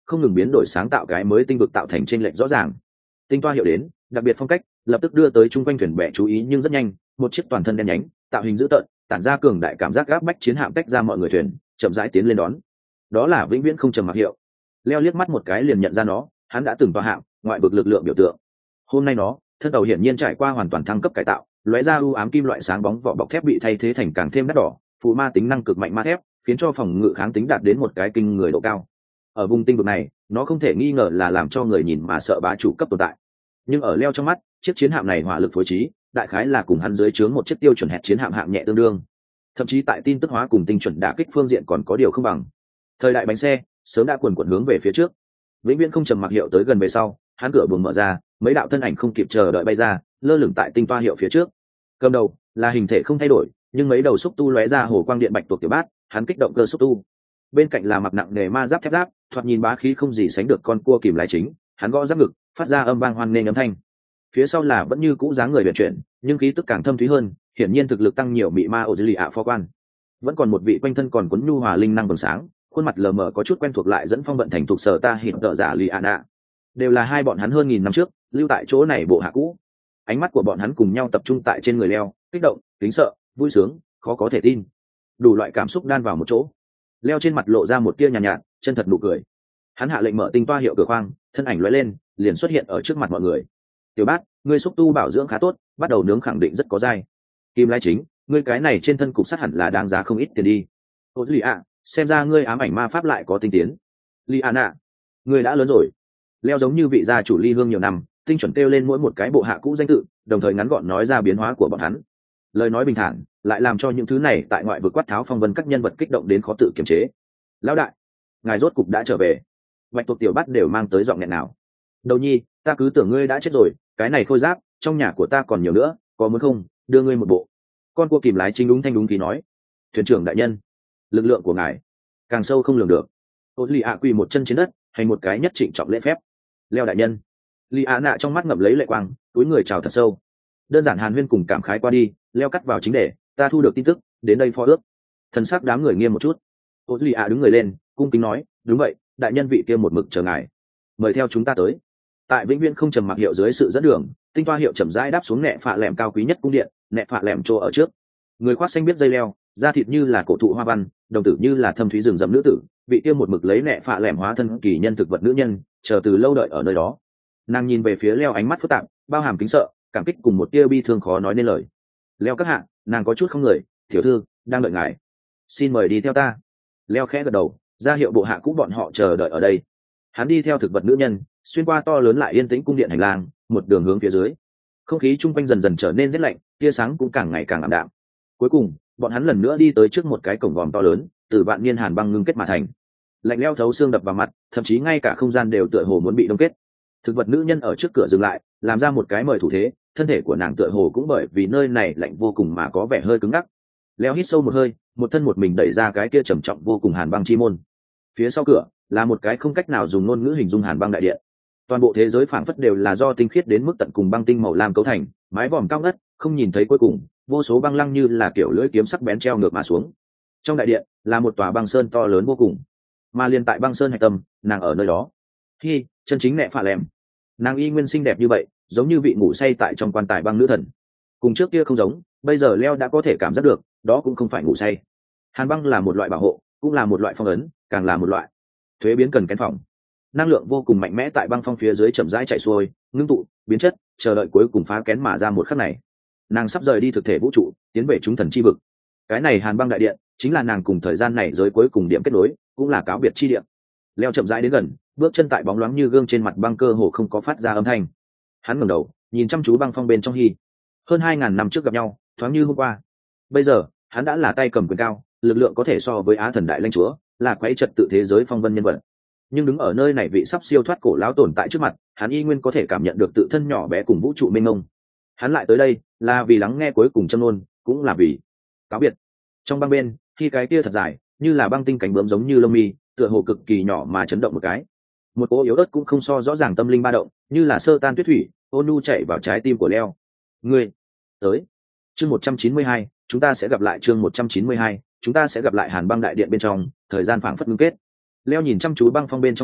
không ngừng biến đổi sáng tạo cái mới tinh vực tạo thành chênh lệch rõ ràng. Tinh toa hiệu đến, đặc biệt phong cách, lập tức đưa tới chung quanh thuyền bè chú ý, nhưng rất nhanh, một chiếc toàn thân đen nhánh, tạo hình dữ tợn, tản ra cường đại cảm giác gáp bách chiến hạm tách ra mọi người thuyền, chậm rãi tiến lên đón. Đó là vĩnh viễn không trầm mặc hiệu. Leo liếc mắt một cái liền nhận ra nó, hắn đã từng toa hạm, ngoại vực lực lượng biểu tượng. Hôm nay nó, thân tàu hiển nhiên trải qua hoàn toàn thăng cấp cải tạo, lóe ra u ám kim loại sáng bóng, vỏ bọc thép bị thay thế thành càng thêm đắt đỏ, phụ ma tính năng cực mạnh ma thép, khiến cho phòng ngự kháng tính đạt đến một cái kinh người độ cao. Ở vùng tinh vực này, nó không thể nghi ngờ là làm cho người nhìn mà sợ bá chủ cấp tồn tại. Nhưng ở Leo trong mắt, chiếc chiến hạm này hỏa lực phối trí, đại khái là cùng hắn dưới trướng một chiếc tiêu chuẩn hẹp chiến hạm hạng nhẹ tương đương. Thậm chí tại tin tức hóa cùng tinh chuẩn đả kích phương diện còn có điều không bằng. Thời đại bánh xe sớm đã quần quần hướng về phía trước. Vĩnh viễn không trầm mặc hiệu tới gần về sau, hắn cửa buồng mở ra, mấy đạo thân ảnh không kịp chờ đợi bay ra, lơ lửng tại tinh toa hiệu phía trước. Cầm đầu là hình thể không thay đổi, nhưng mấy đầu xúc tu lóe ra hồ quang điện bạch tuộc tiểu bát, hắn kích động cơ xúc tu. Bên cạnh là mặc nặng nề ma giáp thép giáp, thoạt nhìn bá khí không gì sánh được con cua kìm lái chính, hắn gõ giáp ngực, phát ra âm vang hoan nghênh âm thanh. Phía sau là vẫn như cũ dáng người vận chuyển, nhưng khí tức càng thâm thúy hơn, hiển nhiên thực lực tăng nhiều mị ma ô dư lì ạ phó quan. Vẫn còn một vị quanh thân còn cuốn nhu hòa linh năng bừng sáng, khuôn mặt lờ mờ có chút quen thuộc lại dẫn phong vận thành thuộc sở ta hiện tợ giả lì ạ nạ. Đều là hai bọn hắn hơn nghìn năm trước lưu tại chỗ này bộ hạ cũ. Ánh mắt của bọn hắn cùng nhau tập trung tại trên người Leo, kích động, kính sợ, vui sướng, khó có thể tin, đủ loại cảm xúc đan vào một chỗ. Leo trên mặt lộ ra một tia nhàn nhạt, nhạt chân thật nụ cười. Hắn hạ lệnh mở tinh toa hiệu cửa khoang, thân ảnh lóe lên liền xuất hiện ở trước mặt mọi người. Tiểu bát, ngươi xúc tu bảo dưỡng khá tốt, bắt đầu nướng khẳng định rất có dai. Kim lai chính, ngươi cái này trên thân cục sắt hẳn là đáng giá không ít tiền đi. Ô duy ạ, xem ra ngươi ám ảnh ma pháp lại có tinh tiến. Li Anna, ngươi đã lớn rồi. Leo giống như vị gia chủ ly hương nhiều năm, tinh chuẩn kêu lên mỗi một cái bộ hạ cũ danh tự, đồng thời ngắn gọn nói ra biến hóa của bọn hắn. Lời nói bình thản lại làm cho những thứ này tại ngoại vực quát tháo phong vân các nhân vật kích động đến khó tự kiềm chế. Lão đại, ngài rốt cục đã trở về. Bạch tuộc tiểu bát đều mang tới giọng nghẹn nào. Đầu nhi, ta cứ tưởng ngươi đã chết rồi, cái này khôi giáp trong nhà của ta còn nhiều nữa, có muốn không đưa ngươi một bộ. Con cua kìm lái chính đúng thanh đúng khí nói. Thuyền trưởng đại nhân, lực lượng của ngài càng sâu không lường được. Ô lì ạ quỳ một chân trên đất, hành một cái nhất trịnh trọng lễ phép. Leo đại nhân. Lì ạ nạ trong mắt ngậm lấy lệ quang, túi người chào thật sâu. Đơn giản hàn huyên cùng cảm khái qua đi, Leo cắt vào chính đề, ta thu được tin tức, đến đây phó ước. Thần sắc đám người nghiêm một chút. Ô lì ạ đứng người lên, cung kính nói, đúng vậy, đại nhân vị kia một mực chờ ngài, mời theo chúng ta tới. Tại vĩnh viễn không trầm mặc hiệu dưới sự dẫn đường, tinh toa hiệu chậm rãi đáp xuống nệ phạ lẻm cao quý nhất cung điện, nệ phạ lẻm chỗ ở trước. Người khoác xanh biết dây leo, da thịt như là cổ thụ hoa văn, đồng tử như là thâm thúy rừng rậm nữ tử, vị kia một mực lấy nệ phạ lẻm hóa thân kỳ nhân thực vật nữ nhân, chờ từ lâu đợi ở nơi đó. Nàng nhìn về phía Leo ánh mắt phức tạp, bao hàm kính sợ, cảm kích cùng một tia bi thương khó nói nên lời. Leo các hạ, nàng có chút không người, tiểu thư đang đợi ngài, xin mời đi theo ta. Leo khẽ gật đầu, ra hiệu bộ hạ cũ bọn họ chờ đợi ở đây. Hắn đi theo thực vật nữ nhân, xuyên qua to lớn lại yên tĩnh cung điện hành lang, một đường hướng phía dưới. Không khí chung quanh dần dần trở nên rét lạnh, tia sáng cũng càng ngày càng ảm đạm. Cuối cùng, bọn hắn lần nữa đi tới trước một cái cổng vòm to lớn, từ vạn niên hàn băng ngưng kết mà thành. Lạnh lẽo thấu xương đập vào mặt, thậm chí ngay cả không gian đều tựa hồ muốn bị đông kết. Thực vật nữ nhân ở trước cửa dừng lại, làm ra một cái mời thủ thế, thân thể của nàng tựa hồ cũng bởi vì nơi này lạnh vô cùng mà có vẻ hơi cứng ngắc. Leo hít sâu một hơi, một thân một mình đẩy ra cái kia trầm trọng vô cùng hàn băng chi môn. Phía sau cửa là một cái không cách nào dùng ngôn ngữ hình dung hàn băng đại điện. Toàn bộ thế giới phảng phất đều là do tinh khiết đến mức tận cùng băng tinh màu lam cấu thành, mái vòm cao ngất, không nhìn thấy cuối cùng, vô số băng lăng như là kiểu lưỡi kiếm sắc bén treo ngược mà xuống. Trong đại điện là một tòa băng sơn to lớn vô cùng, mà liên tại băng sơn hạch tâm, nàng ở nơi đó. Hi, chân chính nệ phạ lẻm. Nàng y nguyên xinh đẹp như vậy, giống như vị ngủ say tại trong quan tài băng nữ thần. Cùng trước kia không giống, bây giờ Leo đã có thể cảm giác được, đó cũng không phải ngủ say. Hàn băng là một loại bảo hộ, cũng là một loại phong ấn, càng là một loại thuế biến cần kén phòng. Năng lượng vô cùng mạnh mẽ tại băng phong phía dưới chậm rãi chạy xuôi, ngưng tụ, biến chất, chờ đợi cuối cùng phá kén mà ra một khắc này. Nàng sắp rời đi thực thể vũ trụ, tiến về chúng thần chi vực. Cái này Hàn băng đại điện chính là nàng cùng thời gian này giới cuối cùng điểm kết nối, cũng là cáo biệt chi điện. Leo chậm rãi đến gần, bước chân tại bóng loáng như gương trên mặt băng cơ hồ không có phát ra âm thanh. Hắn ngẩng đầu, nhìn chăm chú băng phong bên trong Hi. Hơn hai ngàn năm trước gặp nhau, thoáng như hôm qua. Bây giờ, hắn đã là tay cầm quyền cao, lực lượng có thể so với Á thần đại lãnh chúa, là quấy trật tự thế giới phong vân nhân vật. Nhưng đứng ở nơi này vị sắp siêu thoát cổ lão tồn tại trước mặt, hắn y nguyên có thể cảm nhận được tự thân nhỏ bé cùng vũ trụ mênh mông. Hắn lại tới đây là vì lắng nghe cuối cùng châm ngôn, cũng là vì cáo biệt. Trong băng bên, khi cái kia thật dài, như là băng tinh cánh bướm giống như lông mi, tựa hồ cực kỳ nhỏ mà chấn động một cái. Một cỗ yếu ớt cũng không so rõ ràng tâm linh ba động, như là sơ tan tuyết thủy, ôn nhu chạy vào trái tim của Leo. Ngươi tới. Chương một trăm chín mươi hai, chúng ta sẽ gặp lại. Chương một trăm chín mươi hai, chúng ta sẽ gặp lại. Hàn băng đại điện bên trong, thời gian phảng phất ngưng kết. Leo nhìn chăm chú băng phong bên trong Hi,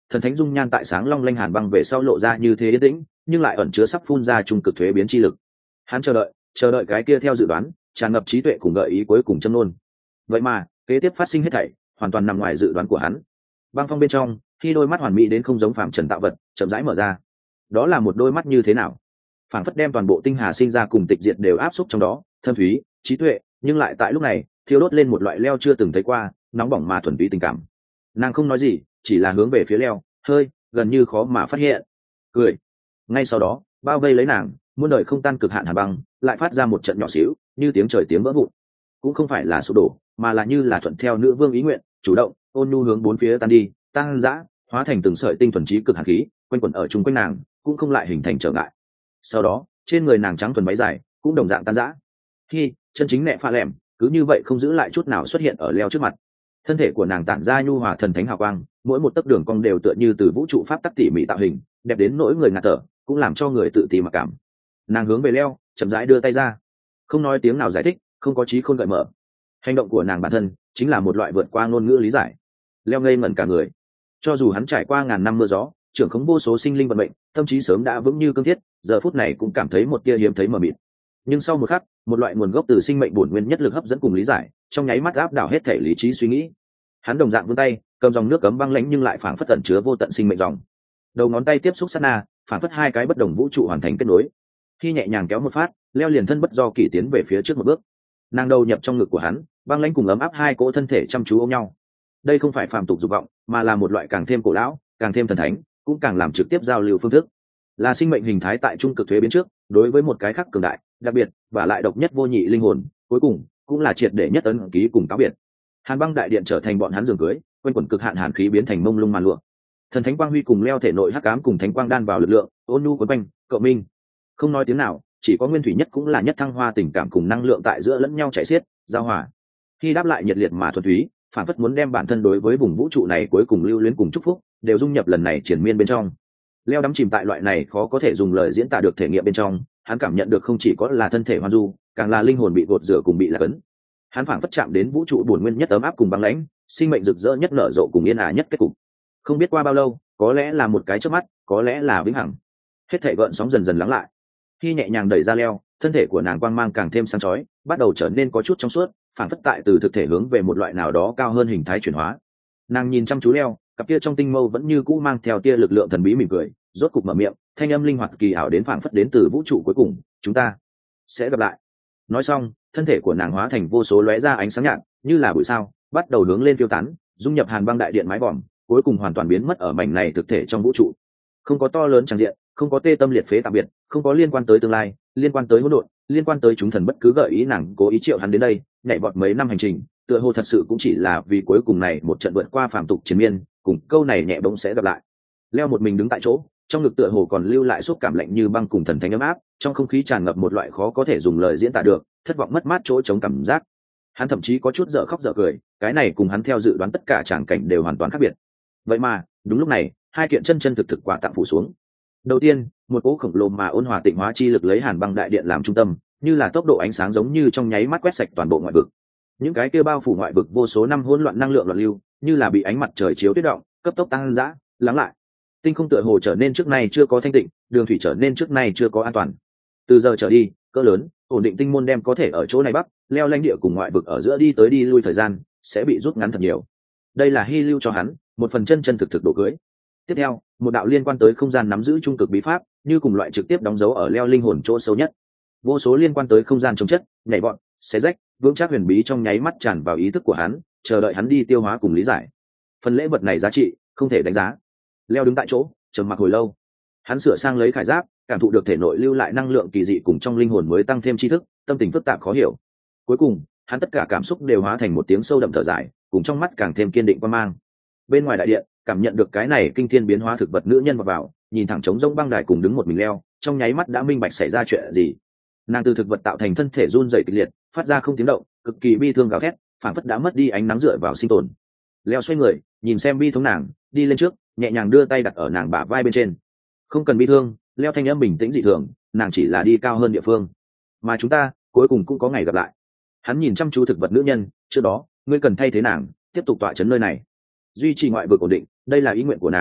thần thánh dung nhan tại sáng long lanh hàn băng về sau lộ ra như thế yên tĩnh, nhưng lại ẩn chứa sắp phun ra trung cực thuế biến chi lực. Hắn chờ đợi, chờ đợi cái kia theo dự đoán, tràn ngập trí tuệ cùng gợi ý cuối cùng châm luôn. Vậy mà, kế tiếp phát sinh hết thảy, hoàn toàn nằm ngoài dự đoán của hắn. Băng phong bên trong, khi đôi mắt hoàn mỹ đến không giống phàm trần tạo vật, chậm rãi mở ra. Đó là một đôi mắt như thế nào? Phảng phất đem toàn bộ tinh hà sinh ra cùng tịch diệt đều áp xúc trong đó, thâm thúy, trí tuệ, nhưng lại tại lúc này, thiêu đốt lên một loại leo chưa từng thấy qua, nóng bỏng mà thuần túy tình cảm. Nàng không nói gì, chỉ là hướng về phía leo, hơi, gần như khó mà phát hiện. Cười. Ngay sau đó, bao vây lấy nàng, muôn đời không tan cực hạn hàn băng, lại phát ra một trận nhỏ xíu, như tiếng trời tiếng vỡ vụn. Cũng không phải là sụp đổ, mà là như là thuận theo nữ vương ý nguyện, chủ động, ôn nhu hướng bốn phía tan đi, tăng dã, hóa thành từng sợi tinh thuần trí cực hàn khí, quanh quẩn ở chung quanh nàng, cũng không lại hình thành trở ngại. Sau đó, trên người nàng trắng thuần váy dài, cũng đồng dạng tan dã. Khi chân chính nệ pha lẻm, cứ như vậy không giữ lại chút nào xuất hiện ở leo trước mặt. Thân thể của nàng tản ra nhu hòa thần thánh hào quang, mỗi một tấc đường cong đều tựa như từ vũ trụ pháp tắc tỉ mỉ tạo hình, đẹp đến nỗi người ngạt thở, cũng làm cho người tự ti mặc cảm. Nàng hướng về leo, chậm rãi đưa tay ra, không nói tiếng nào giải thích, không có trí khôn gợi mở. Hành động của nàng bản thân chính là một loại vượt qua ngôn ngữ lý giải. Leo ngây ngẩn cả người. Cho dù hắn trải qua ngàn năm mưa gió, trưởng khống vô số sinh linh vận mệnh, tâm trí sớm đã vững như cương thiết, giờ phút này cũng cảm thấy một tia hiếm thấy mờ mịt. Nhưng sau một khắc, một loại nguồn gốc từ sinh mệnh bổn nguyên nhất lực hấp dẫn cùng lý giải, trong nháy mắt áp đảo hết thể lý trí suy nghĩ. Hắn đồng dạng vươn tay, cầm dòng nước cấm băng lãnh nhưng lại phảng phất tẩn chứa vô tận sinh mệnh dòng. Đầu ngón tay tiếp xúc sát na, phảng phất hai cái bất đồng vũ trụ hoàn thành kết nối. Khi nhẹ nhàng kéo một phát, leo liền thân bất do kỷ tiến về phía trước một bước. Nàng đầu nhập trong ngực của hắn, băng lãnh cùng ấm áp hai cỗ thân thể chăm chú ôm nhau. Đây không phải phàm tục dục vọng, mà là một loại càng thêm cổ lão, càng thêm thần thánh, cũng càng làm trực tiếp giao lưu phương thức. Là sinh mệnh hình thái tại trung cực thuế biến trước, đối với một cái khác cường đại, đặc biệt và lại độc nhất vô nhị linh hồn, cuối cùng cũng là triệt để nhất ấn ký cùng cáo biệt. Hàn băng đại điện trở thành bọn hắn giường cưới, quanh quẩn cực hạn hàn khí biến thành mông lung màn lụa. Thần thánh quang huy cùng leo thể nội hắc ám cùng thánh quang đan vào lực lượng, ôn nhu quấn quanh, cậu minh. Không nói tiếng nào, chỉ có nguyên thủy nhất cũng là nhất thăng hoa tình cảm cùng năng lượng tại giữa lẫn nhau chảy xiết, giao hòa. Khi đáp lại nhiệt liệt mà thuần túy, phản phất muốn đem bản thân đối với vùng vũ trụ này cuối cùng lưu luyến cùng chúc phúc, đều dung nhập lần này triển miên bên trong. Leo đắm chìm tại loại này khó có thể dùng lời diễn tả được thể nghiệm bên trong, hắn cảm nhận được không chỉ có là thân thể hoan du, càng là linh hồn bị gột rửa cùng bị lạc ấn. Hắn phảng phất chạm đến vũ trụ bổn nguyên nhất ấm áp cùng băng lãnh, sinh mệnh rực rỡ nhất nở rộ cùng yên ả nhất kết cục. Không biết qua bao lâu, có lẽ là một cái chớp mắt, có lẽ là vĩnh hằng. Hết thảy gợn sóng dần dần lắng lại. Khi nhẹ nhàng đẩy ra leo, thân thể của nàng quang mang càng thêm sáng chói, bắt đầu trở nên có chút trong suốt, phảng phất tại từ thực thể hướng về một loại nào đó cao hơn hình thái chuyển hóa. Nàng nhìn chăm chú leo, cặp kia trong tinh mâu vẫn như cũ mang theo tia lực lượng thần bí mỉm cười, rốt cục mở miệng, thanh âm linh hoạt kỳ ảo đến phảng phất đến từ vũ trụ cuối cùng, chúng ta sẽ gặp lại. Nói xong, thân thể của nàng hóa thành vô số lóe ra ánh sáng nhạt, như là bụi sao, bắt đầu hướng lên phiêu tán, dung nhập hàn băng đại điện mái vòm, cuối cùng hoàn toàn biến mất ở mảnh này thực thể trong vũ trụ. Không có to lớn tràn diện, không có tê tâm liệt phế tạm biệt, không có liên quan tới tương lai, liên quan tới hỗn độn, liên quan tới chúng thần bất cứ gợi ý nàng cố ý triệu hắn đến đây, nhảy vọt mấy năm hành trình, tựa hồ thật sự cũng chỉ là vì cuối cùng này một trận vượt qua phàm tục chiến miên, cùng câu này nhẹ bỗng sẽ gặp lại. Leo một mình đứng tại chỗ, trong ngực tựa hồ còn lưu lại xúc cảm lạnh như băng cùng thần thánh ấm áp, trong không khí tràn ngập một loại khó có thể dùng lời diễn tả được, thất vọng mất mát chỗ chống cảm giác. Hắn thậm chí có chút dở khóc dở cười, cái này cùng hắn theo dự đoán tất cả tràng cảnh đều hoàn toàn khác biệt. Vậy mà, đúng lúc này, hai kiện chân chân thực thực quà tặng phủ xuống. Đầu tiên, một cỗ khổng lồ mà ôn hòa tịnh hóa chi lực lấy hàn băng đại điện làm trung tâm, như là tốc độ ánh sáng giống như trong nháy mắt quét sạch toàn bộ ngoại vực. Những cái kia bao phủ ngoại vực vô số năm hỗn loạn năng lượng loạn lưu, như là bị ánh mặt trời chiếu tuyết động, cấp tốc tăng dã, lắng lại. Tinh không tựa hồ trở nên trước nay chưa có thanh tịnh, đường thủy trở nên trước nay chưa có an toàn. Từ giờ trở đi, cỡ lớn, ổn định tinh môn đem có thể ở chỗ này bắc, leo lãnh địa cùng ngoại vực ở giữa đi tới đi lui thời gian sẽ bị rút ngắn thật nhiều. Đây là hy lưu cho hắn, một phần chân chân thực thực độ cưới. Tiếp theo, một đạo liên quan tới không gian nắm giữ trung cực bí pháp, như cùng loại trực tiếp đóng dấu ở leo linh hồn chỗ sâu nhất. Vô số liên quan tới không gian chống chất, nhảy vọt, xé rách, vững chắc huyền bí trong nháy mắt tràn vào ý thức của hắn, chờ đợi hắn đi tiêu hóa cùng lý giải. Phần lễ vật này giá trị không thể đánh giá. Leo đứng tại chỗ, trầm mặc hồi lâu. Hắn sửa sang lấy khải giáp, cảm thụ được thể nội lưu lại năng lượng kỳ dị cùng trong linh hồn mới tăng thêm tri thức, tâm tình phức tạp khó hiểu. Cuối cùng, hắn tất cả cảm xúc đều hóa thành một tiếng sâu đậm thở dài, cùng trong mắt càng thêm kiên định quan mang. Bên ngoài đại điện, cảm nhận được cái này kinh thiên biến hóa thực vật nữ nhân vào vào, nhìn thẳng trống rỗng băng đài cùng đứng một mình leo, trong nháy mắt đã minh bạch xảy ra chuyện gì. Nàng từ thực vật tạo thành thân thể run rẩy kịch liệt, phát ra không tiếng động, cực kỳ bi thương gào thét, phản phất đã mất đi ánh nắng dựa vào sinh tồn. Leo xoay người, nhìn xem bi thống nàng, đi lên trước, nhẹ nhàng đưa tay đặt ở nàng bả vai bên trên. Không cần bi thương, Leo thanh âm bình tĩnh dị thường, nàng chỉ là đi cao hơn địa phương, mà chúng ta cuối cùng cũng có ngày gặp lại. Hắn nhìn chăm chú thực vật nữ nhân, trước đó ngươi cần thay thế nàng tiếp tục tọa chấn nơi này, duy trì ngoại vực ổn định, đây là ý nguyện của nàng,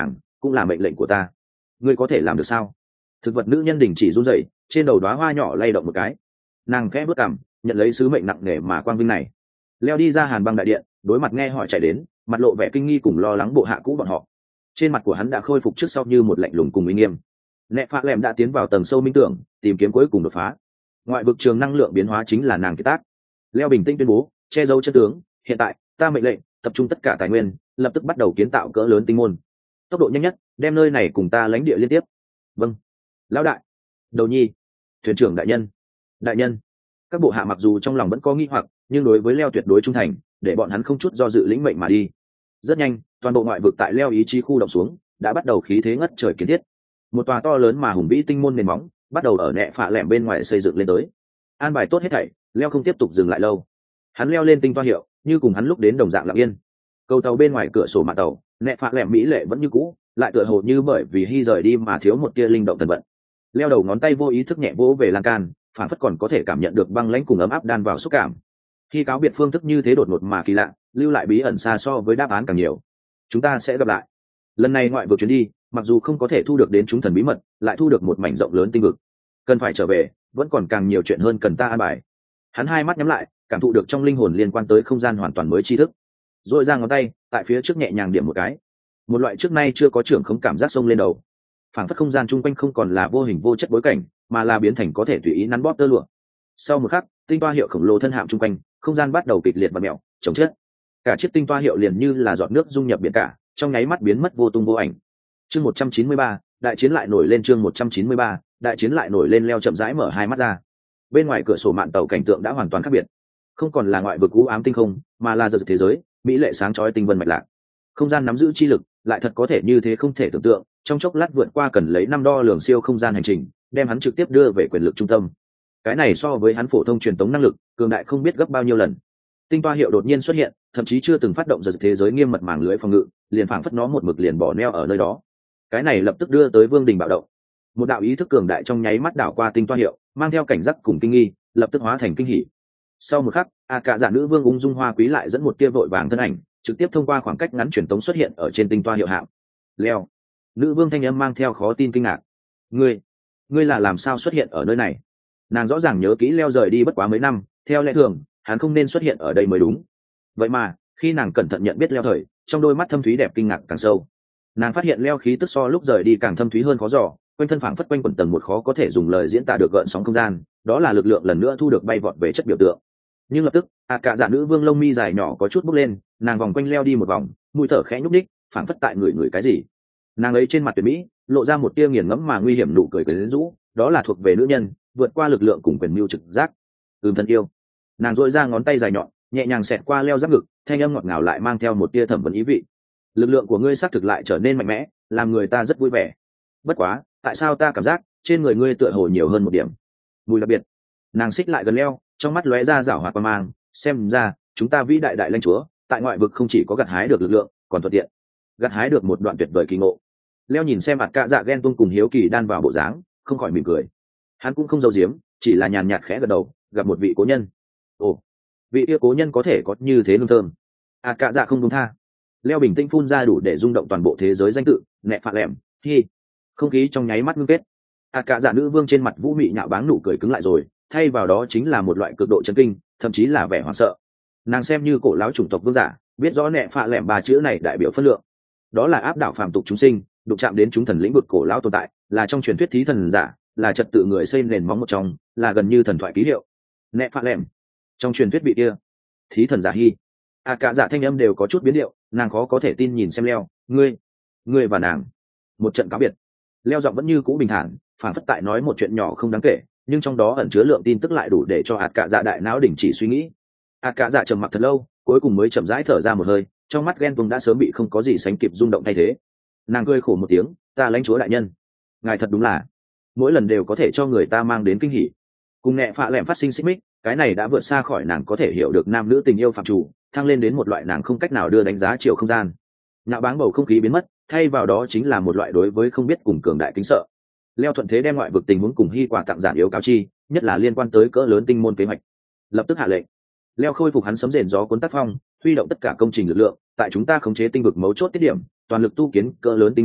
cũng là mệnh lệnh của ta. Ngươi có thể làm được sao? Thực vật nữ nhân đình chỉ run rẩy, trên đầu đóa hoa nhỏ lay động một cái. Nàng khẽ bước cằm, nhận lấy sứ mệnh nặng nề mà quang vinh này. Leo đi ra Hàn Băng đại điện, đối mặt nghe hỏi chạy đến, mặt lộ vẻ kinh nghi cùng lo lắng bộ hạ cũ bọn họ. Trên mặt của hắn đã khôi phục trước sau như một lạnh lùng cùng uy nghiêm. Nẹ Phạ Lẻm đã tiến vào tầng sâu minh tưởng, tìm kiếm cuối cùng đột phá. Ngoại vực trường năng lượng biến hóa chính là nàng kiệt tác. Leo bình tĩnh tuyên bố, che giấu chân tướng, hiện tại ta mệnh lệnh tập trung tất cả tài nguyên, lập tức bắt đầu kiến tạo cỡ lớn tinh môn, tốc độ nhanh nhất đem nơi này cùng ta lãnh địa liên tiếp. Vâng lão đại. Đầu nhi, thuyền trưởng đại nhân. Đại nhân. Các bộ hạ mặc dù trong lòng vẫn có nghi hoặc, nhưng đối với Leo tuyệt đối trung thành, để bọn hắn không chút do dự lĩnh mệnh mà đi. Rất nhanh, toàn bộ ngoại vực tại Leo ý chí khu động xuống đã bắt đầu khí thế ngất trời kiến thiết. Một tòa to lớn mà hùng vĩ tinh môn nền móng bắt đầu ở Nẹ Phạ Lẻm bên ngoài xây dựng lên tới. An bài tốt hết thảy, Leo không tiếp tục dừng lại lâu. Hắn leo lên tinh toa hiệu, như cùng hắn lúc đến đồng dạng lặng yên. Cầu tàu bên ngoài cửa sổ mạn tàu, Nẹ Phạ Lẻm mỹ lệ vẫn như cũ, lại tựa hồ như bởi vì Hy rời đi mà thiếu một tia linh động thần vận. Leo đầu ngón tay vô ý thức nhẹ vỗ về lan can, phản phất còn có thể cảm nhận được băng lãnh cùng ấm áp đan vào xúc cảm. Khi cáo biệt phương thức như thế đột ngột mà kỳ lạ, lưu lại bí ẩn xa so với đáp án càng nhiều. Chúng ta sẽ gặp lại. Lần này ngoại vực chuyến đi, mặc dù không có thể thu được đến chúng thần bí mật, lại thu được một mảnh rộng lớn tinh vực. Cần phải trở về, vẫn còn càng nhiều chuyện hơn cần ta an bài. Hắn hai mắt nhắm lại, cảm thụ được trong linh hồn liên quan tới không gian hoàn toàn mới tri thức. Rồi ra ngón tay, tại phía trước nhẹ nhàng điểm một cái. Một loại trước nay chưa có trưởng không cảm giác sông lên đầu. Phảng phất không gian chung quanh không còn là vô hình vô chất bối cảnh, mà là biến thành có thể tùy ý nắn bóp tơ lụa. Sau một khắc, tinh toa hiệu khổng lồ thân hạm chung quanh, không gian bắt đầu kịch liệt và mèo, chống chết. Cả chiếc tinh toa hiệu liền như là giọt nước dung nhập biển cả, trong nháy mắt biến mất vô tung vô ảnh. Chương một trăm chín mươi ba, đại chiến lại nổi lên. Chương một trăm chín mươi ba, đại chiến lại nổi lên. Leo chậm rãi mở hai mắt ra. Bên ngoài cửa sổ mạn tàu cảnh tượng đã hoàn toàn khác biệt, không còn là ngoại vực u ám tinh không, mà là giờ thế giới mỹ lệ sáng chói tinh vân mạch lạc. Không gian nắm giữ chi lực lại thật có thể như thế không thể tưởng tượng, trong chốc lát vượt qua cần lấy năm đo lường siêu không gian hành trình, đem hắn trực tiếp đưa về quyền lực trung tâm. Cái này so với hắn phổ thông truyền tống năng lực cường đại không biết gấp bao nhiêu lần. Tinh toa hiệu đột nhiên xuất hiện, thậm chí chưa từng phát động giờ thế giới nghiêm mật màng lưới phòng ngự, liền phảng phất nó một mực liền bỏ neo ở nơi đó. Cái này lập tức đưa tới vương đình bạo động. Một đạo ý thức cường đại trong nháy mắt đảo qua tinh toa hiệu, mang theo cảnh giác cùng kinh nghi, lập tức hóa thành kinh hỉ. Sau một khắc, a cả giả nữ vương ung dung hoa quý lại dẫn một tia vội vàng thân ảnh, trực tiếp thông qua khoảng cách ngắn truyền tống xuất hiện ở trên tinh toa hiệu hạng. Leo. Nữ vương thanh âm mang theo khó tin kinh ngạc. Ngươi, ngươi là làm sao xuất hiện ở nơi này? Nàng rõ ràng nhớ kỹ Leo rời đi bất quá mấy năm, theo lẽ thường, hắn không nên xuất hiện ở đây mới đúng. Vậy mà, khi nàng cẩn thận nhận biết Leo thời, trong đôi mắt thâm thúy đẹp kinh ngạc càng sâu. Nàng phát hiện Leo khí tức so lúc rời đi càng thâm thúy hơn khó dò, quanh thân phảng phất quanh quẩn tầng một khó có thể dùng lời diễn tả được gợn sóng không gian, đó là lực lượng lần nữa thu được bay vọt về chất biểu tượng. Nhưng lập tức, a cả giả nữ vương lông mi dài nhỏ có chút bốc lên, nàng vòng quanh Leo đi một vòng, mũi thở khẽ nhúc nhích, phảng phất tại người người cái gì. Nàng ấy trên mặt tuyệt mỹ lộ ra một tia nghiền ngẫm mà nguy hiểm nụ cười quyến rũ, đó là thuộc về nữ nhân, vượt qua lực lượng cùng quyền mưu trực giác. Ừm, thân yêu. Nàng dội ra ngón tay dài nhọn, nhẹ nhàng xẹt qua Leo giáp ngực, thanh âm ngọt ngào lại mang theo một tia thẩm vấn ý vị. Lực lượng của ngươi xác thực lại trở nên mạnh mẽ, làm người ta rất vui vẻ. Bất quá, tại sao ta cảm giác trên người ngươi tựa hồ nhiều hơn một điểm mùi đặc biệt? Nàng xích lại gần Leo, trong mắt lóe ra rảo hoạt qua mang, xem ra chúng ta vĩ đại đại lãnh chúa tại ngoại vực không chỉ có gặt hái được lực lượng, còn thuận tiện gặt hái được một đoạn tuyệt vời kỳ ngộ. Leo nhìn xem mặt cạ dạ ghen tuông cùng hiếu kỳ đan vào bộ dáng, không khỏi mỉm cười. Hắn cũng không giấu giếm, chỉ là nhàn nhạt khẽ gật đầu, gặp một vị cố nhân. Ồ, vị yêu cố nhân có thể có như thế hương thơm. À cạ dạ không đúng tha. Leo bình tĩnh phun ra đủ để rung động toàn bộ thế giới danh tự, Nẹ Phạ Lẻm. Hi. Không khí trong nháy mắt ngưng kết. À cạ dạ nữ vương trên mặt vũ mị nhạo báng nụ cười cứng lại rồi, thay vào đó chính là một loại cực độ chấn kinh, thậm chí là vẻ hoảng sợ. Nàng xem như cổ lão chủng tộc vương giả, biết rõ Nẹ Phạ Lẻm ba chữ này đại biểu phân lượng. Đó là áp đảo phàm tục chúng sinh, đụng chạm đến chúng thần lĩnh vực cổ lão tồn tại, là trong truyền thuyết thí thần giả, là trật tự người xây nền móng một trong, là gần như thần thoại ký hiệu. Nẹ Phạ Lẻm, trong truyền thuyết vị kia, thí thần giả Hi. À cả dạ thanh âm đều có chút biến điệu, nàng khó có thể tin nhìn xem Leo, ngươi, ngươi và nàng, một trận cáo biệt. Leo giọng vẫn như cũ bình thản, phản phất tại nói một chuyện nhỏ không đáng kể, nhưng trong đó ẩn chứa lượng tin tức lại đủ để cho hạt cả dạ đại não đình chỉ suy nghĩ. Hạt cả dạ trầm mặc thật lâu, cuối cùng mới chậm rãi thở ra một hơi, trong mắt ghen tuông đã sớm bị không có gì sánh kịp rung động thay thế. Nàng cười khổ một tiếng, ta lãnh chúa đại nhân, ngài thật đúng là mỗi lần đều có thể cho người ta mang đến kinh hỉ. Cùng Nẹ Phạ Lẻm phát sinh xích mích, cái này đã vượt xa khỏi nàng có thể hiểu được nam nữ tình yêu phạm chủ, thăng lên đến một loại nàng không cách nào đưa đánh giá chiều không gian. Nhạo báng bầu không khí biến mất, thay vào đó chính là một loại đối với không biết cùng cường đại kính sợ. Leo thuận thế đem ngoại vực tình huống cùng Hy quà tặng giản yếu cáo chi, nhất là liên quan tới cỡ lớn tinh môn kế hoạch. Lập tức hạ lệnh. Leo khôi phục hắn sấm rền gió cuốn tác phong, huy động tất cả công trình lực lượng, tại chúng ta khống chế tinh vực mấu chốt tiết điểm, toàn lực tu kiến cỡ lớn tinh môn,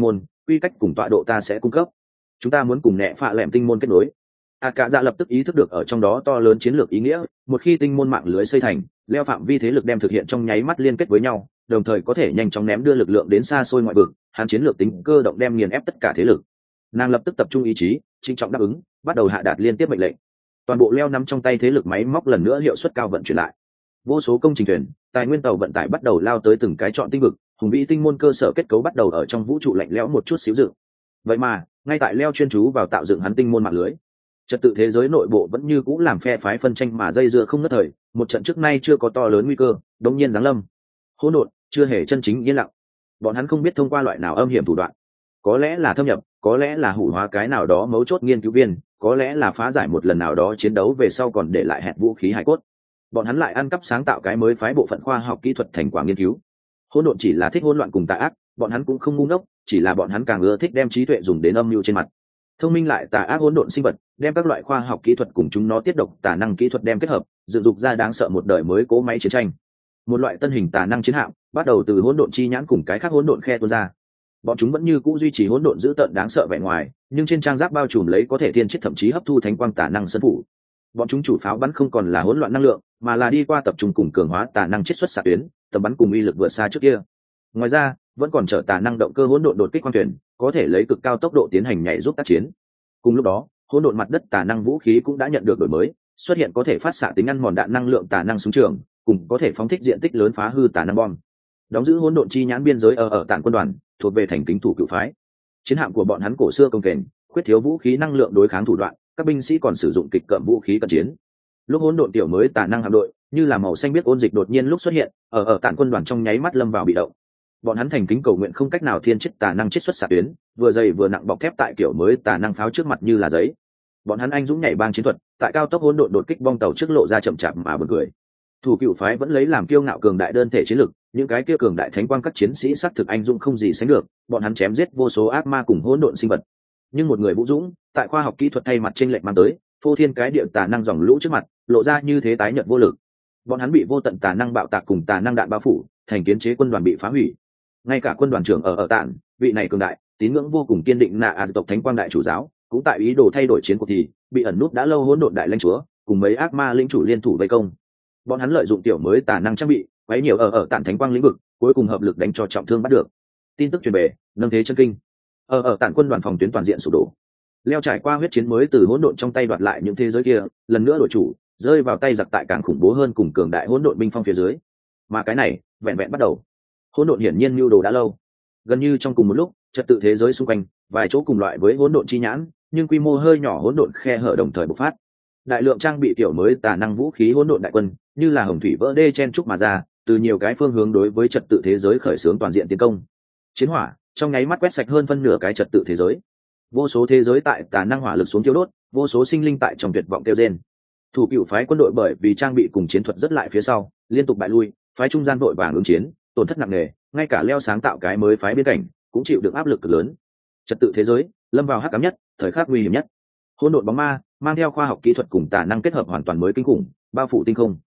quy cách cùng tọa độ ta sẽ cung cấp. Chúng ta muốn cùng nẹ phạ lẻm tinh môn kết nối. A cả dạ lập tức ý thức được ở trong đó to lớn chiến lược ý nghĩa, một khi tinh môn mạng lưới xây thành, leo phạm vi thế lực đem thực hiện trong nháy mắt liên kết với nhau, đồng thời có thể nhanh chóng ném đưa lực lượng đến xa xôi ngoại vực, hắn chiến lược tính cơ động đem nghiền ép tất cả thế lực. Nàng lập tức tập trung ý chí, trịnh trọng đáp ứng, bắt đầu hạ đạt liên tiếp mệnh lệnh. Toàn bộ leo nắm trong tay thế lực máy móc lần nữa hiệu suất cao vận chuyển lại. Vô số công trình thuyền, tài nguyên tàu vận tải bắt đầu lao tới từng cái chọn tinh vực, hùng vĩ tinh môn cơ sở kết cấu bắt đầu ở trong vũ trụ lạnh lẽo một chút xíu dựng. Vậy mà, ngay tại leo chuyên chú vào tạo dựng hắn tinh môn mạng lưới, trật tự thế giới nội bộ vẫn như cũ làm phe phái phân tranh mà dây dưa không ngớt thời, một trận trước nay chưa có to lớn nguy cơ đột nhiên giáng lâm. Hỗn độn chưa hề chân chính yên lặng, bọn hắn không biết thông qua loại nào âm hiểm thủ đoạn, có lẽ là thâm nhập, có lẽ là hủ hóa cái nào đó mấu chốt nghiên cứu viên, có lẽ là phá giải một lần nào đó chiến đấu về sau còn để lại hẹn vũ khí hải cốt. Bọn hắn lại ăn cắp sáng tạo cái mới phái bộ phận khoa học kỹ thuật thành quả nghiên cứu. Hỗn độn chỉ là thích hỗn loạn cùng tà ác, bọn hắn cũng không ngu ngốc, chỉ là bọn hắn càng ưa thích đem trí tuệ dùng đến âm mưu trên mặt. Thông minh lại tà ác hỗn độn sinh vật, đem các loại khoa học kỹ thuật cùng chúng nó tiết độc tà năng kỹ thuật đem kết hợp, dựng dục ra đáng sợ một đời mới cỗ máy chiến tranh. Một loại tân hình tà năng chiến hạm, bắt đầu từ hỗn độn chi nhãn cùng cái khác hỗn độn khe tuôn ra. Bọn chúng vẫn như cũ duy trì hỗn độn giữ tợn đáng sợ vẻ ngoài, nhưng trên trang giáp bao trùm lấy có thể thiên chết thậm chí hấp thu thánh quang tà năng sân phủ. Bọn chúng chủ pháo bắn không còn là hỗn loạn năng lượng, mà là đi qua tập trung cùng cường hóa tà năng chiết xuất xạ tuyến, tầm bắn cùng uy lực vượt xa trước kia. Ngoài ra, vẫn còn trở tà năng động cơ hỗn độn đột kích quang thuyền, có thể lấy cực cao tốc độ tiến hành nhảy giúp tác chiến. Cùng lúc đó, hỗn độn mặt đất tà năng vũ khí cũng đã nhận được đổi mới, xuất hiện có thể phát xạ tính ăn mòn đạn năng lượng tà năng súng trường, cùng có thể phóng thích diện tích lớn phá hư tà năng bom. Đóng giữ hỗn độn chi nhãn biên giới ở ở tản quân đoàn, thuộc về thành kính thủ cựu phái. Chiến hạm của bọn hắn cổ xưa công kềnh, khuyết thiếu vũ khí năng lượng đối kháng thủ đoạn, các binh sĩ còn sử dụng kịch cợm vũ khí cận chiến. Lúc hỗn độn tiểu mới tà năng hạm đội, như là màu xanh biết ôn dịch đột nhiên lúc xuất hiện, ở ở tản quân đoàn trong nháy mắt lâm vào bị động. Bọn hắn thành kính cầu nguyện không cách nào thiên chết tà năng chết xuất xạ tuyến, vừa dày vừa nặng bọc thép tại kiểu mới tà năng pháo trước mặt như là giấy. Bọn hắn anh dũng nhảy bang chiến thuật, tại cao tốc hỗn độn đột kích bong tàu trước lộ ra chậm chạp mà buồn cười. Thủ cựu phái vẫn lấy làm kiêu ngạo cường đại đơn thể chiến lực, những cái kia cường đại thánh quang các chiến sĩ xác thực anh dũng không gì sánh được, bọn hắn chém giết vô số ác ma cùng hỗn độn sinh vật. Nhưng một người vũ dũng, tại khoa học kỹ thuật thay mặt chênh lệch mang tới, phô thiên cái địa tà năng dòng lũ trước mặt, lộ ra như thế tái nhợt vô lực. Bọn hắn bị vô tận tà năng bạo tạc cùng tà năng đạn bao phủ, thành kiến chế quân đoàn bị phá hủy. Ngay cả quân đoàn trưởng ở ở tạn, vị này cường đại, tín ngưỡng vô cùng kiên định nạ a tộc thánh quang đại chủ giáo, cũng tại ý đồ thay đổi chiến cuộc thì bị ẩn nút đã lâu hỗn độn đại lãnh chúa cùng mấy ác ma lĩnh chủ liên thủ vây công. Bọn hắn lợi dụng tiểu mới tà năng trang bị, quấy nhiều ở ở tạn thánh quang lĩnh vực, cuối cùng hợp lực đánh cho trọng thương bắt được. Tin tức truyền bề, nâng thế chân kinh. Ở ở tạn quân đoàn phòng tuyến toàn diện sụp đổ. Leo trải qua huyết chiến mới từ hỗn độn trong tay đoạt lại những thế giới kia, lần nữa đổi chủ, rơi vào tay giặc tại càng khủng bố hơn cùng cường đại hỗn độn binh phong phía dưới. Mà cái này, vẹn vẹn bắt đầu. Hỗn độn hiển nhiên mưu đồ đã lâu. Gần như trong cùng một lúc, trật tự thế giới xung quanh, vài chỗ cùng loại với hỗn độn chi nhãn, nhưng quy mô hơi nhỏ hỗn độn khe hở đồng thời bộc phát. Đại lượng trang bị tiểu mới tà năng vũ khí hỗn độn đại quân, như là hồng thủy vỡ đê chen trúc mà ra, từ nhiều cái phương hướng đối với trật tự thế giới khởi xướng toàn diện tiến công. Chiến hỏa trong nháy mắt quét sạch hơn phân nửa cái trật tự thế giới. Vô số thế giới tại tà năng hỏa lực xuống thiêu đốt, vô số sinh linh tại trong tuyệt vọng kêu rên. Thủ cựu phái quân đội bởi vì trang bị cùng chiến thuật rất lại phía sau, liên tục bại lui, phái trung gian vội vàng ứng chiến, tổn thất nặng nề, ngay cả leo sáng tạo cái mới phái biên cảnh cũng chịu được áp lực cực lớn. Trật tự thế giới lâm vào hắc ám nhất, thời khắc nguy hiểm nhất. Hỗn độn bóng ma mang theo khoa học kỹ thuật cùng tà năng kết hợp hoàn toàn mới kinh khủng, bao phủ tinh không.